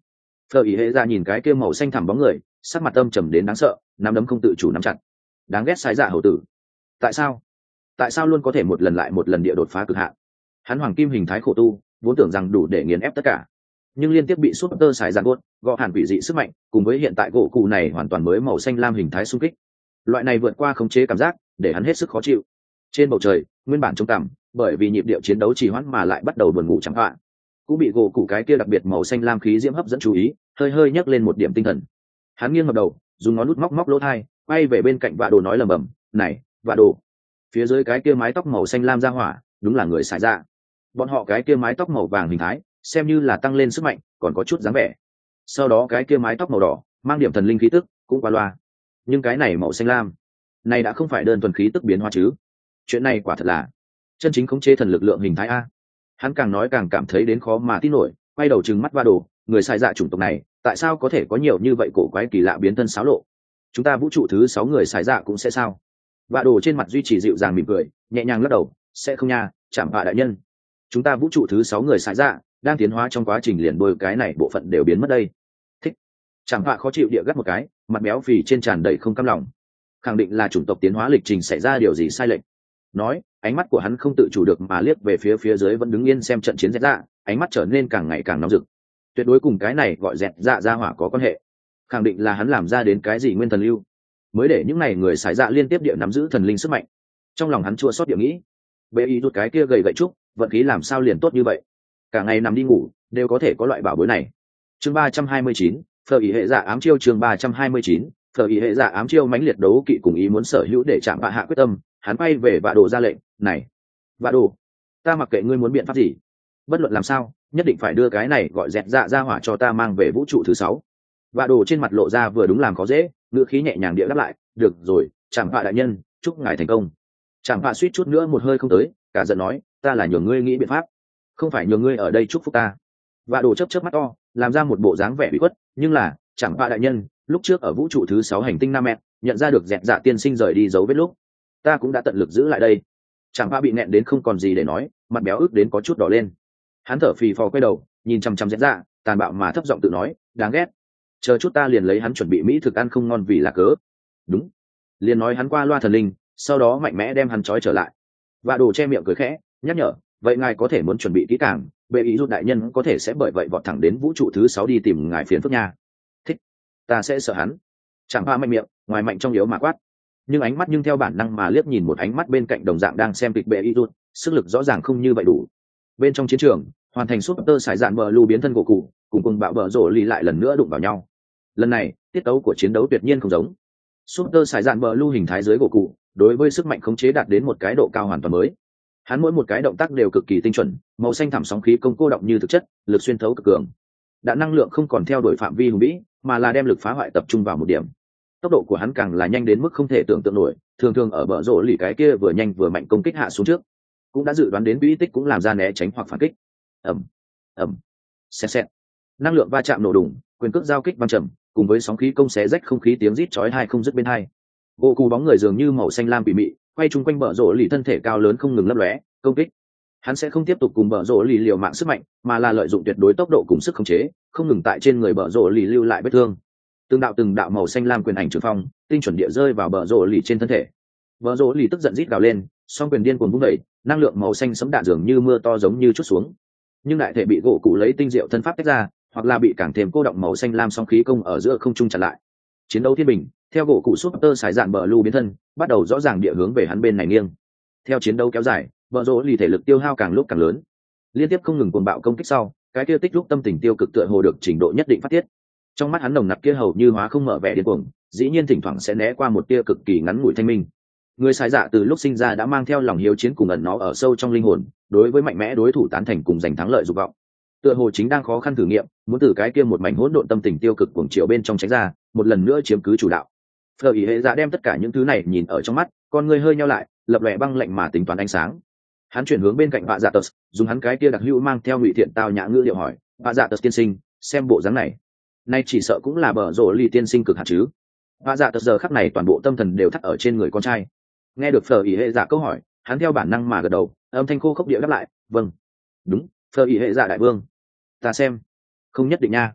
Phở ý hệ dạ nhìn cái kia màu xanh thẳm bóng người, sắc mặt âm trầm đến đáng sợ, nắm đấm không tự chủ nắm chặt. Đáng ghét sai dạ hầu tử. Tại sao? Tại sao luôn có thể một lần lại một lần địa đột phá cực hạn? Hắn hoàng kim hình thái khổ tu, vốn tưởng rằng đủ để nghiền ép tất cả, nhưng liên tiếp bị súp tơ xài giàn buốt gõ hàn quỷ dị sức mạnh, cùng với hiện tại gỗ cụ này hoàn toàn mới màu xanh lam hình thái xung kích, loại này vượt qua khống chế cảm giác để hắn hết sức khó chịu. Trên bầu trời nguyên bản trống tằm, bởi vì nhịp điệu chiến đấu trì hoãn mà lại bắt đầu buồn ngủ chẳng hạn, cũng bị gỗ cụ cái kia đặc biệt màu xanh lam khí diễm hấp dẫn chú ý, hơi hơi nhấc lên một điểm tinh thần. Hắn nghiêng ngẩng đầu, dùng ngón nút móc móc lỗ tai, quay về bên cạnh vạ đồ nói lầm bầm, này vạ đồ, phía dưới cái kia mái tóc màu xanh lam ra hỏa đúng là người xài ra. Bọn họ cái kia mái tóc màu vàng hình thái xem như là tăng lên sức mạnh, còn có chút dáng vẻ. Sau đó cái kia mái tóc màu đỏ mang điểm thần linh khí tức, cũng qua loa. Nhưng cái này màu xanh lam, này đã không phải đơn thuần khí tức biến hóa chứ? Chuyện này quả thật là chân chính khống chế thần lực lượng hình thái a. Hắn càng nói càng cảm thấy đến khó mà tin nổi, quay đầu trừng mắt va đồ, người sai dạ chủng tộc này tại sao có thể có nhiều như vậy cổ quái kỳ lạ biến thân xáo lộ? Chúng ta vũ trụ thứ sáu người sai dạ cũng sẽ sao? Va đồ trên mặt duy trì dịu dàng mỉm cười, nhẹ nhàng lắc đầu, sẽ không nha, chẳng hạ đại nhân. Chúng ta vũ trụ thứ sáu người sai dạ đang tiến hóa trong quá trình liền đôi cái này bộ phận đều biến mất đây. Thích. Chẳng hạ khó chịu địa gắt một cái, mặt béo phì trên tràn đầy không cam lòng. Khẳng định là chủng tộc tiến hóa lịch trình xảy ra điều gì sai lệch. Nói, ánh mắt của hắn không tự chủ được mà liếc về phía phía dưới vẫn đứng yên xem trận chiến dẹt dạ, ánh mắt trở nên càng ngày càng nóng rực. Tuyệt đối cùng cái này gọi dẹt dạ ra hỏa có quan hệ. Khẳng định là hắn làm ra đến cái gì nguyên thần lưu, mới để những này người xài dạ liên tiếp địa nắm giữ thần linh sức mạnh. Trong lòng hắn chua xót địa nghĩ, bệ ý rút cái kia gầy gậy trúc, vận khí làm sao liền tốt như vậy, cả ngày nằm đi ngủ đều có thể có loại bảo bối này. Chương ba trăm hai mươi chín, phở ý hệ dạ ám chiêu. Chương ba trăm hai mươi chín, phở ý hệ dạ ám chiêu. Mãnh liệt đấu kỵ cùng ý muốn sở hữu để chạm bạ hạ quyết tâm, hắn quay về vạ đồ ra lệnh, này vạ đồ, ta mặc kệ ngươi muốn biện pháp gì, bất luận làm sao nhất định phải đưa cái này gọi dẹt dạ ra hỏa cho ta mang về vũ trụ thứ sáu. Vạ đồ trên mặt lộ ra vừa đúng làm khó dễ, ngữ khí nhẹ nhàng địa đáp lại, được rồi, chẳng bạ đại nhân, chúc ngài thành công. Chẳng bạ suýt chút nữa một hơi không tới, cả giận nói, ta là nhường ngươi nghĩ biện pháp, không phải nhường ngươi ở đây chúc phúc ta. Vạ đồ chớp chớp mắt to, làm ra một bộ dáng vẻ bị khuất, nhưng là chẳng bạ đại nhân, lúc trước ở vũ trụ thứ sáu hành tinh nam mẹ nhận ra được dẹt dạ tiên sinh rời đi dấu vết lúc, ta cũng đã tận lực giữ lại đây. Chẳng bạ bị nẹn đến không còn gì để nói, mặt béo ức đến có chút đỏ lên. Hắn thở phì phò quay đầu, nhìn chăm chăm dẹt dạ, tàn bạo mà thấp giọng tự nói, đáng ghét, chờ chút ta liền lấy hắn chuẩn bị mỹ thực ăn không ngon vì là cớ. Đúng, liền nói hắn qua loa thần linh, sau đó mạnh mẽ đem hắn trói trở lại. Vạ đồ che miệng cười khẽ, nhắc nhở, vậy ngài có thể muốn chuẩn bị kỹ càng, bệ ý rút đại nhân có thể sẽ bởi vậy vọt thẳng đến vũ trụ thứ sáu đi tìm ngài phiền phức nha. Thích, ta sẽ sợ hắn. Chẳng pa mạnh miệng, ngoài mạnh trong yếu mà quát, nhưng ánh mắt nhưng theo bản năng mà liếc nhìn một ánh mắt bên cạnh đồng dạng đang xem kịch bệ ý rút, sức lực rõ ràng không như vậy đủ. Bên trong chiến trường, hoàn thành súp tơ sải dạn bờ lưu biến thân gỗ cụ, cùng cùng bạo bờ rổ lì lại lần nữa đụng vào nhau. Lần này tiết tấu của chiến đấu tuyệt nhiên không giống. Súp tơ sải dạn bờ lưu hình thái dưới gỗ cụ đối với sức mạnh khống chế đạt đến một cái độ cao hoàn toàn mới. Hắn mỗi một cái động tác đều cực kỳ tinh chuẩn, màu xanh thẳm sóng khí công cô động như thực chất, lực xuyên thấu cực cường. Đạn năng lượng không còn theo đuổi phạm vi hùng vĩ, mà là đem lực phá hoại tập trung vào một điểm. Tốc độ của hắn càng là nhanh đến mức không thể tưởng tượng nổi, thường thường ở bờ rổ lì cái kia vừa nhanh vừa mạnh công kích hạ xuống trước, cũng đã dự đoán đến quỹ tích cũng làm ra né tránh hoặc phản kích. Ầm, ầm, xẹt xẹt, năng lượng va chạm nổ đùng, quyền cước giao kích vang trầm, cùng với sóng khí công xé rách không khí tiếng rít chói tai không dứt bên hai. Gỗ cụ bóng người dường như màu xanh lam bị mị, quay chung quanh bờ rổ lì thân thể cao lớn không ngừng lấp lóe công kích. Hắn sẽ không tiếp tục cùng bờ rổ lì liều mạng sức mạnh, mà là lợi dụng tuyệt đối tốc độ cùng sức khống chế, không ngừng tại trên người bờ rổ lì lưu lại vết thương. Từng đạo từng đạo màu xanh lam quyền ảnh trường phong, tinh chuẩn địa rơi vào bờ rổ lì trên thân thể. Bờ rổ lì tức giận rít gào lên, song quyền điên cuồng vung đẩy, năng lượng màu xanh sấm đạn dường như mưa to giống như chút xuống. Nhưng đại thể bị gỗ cụ lấy tinh diệu thân pháp tách ra, hoặc là bị càng thêm cô động màu xanh lam song khí công ở giữa không trung chặn lại. Chiến đấu thiên bình, theo gỗ cụ súp tơ sải dạn bờ lưu biến thân, bắt đầu rõ ràng địa hướng về hắn bên này nghiêng. Theo chiến đấu kéo dài, bờ rổ lì thể lực tiêu hao càng lúc càng lớn, liên tiếp không ngừng cuồng bạo công kích sau, cái kia tích lúc tâm tình tiêu cực tựa hồ được trình độ nhất định phát tiết. Trong mắt hắn nồng nặc kia hầu như hóa không mở vẻ điên cuồng, dĩ nhiên thỉnh thoảng sẽ né qua một tia cực kỳ ngắn ngủi thanh minh. Người sai dạ từ lúc sinh ra đã mang theo lòng hiếu chiến cùng ẩn nó ở sâu trong linh hồn, đối với mạnh mẽ đối thủ tán thành cùng giành thắng lợi dục vọng. Tựa hồ chính đang khó khăn thử nghiệm, muốn từ cái kia một mảnh hỗn độn tâm tình tiêu cực cuồng chiều bên trong tránh ra, một lần nữa chiếm cứ chủ đạo. Phở ý hệ dạ đem tất cả những thứ này nhìn ở trong mắt, con người hơi nheo lại, lập lòe băng lạnh mà tính toán ánh sáng. Hắn chuyển hướng bên cạnh vạ dạ tật, dùng hắn cái kia đặc hữu mang theo ngụy thiện tao nhã ngữ điệu hỏi, vạ dạ tật tiên sinh, xem bộ dáng này, nay chỉ sợ cũng là bờ rổ lì tiên sinh cực hạt chứ? Vạ dạ tật giờ khắc này toàn bộ tâm thần đều thắt ở trên người con trai. Nghe được phở ý hệ dạ câu hỏi, hắn theo bản năng mà gật đầu, âm thanh khô khốc điệu đáp lại, vâng, đúng, phở ý hệ dạ đại vương, ta xem, không nhất định nha.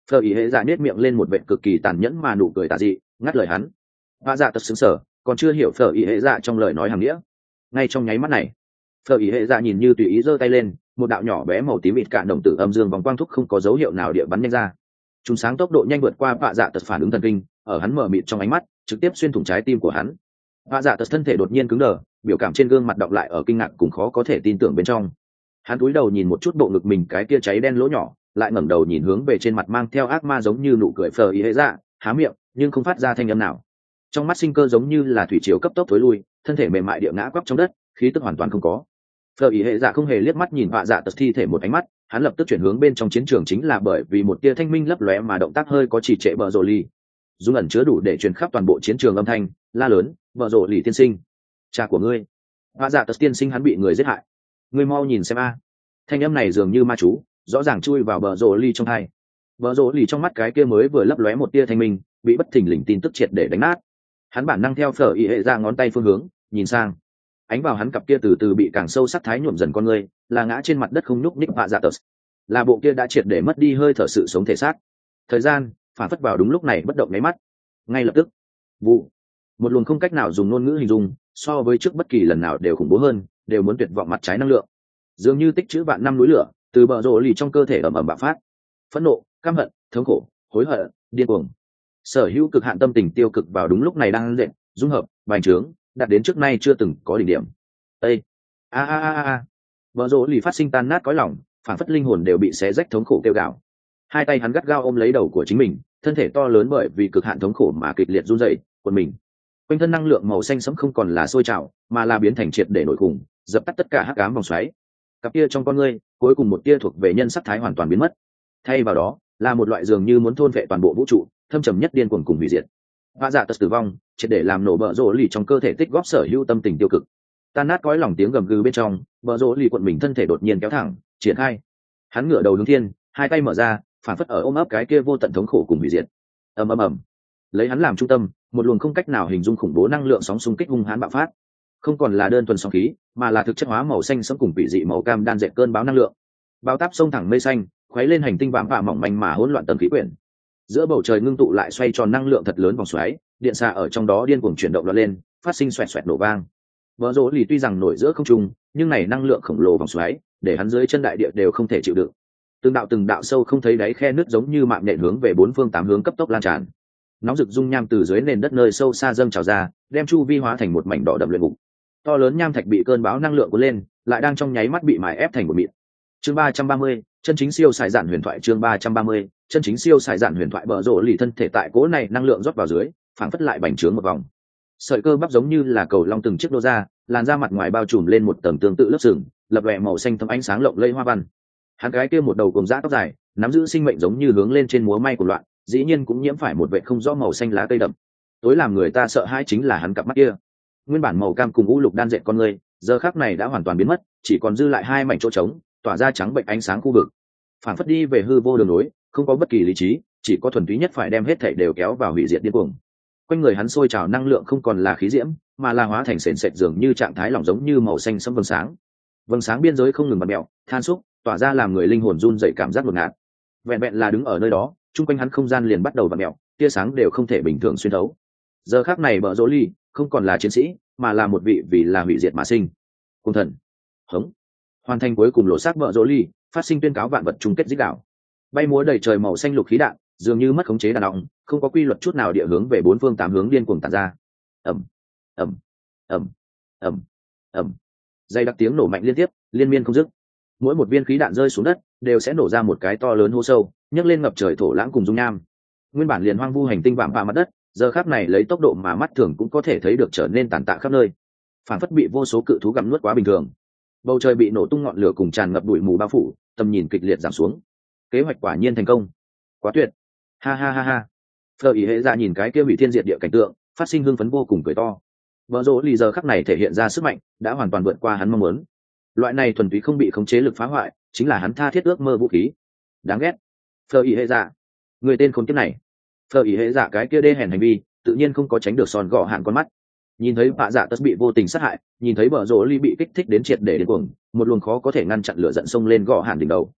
Phở ý hệ dạ nết miệng lên một vệt cực kỳ tàn nhẫn mà nụ cười tà dị, ngắt lời hắn. Vạ dạ tật sững sờ, còn chưa hiểu Phở ý hệ dạ trong lời nói hàng nghĩa. Ngay trong nháy mắt này, Phở ý hệ dạ nhìn như tùy ý giơ tay lên, một đạo nhỏ bé màu tím mịt cạn đồng tử âm dương vòng quang thúc không có dấu hiệu nào địa bắn nhanh ra. Chúng sáng tốc độ nhanh vượt qua vạ dạ tật phản ứng thần kinh, ở hắn mở mịt trong ánh mắt, trực tiếp xuyên thủng trái tim của hắn. Vạ dạ tật thân thể đột nhiên cứng đờ, biểu cảm trên gương mặt đọng lại ở kinh ngạc cùng khó có thể tin tưởng bên trong. Hắn cúi đầu nhìn một chút bộ ngực mình cái kia cháy đen lỗ nhỏ, lại ngẩng đầu nhìn hướng về trên mặt mang theo ác ma giống như nụ cười Phở ý hệ dạ, há miệng nhưng không phát ra thanh âm nào. Trong mắt sinh cơ giống như là thủy triều cấp tốc thối lui, thân thể mềm mại địa ngã quắp trong đất, khí tức hoàn toàn không có. Phở ý hệ dạ không hề liếc mắt nhìn vạ dạ tật thi thể một ánh mắt, hắn lập tức chuyển hướng bên trong chiến trường, chính là bởi vì một tia thanh minh lấp lóe mà động tác hơi có trì trệ bờ rồ ly. Dung ẩn chứa đủ để truyền khắp toàn bộ chiến trường âm thanh, la lớn, "Bờ rồ ly tiên sinh, cha của ngươi." Vạ dạ tật tiên sinh hắn bị người giết hại. Ngươi mau nhìn xem a. Thanh âm này dường như ma chú, rõ ràng chui vào bờ rồ ly trong tai. Bờ rồ ly trong mắt cái kia mới vừa lấp lóe một tia thanh minh, bị bất thình lình tin tức triệt để đánh nát. Hắn bản năng theo Phở ý hệ dạ ngón tay phương hướng, nhìn sang. Ánh vào hắn cặp kia từ từ bị càng sâu sắc thái nhuộm dần con ngươi, là ngã trên mặt đất không nhúc nhích vạ dạ tật. Là bộ kia đã triệt để mất đi hơi thở sự sống thể xác. Thời gian phản phất vào đúng lúc này bất động nháy mắt. Ngay lập tức, vụ, một luồng không cách nào dùng ngôn ngữ hình dung, so với trước bất kỳ lần nào đều khủng bố hơn, đều muốn tuyệt vọng mặt trái năng lượng. Dường như tích trữ vạn năm núi lửa, từ bờ rồ lì trong cơ thể ầm ầm bạo phát. Phẫn nộ, căm hận, thống khổ, hối hận, điên cuồng. Sở hữu cực hạn tâm tình tiêu cực vào đúng lúc này đang luyện, dung hợp, bành trướng, đạt đến trước nay chưa từng có đỉnh điểm. Ê, a a a a, bờ rồ lì phát sinh tan nát cõi lòng, phản phất linh hồn đều bị xé rách thống khổ kêu gào. Hai tay hắn gắt gao ôm lấy đầu của chính mình, thân thể to lớn bởi vì cực hạn thống khổ mà kịch liệt run rẩy, quần mình. Quanh thân năng lượng màu xanh sẫm không còn là sôi trào, mà là biến thành triệt để nổi khủng, dập tắt tất cả hắc ám vòng xoáy. Cặp kia trong con ngươi, cuối cùng một tia thuộc về nhân sắc thái hoàn toàn biến mất. Thay vào đó, là một loại dường như muốn thôn vệ toàn bộ vũ trụ, thâm trầm nhất điên cuồng cùng hủy diệt. Vạ dạ tật tử vong, triệt để làm nổ bờ rồ lì trong cơ thể tích góp sở hữu tâm tình tiêu cực. Tan nát cõi lòng tiếng gầm gừ bên trong, bờ rồ lì cuộn mình thân thể đột nhiên kéo thẳng, triển khai. Hắn ngửa đầu hướng thiên, hai tay mở ra, phản phất ở ôm ấp cái kia vô tận thống khổ cùng hủy diệt. Ầm ầm ầm. Lấy hắn làm trung tâm, một luồng không cách nào hình dung khủng bố năng lượng sóng xung kích hung hãn bạo phát. Không còn là đơn thuần sóng khí, mà là thực chất hóa màu xanh sẫm cùng vị dị màu cam đan dệt cơn bão năng lượng. Bao táp sông thẳng mây xanh, khuấy lên hành tinh vạm vạ mỏng manh mà hỗn loạn tầng khí quyển. Giữa bầu trời ngưng tụ lại xoay tròn năng lượng thật lớn vòng xoáy, điện xạ ở trong đó điên cuồng chuyển động loạn lên, phát sinh xoẹt xoẹt nổ vang. Vỡ rỗ lì tuy rằng nổi giữa không trung, nhưng này năng lượng khổng lồ vòng xoáy, để hắn dưới chân đại địa đều không thể chịu đựng. Từng đạo từng đạo sâu không thấy đáy khe nứt giống như mạng nhện hướng về bốn phương tám hướng cấp tốc lan tràn. Nóng rực dung nham từ dưới nền đất nơi sâu xa dâng trào ra, đem chu vi hóa thành một mảnh đỏ đậm luyện ngục. To lớn nham thạch bị cơn bão năng lượng cuốn lên, lại đang trong nháy mắt bị mài ép thành một mịn. Chương ba trăm ba mươi, chân chính siêu sải dạn huyền thoại. Chương ba trăm ba mươi, chân chính siêu sải dạn huyền thoại. Bờ rỗ lì thân thể tại cỗ này năng lượng rót vào dưới, phảng phất lại bành trướng một vòng. Sợi cơ bắp giống như là cầu long từng chiếc đô ra, làn da mặt ngoài bao trùm lên một tầng tương tự lớp sừng, lập lòe màu xanh thấm ánh sáng lộng lẫy hoa văn. Hắn cái kia một đầu cùng dã tóc dài, nắm giữ sinh mệnh giống như hướng lên trên múa may của loạn, dĩ nhiên cũng nhiễm phải một vệ không rõ màu xanh lá cây đậm. Tối làm người ta sợ hãi chính là hắn cặp mắt kia. Nguyên bản màu cam cùng u lục đan dệt con người, giờ khắc này đã hoàn toàn biến mất, chỉ còn dư lại hai mảnh chỗ trống, tỏa ra trắng bệnh ánh sáng khu vực. Phản phất đi về hư vô đường nối, không có bất kỳ lý trí, chỉ có thuần túy nhất phải đem hết thảy đều kéo vào hủy diệt điên cuồng. Quanh người hắn sôi trào năng lượng không còn là khí diễm, mà là hóa thành sền sệt dường như trạng thái lỏng giống như màu xanh sẫm vầng sáng. Vầng sáng biên giới không ngừng bật mèo, than xúc, tỏa ra làm người linh hồn run rẩy cảm giác ngột ngạt. Vẹn vẹn là đứng ở nơi đó, chung quanh hắn không gian liền bắt đầu bật mèo, tia sáng đều không thể bình thường xuyên thấu. Giờ khắc này Bờ Rỗ Ly không còn là chiến sĩ, mà là một vị vì là hủy diệt mà sinh. Cung thần, hống, hoàn thành cuối cùng lộ xác Bờ Rỗ Ly, phát sinh tuyên cáo vạn vật chung kết dích đảo. Bay múa đầy trời màu xanh lục khí đạn, dường như mất khống chế đàn động, không có quy luật chút nào địa hướng về bốn phương tám hướng điên cuồng tản ra. Ầm, ầm, ầm, ầm, ầm. Dây đặc tiếng nổ mạnh liên tiếp, liên miên không dứt. Mỗi một viên khí đạn rơi xuống đất, đều sẽ nổ ra một cái to lớn hố sâu, nhấc lên ngập trời thổ lãng cùng dung nham. Nguyên bản liền hoang vu hành tinh vạm vạ mặt đất, giờ khắc này lấy tốc độ mà mắt thường cũng có thể thấy được trở nên tàn tạ khắp nơi, phản phất bị vô số cự thú gặm nuốt quá bình thường. Bầu trời bị nổ tung ngọn lửa cùng tràn ngập bụi mù bao phủ, tầm nhìn kịch liệt giảm xuống. Kế hoạch quả nhiên thành công, quá tuyệt, ha ha ha ha. Phở ý hệ ra nhìn cái kia bị thiên diệt địa cảnh tượng, phát sinh hưng phấn vô cùng cười to. Bờ Rỗ Ly giờ khắc này thể hiện ra sức mạnh, đã hoàn toàn vượt qua hắn mong muốn. Loại này thuần túy không bị khống chế lực phá hoại, chính là hắn tha thiết ước mơ vũ khí. Đáng ghét. Phở ý hệ dạ, người tên khốn kiếp này. Phở ý hệ dạ cái kia đê hèn hành vi, tự nhiên không có tránh được sòn gọ hạn con mắt. Nhìn thấy bạ dạ tất bị vô tình sát hại, nhìn thấy Bờ Rỗ Ly bị kích thích đến triệt để điên cuồng, một luồng khó có thể ngăn chặn lửa giận xông lên gọ hạn đỉnh đầu.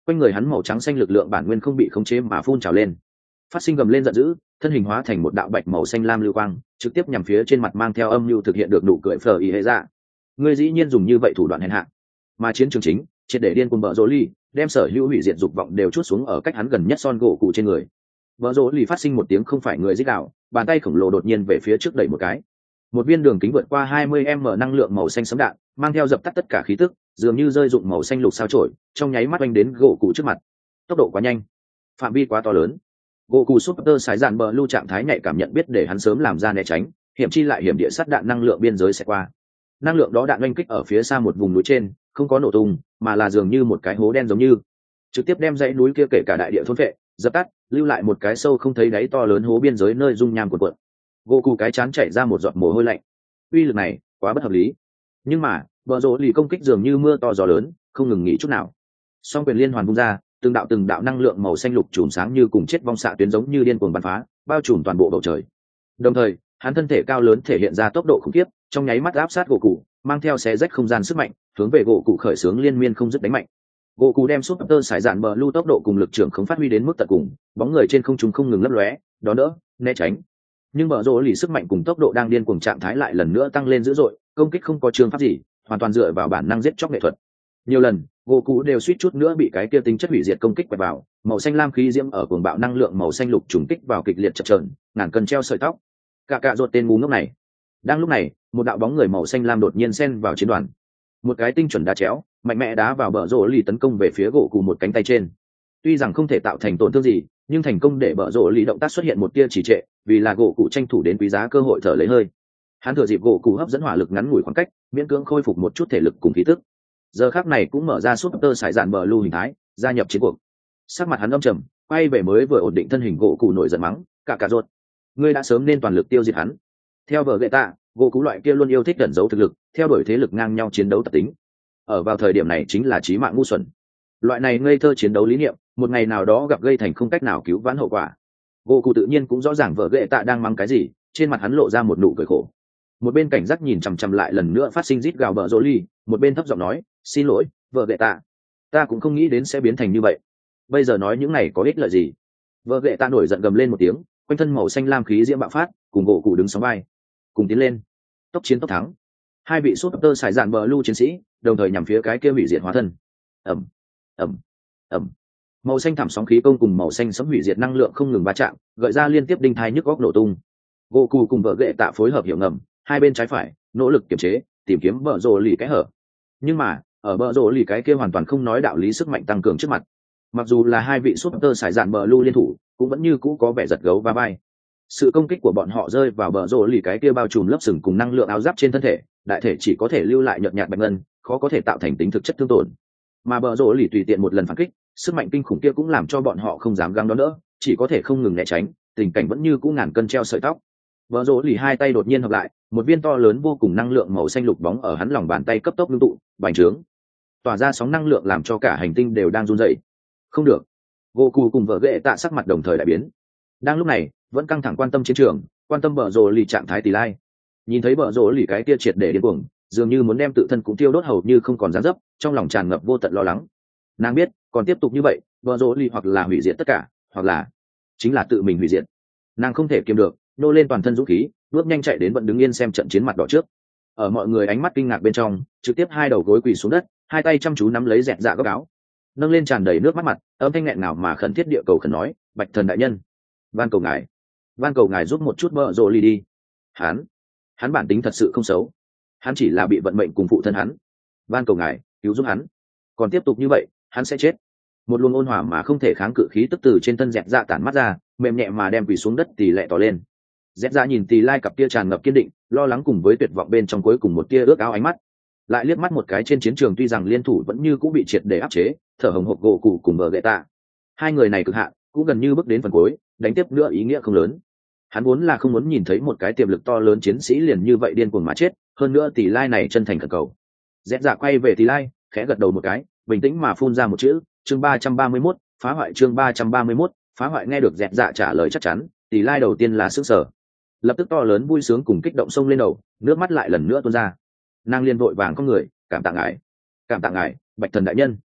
quanh người hắn màu trắng xanh lực lượng bản nguyên không bị khống chế mà phun trào lên, phát sinh gầm lên giận dữ, thân hình hóa thành một đạo bạch màu xanh lam lưu quang, trực tiếp nhằm phía trên mặt mang theo âm lưu thực hiện được nụ cười phở ý hệ dạ. Ngươi dĩ nhiên dùng như vậy thủ đoạn hèn hạ. Mà chiến trường chính, triệt để điên cuồng bợ rỗ ly, đem sở hữu hủy diệt dục vọng đều chút xuống ở cách hắn gần nhất son gỗ cụ trên người. Bợ rỗ ly phát sinh một tiếng không phải người rít gào, bàn tay khổng lồ đột nhiên về phía trước đẩy một cái. Một viên đường kính vượt qua hai mươi mét năng lượng màu xanh sấm đạn, mang theo dập tắt tất cả khí tức, dường như rơi dụng màu xanh lục sao chổi, trong nháy mắt oanh đến gỗ cụ trước mặt. Tốc độ quá nhanh, phạm vi quá to lớn. Gỗ cụ super sải dạn bờ lưu trạng thái nhạy cảm nhận biết để hắn sớm làm ra né tránh, hiểm chi lại hiểm địa sát đạn năng lượng biên giới sẽ qua. Năng lượng đó đạn oanh kích ở phía xa một vùng núi trên, không có nổ tung, mà là dường như một cái hố đen giống như, trực tiếp đem dãy núi kia kể cả đại địa thôn phệ, dập tắt, lưu lại một cái sâu không thấy đáy to lớn hố biên giới nơi dung nham cuộn cuộn. Gỗ cụ cái chán chảy ra một giọt mồ hôi lạnh. Uy lực này quá bất hợp lý, nhưng mà bờ rỗ lì công kích dường như mưa to gió lớn, không ngừng nghỉ chút nào. Song quyền liên hoàn vung ra, từng đạo từng đạo năng lượng màu xanh lục chùm sáng như cùng chết vong xạ tuyến giống như điên cuồng bắn phá, bao trùm toàn bộ bầu trời. Đồng thời, hắn thân thể cao lớn thể hiện ra tốc độ khủng khiếp, trong nháy mắt áp sát gỗ cụ, mang theo xé rách không gian sức mạnh, hướng về gỗ cụ khởi xướng liên miên không dứt đánh mạnh. Gỗ cụ đem super sải dạn bờ lưu tốc độ cùng lực trưởng không phát huy đến mức tận cùng, bóng người trên không trung không ngừng lấp lóe, đón đỡ, né tránh. Nhưng bờ rỗ lì sức mạnh cùng tốc độ đang điên cuồng trạng thái lại lần nữa tăng lên dữ dội, công kích không có trường pháp gì, hoàn toàn dựa vào bản năng giết chóc nghệ thuật. Nhiều lần, gỗ cụ đều suýt chút nữa bị cái kia tính chất hủy diệt công kích quẹt vào, màu xanh lam khí diễm ở cuồng bạo năng lượng màu xanh lục trùng kích vào kịch liệt chập chờn, ngàn cân treo sợi tóc. Cả cạ ruột tên ngu ngốc này. Đang lúc này, một đạo bóng người màu xanh lam đột nhiên xen vào chiến đoàn. Một cái tinh chuẩn đá chéo, mạnh mẽ đá vào bờ rỗ lì tấn công về phía gỗ cụ một cánh tay trên. Tuy rằng không thể tạo thành tổn thương gì, nhưng thành công để bờ rỗ lì động tác xuất hiện một tia trì trệ, vì là gỗ cụ tranh thủ đến quý giá cơ hội thở lấy hơi. Hắn thừa dịp gỗ cụ hấp dẫn hỏa lực ngắn ngủi khoảng cách, miễn cưỡng khôi phục một chút thể lực cùng khí tức. Giờ khắc này cũng mở ra super sải dạn bờ lưu hình thái, gia nhập chiến cuộc. Sắc mặt hắn âm trầm, quay về mới vừa ổn định thân hình gỗ cụ nổi giận mắng, cả cả ruột, ngươi đã sớm nên toàn lực tiêu diệt hắn. Theo vở gậy tạ, gỗ cụ loại kia luôn yêu thích ẩn giấu thực lực, theo đuổi thế lực ngang nhau chiến đấu tập tính. Ở vào thời điểm này chính là chí mạng ngu xuẩn. Loại này ngây thơ chiến đấu lý niệm, một ngày nào đó gặp gây thành không cách nào cứu vãn hậu quả. Gỗ cụ tự nhiên cũng rõ ràng vở gậy tạ đang mắng cái gì, trên mặt hắn lộ ra một nụ cười khổ. Một bên cảnh giác nhìn chằm chằm lại lần nữa phát sinh rít gào bờ rỗ ly, một bên thấp giọng nói, xin lỗi vợ gậy tạ, ta cũng không nghĩ đến sẽ biến thành như vậy. Bây giờ nói những này có ích lợi gì? Vợ gậy tạ nổi giận gầm lên một tiếng, quanh thân màu xanh lam khí diễm bạo phát, cùng gỗ cụ đứng sóng vai, cùng tiến lên, tốc chiến tốc thắng. Hai vị super xài dạn bờ lưu chiến sĩ đồng thời nhằm phía cái kia hủy diệt hóa thân. ẩm ẩm ẩm Màu xanh thảm sóng khí công cùng màu xanh sấm hủy diệt năng lượng không ngừng va chạm, gợi ra liên tiếp đinh thai nhức góc nổ tung. Gỗ cụ cùng vợ gậy tạ phối hợp hiểu ngầm, hai bên trái phải nỗ lực kiểm chế, tìm kiếm bờ rồ lì cái hở. Nhưng mà ở bờ rồ lì cái kia hoàn toàn không nói đạo lý sức mạnh tăng cường trước mặt, mặc dù là hai vị super xài dạn bờ lưu liên thủ, cũng vẫn như cũ có vẻ giật gấu va vai. Sự công kích của bọn họ rơi vào bờ rồ lì cái kia bao trùm lớp sừng cùng năng lượng áo giáp trên thân thể, đại thể chỉ có thể lưu lại nhợt nhạt bạch ngân, khó có thể tạo thành tính thực chất thương tổn. Mà bờ rồ lì tùy tiện một lần phản kích, sức mạnh kinh khủng kia cũng làm cho bọn họ không dám găng đón đỡ, chỉ có thể không ngừng né tránh, tình cảnh vẫn như cũ ngàn cân treo sợi tóc. Bờ rồ lì hai tay đột nhiên hợp lại, một viên to lớn vô cùng năng lượng màu xanh lục bóng ở hắn lòng bàn tay cấp tốc ngưng tụ, bành trướng, tỏa ra sóng năng lượng làm cho cả hành tinh đều đang run rẩy. Không được. Goku cùng vợ ghệ tạ sắc mặt đồng thời đại biến. Đang lúc này, vẫn căng thẳng quan tâm chiến trường, quan tâm bờ rồ lì trạng thái tỷ lai. Nhìn thấy bờ rồ lì cái kia triệt để điên cuồng, dường như muốn đem tự thân cũng tiêu đốt hầu như không còn dáng dấp, trong lòng tràn ngập vô tận lo lắng. Nàng biết, còn tiếp tục như vậy, bờ rồ lì hoặc là hủy diệt tất cả, hoặc là chính là tự mình hủy diệt. Nàng không thể kiềm được, nô lên toàn thân dũng khí, bước nhanh chạy đến vẫn đứng yên xem trận chiến mặt đỏ trước. Ở mọi người ánh mắt kinh ngạc bên trong, trực tiếp hai đầu gối quỳ xuống đất, hai tay chăm chú nắm lấy dẹt dạ góc áo, nâng lên tràn đầy nước mắt mặt, âm thanh nghẹn ngào mà khẩn thiết địa cầu khẩn nói, bạch thần đại nhân, van cầu ngài, van cầu ngài giúp một chút bờ rồ lì đi. Hắn, hắn bản tính thật sự không xấu, hắn chỉ là bị vận mệnh cùng phụ thân hắn. Van cầu ngài cứu giúp hắn, còn tiếp tục như vậy hắn sẽ chết. Một luồng ôn hòa mà không thể kháng cự khí tức từ trên thân dẹt dạ tản mắt ra, mềm nhẹ mà đem quỳ xuống đất tì lệ tỏ lên. Dẹt dạ nhìn tì lai cặp tia tràn ngập kiên định, lo lắng cùng với tuyệt vọng bên trong cuối cùng một tia ước áo ánh mắt, lại liếc mắt một cái trên chiến trường, tuy rằng liên thủ vẫn như cũng bị triệt để áp chế, thở hồng hộc gỗ cụ cùng bờ gậy tạ, hai người này cực hạn cũng gần như bước đến phần cuối, đánh tiếp nữa ý nghĩa không lớn. Hắn vốn là không muốn nhìn thấy một cái tiềm lực to lớn chiến sĩ liền như vậy điên cuồng mà chết, hơn nữa tỷ lai này chân thành khẩn cầu. Dẹt dạ quay về tỷ lai, khẽ gật đầu một cái, bình tĩnh mà phun ra một chữ, chương ba trăm ba mươi mốt, phá hoại. Chương ba trăm ba mươi mốt, phá hoại. Nghe được dẹt dạ trả lời chắc chắn, tỷ lai đầu tiên là sững sờ, lập tức to lớn vui sướng cùng kích động xông lên đầu, nước mắt lại lần nữa tuôn ra. Nàng liền vội vàng con người, cảm tạ ngài, cảm tạ ngài, bạch thần đại nhân.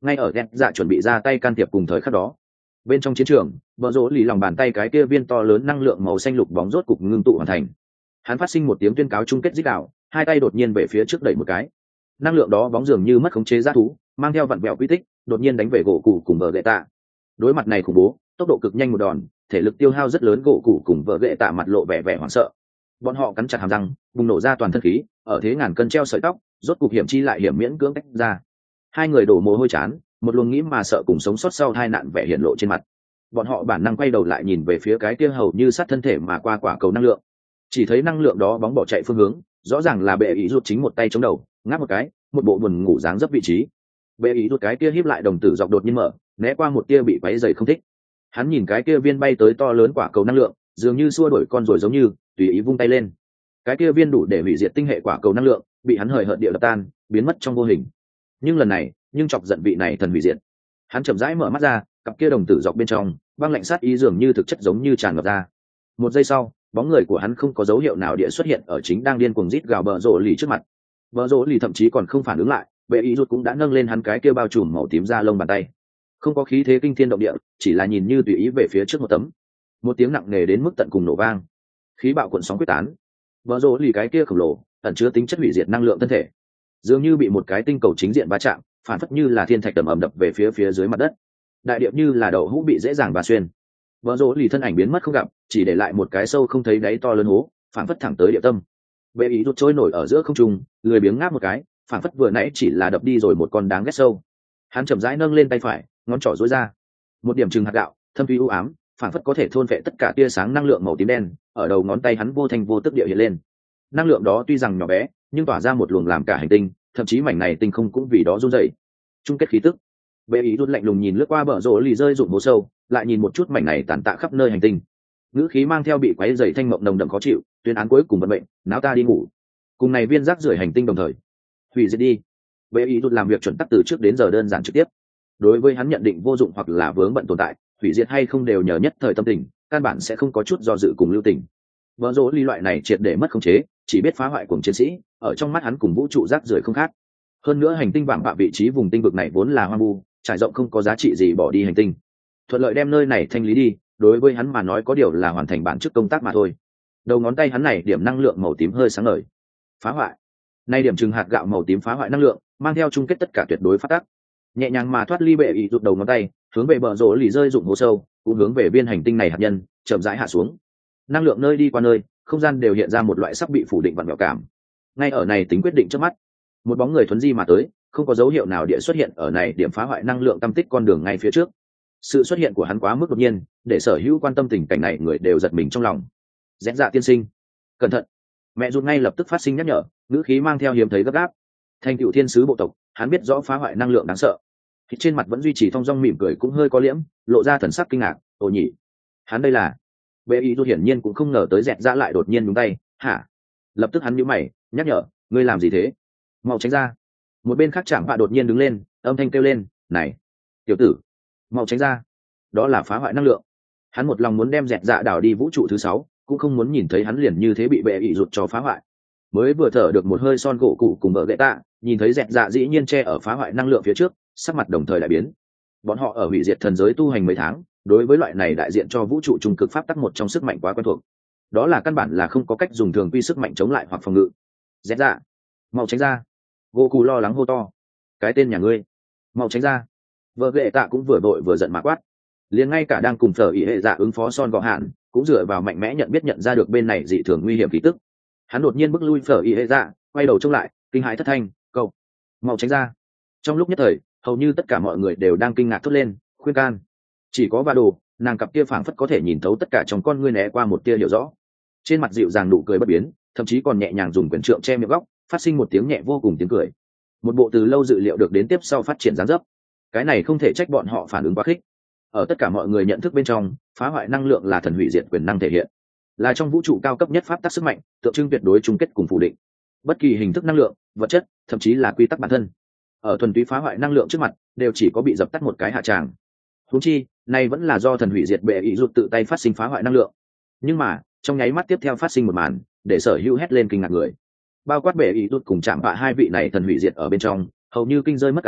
ngay ở ghét dạ chuẩn bị ra tay can thiệp cùng thời khắc đó, bên trong chiến trường bờ rỗ lì lòng bàn tay cái kia viên to lớn năng lượng màu xanh lục bóng rốt cục ngưng tụ hoàn thành. Hắn phát sinh một tiếng tuyên cáo chung kết dích đạo, hai tay đột nhiên về phía trước đẩy một cái, năng lượng đó bóng dường như mất khống chế g thú, mang theo vặn vẹo quy tích đột nhiên đánh về gỗ cụ cùng vợ gậy tạ. Đối mặt này khủng bố, tốc độ cực nhanh một đòn, thể lực tiêu hao rất lớn, gỗ cụ cùng vợ gậy tạ mặt lộ vẻ vẻ hoảng sợ. Bọn họ cắn chặt hàm răng, bùng nổ ra toàn thân khí, ở thế ngàn cân treo sợi tóc, rốt cục hiểm chi lại hiểm miễn cưỡng tách ra. Hai người đổ mồ hôi chán, một luồng nghĩ mà sợ cùng sống sót sau hai nạn vẻ hiện lộ trên mặt. Bọn họ bản năng quay đầu lại nhìn về phía cái kia hầu như sát thân thể mà qua quả cầu năng lượng, chỉ thấy năng lượng đó bóng bỏ chạy phương hướng rõ ràng là bệ ý rút chính một tay chống đầu ngáp một cái, một bộ buồn ngủ dáng dấp vị trí. Bệ ý rút cái kia híp lại đồng tử dọc đột nhiên mở, né qua một tia bị quấy dày không thích. Hắn nhìn cái kia viên bay tới to lớn quả cầu năng lượng, dường như xua đuổi con rồi giống như tùy ý vung tay lên, cái kia viên đủ để hủy diệt tinh hệ quả cầu năng lượng bị hắn hời hợt địa đập tan, biến mất trong vô hình. Nhưng lần này, nhưng chọc giận vị này thần hủy diệt. Hắn chậm rãi mở mắt ra, cặp kia đồng tử dọc bên trong băng lạnh sát ý dường như thực chất giống như tràn ngập ra. Một giây sau, bóng người của hắn không có dấu hiệu nào địa xuất hiện ở chính đang điên cuồng rít gào bờ rỗ lì trước mặt. Bờ rỗ lì thậm chí còn không phản ứng lại, bệ ý rút cũng đã nâng lên hắn cái kia bao trùm màu tím da lông bàn tay, không có khí thế kinh thiên động địa, chỉ là nhìn như tùy ý về phía trước một tấm. Một tiếng nặng nề đến mức tận cùng nổ vang, khí bạo cuộn sóng quyết tán. Bờ rỗ lì cái kia khổng lồ ẩn chứa tính chất hủy diệt năng lượng thân thể dường như bị một cái tinh cầu chính diện va chạm, phản phất như là thiên thạch tầm ầm đập về phía phía dưới mặt đất, đại điệp như là đậu hũ bị dễ dàng va xuyên. Bờ rỗ lì thân ảnh biến mất không gặp, chỉ để lại một cái sâu không thấy đáy to lớn hố, phản phất thẳng tới địa tâm. Bệ ý rút trôi nổi ở giữa không trung, lười biếng ngáp một cái, phản phất vừa nãy chỉ là đập đi rồi một con đáng ghét sâu. Hắn chậm rãi nâng lên tay phải, ngón trỏ duỗi ra, một điểm trừng hạt gạo thâm thúy u ám, phản phất có thể thôn phệ tất cả tia sáng năng lượng màu tím đen, ở đầu ngón tay hắn vô thành vô tức địa hiện lên. Năng lượng đó tuy rằng nhỏ bé, nhưng tỏa ra một luồng làm cả hành tinh, thậm chí mảnh này tinh không cũng vì đó run rẩy. Chung kết khí tức. Bệ ý rút lạnh lùng nhìn lướt qua bờ rỗ lì rơi rụng hố sâu, lại nhìn một chút mảnh này tàn tạ khắp nơi hành tinh. Ngữ khí mang theo bị quấy rầy thanh mộng nồng đậm khó chịu, tuyên án cuối cùng vận mệnh, náo ta đi ngủ. Cùng này viên rác rưởi hành tinh đồng thời hủy diệt đi. Bệ ý rút làm việc chuẩn tắc từ trước đến giờ đơn giản trực tiếp. Đối với hắn nhận định vô dụng hoặc là vướng bận tồn tại, hủy diệt hay không đều nhờ nhất thời tâm tình, căn bản sẽ không có chút do dự cùng lưu tình. Bờ rỗ lì loại này triệt để mất khống chế, chỉ biết phá hoại cùng chiến sĩ, ở trong mắt hắn cùng vũ trụ rác rưởi không khác. Hơn nữa hành tinh vạm vạ vị trí vùng tinh vực này vốn là hoang vu, trải rộng không có giá trị gì bỏ đi hành tinh, thuận lợi đem nơi này thanh lý đi, đối với hắn mà nói có điều là hoàn thành bản chức công tác mà thôi. Đầu ngón tay hắn này điểm năng lượng màu tím hơi sáng ngời. Phá hoại. Nay điểm trừng hạt gạo màu tím phá hoại năng lượng, mang theo chung kết tất cả tuyệt đối phát tác. Nhẹ nhàng mà thoát ly bệ ý rụt đầu ngón tay, hướng về bờ rỗ lì rơi rụng hố sâu, cũng hướng về viên hành tinh này hạt nhân, chậm rãi hạ xuống. Năng lượng nơi đi qua nơi, không gian đều hiện ra một loại sắp bị phủ định vặn vẹo cảm. Ngay ở này tính quyết định trước mắt, một bóng người thuấn di mà tới, không có dấu hiệu nào địa xuất hiện ở này điểm phá hoại năng lượng tâm tích con đường ngay phía trước. Sự xuất hiện của hắn quá mức đột nhiên, để sở hữu quan tâm tình cảnh này người đều giật mình trong lòng. Rẽ dạ tiên sinh, cẩn thận! Mẹ rút ngay lập tức phát sinh nhắc nhở, ngữ khí mang theo hiếm thấy gấp gáp. Thành cựu thiên sứ bộ tộc, hắn biết rõ phá hoại năng lượng đáng sợ. Thì trên mặt vẫn duy trì thong dong mỉm cười cũng hơi có liễm, lộ ra thần sắc kinh ngạc. Ồ nhỉ, hắn đây là? Bệ ý rút hiển nhiên cũng không ngờ tới Rẽ dạ lại đột nhiên nhúng tay. Hả? Lập tức hắn nhíu mày, nhắc nhở, ngươi làm gì thế? Mau tránh ra! Một bên khác chạm vạ đột nhiên đứng lên, âm thanh kêu lên, này, tiểu tử, mau tránh ra! Đó là phá hoại năng lượng. Hắn một lòng muốn đem Rẽ dạ đảo đi vũ trụ thứ sáu, cũng không muốn nhìn thấy hắn liền như thế bị bệ ý rụt cho phá hoại. Mới vừa thở được một hơi son gỗ cụ cùng bờ gậy tạ, nhìn thấy Rẽ dạ dĩ nhiên che ở phá hoại năng lượng phía trước, sắc mặt đồng thời đại biến. Bọn họ ở hủy diệt thần giới tu hành mấy tháng, đối với loại này đại diện cho vũ trụ trung cực pháp tắc một trong sức mạnh quá quen thuộc. Đó là căn bản là không có cách dùng thường quy sức mạnh chống lại hoặc phòng ngự. Rẽ dạ, mau tránh ra! Gỗ cụ lo lắng hô to, cái tên nhà ngươi, mau tránh ra! Vợ gậy tạ cũng vừa vội vừa giận mà quát. Liền ngay cả đang cùng phở ý hệ dạ ứng phó son gọ hạn, cũng dựa vào mạnh mẽ nhận biết nhận ra được bên này dị thường nguy hiểm khí tức. Hắn đột nhiên bước lui phở ý hệ dạ, quay đầu trông lại, kinh hãi thất thanh, câu, mau tránh ra! Trong lúc nhất thời, hầu như tất cả mọi người đều đang kinh ngạc thốt lên, khuyên can. Chỉ có Va Đồ, nàng cặp kia phảng phất có thể nhìn thấu tất cả trong con ngươi né qua một tia hiểu rõ, trên mặt dịu dàng nụ cười bất biến, thậm chí còn nhẹ nhàng dùng quyển trượng che miệng góc, phát sinh một tiếng nhẹ vô cùng tiếng cười. Một bộ từ lâu dự liệu được đến tiếp sau phát triển dáng dấp. Cái này không thể trách bọn họ phản ứng quá khích. Ở tất cả mọi người nhận thức bên trong, phá hoại năng lượng là thần hủy diệt quyền năng thể hiện, là trong vũ trụ cao cấp nhất pháp tắc sức mạnh, tượng trưng tuyệt đối chung kết cùng phủ định bất kỳ hình thức năng lượng, vật chất, thậm chí là quy tắc bản thân. Ở thuần túy phá hoại năng lượng trước mặt, đều chỉ có bị dập tắt một cái hạ tràng. Huống chi, này vẫn là do thần hủy diệt bệ ý rụt tự tay phát sinh phá hoại năng lượng. Nhưng mà, trong nháy mắt tiếp theo phát sinh một màn, để sở hữu hét lên kinh ngạc người. Bao quát bệ ý rụt cùng chạm bạ hai vị này thần hủy diệt ở bên trong, hầu như kinh rơi mất cảm,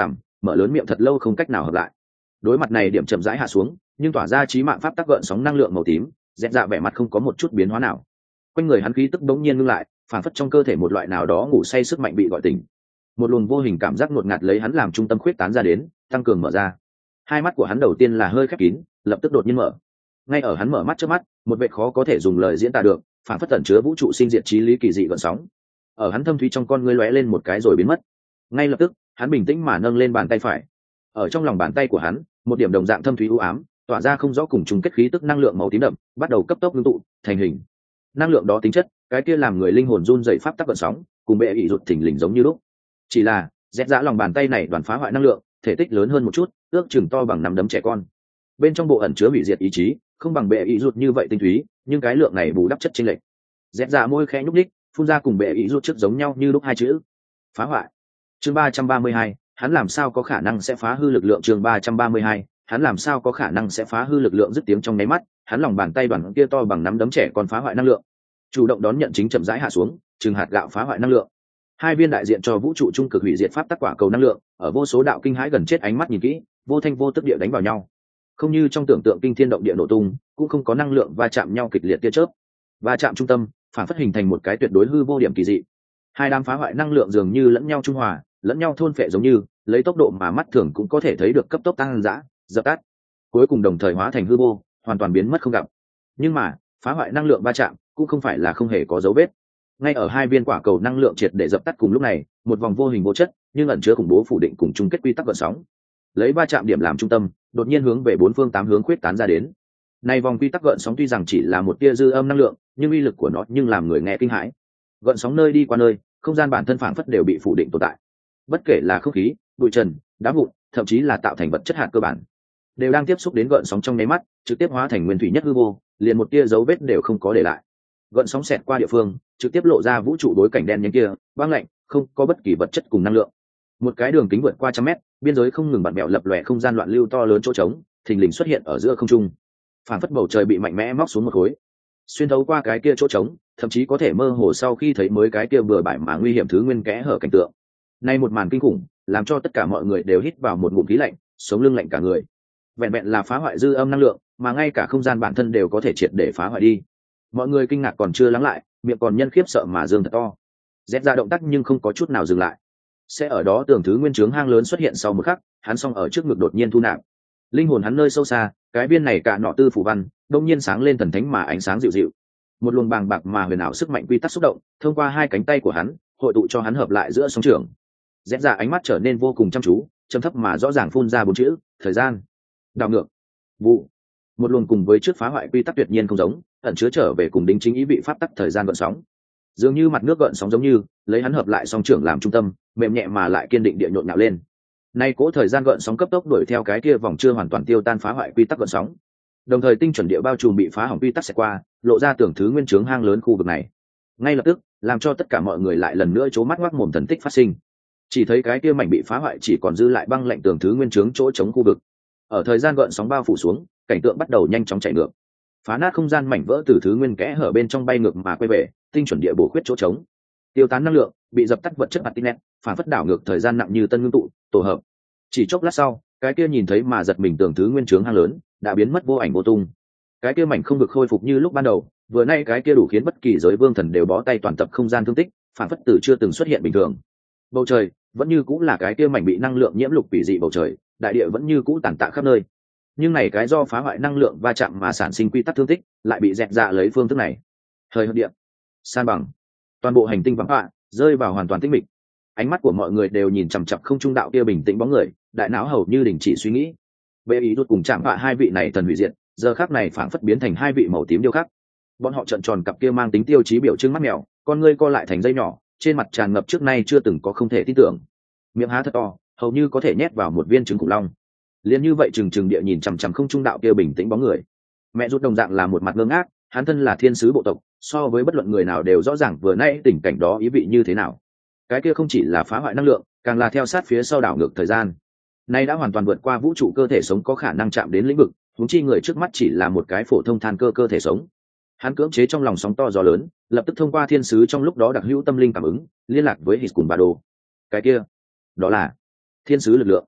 mở lớn miệng thật lâu không cách nào hợp lại. Đối mặt này điểm chậm rãi hạ xuống, nhưng tỏa ra chí mạng pháp tắc gợn sóng năng lượng màu tím, dẹt dạ vẻ mặt không có một chút biến hóa nào. Quanh người hắn khí tức bỗng nhiên ngưng lại, phản phất trong cơ thể một loại nào đó ngủ say sức mạnh bị gọi tỉnh. Một luồng vô hình cảm giác ngột ngạt lấy hắn làm trung tâm khuyết tán ra đến, tăng cường mở ra. Hai mắt của hắn đầu tiên là hơi khép kín, lập tức đột nhiên mở. Ngay ở hắn mở mắt trước mắt, một vệ khó có thể dùng lời diễn tả được, phản phất tẩn chứa vũ trụ sinh diệt trí lý kỳ dị gợn sóng. Ở hắn thâm thúy trong con ngươi lóe lên một cái rồi biến mất. Ngay lập tức, hắn bình tĩnh mà nâng lên bàn tay phải. Ở trong lòng bàn tay của hắn, một điểm đồng dạng thâm thúy u ám, tỏa ra không rõ cùng chung kết khí tức năng lượng màu tím đậm, bắt đầu cấp tốc ngưng tụ, thành hình. Năng lượng đó tính chất, cái kia làm người linh hồn run rẩy pháp tắc gợn sóng, cùng bệ ỷ rụt thình lình giống như lúc. Chỉ là, rét rã lòng bàn tay này đoàn phá hoại năng lượng, thể tích lớn hơn một chút, ước chừng to bằng nắm đấm trẻ con. Bên trong bộ ẩn chứa hủy diệt ý chí, không bằng bệ ỷ rụt như vậy tinh túy, nhưng cái lượng này bù đắp chất chênh lệch. Rét rã môi khẽ nhúc nhích, phun ra cùng bệ ỷ rụt trước giống nhau như lúc hai chữ: phá hoại. Chương ba trăm ba mươi hai, hắn làm sao có khả năng sẽ phá hư lực lượng. Chương ba trăm ba mươi hai, hắn làm sao có khả năng sẽ phá hư lực lượng. Dứt tiếng trong nháy mắt, hắn lòng bàn tay đoàn kia to bằng nắm đấm trẻ còn phá hoại năng lượng, chủ động đón nhận chính chậm rãi hạ xuống, chừng hạt gạo phá hoại năng lượng. Hai viên đại diện cho vũ trụ trung cực hủy diệt pháp tắc quả cầu năng lượng, ở vô số đạo kinh hãi gần chết ánh mắt nhìn kỹ, vô thanh vô tức địa đánh vào nhau. Không như trong tưởng tượng kinh thiên động địa nổ tung, cũng không có năng lượng va chạm nhau kịch liệt tia chớp. Va chạm trung tâm, phản phất hình thành một cái tuyệt đối hư vô điểm kỳ dị. Hai đám phá hoại năng lượng dường như lẫn nhau trung hòa, lẫn nhau thôn phệ giống như, lấy tốc độ mà mắt thường cũng có thể thấy được cấp tốc tăng dã, dập tắt, cuối cùng đồng thời hóa thành hư vô, hoàn toàn biến mất không gặp. Nhưng mà, phá hoại năng lượng va chạm cũng không phải là không hề có dấu vết. Ngay ở hai viên quả cầu năng lượng triệt để dập tắt cùng lúc này, một vòng vô hình vô chất, nhưng ẩn chứa khủng bố phủ định cùng chung kết quy tắc gợn sóng, lấy va chạm điểm làm trung tâm, đột nhiên hướng về bốn phương tám hướng khuyết tán ra đến. Này vòng quy tắc gợn sóng tuy rằng chỉ là một tia dư âm năng lượng, nhưng uy lực của nó nhưng làm người nghe kinh hãi. Gợn sóng nơi đi qua nơi, không gian bản thân phảng phất đều bị phủ định tồn tại. Bất kể là không khí, bụi trần, đá vụn, thậm chí là tạo thành vật chất hạt cơ bản, đều đang tiếp xúc đến gợn sóng trong nháy mắt, trực tiếp hóa thành nguyên thủy nhất hư vô, liền một tia dấu vết đều không có để lại. Gợn sóng xẹt qua địa phương, trực tiếp lộ ra vũ trụ đối cảnh đen nhánh kia, băng lạnh, không có bất kỳ vật chất cùng năng lượng. Một cái đường kính vượt qua trăm mét, biên giới không ngừng bặn bẹo lập lòe không gian loạn lưu to lớn chỗ trống, thình lình xuất hiện ở giữa không trung. Phản phất bầu trời bị mạnh mẽ móc xuống một khối, xuyên thấu qua cái kia chỗ trống, thậm chí có thể mơ hồ sau khi thấy mới cái kia bừa bãi mà nguy hiểm thứ nguyên kẽ hở cảnh tượng. Nay một màn kinh khủng, làm cho tất cả mọi người đều hít vào một ngụm khí lạnh, sống lưng lạnh cả người. Vẹn vẹn là phá hoại dư âm năng lượng, mà ngay cả không gian bản thân đều có thể triệt để phá hoại đi. Mọi người kinh ngạc còn chưa lắng lại, miệng còn nhân khiếp sợ mà dương thật to. Rét ra động tác nhưng không có chút nào dừng lại. Sẽ ở đó tường thứ nguyên chướng hang lớn xuất hiện sau một khắc, hắn song ở trước ngực đột nhiên thu nạp. Linh hồn hắn nơi sâu xa, cái viên này cả nọ tư phủ văn, đông nhiên sáng lên thần thánh mà ánh sáng dịu dịu. Một luồng bàng bạc mà huyền ảo sức mạnh quy tắc xúc động, thông qua hai cánh tay của hắn, hội tụ cho hắn hợp lại giữa song trường. Rét ra ánh mắt trở nên vô cùng chăm chú, trầm thấp mà rõ ràng phun ra bốn chữ: thời gian. Đảo ngược. Vụ. Một luồng cùng với trước phá hoại quy tắc tuyệt nhiên không giống, ẩn chứa trở về cùng đính chính ý vị pháp tắc thời gian gợn sóng. Dường như mặt nước gợn sóng giống như, lấy hắn hợp lại song trưởng làm trung tâm, mềm nhẹ mà lại kiên định địa nhộn nhạo lên. Nay cỗ thời gian gợn sóng cấp tốc đuổi theo cái kia vòng chưa hoàn toàn tiêu tan phá hoại quy tắc gợn sóng. Đồng thời tinh chuẩn địa bao trùm bị phá hỏng quy tắc sẽ qua, lộ ra tưởng thứ nguyên chướng hang lớn khu vực này. Ngay lập tức, làm cho tất cả mọi người lại lần nữa chố mắt ngoác mồm thần tích phát sinh. Chỉ thấy cái kia mảnh bị phá hoại chỉ còn dư lại băng lạnh tường thứ nguyên chướng chỗ chống khu vực. Ở thời gian gợn sóng bao phủ xuống, cảnh tượng bắt đầu nhanh chóng chạy ngược. Phá nát không gian mảnh vỡ từ thứ nguyên kẽ hở bên trong bay ngược mà quay về, tinh chuẩn địa bổ khuyết chỗ trống. Tiêu tán năng lượng, bị dập tắt vật chất Martinet, phản phất đảo ngược thời gian nặng như tân ngưng tụ, tổ hợp. Chỉ chốc lát sau, cái kia nhìn thấy mà giật mình tưởng thứ nguyên chướng hang lớn, đã biến mất vô ảnh vô tung. Cái kia mảnh không được khôi phục như lúc ban đầu, vừa nay cái kia đủ khiến bất kỳ giới vương thần đều bó tay toàn tập không gian thương tích, phản phất từ chưa từng xuất hiện bình thường. Bầu trời vẫn như cũng là cái kia mảnh bị năng lượng nhiễm lục quỷ dị bầu trời, đại địa vẫn như cũ tàn tạ khắp nơi. Nhưng này cái do phá hoại năng lượng va chạm mà sản sinh quy tắc thương tích, lại bị dẹt dạ lấy phương thức này. Thời hợt địa, san bằng, toàn bộ hành tinh vắng vạ, rơi vào hoàn toàn tĩnh mịch. Ánh mắt của mọi người đều nhìn chằm chằm không trung đạo kia bình tĩnh bóng người, đại não hầu như đình chỉ suy nghĩ. Bệ ý đột cùng chạm vạ hai vị này thần hủy diệt, giờ khắc này phảng phất biến thành hai vị màu tím điêu khắc. Bọn họ trợn tròn cặp kia mang tính tiêu chí biểu trưng mắt mèo, con ngươi co lại thành dây nhỏ, trên mặt tràn ngập trước nay chưa từng có không thể tin tưởng. Miệng há thật to, hầu như có thể nhét vào một viên trứng khủng long. Liên như vậy trừng trừng địa nhìn chằm chằm không trung đạo kia bình tĩnh bóng người. Mẹ rút đồng dạng là một mặt ngơ ngác, hắn thân là thiên sứ bộ tộc, so với bất luận người nào đều rõ ràng vừa nãy tình cảnh đó ý vị như thế nào. Cái kia không chỉ là phá hoại năng lượng, càng là theo sát phía sau đảo ngược thời gian. Nay đã hoàn toàn vượt qua vũ trụ cơ thể sống có khả năng chạm đến lĩnh vực, huống chi người trước mắt chỉ là một cái phổ thông than cơ cơ thể sống. Hắn cưỡng chế trong lòng sóng to gió lớn, lập tức thông qua thiên sứ trong lúc đó đặc hữu tâm linh cảm ứng, liên lạc với Hít cùng Bà Đồ. Cái kia, đó là thiên sứ lực lượng.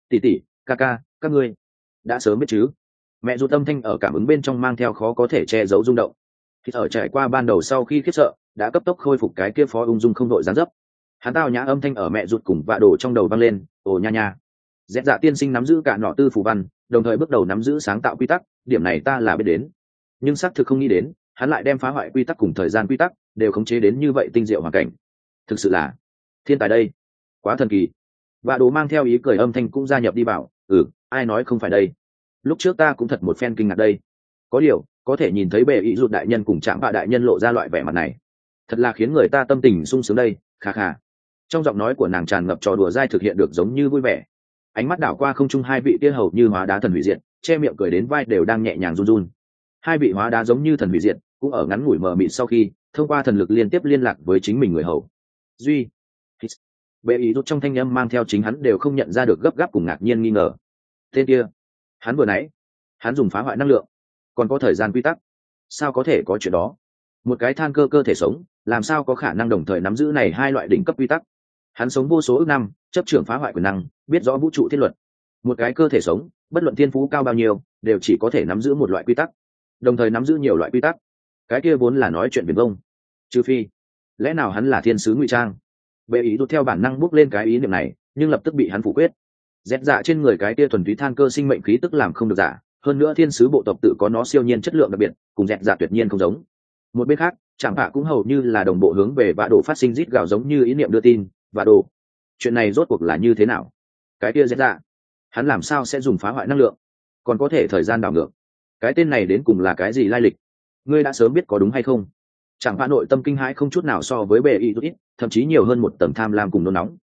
tỷ tỷ, ca ca, các ngươi đã sớm biết chứ? Mẹ rụt âm thanh ở cảm ứng bên trong mang theo khó có thể che giấu rung động. Khi ở trải qua ban đầu sau khi khiếp sợ, đã cấp tốc khôi phục cái kia phó ung dung không đội gián dấp. Hắn tao nhã âm thanh ở mẹ rụt cùng vạ đồ trong đầu vang lên, ồ nha nha. Dẹp dạ tiên sinh nắm giữ cả nọ tư phù văn, đồng thời bước đầu nắm giữ sáng tạo quy tắc, điểm này ta là biết đến. Nhưng xác thực không nghĩ đến, hắn lại đem phá hoại quy tắc cùng thời gian quy tắc đều khống chế đến như vậy tinh diệu hoàn cảnh. Thực sự là thiên tài đây, quá thần kỳ. Vạ đồ mang theo ý cười âm thanh cũng gia nhập đi vào, ừ, ai nói không phải đây. Lúc trước ta cũng thật một phen kinh ngạc đây. Có điều, có thể nhìn thấy bệ ý rụt đại nhân cùng Trạm Bạ đại nhân lộ ra loại vẻ mặt này, thật là khiến người ta tâm tình sung sướng đây. Khà khà. Trong giọng nói của nàng tràn ngập trò đùa dai thực hiện được giống như vui vẻ. Ánh mắt đảo qua không trung hai vị kia hầu như hóa đá thần hủy diệt, che miệng cười đến vai đều đang nhẹ nhàng run run. Hai vị hóa đá giống như thần hủy diệt, cũng ở ngắn ngủi mờ mịt sau khi thông qua thần lực liên tiếp liên lạc với chính mình người hầu. Duy, bệ ý rút trong thanh âm mang theo chính hắn đều không nhận ra được gấp gáp cùng ngạc nhiên nghi ngờ. Tên kia, hắn vừa nãy, hắn dùng phá hoại năng lượng, còn có thời gian quy tắc, sao có thể có chuyện đó? Một cái than cơ cơ thể sống, làm sao có khả năng đồng thời nắm giữ này hai loại đỉnh cấp quy tắc? Hắn sống vô số ước năm, chấp trưởng phá hoại quyền năng, biết rõ vũ trụ thiết luật. Một cái cơ thể sống, bất luận thiên phú cao bao nhiêu, đều chỉ có thể nắm giữ một loại quy tắc, đồng thời nắm giữ nhiều loại quy tắc. Cái kia vốn là nói chuyện viển vông. Trừ phi, lẽ nào hắn là thiên sứ ngụy trang? Bệ ý rút theo bản năng bước lên cái ý niệm này, nhưng lập tức bị hắn phủ quyết. Dẹp dạ trên người cái kia thuần túy than cơ sinh mệnh khí tức làm không được giả, hơn nữa thiên sứ bộ tộc tự có nó siêu nhiên chất lượng đặc biệt, cùng dẹp dạ tuyệt nhiên không giống. Một bên khác, Trạm Bạ cũng hầu như là đồng bộ hướng về Vạ Đồ phát sinh rít gào giống như ý niệm đưa tin. Vạ Đồ, chuyện này rốt cuộc là như thế nào? Cái kia dẹp dạ, hắn làm sao sẽ dùng phá hoại năng lượng, còn có thể thời gian đảo ngược? Cái tên này đến cùng là cái gì lai lịch? Ngươi đã sớm biết có đúng hay không? Trạm Bạ nội tâm kinh hãi không chút nào so với bệ ý ít, thậm chí nhiều hơn một tầng tham lam cùng nôn nóng.